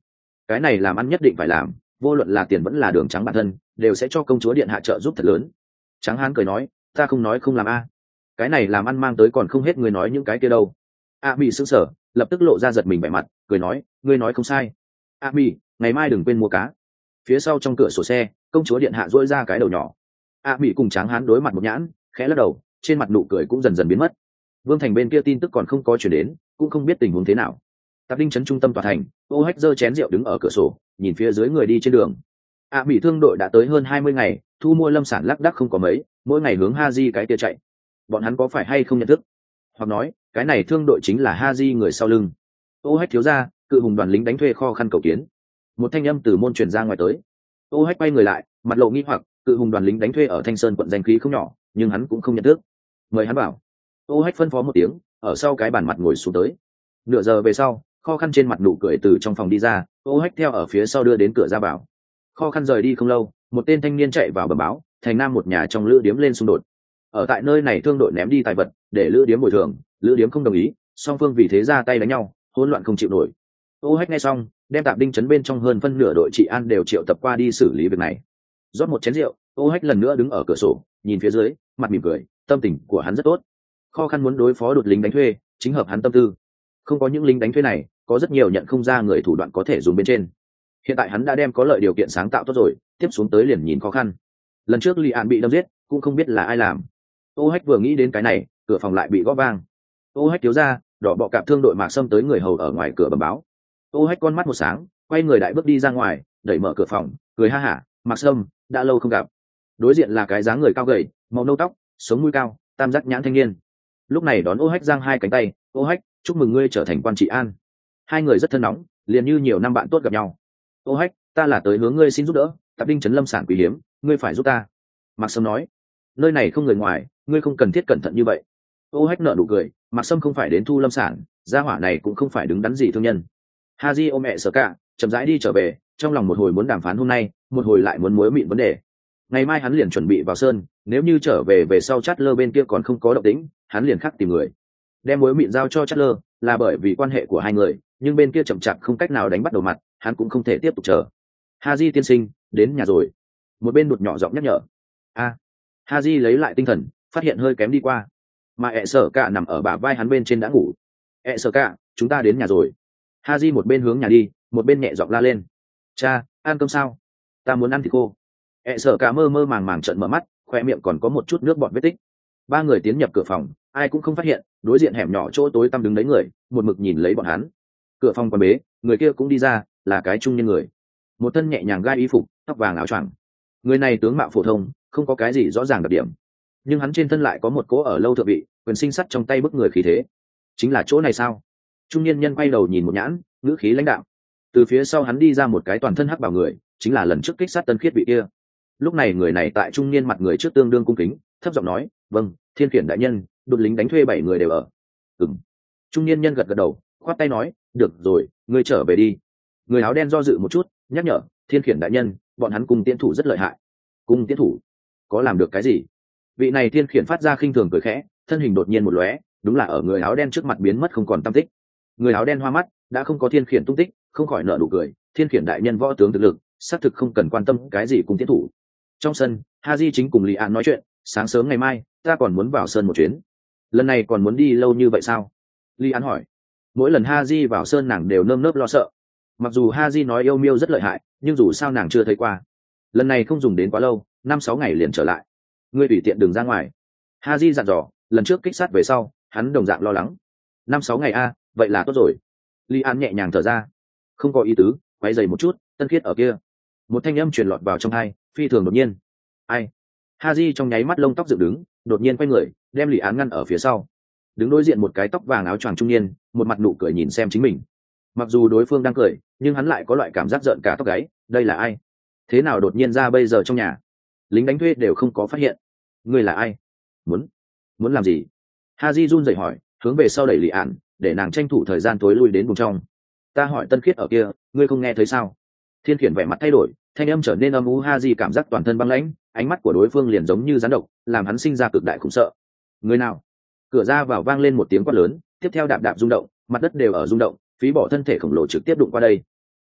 cái này làm ăn nhất định phải làm, vô luận là tiền vẫn là đường trắng bản thân đều sẽ cho công chúa điện hạ trợ giúp thật lớn. Trắng hán cười nói, ta không nói không làm a, cái này làm ăn mang tới còn không hết người nói những cái kia đâu. A bị sững sờ, lập tức lộ ra giật mình vẻ mặt, cười nói, ngươi nói không sai. A bị, ngày mai đừng quên mua cá. Phía sau trong cửa sổ xe, công chúa điện hạ duỗi ra cái đầu nhỏ. A bị cùng Tráng hán đối mặt một nhãn, khẽ lắc đầu, trên mặt nụ cười cũng dần dần biến mất. Vương thành bên kia tin tức còn không có chuyển đến, cũng không biết tình huống thế nào. Tạp Đinh trấn trung tâm tòa thành, Ô Hách giơ chén rượu đứng ở cửa sổ, nhìn phía dưới người đi trên đường. A bị thương đội đã tới hơn hai mươi ngày, thu mua lâm sản lác đác không có mấy, mỗi ngày hướng Haji cái kia chạy. Bọn hắn có phải hay không nhận thức? Hoặc nói, cái này thương đội chính là Haji người sau lưng. Ô Hách thiếu gia, cự hùng đoàn lính đánh thuê kho khăn cầu kiến. Một thanh âm từ môn truyền ra ngoài tới. Ô Hách quay người lại, mặt lộ nghi hoặc, cự hùng đoàn lính đánh thuê ở Thanh Sơn quận danh khí không nhỏ, nhưng hắn cũng không nhận thức. Mời hắn bảo. Ô Hách phân phó một tiếng, ở sau cái bàn mặt ngồi xuống tới. Nửa giờ về sau, kho khăn trên mặt nụ cười từ trong phòng đi ra, Ô Hách theo ở phía sau đưa đến cửa ra bảo. Kho khăn rời đi không lâu, một tên thanh niên chạy vào bẩm báo, thành nam một nhà trong lữ điếm lên xung đột. Ở tại nơi này thương đội ném đi tài vật, để lữ điếm bồi thường, lữ điếm không đồng ý, song phương vì thế ra tay đánh nhau, hỗn loạn không chịu nổi. Ô Hách nghe xong, đem Tạp Đinh trấn bên trong hơn phân nửa đội trị an đều triệu tập qua đi xử lý việc này. Rót một chén rượu, Ô Hách lần nữa đứng ở cửa sổ, nhìn phía dưới, mặt mỉm cười, tâm tình của hắn rất tốt. Kho khăn muốn đối phó đột lính đánh thuê, chính hợp hắn tâm tư. Không có những lính đánh thuê này, có rất nhiều nhận không ra người thủ đoạn có thể dùng bên trên. Hiện tại hắn đã đem có lợi điều kiện sáng tạo tốt rồi, tiếp xuống tới liền nhìn khó khăn. Lần trước Lý An bị đâm giết, cũng không biết là ai làm. Ô Hách vừa nghĩ đến cái này, cửa phòng lại bị gõ vang. Ô Hách thiếu gia, đỏ bọ cạp thương đội Mạc Sâm tới người hầu ở ngoài cửa bẩm báo. Ô Hách con mắt một sáng, quay người đại bước đi ra ngoài, đẩy mở cửa phòng, cười ha hả, Mạc Sâm, đã lâu không gặp. Đối diện là cái dáng người cao gầy, màu nâu tóc, sống mũi cao, tam giác nhãn thanh niên. Lúc này đón Ô Hách giang hai cánh tay, Ô Hách, chúc mừng ngươi trở thành quan trị an. Hai người rất thân nóng, liền như nhiều năm bạn tốt gặp nhau. Ô Hách, ta là tới hướng ngươi xin giúp đỡ, Tạp Đinh trấn lâm sản quý hiếm, ngươi phải giúp ta. Mạc Sâm nói, nơi này không người ngoài, ngươi không cần thiết cẩn thận như vậy. Ô Hách nở nụ cười, Mạc Sâm không phải đến thu lâm sản, gia hỏa này cũng không phải đứng đắn gì thương nhân. Haji ôm mẹ sợ cả, chậm rãi đi trở về, trong lòng một hồi muốn đàm phán hôm nay, một hồi lại muốn muối mịn vấn đề. Ngày mai hắn liền chuẩn bị vào sơn, nếu như trở về về sau Chatler bên kia còn không có động tĩnh, hắn liền khắc tìm người. Đem muối mịn giao cho Chatler, là bởi vì quan hệ của hai người, nhưng bên kia chậm chạp không cách nào đánh bắt đầu mặt, hắn cũng không thể tiếp tục chờ. Haji tiên sinh, đến nhà rồi. Một bên đột nhỏ giọng nhắc nhở. A. Haji lấy lại tinh thần, phát hiện hơi kém đi qua. Mà ẹ sợ cả nằm ở bả vai hắn bên trên đã ngủ. ẹ sợ cả, chúng ta đến nhà rồi. Haji một bên hướng nhà đi, một bên nhẹ giọng la lên. Cha, ăn cơm sao? Ta muốn ăn thịt khô. ẹ sợ cả mơ mơ màng màng trợn mở mắt, khoe miệng còn có một chút nước bọt vết tích. Ba người tiến nhập cửa phòng, ai cũng không phát hiện, đối diện hẻm nhỏ chỗ tối tăm đứng đấy người, một mực nhìn lấy bọn hắn. Cửa phòng còn bế, người kia cũng đi ra, là cái trung niên người. Một thân nhẹ nhàng gai y phục, tóc vàng áo choàng. Người này tướng mạo phổ thông, không có cái gì rõ ràng đặc điểm, nhưng hắn trên thân lại có một cỗ ở lâu thượng vị, quyền sinh sắt trong tay bức người khí thế. Chính là chỗ này sao? Trung niên nhân quay đầu nhìn một nhãn, ngữ khí lãnh đạo. Từ phía sau hắn đi ra một cái toàn thân hắc bảo người, chính là lần trước kích sát Tân Khiết vị kia. Lúc này người này tại trung niên mặt người trước tương đương cung kính, thấp giọng nói, vâng, Thiên Khiển đại nhân, đột lính đánh thuê bảy người đều ở. Ừm. Trung niên nhân gật gật đầu, khoát tay nói, được rồi, ngươi trở về đi. Người áo đen do dự một chút, nhắc nhở, Thiên Khiển đại nhân, bọn hắn cùng tiến thủ rất lợi hại. Cùng tiến thủ? Có làm được cái gì? Vị này Thiên Khiển phát ra khinh thường cười khẽ, thân hình đột nhiên một lóe, đúng là ở người áo đen trước mặt biến mất không còn tăm tích. Người áo đen hoa mắt, đã không có Thiên Khiển tung tích, không khỏi nở nụ cười, Thiên Khiển đại nhân võ tướng thực lực, xác thực không cần quan tâm cái gì cùng tiến thủ. Trong sân, Haji chính cùng Lý An nói chuyện, sáng sớm ngày mai, ta còn muốn vào sơn một chuyến. Lần này còn muốn đi lâu như vậy sao? Lý An hỏi. Mỗi lần Haji vào sơn nàng đều nơm nớp lo sợ. Mặc dù Haji nói yêu miêu rất lợi hại, nhưng dù sao nàng chưa thấy qua. Lần này không dùng đến quá lâu, năm sáu ngày liền trở lại. Ngươi tùy tiện đừng ra ngoài. Haji dặn dò, lần trước kích sát về sau, hắn đồng dạng lo lắng. Năm sáu ngày a, vậy là tốt rồi. Lý An nhẹ nhàng thở ra. Không có ý tứ, quay dày một chút, Tân Khiết ở kia. Một thanh âm truyền lọt vào trong tai, phi thường đột nhiên. Ai? Haji trong nháy mắt lông tóc dựng đứng, đột nhiên quay người, đem Lý Án ngăn ở phía sau. Đứng đối diện một cái tóc vàng áo choàng trung niên, một mặt nụ cười nhìn xem chính mình. Mặc dù đối phương đang cười, nhưng hắn lại có loại cảm giác giận cả tóc gáy, đây là ai? Thế nào đột nhiên ra bây giờ trong nhà? Lính đánh thuê đều không có phát hiện. Ngươi là ai? Muốn? Muốn làm gì? Haji run rẩy hỏi, hướng về sau đẩy Lý Án, để nàng tranh thủ thời gian tối lui đến vùng trong. Ta hỏi Tân Khiết ở kia, ngươi không nghe thấy sao? Thiên Khiển vẻ mặt thay đổi, thanh âm trở nên âm u. Haji cảm giác toàn thân băng lãnh, ánh mắt của đối phương liền giống như rắn độc, làm hắn sinh ra cực đại khủng sợ. Người nào? Cửa ra vào vang lên một tiếng quát lớn, tiếp theo đạp đạp rung động, mặt đất đều ở rung động, phí bỏ thân thể khổng lồ trực tiếp đụng qua đây.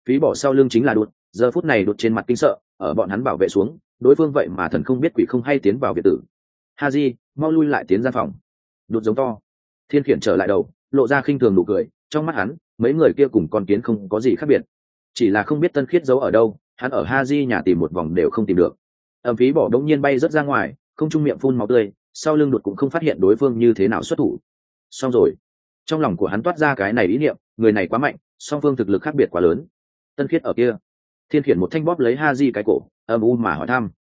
Phí bỏ sau lưng chính là đột, giờ phút này đột trên mặt kinh sợ, ở bọn hắn bảo vệ xuống, đối phương vậy mà thần không biết quỷ không hay tiến vào biệt tử. Haji, mau lui lại tiến gian phòng. Đột giống to. Thiên Khiển trở lại đầu, lộ ra khinh thường nụ cười, trong mắt hắn, mấy người kia cùng con kiến không có gì khác biệt. Chỉ là không biết Tân Khiết giấu ở đâu, hắn ở Haji nhà tìm một vòng đều không tìm được. Ầm Phí bỏ đống nhiên bay rất ra ngoài, không trung miệng phun máu tươi, sau lưng đột cũng không phát hiện đối phương như thế nào xuất thủ. Xong rồi. Trong lòng của hắn toát ra cái này ý niệm, người này quá mạnh, song phương thực lực khác biệt quá lớn. Tân Khiết ở kia. Thiên Khiển một thanh bóp lấy Haji cái cổ, âm u mà hỏi thăm.